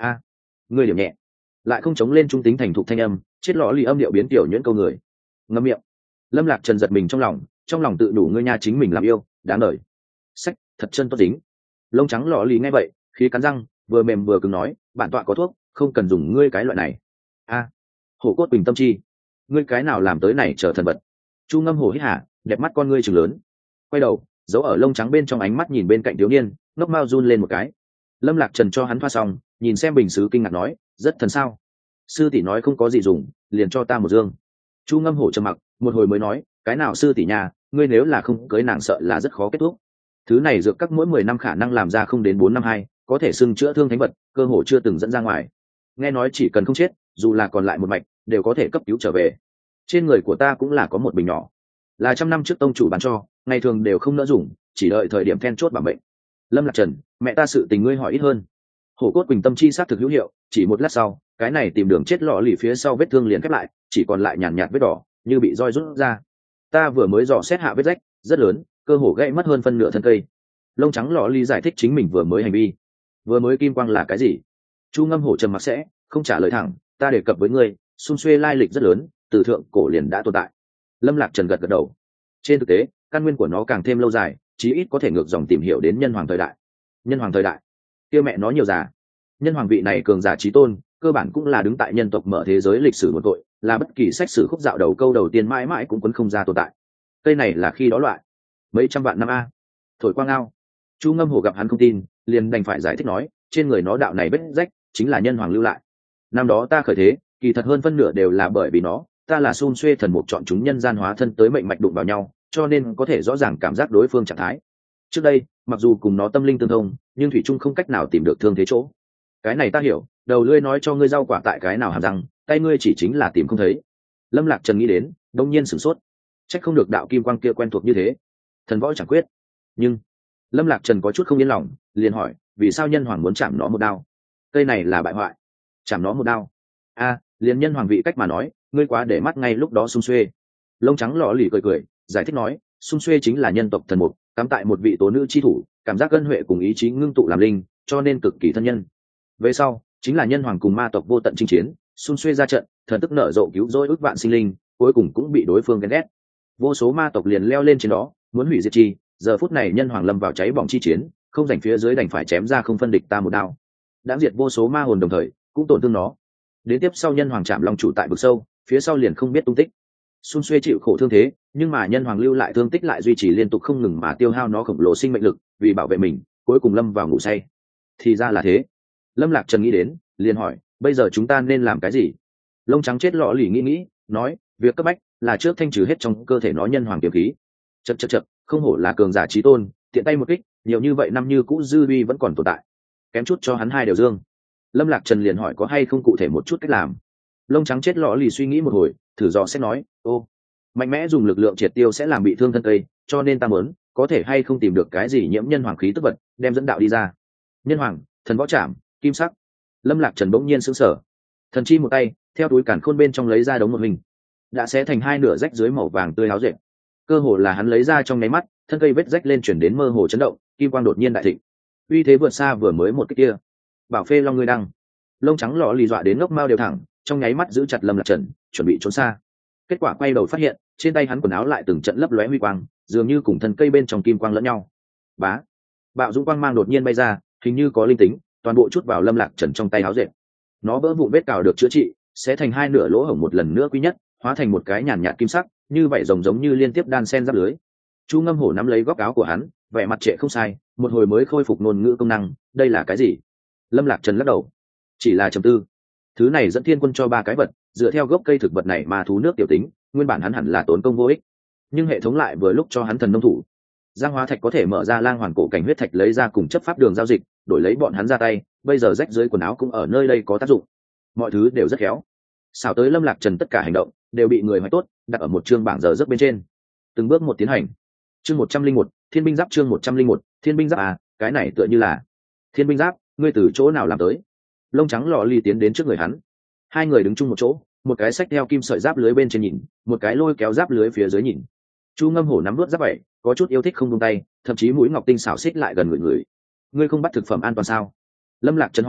a ngươi điểm nhẹ, lại không chống lên trung tính thành thục thanh âm, chết lọ lì âm điệu biến tiểu nhuyễn câu người. Ngậm miệng. Lâm Lạc Trần giật mình trong lòng, trong lòng tự đủ ngươi nha chính mình làm yêu, đáng đời. Sách, thật chân tốt tính. Lông trắng lọ lì nghe vậy, khí cắn răng, vừa mềm vừa cứng nói, bản tọa có thuốc, không cần dùng ngươi cái loại này. A, hổ cốt bình tâm chi, ngươi cái nào làm tới này trở thần vật. Chu Ngâm hổ hít hả, đẹp mắt con ngươi trừng lớn, quay đầu, giấu ở lông trắng bên trong ánh mắt nhìn bên cạnh thiếu niên, ngốc mao run lên một cái. Lâm Lạc Trần cho hắn thoa xong, nhìn xem bình sứ kinh ngạc nói, rất thần sao. Sư tỷ nói không có gì dùng, liền cho ta một dương. Chu Ngâm hổ trầm mặc, một hồi mới nói, cái nào sư tỷ nhà, ngươi nếu là không cưới nàng sợ là rất khó kết thúc. Thứ này dược các mỗi mười năm khả năng làm ra không đến bốn năm hai, có thể xưng chữa thương thánh vật, cơ hồ chưa từng dẫn ra ngoài. Nghe nói chỉ cần không chết, dù là còn lại một mạch, đều có thể cấp cứu trở về. Trên người của ta cũng là có một bình nhỏ, là trăm năm trước tông chủ bán cho, ngày thường đều không nỡ dùng, chỉ đợi thời điểm then chốt bảo bệnh. Lâm Lạc Trần, mẹ ta sự tình ngươi hỏi ít hơn. Hổ cốt quỳnh tâm chi sát thực hữu hiệu, chỉ một lát sau, cái này tìm đường chết lọ lì phía sau vết thương liền khép lại, chỉ còn lại nhàn nhạt vết đỏ, như bị roi rút ra. Ta vừa mới dò xét hạ vết rách, rất lớn, cơ hồ gãy mất hơn phân nửa thân cây. Lông trắng lọ lì giải thích chính mình vừa mới hành vi. Vừa mới kim quang là cái gì? Chu Ngâm hổ trầm mặc sẽ không trả lời thẳng, ta đề cập với ngươi, xung xuê lai lịch rất lớn, từ thượng cổ liền đã tồn tại. Lâm Lạc Trần gật gật đầu. Trên thực tế, căn nguyên của nó càng thêm lâu dài, chí ít có thể ngược dòng tìm hiểu đến nhân hoàng thời đại. Nhân hoàng thời đại, kia mẹ nó nhiều già. Nhân hoàng vị này cường giả chí tôn, cơ bản cũng là đứng tại nhân tộc mở thế giới lịch sử một tội, là bất kỳ sách sử khúc dạo đầu câu đầu tiên mãi mãi cũng quấn không ra tồn tại. Cây này là khi đó loại mấy trăm vạn năm a. Thổi quang ao. Chu Ngâm hổ gặp hắn không tin, liền đành phải giải thích nói, trên người nó đạo này vết rách chính là nhân hoàng lưu lại. Năm đó ta khởi thế, kỳ thật hơn phân nửa đều là bởi vì nó, ta là xun xuê thần mục chọn chúng nhân gian hóa thân tới mệnh mạch đụng vào nhau, cho nên có thể rõ ràng cảm giác đối phương trạng thái. Trước đây, mặc dù cùng nó tâm linh tương thông, nhưng thủy trung không cách nào tìm được thương thế chỗ. Cái này ta hiểu, đầu lưỡi nói cho ngươi rau quả tại cái nào hàm răng, tay ngươi chỉ chính là tìm không thấy. Lâm Lạc Trần nghĩ đến, đông nhiên sửng sốt, trách không được đạo kim quang kia quen thuộc như thế, thần võ chẳng quyết. Nhưng Lâm Lạc Trần có chút không yên lòng, liền hỏi, vì sao nhân hoàng muốn chạm nó một đao? Cây này là bại hoại, chạm nó một đao. A, liền nhân hoàng vị cách mà nói, ngươi quá để mắt ngay lúc đó xung xuê. Lông trắng lọ lì cười cười, giải thích nói, xung xuê chính là nhân tộc thần mục, cắm tại một vị tố nữ chi thủ, cảm giác ân huệ cùng ý chí ngưng tụ làm linh, cho nên cực kỳ thân nhân. Về sau, chính là nhân hoàng cùng ma tộc vô tận chinh chiến, xung xuê ra trận, thần tức nở rộ cứu rỗi ước vạn sinh linh, cuối cùng cũng bị đối phương ghen ghét. Vô số ma tộc liền leo lên trên đó, muốn hủy diệt chi, giờ phút này nhân hoàng lâm vào cháy bỏng chi chiến, không rảnh phía dưới đành phải chém ra không phân địch ta một đao. Đã diệt vô số ma hồn đồng thời, cũng tổn thương nó. Đến tiếp sau nhân hoàng chạm long chủ tại vực sâu, phía sau liền không biết tung tích. Xun xuê chịu khổ thương thế, nhưng mà nhân hoàng lưu lại thương tích lại duy trì liên tục không ngừng mà tiêu hao nó khổng lồ sinh mệnh lực, vì bảo vệ mình, cuối cùng lâm vào ngủ say. Thì ra là thế. Lâm Lạc Trần nghĩ đến, liền hỏi, bây giờ chúng ta nên làm cái gì? Lông trắng chết lọ lì nghĩ nghĩ, nói, việc cấp bách là trước thanh trừ hết trong cơ thể nó nhân hoàng kiếm khí. Chậc chậc chậc, không hổ là cường giả chí tôn, tiện tay một kích, nhiều như vậy năm như cũ dư uy vẫn còn tồn tại. Kém chút cho hắn hai đều dương. Lâm Lạc Trần liền hỏi có hay không cụ thể một chút cách làm. Lông trắng chết lọ lì suy nghĩ một hồi, thử dò xét nói, ô, mạnh mẽ dùng lực lượng triệt tiêu sẽ làm bị thương thân cây, cho nên ta muốn, có thể hay không tìm được cái gì nhiễm nhân hoàng khí tức vật, đem dẫn đạo đi ra. Nhân hoàng, thần võ trảm, kim sắc. Lâm Lạc Trần bỗng nhiên sững sờ. Thần chi một tay, theo túi càn khôn bên trong lấy ra đống một hình, đã xé thành hai nửa rách dưới màu vàng tươi háo rệt. Cơ hồ là hắn lấy ra trong nháy mắt, thân cây vết rách lên chuyển đến mơ hồ chấn động, kim quang đột nhiên đại thịnh. Uy thế vượt xa vừa mới một cái kia. Bảo phê long ngươi đăng. Lông trắng lọ lì dọa đến ngốc mao đều thẳng, trong nháy mắt giữ chặt Lâm Lạc Trần, chuẩn bị trốn xa. Kết quả quay đầu phát hiện, trên tay hắn quần áo lại từng trận lấp lóe huy quang, dường như cùng thân cây bên trong kim quang lẫn nhau. Bá, bạo dũng quang mang đột nhiên bay ra, hình như có linh tính, toàn bộ chút vào Lâm Lạc Trần trong tay áo dệt. Nó vỡ vụn vết cào được chữa trị, sẽ thành hai nửa lỗ hổng một lần nữa quý nhất, hóa thành một cái nhàn nhạt kim sắc, như vậy rồng giống như liên tiếp đan sen giáp lưới. Chu Ngâm hổ nắm lấy góc áo của hắn, vẻ mặt trệ không sai, một hồi mới khôi phục ngôn ngữ công năng, đây là cái gì? Lâm Lạc Trần lắc đầu, chỉ là trầm tư. Thứ này dẫn thiên quân cho ba cái vật, dựa theo gốc cây thực vật này mà thú nước tiểu tính, nguyên bản hắn hẳn là tốn công vô ích, nhưng hệ thống lại vừa lúc cho hắn thần nông thủ. Giang hóa thạch có thể mở ra lang hoàn cổ cảnh huyết thạch lấy ra cùng chấp pháp đường giao dịch, đổi lấy bọn hắn ra tay, bây giờ rách dưới quần áo cũng ở nơi đây có tác dụng. Mọi thứ đều rất khéo. Xảo tới Lâm Lạc Trần tất cả hành động đều bị người hoạch tốt, đặt ở một chương bảng giờ giấc bên trên. Từng bước một tiến hành. Chương một trăm linh một, Thiên binh giáp chương một trăm linh một, Thiên binh giáp à, cái này tựa như là Thiên binh giáp, ngươi từ chỗ nào làm tới? Lông trắng lọ ly tiến đến trước người hắn. Hai người đứng chung một chỗ, một cái xách theo kim sợi giáp lưới bên trên nhìn, một cái lôi kéo giáp lưới phía dưới nhìn. Chu Ngâm hổ nắm nuốt giáp vậy, có chút yêu thích không buông tay, thậm chí mũi ngọc tinh xảo xích lại gần người người. Ngươi không bắt thực phẩm an toàn sao? Lâm Lạc Trần hỏi,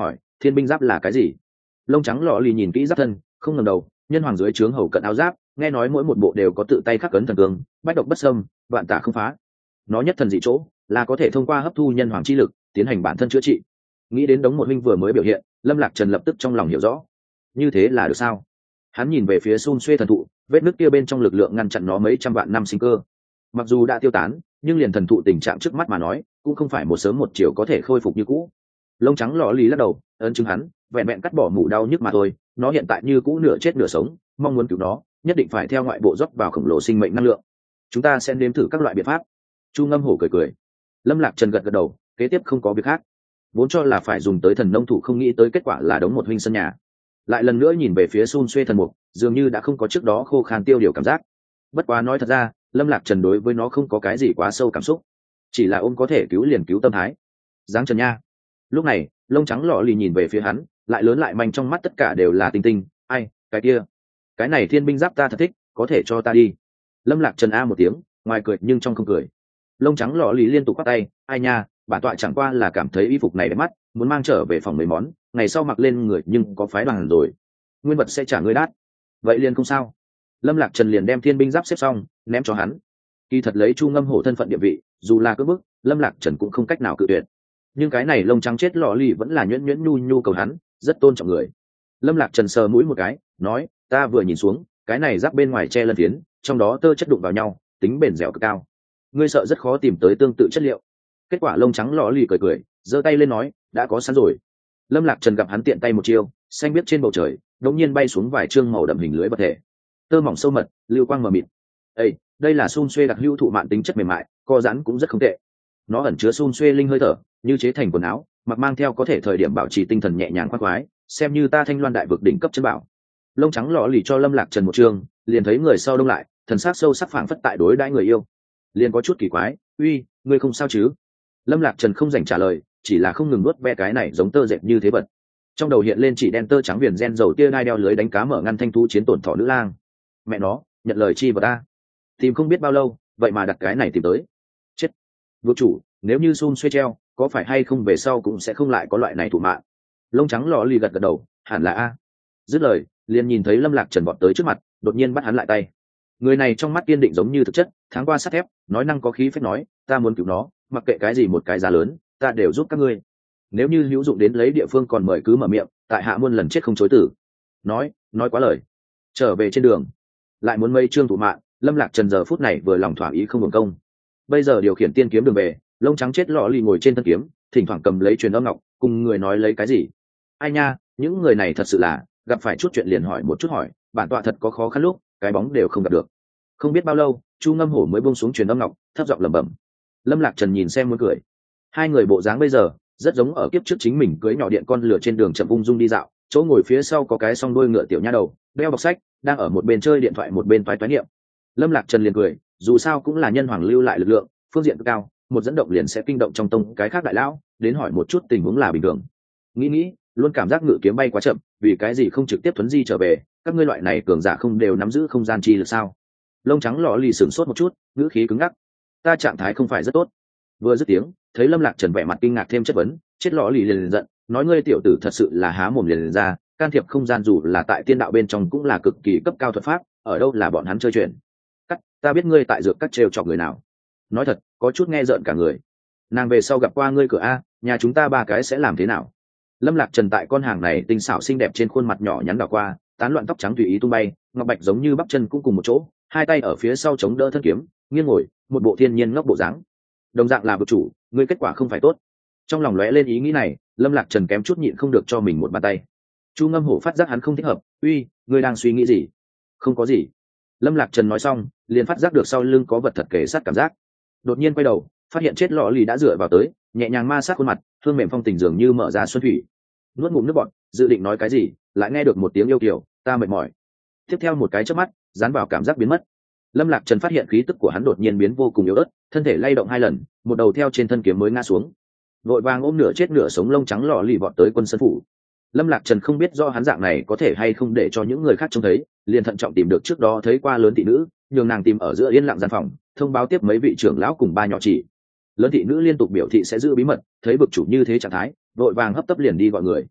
thiên binh giáp là cái gì? Lông trắng lọ lì nhìn kỹ giáp thân, không ngẩng đầu. Nhân hoàng dưới trướng hầu cận áo giáp, nghe nói mỗi một bộ đều có tự tay khắc ấn thần cương, bách độc bất xâm, vạn tà không phá. Nó nhất thần dị chỗ là có thể thông qua hấp thu nhân hoàng chi lực tiến hành bản thân chữa trị. Nghĩ đến đống một huynh vừa mới biểu hiện, Lâm Lạc Trần lập tức trong lòng hiểu rõ. Như thế là được sao? Hắn nhìn về phía xun xuê thần thụ, vết nứt kia bên trong lực lượng ngăn chặn nó mấy trăm vạn năm sinh cơ. Mặc dù đã tiêu tán, nhưng liền thần thụ tình trạng trước mắt mà nói, cũng không phải một sớm một chiều có thể khôi phục như cũ. Lông trắng lọ lì lắc đầu, ấn chứng hắn, vẹn vẹn cắt bỏ mủ đau nhức mà thôi, nó hiện tại như cũ nửa chết nửa sống, mong muốn cứu nó, nhất định phải theo ngoại bộ rót vào khổng lồ sinh mệnh năng lượng. Chúng ta sẽ nếm thử các loại biện pháp. Chu Ngâm Hổ cười cười. Lâm Lạc Trần gật gật đầu, kế tiếp không có việc khác. Vốn cho là phải dùng tới thần nông thủ, không nghĩ tới kết quả là đống một huynh sân nhà. Lại lần nữa nhìn về phía xun xuê thần mục, dường như đã không có trước đó khô khan tiêu điều cảm giác. Bất quá nói thật ra, Lâm Lạc Trần đối với nó không có cái gì quá sâu cảm xúc, chỉ là ôm có thể cứu liền cứu tâm thái. Giáng Trần nha. Lúc này, lông trắng lọ lì nhìn về phía hắn, lại lớn lại manh, trong mắt tất cả đều là tinh tinh. Ai, cái kia, cái này thiên binh giáp ta thật thích, có thể cho ta đi. Lâm Lạc Trần a một tiếng, ngoài cười nhưng trong không cười. Lông trắng lọ lì liên tục quát tay, ai nha, bản tọa chẳng qua là cảm thấy y phục này đẹp mắt, muốn mang trở về phòng mấy món, ngày sau mặc lên người nhưng có phái đoàn rồi, nguyên vật sẽ trả ngươi đắt. Vậy liền không sao. Lâm Lạc Trần liền đem thiên binh giáp xếp xong, ném cho hắn. Kỳ thật lấy Chu Ngâm Hổ thân phận địa vị, dù là cưỡng bức, Lâm Lạc Trần cũng không cách nào cự tuyệt. Nhưng cái này lông trắng chết lọ lì vẫn là nhuyễn nhuyễn nhu nhu cầu hắn, rất tôn trọng người. Lâm Lạc Trần sờ mũi một cái, nói, ta vừa nhìn xuống, cái này giáp bên ngoài che lân phiến, trong đó tơ chất đụng vào nhau, tính bền dẻo cực cao. Ngươi sợ rất khó tìm tới tương tự chất liệu. Kết quả lông trắng lọ lì cười cười, giơ tay lên nói, đã có sẵn rồi. Lâm Lạc Trần gặp hắn tiện tay một chiêu, xanh biết trên bầu trời đột nhiên bay xuống vài trương màu đậm hình lưới vật thể, tơ mỏng sâu mật, lưu quang mờ mịt. Ê, đây là xun xuê đặc hữu thụ mạn tính chất mềm mại, co giãn cũng rất không tệ. Nó ẩn chứa xun xuê linh hơi thở, như chế thành quần áo, mặc mang theo có thể thời điểm bảo trì tinh thần nhẹ nhàng khoan khoái, xem như ta Thanh Loan đại vực đỉnh cấp chân bảo. Lông trắng lọ lì cho Lâm Lạc Trần một trương, liền thấy người sau đông lại, thần sắc sâu sắc phảng phất tại đối đãi người yêu, liền có chút kỳ quái. Uy, ngươi không sao chứ? Lâm Lạc Trần không dành trả lời, chỉ là không ngừng nuốt ve cái này giống tơ dệt như thế vật. Trong đầu hiện lên chỉ đen tơ trắng viền gen dầu tia đai đeo lưới đánh cá mở ngăn thanh thú chiến tổn thọ nữ lang. Mẹ nó, nhận lời chi vật ta. Tìm không biết bao lâu, vậy mà đặt cái này tìm tới. Chết. Vô chủ, nếu như xun xuê treo, có phải hay không về sau cũng sẽ không lại có loại này thủ mạng. Lông trắng lọ lì gật gật đầu, hẳn là a. Dứt lời, liền nhìn thấy Lâm Lạc Trần vọt tới trước mặt, đột nhiên bắt hắn lại tay. Người này trong mắt kiên định giống như thực chất, tháng qua sắt thép, nói năng có khí phách nói, ta muốn cứu nó, mặc kệ cái gì một cái giá lớn, ta đều giúp các ngươi. Nếu như hữu dụng đến lấy địa phương còn mời cứ mở miệng, tại hạ muôn lần chết không chối tử. Nói, nói quá lời. Trở về trên đường, lại muốn mây trương thủ mạng, Lâm Lạc Trần giờ phút này vừa lòng thỏa ý không hưởng công. Bây giờ điều khiển tiên kiếm đường về, lông trắng chết lọ lì ngồi trên thân kiếm, thỉnh thoảng cầm lấy truyền âm ngọc, cùng người nói lấy cái gì. Ai nha, những người này thật sự là, gặp phải chút chuyện liền hỏi một chút hỏi, bản tọa thật có khó khăn lúc, cái bóng đều không gặp được. Không biết bao lâu, Chu Ngâm Hổ mới buông xuống truyền âm ngọc, thấp giọng lẩm bẩm. Lâm Lạc Trần nhìn xem muốn cười. Hai người bộ dáng bây giờ rất giống ở kiếp trước chính mình cưới nhỏ điện con lửa trên đường chậm ung dung đi dạo, chỗ ngồi phía sau có cái song đuôi ngựa tiểu nha đầu, đeo bọc sách, đang ở một bên chơi điện thoại một bên toái toái niệm. Lâm Lạc Trần liền cười, dù sao cũng là nhân hoàng lưu lại lực lượng, phương diện cao, một dẫn động liền sẽ kinh động trong tông cái khác đại lão, đến hỏi một chút tình huống là bình thường. Nghĩ nghĩ, luôn cảm giác ngự kiếm bay quá chậm, vì cái gì không trực tiếp thuấn di trở về, các ngươi loại này cường giả không đều nắm giữ không gian chi lực sao? Lông trắng lọ lì sửng sốt một chút, ngữ khí cứng ngắc. Ta trạng thái không phải rất tốt. Vừa dứt tiếng, thấy Lâm Lạc Trần vẻ mặt kinh ngạc thêm chất vấn, chết lọ lì liền, liền giận, nói ngươi tiểu tử thật sự là há mồm liền, liền ra, can thiệp không gian dù là tại tiên đạo bên trong cũng là cực kỳ cấp cao thuật pháp, ở đâu là bọn hắn chơi chuyện. Cắt, ta biết ngươi tại dược các trêu chọc người nào. Nói thật, có chút nghe rợn cả người. Nàng về sau gặp qua ngươi cửa a, nhà chúng ta ba cái sẽ làm thế nào? Lâm Lạc Trần tại con hàng này tinh xảo xinh đẹp trên khuôn mặt nhỏ nhắn đảo qua, tán loạn tóc trắng tùy ý tung bay, ngọc bạch giống như bắp chân cũng cùng một chỗ, hai tay ở phía sau chống đỡ thân kiếm, nghiêng ngồi, một bộ thiên nhiên ngốc bộ dáng. Đồng dạng là vực chủ, ngươi kết quả không phải tốt. Trong lòng lóe lên ý nghĩ này, Lâm Lạc Trần kém chút nhịn không được cho mình một bàn tay. Chu Ngâm Hổ phát giác hắn không thích hợp, uy, ngươi đang suy nghĩ gì? Không có gì. Lâm Lạc Trần nói xong, liền phát giác được sau lưng có vật thật kề sát cảm giác. Đột nhiên quay đầu, phát hiện chết lọ lì đã dựa vào tới, nhẹ nhàng ma sát khuôn mặt, hương mềm phong tình dường như mở ra xuân thủy. Nuốt ngụm nước bọt, dự định nói cái gì, lại nghe được một tiếng yêu kiều, ta mệt mỏi. Tiếp theo một cái chớp mắt, dán vào cảm giác biến mất. Lâm Lạc Trần phát hiện khí tức của hắn đột nhiên biến vô cùng yếu ớt, thân thể lay động hai lần, một đầu theo trên thân kiếm mới ngã xuống. Vội vàng ôm nửa chết nửa sống lông trắng lọ lì vọt tới quân sân phủ. Lâm Lạc Trần không biết do hắn dạng này có thể hay không để cho những người khác trông thấy, liền thận trọng tìm được trước đó thấy qua lớn thị nữ, nhường nàng tìm ở giữa yên lặng gian phòng, thông báo tiếp mấy vị trưởng lão cùng ba nhỏ chỉ. Lớn thị nữ liên tục biểu thị sẽ giữ bí mật, thấy vực chủ như thế trạng thái, vội vàng hấp tấp liền đi gọi người.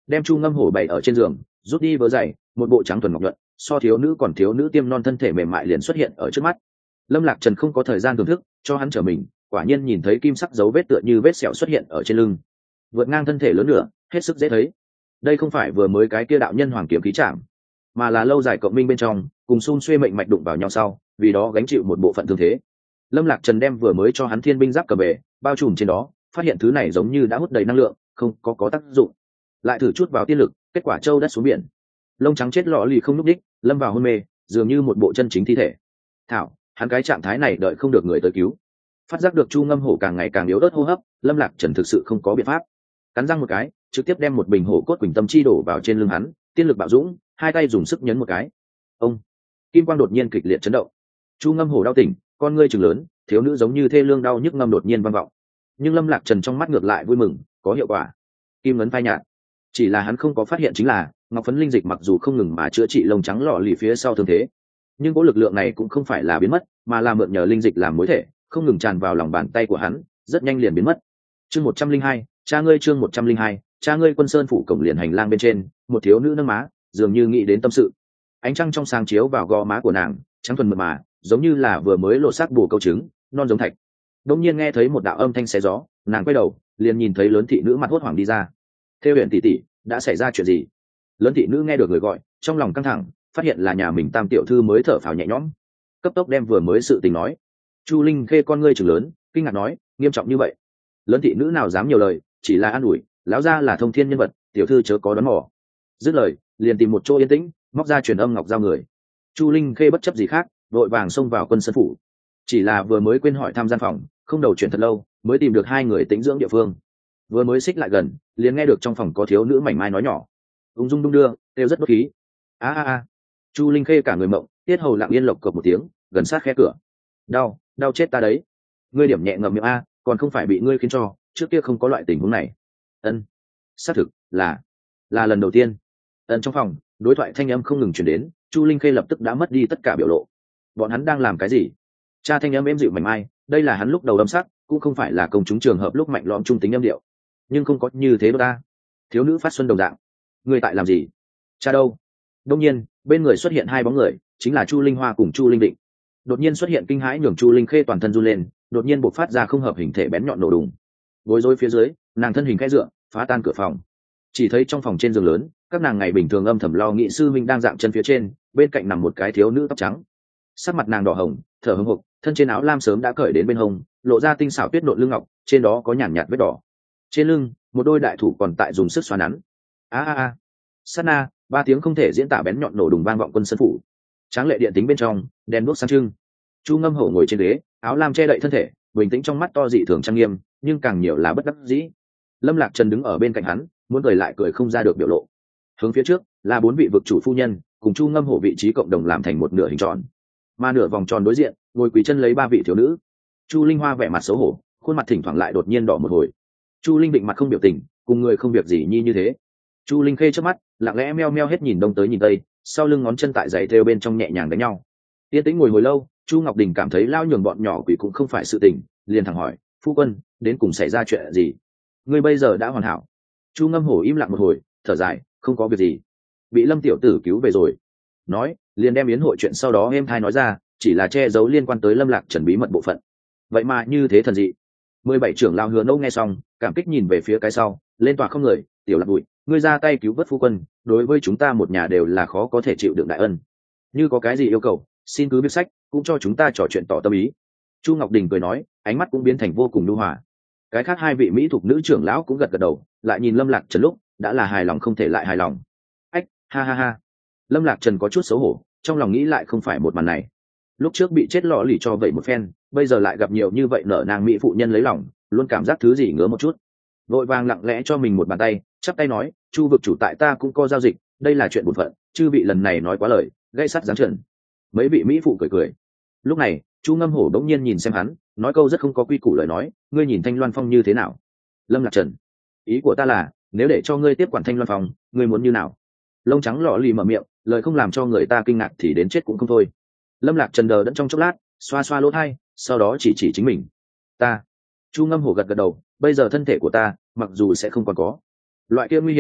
đem chu ngâm hổ bày ở trên giường, rút đi vớ giày, một bộ trắng thuần ngọc nhuận, so thiếu nữ còn thiếu nữ tiêm non thân thể mềm mại liền xuất hiện ở trước mắt. Lâm Lạc Trần không có thời gian thưởng thức, cho hắn trở mình, quả nhiên nhìn thấy kim sắc dấu vết tựa như vết sẹo xuất hiện ở trên lưng, vượt ngang thân thể lớn nữa, hết sức dễ thấy. Đây không phải vừa mới cái kia đạo nhân hoàng kiếm khí chạm, mà là lâu dài cộng minh bên trong cùng xun xuê mệnh mạch đụng vào nhau sau, vì đó gánh chịu một bộ phận thương thế. Lâm Lạc Trần đem vừa mới cho hắn thiên binh giáp cầm về, bao trùm trên đó, phát hiện thứ này giống như đã hút đầy năng lượng, không có có tác dụng. Lại thử chút vào tiên lực, kết quả châu đất xuống biển. Lông trắng chết lọ lì không nhúc đích, lâm vào hôn mê, dường như một bộ chân chính thi thể. Thảo, hắn cái trạng thái này đợi không được người tới cứu. Phát giác được chu ngâm hổ càng ngày càng yếu ớt hô hấp, Lâm Lạc Trần thực sự không có biện pháp, cắn răng một cái, trực tiếp đem một bình hổ cốt quỳnh tâm chi đổ vào trên lưng hắn, tiên lực bạo dũng, hai tay dùng sức nhấn một cái. Ông, kim quang đột nhiên kịch liệt chấn động. Chu ngâm hổ đau tỉnh, con ngươi trừng lớn, thiếu nữ giống như thê lương đau nhức ngâm đột nhiên vang vọng. Nhưng Lâm Lạc Trần trong mắt ngược lại vui mừng, có hiệu quả. Kim ngấn phai nhạt. Chỉ là hắn không có phát hiện chính là, ngọc phấn linh dịch mặc dù không ngừng mà chữa trị lông trắng lọ lì phía sau thương thế, nhưng cỗ lực lượng này cũng không phải là biến mất, mà là mượn nhờ linh dịch làm mối thể, không ngừng tràn vào lòng bàn tay của hắn, rất nhanh liền biến mất. Chương một trăm linh hai, cha ngươi chương một trăm linh hai, cha ngươi Quân Sơn phủ cổng liền hành lang bên trên, một thiếu nữ nâng má, dường như nghĩ đến tâm sự. Ánh trăng trong sáng chiếu vào gò má của nàng, trắng thuần mượt mà, giống như là vừa mới lột xác bù câu trứng, non giống thạch. Đột nhiên nghe thấy một đạo âm thanh xé gió, nàng quay đầu, liền nhìn thấy lớn thị nữ mặt hốt hoảng đi ra. Thêu Huyền tỷ tỷ, đã xảy ra chuyện gì? Lớn thị nữ nghe được người gọi, trong lòng căng thẳng, phát hiện là nhà mình tam tiểu thư mới thở phào nhẹ nhõm, cấp tốc đem vừa mới sự tình nói. Chu Linh Khê con ngươi trừng lớn, kinh ngạc nói, nghiêm trọng như vậy? Lớn thị nữ nào dám nhiều lời, chỉ là an ủi, lão gia là thông thiên nhân vật, tiểu thư chớ có đoán mò. Dứt lời, liền tìm một chỗ yên tĩnh, móc ra truyền âm ngọc giao người. Chu Linh Khê bất chấp gì khác, vội vàng xông vào Quân Sơn phủ. Chỉ là vừa mới quên hỏi thăm gian phòng, không đầu chuyển thật lâu, mới tìm được hai người tĩnh dưỡng địa phương. Vừa mới xích lại gần, liền nghe được trong phòng có thiếu nữ mảnh mai nói nhỏ, ung dung đung đưa, đều rất bất khí. A a a. Chu Linh Khê cả người mộng, tiết hầu lặng yên lộc cộc một tiếng, gần sát khe cửa. Đau, đau chết ta đấy. Ngươi điểm nhẹ ngậm miệng a, còn không phải bị ngươi khiến cho, trước kia không có loại tình huống này. Ân, xác thực là là lần đầu tiên. Ân, trong phòng đối thoại thanh âm không ngừng truyền đến, Chu Linh Khê lập tức đã mất đi tất cả biểu lộ. Bọn hắn đang làm cái gì? Cha thanh âm êm dịu mảnh mai, đây là hắn lúc đầu đâm sắc, cũng không phải là công chúng trường hợp lúc mạnh lõm trung tính âm điệu, nhưng không có như thế đâu ta. Thiếu nữ phát xuân đồng dạng. Ngươi tại làm gì? Cha đâu? Đông nhiên, bên người xuất hiện hai bóng người, chính là Chu Linh Hoa cùng Chu Linh Định. Đột nhiên xuất hiện kinh hãi nhường Chu Linh Khê toàn thân run lên, đột nhiên bộc phát ra không hợp hình thể bén nhọn nổ đùng. Bối rối phía dưới, nàng thân hình khẽ dựa, phá tan cửa phòng. Chỉ thấy trong phòng trên giường lớn, các nàng ngày bình thường âm thầm lo nghĩ sư minh đang dạng chân phía trên, bên cạnh nằm một cái thiếu nữ tóc trắng. Sắc mặt nàng đỏ hồng, thở hổn hộc, thân trên áo lam sớm đã cởi đến bên hông, lộ ra tinh xảo tuyết nộn lưng ngọc, trên đó có nhàn nhạt vết đỏ. Trên lưng, một đôi đại thủ còn tại dùng sức xoa nắn. A a a. Sát na, ba tiếng không thể diễn tả bén nhọn nổ đùng vang vọng Quân Sơn phủ. Tráng lệ điện tính bên trong, đèn đuốc sáng trưng. Chu Ngâm Hổ ngồi trên ghế, áo lam che đậy thân thể, bình tĩnh trong mắt to dị thường trang nghiêm, nhưng càng nhiều là bất đắc dĩ. Lâm Lạc Trần đứng ở bên cạnh hắn, muốn cười lại cười không ra được biểu lộ. Hướng phía trước là bốn vị vực chủ phu nhân, cùng Chu Ngâm Hổ vị trí cộng đồng làm thành một nửa hình tròn. Mà nửa vòng tròn đối diện, ngồi quỳ chân lấy ba vị thiếu nữ. Chu Linh Hoa vẻ mặt xấu hổ, khuôn mặt thỉnh thoảng lại đột nhiên đỏ một hồi. Chu Linh Định mặt không biểu tình, cùng người không việc gì nhi như thế. Chu Linh Khê trước mắt lặng lẽ meo meo hết nhìn đông tới nhìn tây, sau lưng ngón chân tại giày thêu bên trong nhẹ nhàng đánh nhau. Yên tĩnh ngồi hồi lâu, Chu Ngọc Đình cảm thấy lao nhường bọn nhỏ quỷ cũng không phải sự tình, liền thẳng hỏi, phu quân, đến cùng xảy ra chuyện gì? Ngươi bây giờ đã hoàn hảo. Chu Ngâm Hổ im lặng một hồi, thở dài, không có việc gì, bị Lâm tiểu tử cứu về rồi. Nói, liền đem yến hội chuyện sau đó êm thai nói ra, chỉ là che giấu liên quan tới Lâm Lạc Trần bí mật bộ phận. Vậy mà như thế thần dị. Mười bảy trưởng lao Hứa Nâu nghe xong, cảm kích nhìn về phía cái sau, lên tòa không người, tiểu Lạc Bụi, ngươi ra tay cứu vớt phu quân, đối với chúng ta một nhà đều là khó có thể chịu đựng đại ân. Như có cái gì yêu cầu, xin cứ viết sách, cũng cho chúng ta trò chuyện tỏ tâm ý. Chu Ngọc Đình cười nói, ánh mắt cũng biến thành vô cùng nhu hòa. Cái khác hai vị mỹ thuộc nữ trưởng lão cũng gật gật đầu, lại nhìn Lâm Lạc Trần lúc đã là hài lòng không thể lại hài lòng. Ách, ha ha ha. Lâm Lạc Trần có chút xấu hổ, trong lòng nghĩ lại không phải một màn này. Lúc trước bị chết lọ lì cho vậy một phen, bây giờ lại gặp nhiều như vậy nở nàng mỹ phụ nhân lấy lòng, luôn cảm giác thứ gì ngứa một chút. Vội vàng lặng lẽ cho mình một bàn tay, chắp tay nói, Chu vực chủ tại ta cũng có giao dịch, đây là chuyện bổn phận, chư vị lần này nói quá lời, gây sắt giáng trần. Mấy vị mỹ phụ cười cười. Lúc này, Chu Ngâm Hổ đống nhiên nhìn xem hắn, nói câu rất không có quy củ lời nói, ngươi nhìn Thanh Loan Phong như thế nào? Lâm Lạc Trần, ý của ta là, nếu để cho ngươi tiếp quản Thanh Loan Phong, ngươi muốn như nào? Lông trắng lọ lì mở miệng, lời không làm cho người ta kinh ngạc thì đến chết cũng không thôi. Lâm Lạc Trần đờ đẫn trong chốc lát, xoa xoa lỗ tai, sau đó chỉ chỉ chính mình. Ta. Chu Ngâm Hổ gật gật đầu, bây giờ thân thể của ta, mặc dù sẽ không còn có loại kia nguy hiểm,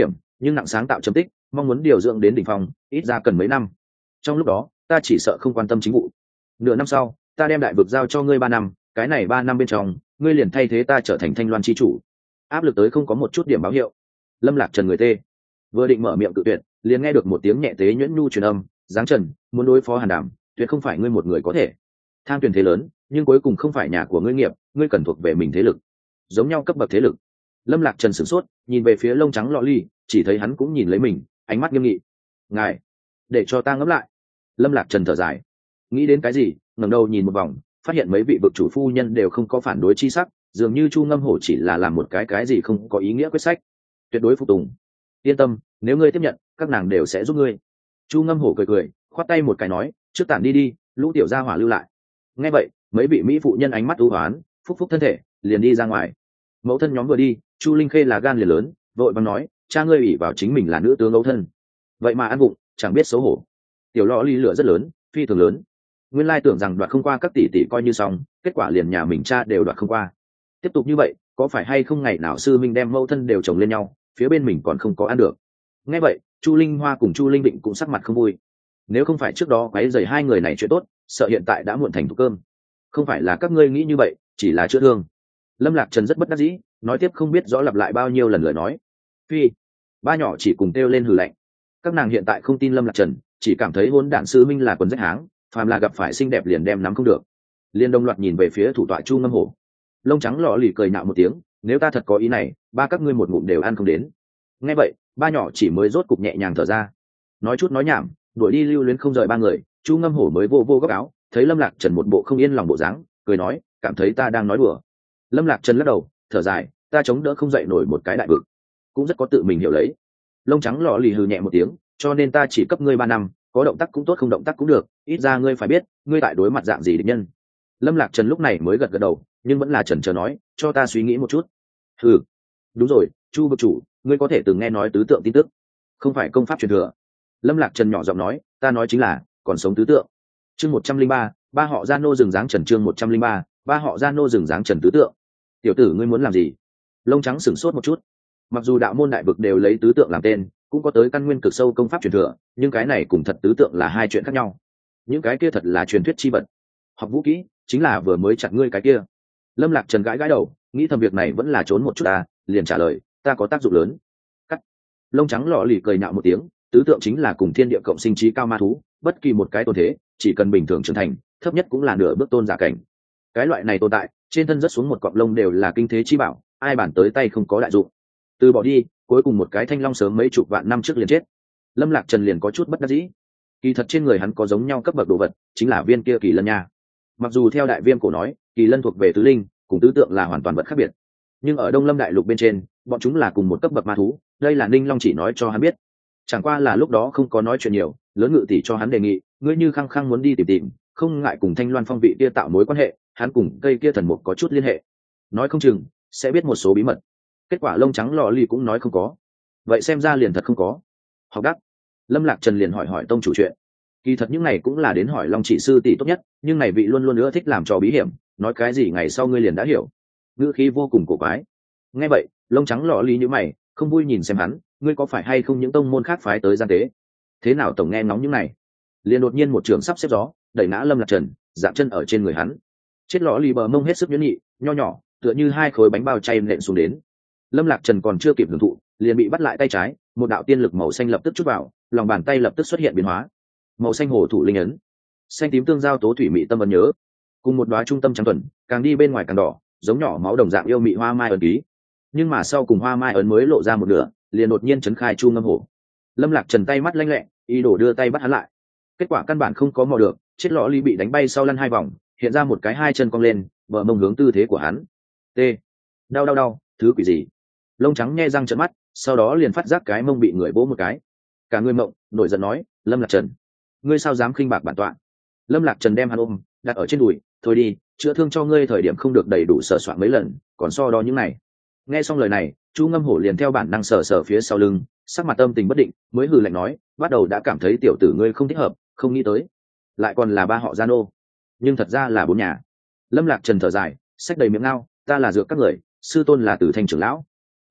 nhưng nặng sáng tạo chấm tích, mong muốn điều dưỡng đến đỉnh phong ít ra cần mấy năm. Trong lúc đó ta chỉ sợ không quan tâm chính vụ. Nửa năm sau ta đem đại vực giao cho ngươi ba năm, cái này ba năm bên trong ngươi liền thay thế ta trở thành Thanh Loan chi chủ. Áp lực tới không có một chút điểm báo hiệu. Lâm Lạc Trần người tê, vừa định mở miệng cự tuyệt, liền nghe được một tiếng nhẹ tế nhuyễn nhu truyền âm, giáng Trần, muốn đối phó Hàn Đàm, tuyệt không phải ngươi một người có thể. Thang Tuyền thế lớn, nhưng cuối cùng không phải nhà của ngươi nghiệp, ngươi cần thuộc về mình thế lực, giống nhau cấp bậc thế lực. Lâm Lạc Trần sửng sốt, nhìn về phía lông trắng lọ ly, chỉ thấy hắn cũng nhìn lấy mình, ánh mắt nghiêm nghị. Ngài, để cho ta ngẫm lại. Lâm Lạc Trần thở dài, nghĩ đến cái gì, ngẩng đầu nhìn một vòng, phát hiện mấy vị vực chủ phu nhân đều không có phản đối chi sắc, dường như Chu Ngâm Hổ chỉ là làm một cái cái gì không có ý nghĩa quyết sách, tuyệt đối phục tùng. Yên tâm, nếu ngươi tiếp nhận, các nàng đều sẽ giúp ngươi. Chu Ngâm Hổ cười cười, khoát tay một cái nói, trước tản đi đi, lũ tiểu gia hỏa lưu lại. Nghe vậy, mấy vị mỹ phụ nhân ánh mắt u hoán, phúc phúc thân thể, liền đi ra ngoài. Mẫu thân nhóm vừa đi, Chu Linh Khê là gan liền lớn, vội vàng nói, cha ngươi ủy vào chính mình là nữ tướng mẫu thân, vậy mà ăn vụng, chẳng biết xấu hổ. Tiểu lọ ly lửa rất lớn, phi thường lớn. Nguyên lai tưởng rằng đoạt không qua các tỷ tỷ coi như xong, kết quả liền nhà mình cha đều đoạt không qua. Tiếp tục như vậy, có phải hay không ngày nào sư minh đem mẫu thân đều chồng lên nhau, phía bên mình còn không có ăn được. Nghe vậy, Chu Linh Hoa cùng Chu Linh Định cũng sắc mặt không vui. Nếu không phải trước đó quấy rầy hai người này chuyện tốt, sợ hiện tại đã muộn thành thục cơm. Không phải là các ngươi nghĩ như vậy, chỉ là chữa thương. Lâm Lạc Trần rất bất đắc dĩ, nói tiếp không biết rõ lặp lại bao nhiêu lần lời nói. Phi, ba nhỏ chỉ cùng kêu lên hừ lạnh. Các nàng hiện tại không tin Lâm Lạc Trần, chỉ cảm thấy hôn đản sư minh là quần rách háng, phàm là gặp phải xinh đẹp liền đem nắm không được. Liên đồng loạt nhìn về phía thủ tọa Chu Ngâm Hổ. Lông trắng lọ lì cười nhạo một tiếng, nếu ta thật có ý này, ba các ngươi một ngụm đều ăn không đến. Nghe vậy, ba nhỏ chỉ mới rốt cục nhẹ nhàng thở ra. Nói chút nói nhảm, đuổi đi lưu luyến không rời ba người, Chu Ngâm Hổ mới vô vô góc áo, thấy Lâm Lạc Trần một bộ không yên lòng bộ dáng, cười nói, cảm thấy ta đang nói đùa. Lâm Lạc Trần lắc đầu, thở dài, ta chống đỡ không dậy nổi một cái đại vực, cũng rất có tự mình hiểu lấy. Lông trắng lọ lì hừ nhẹ một tiếng, cho nên ta chỉ cấp ngươi ba năm, có động tác cũng tốt không động tác cũng được, ít ra ngươi phải biết, ngươi tại đối mặt dạng gì địch nhân. Lâm Lạc Trần lúc này mới gật gật đầu, nhưng vẫn là chần chờ nói, cho ta suy nghĩ một chút. Ừ, đúng rồi, Chu vực chủ, ngươi có thể từng nghe nói tứ tượng tin tức, không phải công pháp truyền thừa. Lâm Lạc Trần nhỏ giọng nói, ta nói chính là còn sống tứ tượng. Chương một trăm linh ba, ba họ Gia Nô rừng dáng trần, chương một trăm linh ba, ba họ Gia Nô rừng dáng trần tứ tượng. Tiểu tử ngươi muốn làm gì? Lông trắng sửng sốt một chút. Mặc dù đạo môn đại vực đều lấy tứ tượng làm tên, cũng có tới căn nguyên cực sâu công pháp truyền thừa, nhưng cái này cùng thật tứ tượng là hai chuyện khác nhau. Những cái kia thật là truyền thuyết chi vật. Học vũ kỹ chính là vừa mới chặt ngươi cái kia. Lâm Lạc Trần gãi gãi đầu, nghĩ thầm việc này vẫn là trốn một chút ta, liền trả lời, ta có tác dụng lớn. Cắt. Lông trắng lọ lì cười nhạo một tiếng, tứ tượng chính là cùng thiên địa cộng sinh trí cao ma thú, bất kỳ một cái tồn thế, chỉ cần bình thường trưởng thành, thấp nhất cũng là nửa bước tôn giả cảnh. Cái loại này tồn tại, trên thân rất xuống một cọng lông đều là kinh thế chi bảo, ai bản tới tay không có đại dụng. Từ bỏ đi, cuối cùng một cái thanh long sớm mấy chục vạn năm trước liền chết. Lâm Lạc Trần liền có chút bất đắc dĩ. Kỳ thật trên người hắn có giống nhau cấp bậc đồ vật, chính là viên kia kỳ lân nha. Mặc dù theo đại viêm cổ nói, kỳ lân thuộc về tứ linh, cùng tứ tượng là hoàn toàn vật khác biệt, nhưng ở Đông Lâm đại lục bên trên, bọn chúng là cùng một cấp bậc ma thú, đây là Ninh Long chỉ nói cho hắn biết. Chẳng qua là lúc đó không có nói chuyện nhiều, lớn ngự tỷ cho hắn đề nghị, ngươi như khăng khăng muốn đi tìm tìm, không ngại cùng Thanh Loan Phong vị kia tạo mối quan hệ, hắn cùng cây kia thần mục có chút liên hệ, nói không chừng sẽ biết một số bí mật. Kết quả lông trắng lò lì cũng nói không có, vậy xem ra liền thật không có. Học đắc, Lâm Lạc Trần liền hỏi hỏi tông chủ chuyện. Kỳ thật những này cũng là đến hỏi Long chỉ sư tỷ tốt nhất, nhưng này vị luôn luôn nữa thích làm trò bí hiểm, nói cái gì ngày sau ngươi liền đã hiểu, ngữ khí vô cùng cổ quái. Nghe vậy, lông trắng lọ lì như mày, không vui nhìn xem hắn, ngươi có phải hay không những tông môn khác phái tới gian tế? Thế nào tổng nghe ngóng những này? Liền đột nhiên một trường sắp xếp gió, đẩy ngã Lâm Lạc Trần, dạng chân ở trên người hắn. Chết lọ lì bờ mông hết sức nhuyễn nhị, nho nhỏ, tựa như hai khối bánh bao chay nện xuống đến. Lâm Lạc Trần còn chưa kịp hưởng thụ, liền bị bắt lại tay trái, một đạo tiên lực màu xanh lập tức chút vào, lòng bàn tay lập tức xuất hiện biến hóa. Màu xanh hồ thủ linh ấn, xanh tím tương giao tố thủy mị tâm ấn nhớ, cùng một đóa trung tâm trắng tuần, càng đi bên ngoài càng đỏ, giống nhỏ máu đồng dạng yêu mị hoa mai ấn ký. Nhưng mà sau cùng hoa mai ấn mới lộ ra một nửa, liền đột nhiên chấn khai Chu Ngâm Hổ. Lâm Lạc Trần tay mắt lanh lẹ, ý đồ đưa tay bắt hắn lại, kết quả căn bản không có mò được, chết lọ ly bị đánh bay sau lăn hai vòng, hiện ra một cái hai chân cong lên, bờ mông hướng tư thế của hắn. T, đau đau đau, thứ quỷ gì? Lông trắng nhe răng trợn mắt, sau đó liền phát giác cái mông bị người vỗ một cái. Cả người mộng, nổi giận nói, Lâm Lạc Trần, ngươi sao dám khinh bạc bản tọa? Lâm Lạc Trần đem hắn ôm, đặt ở trên đùi, thôi đi, chữa thương cho ngươi thời điểm không được đầy đủ sờ soạn mấy lần, còn so đo những này. Nghe xong lời này, Chu Ngâm Hổ liền theo bản năng sờ sờ phía sau lưng, sắc mặt tâm tình bất định, mới hừ lạnh nói, bắt đầu đã cảm thấy tiểu tử ngươi không thích hợp, không nghĩ tới lại còn là ba họ Gia Nô, nhưng thật ra là bốn nhà. Lâm Lạc Trần thở dài, xách đầy miệng ngao, ta là dược các người, sư tôn là Tử Thanh trưởng lão.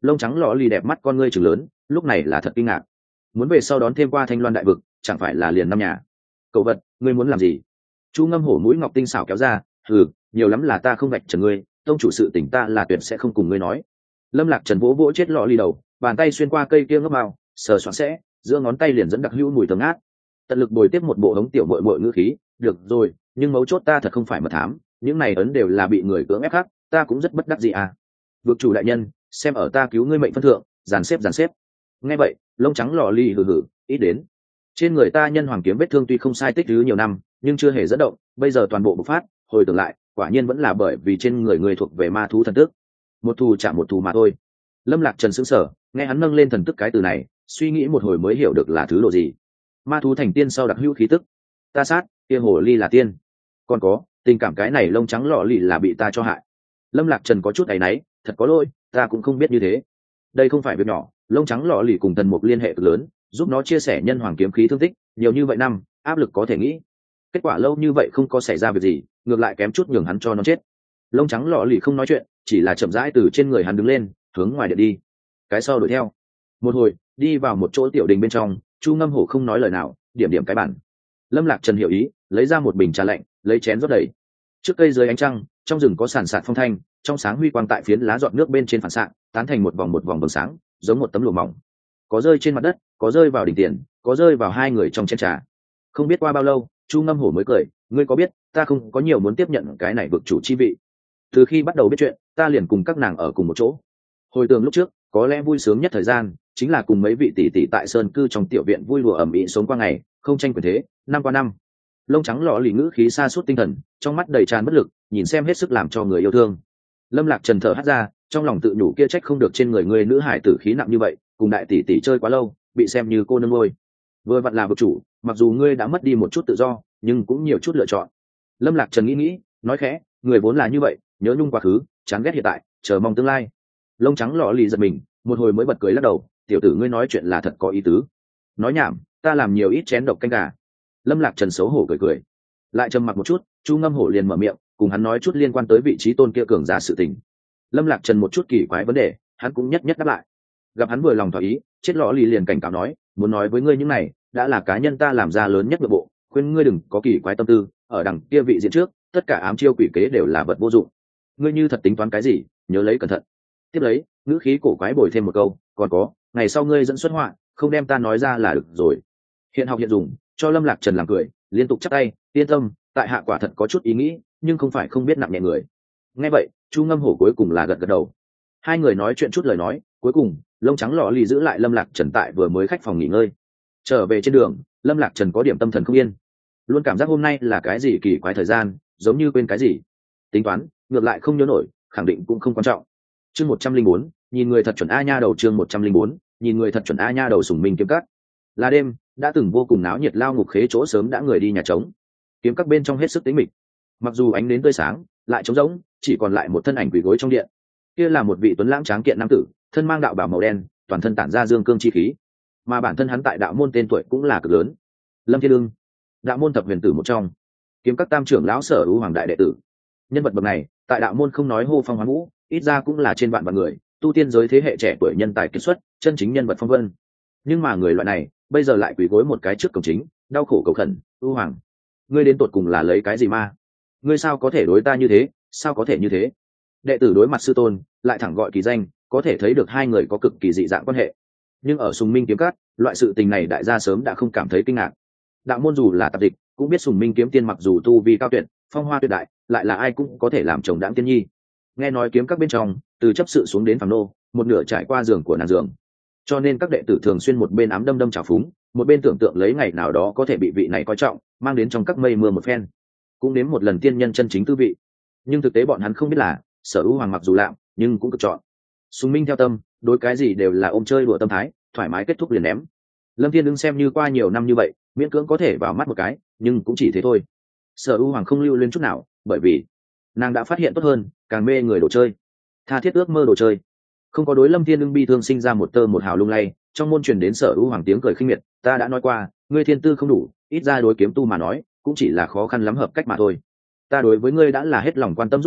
lông trắng lọ lì đẹp mắt con ngươi chừng lớn, lúc này là thật kinh ngạc. Muốn về sau đón thêm qua Thanh Loan đại vực, chẳng phải là liền năm nhà? Cậu vật, ngươi muốn làm gì? Chu Ngâm Hổ mũi ngọc tinh xảo kéo ra, hừ, nhiều lắm là ta không vạch trần ngươi, tông chủ sự tình ta là tuyệt sẽ không cùng ngươi nói. Lâm Lạc Trần vỗ vỗ chết lọ lì đầu, bàn tay xuyên qua cây kia ngấp mao, sờ soạn sẽ, giữa ngón tay liền dẫn đặc hữu mùi thơm ngát. Tận lực bồi tiếp một bộ hống tiểu muội muội ngữ khí, được rồi, nhưng mấu chốt ta thật không phải mật thám, những này ấn đều là bị người cưỡng ép khắc, ta cũng rất bất đắc dĩ à. Vực chủ đại nhân, xem ở ta cứu ngươi mệnh phân thượng, dàn xếp dàn xếp. Nghe vậy, lông trắng lọ lì hừ hừ, ít đến. Trên người ta nhân hoàng kiếm vết thương tuy không sai tích lũy nhiều năm, nhưng chưa hề dẫn động, bây giờ toàn bộ bộc phát, hồi tưởng lại, quả nhiên vẫn là bởi vì trên người người thuộc về ma thú thần tức. Một thù chạm một thù mà thôi. Lâm Lạc Trần sững sờ, nghe hắn nâng lên thần tức cái từ này, suy nghĩ một hồi mới hiểu được là thứ độ gì. Ma thú thành tiên sau đặc hữu khí tức. Ta sát, kia hồ ly là tiên. Còn có, tình cảm cái này lông trắng lọ lì là bị ta cho hại. Lâm Lạc Trần có chút áy náy, thật có lỗi, ta cũng không biết như thế. Đây không phải việc nhỏ, lông trắng lọ lì cùng thần mục liên hệ cực lớn, giúp nó chia sẻ nhân hoàng kiếm khí thương tích, nhiều như vậy năm, áp lực có thể nghĩ. Kết quả lâu như vậy không có xảy ra việc gì, ngược lại kém chút nhường hắn cho nó chết. Lông trắng lọ lì không nói chuyện, chỉ là chậm rãi từ trên người hắn đứng lên, hướng ngoài điện đi. Cái sau đuổi theo. Một hồi, đi vào một chỗ tiểu đình bên trong, Chu Ngâm Hổ không nói lời nào, điểm điểm cái bản. Lâm Lạc Trần hiểu ý, lấy ra một bình trà lạnh, lấy chén rót đầy. Trước cây dưới ánh trăng, trong rừng có sàn sạt phong thanh, trong sáng huy quang tại phiến lá giọt nước bên trên phản xạ, tán thành một vòng một vòng vầng sáng, giống một tấm lụa mỏng. Có rơi trên mặt đất, có rơi vào đỉnh tiền, có rơi vào hai người trong chén trà. Không biết qua bao lâu, Chu Ngâm Hổ mới cười, ngươi có biết, ta không có nhiều muốn tiếp nhận cái này vực chủ chi vị. Từ khi bắt đầu biết chuyện, ta liền cùng các nàng ở cùng một chỗ. Hồi tưởng lúc trước, có lẽ vui sướng nhất thời gian, chính là cùng mấy vị tỷ tỷ tại sơn cư trong tiểu viện vui lùa ẩm ĩ sống qua ngày, không tranh quyền thế, năm qua năm. Lông trắng lọ lì ngữ khí xa suốt tinh thần, trong mắt đầy tràn bất lực, nhìn xem hết sức làm cho người yêu thương. Lâm Lạc Trần thở hắt ra, trong lòng tự nhủ kia trách không được trên người người nữ hải tử khí nặng như vậy, cùng đại tỷ tỷ chơi quá lâu, bị xem như cô nương nuôi. Vừa vặn là vực chủ, mặc dù ngươi đã mất đi một chút tự do, nhưng cũng nhiều chút lựa chọn. Lâm Lạc Trần nghĩ nghĩ, nói khẽ, người vốn là như vậy, nhớ nhung quá khứ, chán ghét hiện tại, chờ mong tương lai. Lông trắng lọ lì giật mình, một hồi mới bật cười lắc đầu, tiểu tử ngươi nói chuyện là thật có ý tứ. Nói nhảm, ta làm nhiều ít chén độc canh gà. Lâm Lạc Trần xấu hổ cười cười, lại trầm mặc một chút, Chu Ngâm Hổ liền mở miệng, cùng hắn nói chút liên quan tới vị trí tôn kia cường giả sự tình. Lâm Lạc Trần một chút kỳ quái vấn đề, hắn cũng nhất nhất đáp lại. Gặp hắn vừa lòng thỏa ý, chết lọ lì liền cảnh cáo nói, muốn nói với ngươi những này, đã là cá nhân ta làm ra lớn nhất nội bộ, khuyên ngươi đừng có kỳ quái tâm tư, ở đằng kia vị diện trước, tất cả ám chiêu quỷ kế đều là vật vô dụng. Ngươi như thật tính toán cái gì, nhớ lấy cẩn thận. Tiếp lấy, ngữ khí cổ quái bồi thêm một câu, còn có, ngày sau ngươi dẫn xuất họa, không đem ta nói ra là được rồi. Hiện học hiện dùng, cho Lâm Lạc Trần làm cười, liên tục chắp tay, yên tâm, tại hạ quả thật có chút ý nghĩ, nhưng không phải không biết nặng nhẹ người. Nghe vậy, Chu Ngâm Hổ cuối cùng là gật gật đầu. Hai người nói chuyện chút lời nói, cuối cùng, lông trắng lọ lì giữ lại Lâm Lạc Trần tại vừa mới khách phòng nghỉ ngơi. Trở về trên đường, Lâm Lạc Trần có điểm tâm thần không yên, luôn cảm giác hôm nay là cái gì kỳ quái thời gian, giống như quên cái gì. Tính toán, ngược lại không nhớ nổi, khẳng định cũng không quan trọng. Chương một trăm linh bốn, nhìn người thật chuẩn a nha đầu chương một trăm linh bốn, nhìn người thật chuẩn a nha đầu sủng mình kiếm cắt. Là đêm, đã từng vô cùng náo nhiệt lao ngục khế chỗ sớm đã người đi nhà trống. Kiếm các bên trong hết sức tĩnh mịch. Mặc dù ánh đến tươi sáng, lại trống rỗng, chỉ còn lại một thân ảnh quỳ gối trong điện. Kia là một vị tuấn lãng tráng kiện nam tử, thân mang đạo bào màu đen, toàn thân tản ra dương cương chi khí. Mà bản thân hắn tại đạo môn tên tuổi cũng là cực lớn. Lâm Thiên Lương, đạo môn thập huyền tử một trong, kiếm các tam trưởng lão Sở Ưu Hoàng đại đệ tử. Nhân vật bậc này, tại đạo môn không nói hô phong hoán vũ, ít ra cũng là trên vạn vạn người, tu tiên giới thế hệ trẻ tuổi nhân tài kiệt xuất, chân chính nhân vật phong vân. Nhưng mà người loại này, bây giờ lại quỳ gối một cái trước cổng chính, đau khổ cầu khẩn, "Ưu Hoàng, ngươi đến tột cùng là lấy cái gì ma? Ngươi sao có thể đối ta như thế, sao có thể như thế?" Đệ tử đối mặt sư tôn, lại thẳng gọi kỳ danh, có thể thấy được hai người có cực kỳ dị dạng quan hệ. Nhưng ở Sùng Minh kiếm cát, loại sự tình này đại gia sớm đã không cảm thấy kinh ngạc. Đạo môn dù là tạp địch, cũng biết Sùng Minh kiếm tiên mặc dù tu vi cao tuyệt, phong hoa tuyệt đại, lại là ai cũng có thể làm chồng đãng tiên nhi. Nghe nói kiếm các bên trong, từ chấp sự xuống đến phàm nô, một nửa trải qua giường của nàng giường. Cho nên các đệ tử thường xuyên một bên ám đâm đâm trào phúng, một bên tưởng tượng lấy ngày nào đó có thể bị vị này coi trọng, mang đến trong các mây mưa một phen, cũng đến một lần tiên nhân chân chính tư vị. Nhưng thực tế bọn hắn không biết là, Sở Ưu Hoàng mặc dù lạm, nhưng cũng cực chọn. Sùng Minh theo tâm, đối cái gì đều là ôm chơi đùa tâm thái, thoải mái kết thúc liền ném. Lâm Thiên đứng xem như qua nhiều năm như vậy, miễn cưỡng có thể vào mắt một cái, nhưng cũng chỉ thế thôi. Sở Ưu Hoàng không lưu luyến chút nào, bởi vì nàng đã phát hiện tốt hơn, càng mê người đồ chơi, tha thiết ước mơ đồ chơi. Không có đối Lâm Thiên Ưng bi thương sinh ra một tơ một hào lung lay, trong môn truyền đến Sở Ưu Hoàng tiếng cười khinh miệt, "Ta đã nói qua, ngươi thiên tư không đủ, ít ra đối kiếm tu mà nói, cũng chỉ là khó khăn lắm hợp cách mà thôi. Ta đối với ngươi đã là hết lòng quan tâm giúp đỡ,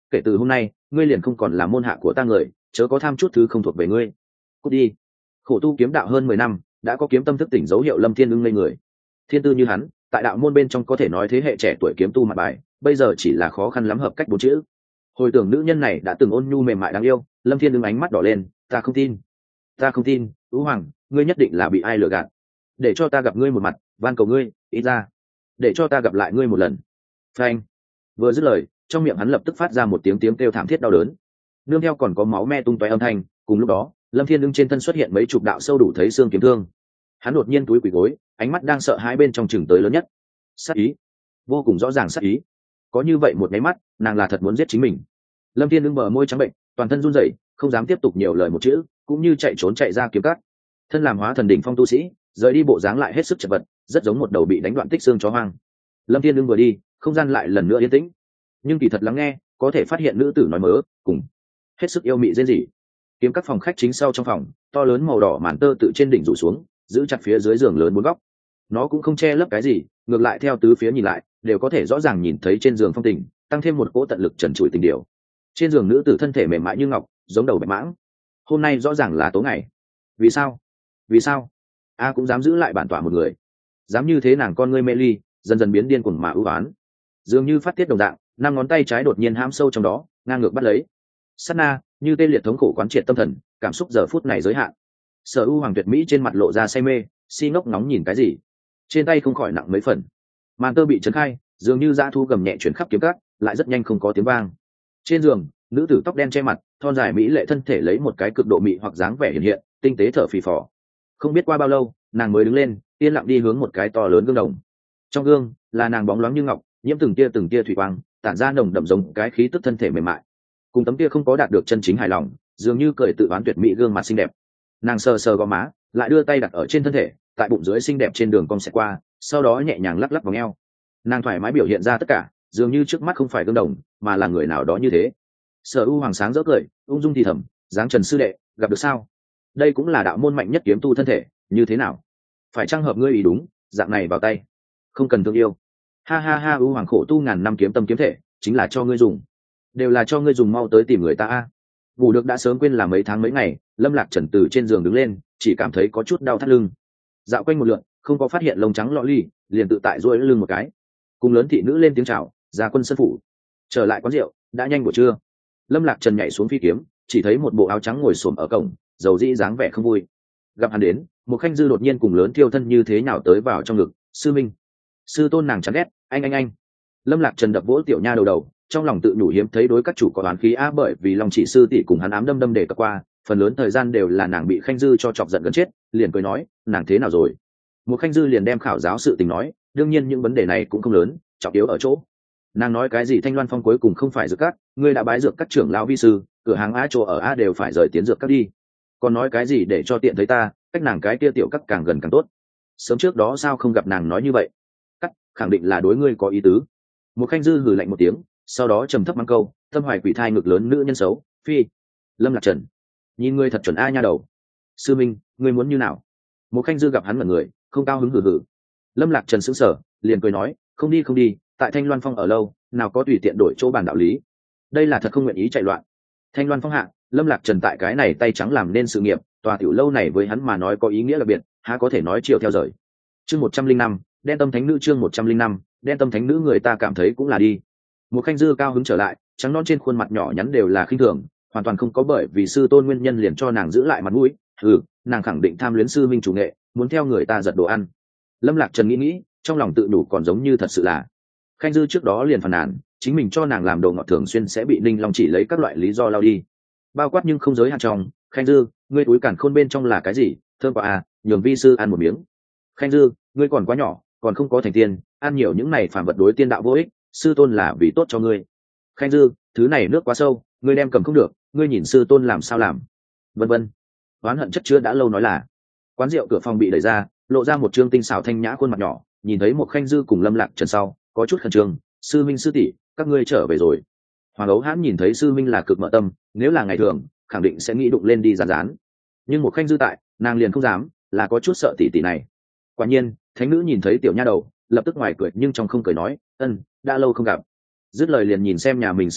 kể từ hôm nay ngươi liền không còn là môn hạ của ta người, chớ có tham chút thứ không thuộc về ngươi. Cút đi. Khổ tu kiếm đạo hơn mười năm, đã có kiếm tâm thức tỉnh dấu hiệu. Lâm Thiên ưng ngây người. Thiên tư như hắn, tại đạo môn bên trong có thể nói thế hệ trẻ tuổi kiếm tu mặt bài, bây giờ chỉ là khó khăn lắm hợp cách bốn chữ. Hồi tưởng nữ nhân này đã từng ôn nhu mềm mại đáng yêu, Lâm Thiên ưng ánh mắt đỏ lên. Ta không tin, ta không tin, Ú Hoàng, ngươi nhất định là bị ai lừa gạt. Để cho ta gặp ngươi một mặt, van cầu ngươi, ít ra, để cho ta gặp lại ngươi một lần. Phanh. Vừa dứt lời, trong miệng hắn lập tức phát ra một tiếng tiếng kêu thảm thiết đau đớn, nương theo còn có máu me tung tóe âm thanh. Cùng lúc đó, Lâm Thiên ưng trên thân xuất hiện mấy chục đạo sâu đủ thấy xương kiếm thương. Hắn đột nhiên túi quỳ gối, ánh mắt đang sợ hãi bên trong chừng tới lớn nhất. Sát ý, vô cùng rõ ràng sát ý. Có như vậy một cái mắt, nàng là thật muốn giết chính mình. Lâm Thiên ưng bờ môi trắng bệnh, toàn thân run rẩy, không dám tiếp tục nhiều lời một chữ, cũng như chạy trốn chạy ra kiếm cắt. Thân làm hóa thần đỉnh phong tu sĩ, rời đi bộ dáng lại hết sức chật vật, rất giống một đầu bị đánh đoạn tích xương chó hoang. Lâm Thiên ưng vừa đi, không gian lại lần nữa yên tĩnh, nhưng kỳ thật lắng nghe, có thể phát hiện nữ tử nói mớ cùng hết sức yêu mị rên rỉ. Kiếm các phòng khách chính sau trong phòng, to lớn màu đỏ màn tơ tự trên đỉnh rủ xuống, giữ chặt phía dưới giường lớn bốn góc. Nó cũng không che lấp cái gì, ngược lại theo tứ phía nhìn lại, đều có thể rõ ràng nhìn thấy trên giường phong tình, tăng thêm một cỗ tận lực trần trụi tình điều. Trên giường nữ tử thân thể mềm mại như ngọc, giống đầu bạch mãng. Hôm nay rõ ràng là tố ngày. Vì sao? Vì sao? A cũng dám giữ lại bản tọa một người, dám như thế. Nàng con ngươi mê ly, dần dần biến điên cuồng mà ưu oán, dường như phát tiết đồng dạng. Năm ngón tay trái đột nhiên hãm sâu trong đó, ngang ngược bắt lấy. Sát na, như tê liệt thống khổ quán triệt tâm thần, cảm xúc giờ phút này giới hạn. Sở U Hoàng tuyệt mỹ trên mặt lộ ra say mê, si ngốc nóng nhìn cái gì, trên tay không khỏi nặng mấy phần. Màn tơ bị chấn khai, dường như dã thu gầm nhẹ chuyển khắp kiếm cát, lại rất nhanh không có tiếng vang. Trên giường, nữ tử tóc đen che mặt, thon dài mỹ lệ thân thể lấy một cái cực độ mị hoặc dáng vẻ hiện hiện, tinh tế thở phì phò. Không biết qua bao lâu, nàng mới đứng lên, yên lặng đi hướng một cái to lớn gương đồng. Trong gương là nàng bóng loáng như ngọc, nhiễm từng tia từng tia thủy quang, tản ra nồng đậm giống cái khí tức thân thể mềm mại. Cùng tấm tia không có đạt được chân chính hài lòng, dường như cười tự oán tuyệt mỹ gương mặt xinh đẹp. Nàng sờ sờ gò má, lại đưa tay đặt ở trên thân thể, tại bụng dưới xinh đẹp trên đường cong xẹt qua, sau đó nhẹ nhàng lắc lắc vòng eo. Nàng thoải mái biểu hiện ra tất cả, dường như trước mắt không phải gương đồng, mà là người nào đó như thế. Sở U Hoàng sáng rỡ cười, ung dung thì thầm, dáng Trần sư đệ, gặp được sao? Đây cũng là đạo môn mạnh nhất kiếm tu thân thể, như thế nào? Phải trang hợp ngươi ý đúng, dạng này vào tay, không cần thương yêu. Ha ha ha, U Hoàng khổ tu ngàn năm kiếm tâm kiếm thể, chính là cho ngươi dùng, đều là cho ngươi dùng, mau tới tìm người ta a. Ngủ được đã sớm quên là mấy tháng mấy ngày, Lâm Lạc Trần từ trên giường đứng lên, chỉ cảm thấy có chút đau thắt lưng. Dạo quanh một lượn, không có phát hiện lông trắng lọ ly, liền tự tại duỗi lưng một cái. Cùng lớn thị nữ lên tiếng chào, ra quân sân phủ. Trở lại quán rượu, đã nhanh buổi trưa. Lâm Lạc Trần nhảy xuống phi kiếm, chỉ thấy một bộ áo trắng ngồi xổm ở cổng, dầu dĩ dáng vẻ không vui. Gặp hắn đến, một khanh dư đột nhiên cùng lớn thiêu thân như thế nào tới vào trong ngực. Sư minh, sư tôn. Nàng chán ghét, anh anh anh. Lâm Lạc Trần đập vỗ tiểu nha đầu đầu, trong lòng tự nhủ hiếm thấy đối các chủ có oán khí á, bởi vì Long Chỉ sư tỷ cùng hắn ám đâm đâm để cập qua, phần lớn thời gian đều là nàng bị khanh dư cho chọc giận gần chết, liền cười nói, nàng thế nào rồi? Một khanh dư liền đem khảo giáo sự tình nói, đương nhiên những vấn đề này cũng không lớn, trọng yếu ở chỗ nàng nói cái gì Thanh Loan Phong cuối cùng không phải dược cát, ngươi đã bái dược các trưởng lão vi sư, cửa hàng a chỗ ở a đều phải rời tiến dược các đi. Còn nói cái gì để cho tiện thấy ta, cách nàng cái kia tiểu các càng gần càng tốt. Sớm trước đó sao không gặp nàng nói như vậy? Cắt, khẳng định là đối ngươi có ý tứ. Một khanh dư hừ lạnh một tiếng, sau đó trầm thấp mang câu, tâm hoài quỷ thai ngực lớn nữ nhân xấu, phi. Lâm Lạc Trần, nhìn ngươi thật chuẩn a nha đầu. Sư minh, ngươi muốn như nào? Một khanh dư gặp hắn mọi người, không cao hứng hừ hừ. Lâm Lạc Trần sững sờ, liền cười nói, không đi không đi, tại Thanh Loan Phong ở lâu, nào có tùy tiện đổi chỗ bàn đạo lý. Đây là thật không nguyện ý chạy loạn. Thanh Loan Phong hạ, Lâm Lạc Trần tại cái này tay trắng làm nên sự nghiệp, tòa tiểu lâu này với hắn mà nói có ý nghĩa đặc biệt, há có thể nói chiều theo rời. Chương một trăm linh năm, đen tâm thánh nữ. Chương một trăm linh năm, đen tâm thánh nữ. Người ta cảm thấy cũng là đi. Một khanh dư cao hứng trở lại, trắng non trên khuôn mặt nhỏ nhắn đều là khinh thường, hoàn toàn không có bởi vì sư tôn nguyên nhân liền cho nàng giữ lại mặt mũi. Ừ, nàng khẳng định tham luyến sư minh chủ nghệ, muốn theo người ta giật đồ ăn. Lâm Lạc Trần nghĩ nghĩ, trong lòng tự đủ còn giống như thật sự là khanh dư trước đó liền phàn nàn, chính mình cho nàng làm đồ ngọt thường xuyên sẽ bị Ninh Long chỉ lấy các loại lý do lao đi, bao quát nhưng không giới hạn trong. Khanh dư, ngươi túi cản khôn bên trong là cái gì? Thơm quá à, nhường vi sư ăn một miếng. Khanh dư, ngươi còn quá nhỏ, còn không có thành tiên, ăn nhiều những này phản vật đối tiên đạo vô ích, sư tôn là vì tốt cho ngươi. Khanh dư, thứ này nước quá sâu, ngươi đem cầm không được, ngươi nhìn sư tôn làm sao làm, vân vân. Oán hận chất chứa đã lâu nói là. Quán rượu cửa phòng bị đẩy ra, lộ ra một trương tinh xảo thanh nhã khuôn mặt nhỏ, nhìn thấy một khanh dư cùng Lâm Lạc Trần sau, có chút khẩn trương. Sư minh sư tỷ, các ngươi trở về rồi. Hoàng ấu hãn nhìn thấy sư minh là cực mở tâm, nếu là ngày thường khẳng định sẽ nghĩ đụng lên đi rán rán, nhưng một khanh dư tại, nàng liền không dám, là có chút sợ tỷ tỷ này. Quả nhiên, thánh nữ nhìn thấy tiểu nha đầu, lập tức ngoài cười nhưng trong không cười nói, ân, đã lâu không gặp. Dứt lời liền nhìn xem nhà mình sư minh,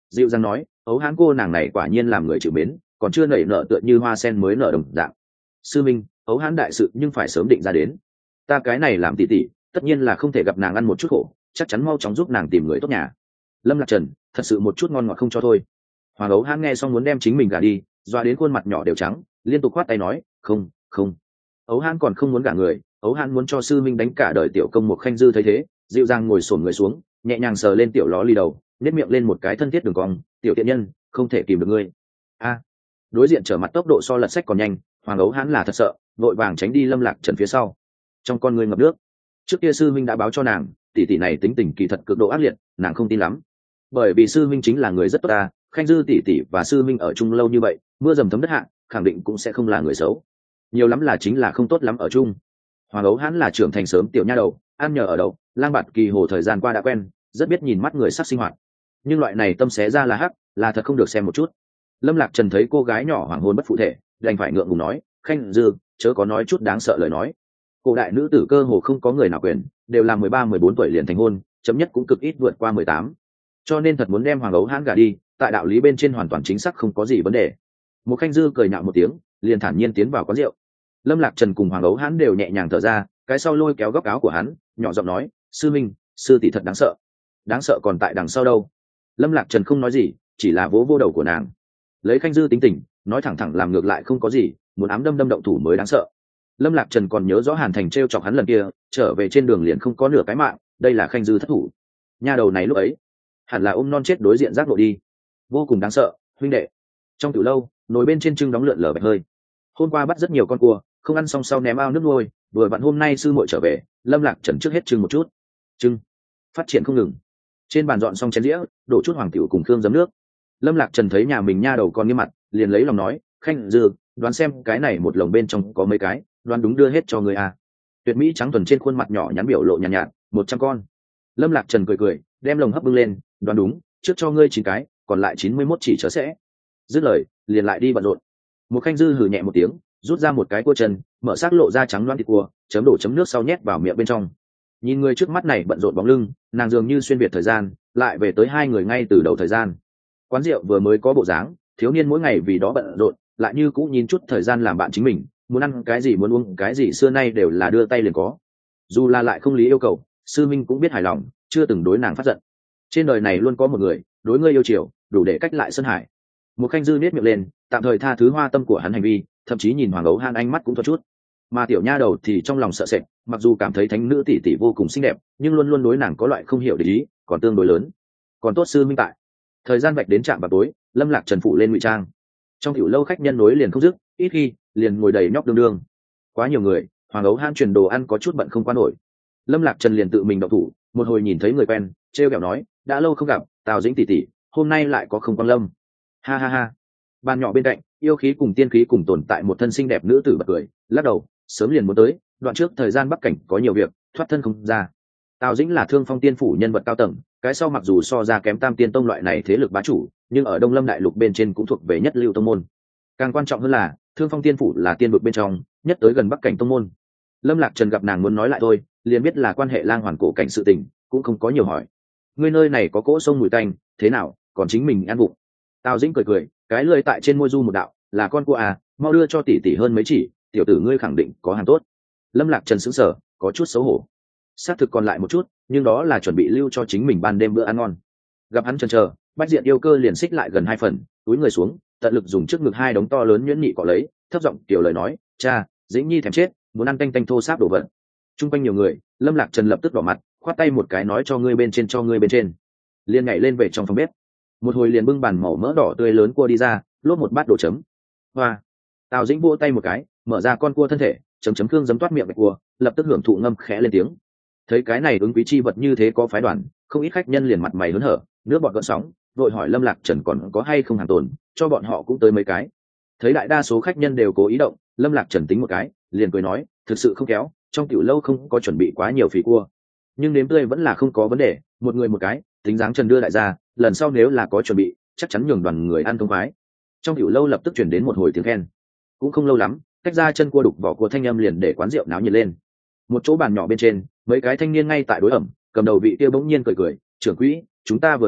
dịu dàng nói, ấu hán cô nàng này quả nhiên làm người chịu mến, còn chưa nảy nở tựa như hoa sen mới nở đồng dạng. Sư minh, ấu hán đại sự nhưng phải sớm định ra đến, ta cái này làm tỷ tỷ tất nhiên là không thể gặp nàng ăn một chút khổ, chắc chắn mau chóng giúp nàng tìm người tốt nhà. Lâm Lạc Trần thật sự một chút ngon ngọt không cho thôi. Hoàng ấu hán nghe xong muốn đem chính mình gả đi, doa đến khuôn mặt nhỏ đều trắng, liên tục khoát tay nói, không không, ấu hán còn không muốn gả người, ấu hán muốn cho sư minh đánh cả đời. Tiểu công một khanh dư thấy thế, dịu dàng ngồi xổm người xuống, nhẹ nhàng sờ lên tiểu ló ly đầu, nếp miệng lên một cái thân thiết đường cong, tiểu tiện nhân không thể kìm được ngươi. A, đối diện trở mặt tốc độ so lật sách còn nhanh, hoàng ấu hán là thật sợ, vội vàng tránh đi Lâm Lạc Trần phía sau. Trong con người ngập nước, trước kia sư minh đã báo cho nàng, tỷ tỷ này tính tình kỳ thật cực độ ác liệt, nàng không tin lắm, bởi vì sư minh chính là người rất tốt ta. Khanh dư tỷ tỷ và sư minh ở chung lâu như vậy, mưa dầm thấm đất hạ, khẳng định cũng sẽ không là người xấu, nhiều lắm là chính là không tốt lắm ở chung. Hoàng ấu hán là trưởng thành sớm tiểu nha đầu, ăn nhờ ở đậu, lang bạt kỳ hồ thời gian qua đã quen, rất biết nhìn mắt người sắc sinh hoạt, nhưng loại này tâm xé ra là hắc, là thật không được xem một chút. Lâm Lạc Trần thấy cô gái nhỏ hoàng hôn bất phụ thể, đành phải ngượng ngùng nói, khanh dư chớ có nói chút đáng sợ lời nói, cổ đại nữ tử cơ hồ không có người nào quyền, đều là mười ba mười bốn tuổi liền thành hôn, chấm nhất cũng cực ít vượt qua mười tám, cho nên thật muốn đem hoàng ấu hán gả đi, tại đạo lý bên trên hoàn toàn chính xác không có gì vấn đề. Một khanh dư cười nhạo một tiếng, liền thản nhiên tiến vào quán rượu. Lâm Lạc Trần cùng hoàng ấu hán đều nhẹ nhàng thở ra, cái sau lôi kéo góc áo của hắn, nhỏ giọng nói, sư minh, sư tỷ thật đáng sợ. Đáng sợ còn tại đằng sau đâu. Lâm Lạc Trần không nói gì, chỉ là vỗ vô đầu của nàng. Lấy khanh dư tính tình, nói thẳng thẳng làm ngược lại không có gì, muốn ám đâm đâm động thủ mới đáng sợ. Lâm Lạc Trần còn nhớ rõ Hàn Thành trêu chọc hắn lần kia, trở về trên đường liền không có nửa cái mạng, đây là khanh dư thất thủ. Nha đầu này lúc ấy hẳn là ôm non chết đối diện giác lộ đi, vô cùng đáng sợ. Huynh đệ, trong tiểu lâu nồi bên trên trưng đóng lượn lờ bạch hơi, hôm qua bắt rất nhiều con cua, không ăn xong sau ném ao nước nuôi, vừa vặn hôm nay sư muội trở về, Lâm Lạc Trần trước hết trưng một chút. Trưng phát triển không ngừng, trên bàn dọn xong chén dĩa, đổ chút hoàng tiểu cùng khương giấm nước. Lâm Lạc Trần thấy nhà mình nha đầu con nghiêm mặt, liền lấy lòng nói, khanh dư đoán xem cái này một lồng bên trong có mấy cái, đoán đúng đưa hết cho người à. Tuyệt mỹ trắng thuần trên khuôn mặt nhỏ nhắn biểu lộ nhàn nhạt, nhạt, một trăm con. Lâm Lạc Trần cười cười, đem lồng hấp bưng lên, đoán đúng, trước cho ngươi chín cái, còn lại chín mươi mốt chỉ chớ sẽ. Dứt lời, liền lại đi bận rộn. Một khanh dư hừ nhẹ một tiếng, rút ra một cái cua chân, mở xác lộ ra trắng loáng thịt cua, chấm đổ chấm nước sau nhét vào miệng bên trong. Nhìn người trước mắt này bận rộn bóng lưng, nàng dường như xuyên việt thời gian, lại về tới hai người ngay từ đầu thời gian. Quán rượu vừa mới có bộ dáng, thiếu niên mỗi ngày vì đó bận rộn, lại như cũ nhìn chút thời gian làm bạn chính mình, muốn ăn cái gì muốn uống cái gì xưa nay đều là đưa tay liền có. Dù là lại không lý yêu cầu, sư minh cũng biết hài lòng, chưa từng đối nàng phát giận. Trên đời này luôn có một người đối ngươi yêu chiều, đủ để cách lại Sơn Hải. Một khanh dư nết miệng lên, tạm thời tha thứ hoa tâm của hắn hành vi, thậm chí nhìn hoàng ấu han ánh mắt cũng thoáng chút. Mà tiểu nha đầu thì trong lòng sợ sệt, mặc dù cảm thấy thánh nữ tỷ tỷ vô cùng xinh đẹp, nhưng luôn luôn đối nàng có loại không hiểu để ý, còn tương đối lớn. Còn tốt sư minh tại. Thời gian vạch đến trạm vào tối, Lâm Lạc Trần phụ lên ngụy trang. Trong tiểu lâu khách nhân nối liền không dứt, ít khi liền ngồi đầy nhóc đương đương. Quá nhiều người, hoàng ấu han truyền đồ ăn có chút bận không qua nổi. Lâm Lạc Trần liền tự mình động thủ, một hồi nhìn thấy người quen, trêu ghẹo nói, đã lâu không gặp, Tào Dĩnh tỷ tỷ, hôm nay lại có không quang lâm. Ha ha ha. Bàn nhỏ bên cạnh, yêu khí cùng tiên khí cùng tồn tại một thân xinh đẹp nữ tử bật cười, lắc đầu, sớm liền muốn tới, đoạn trước thời gian bắc cảnh có nhiều việc, thoát thân không ra. Tào Dĩnh là Thương Phong Tiên phủ nhân vật cao tầng, cái sau mặc dù so ra kém Tam Tiên tông loại này thế lực bá chủ, nhưng ở Đông Lâm đại lục bên trên cũng thuộc về nhất lưu tông môn. Càng quan trọng hơn là, Thương Phong Tiên phủ là tiên vực bên trong, nhất tới gần bắc cảnh tông môn. Lâm Lạc Trần gặp nàng muốn nói lại thôi, liền biết là quan hệ lang hoàn cổ cảnh sự tình, cũng không có nhiều hỏi. Ngươi nơi này có cỗ sông mùi tanh, thế nào, còn chính mình ăn bụng. Tào Dĩnh cười cười, cái lưỡi tại trên môi du một đạo, là con cua à, mau đưa cho tỷ tỷ hơn mấy chỉ, tiểu tử ngươi khẳng định có hàng tốt. Lâm Lạc Trần sững sờ, có chút xấu hổ. Xác thực còn lại một chút, nhưng đó là chuẩn bị lưu cho chính mình ban đêm bữa ăn ngon. Gặp hắn chần chờ, Bách Diện yêu cơ liền xích lại gần hai phần, túi người xuống, tận lực dùng trước ngực hai đống to lớn nhuyễn nhị cọ lấy, thấp giọng tiểu lời nói, cha, Dĩnh nhi thèm chết, muốn ăn tanh tanh thô sáp đồ vật. Trung quanh nhiều người, Lâm Lạc Trần lập tức đỏ mặt, khoát tay một cái nói cho ngươi bên trên cho ngươi bên trên, liền nhảy lên về trong phòng bếp. Một hồi liền bưng bàn màu mỡ đỏ tươi lớn cua đi ra, lốp một bát đồ chấm. Hoa. Tào Dĩnh vỗ tay một cái, mở ra con cua thân thể, chấm chấm cương giấm toát miệng bạch cua, lập tức hưởng thụ ngâm khẽ lên tiếng. Thấy cái này ứng quý chi vật như thế có phái đoàn, không ít khách nhân liền mặt mày hớn hở, nước bọt gợn sóng, vội hỏi Lâm Lạc Trần còn có hay không hàng tồn, cho bọn họ cũng tới mấy cái. Thấy đại đa số khách nhân đều cố ý động, Lâm Lạc Trần tính một cái, liền cười nói, thực sự không kéo, trong tiểu lâu không có chuẩn bị quá nhiều phì cua, nhưng nếm tươi vẫn là không có vấn đề, một người một cái, tính dáng Trần đưa đại gia, lần sau nếu là có chuẩn bị, chắc chắn nhường đoàn người ăn thông khoái. Trong tiểu lâu lập tức chuyển đến một hồi tiếng khen. Cũng không lâu lắm, cách ra chân cua đục vỏ cua thanh âm liền để quán rượu náo nhiệt lên. Một chỗ bàn nhỏ bên trên, mấy cái thanh niên ngay tại đối ẩm, cầm đầu vị kia bỗng nhiên cười cười, trưởng quỹ, chúng ta vừa tới,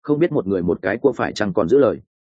không biết một người một cái cua phải chăng còn giữ lời.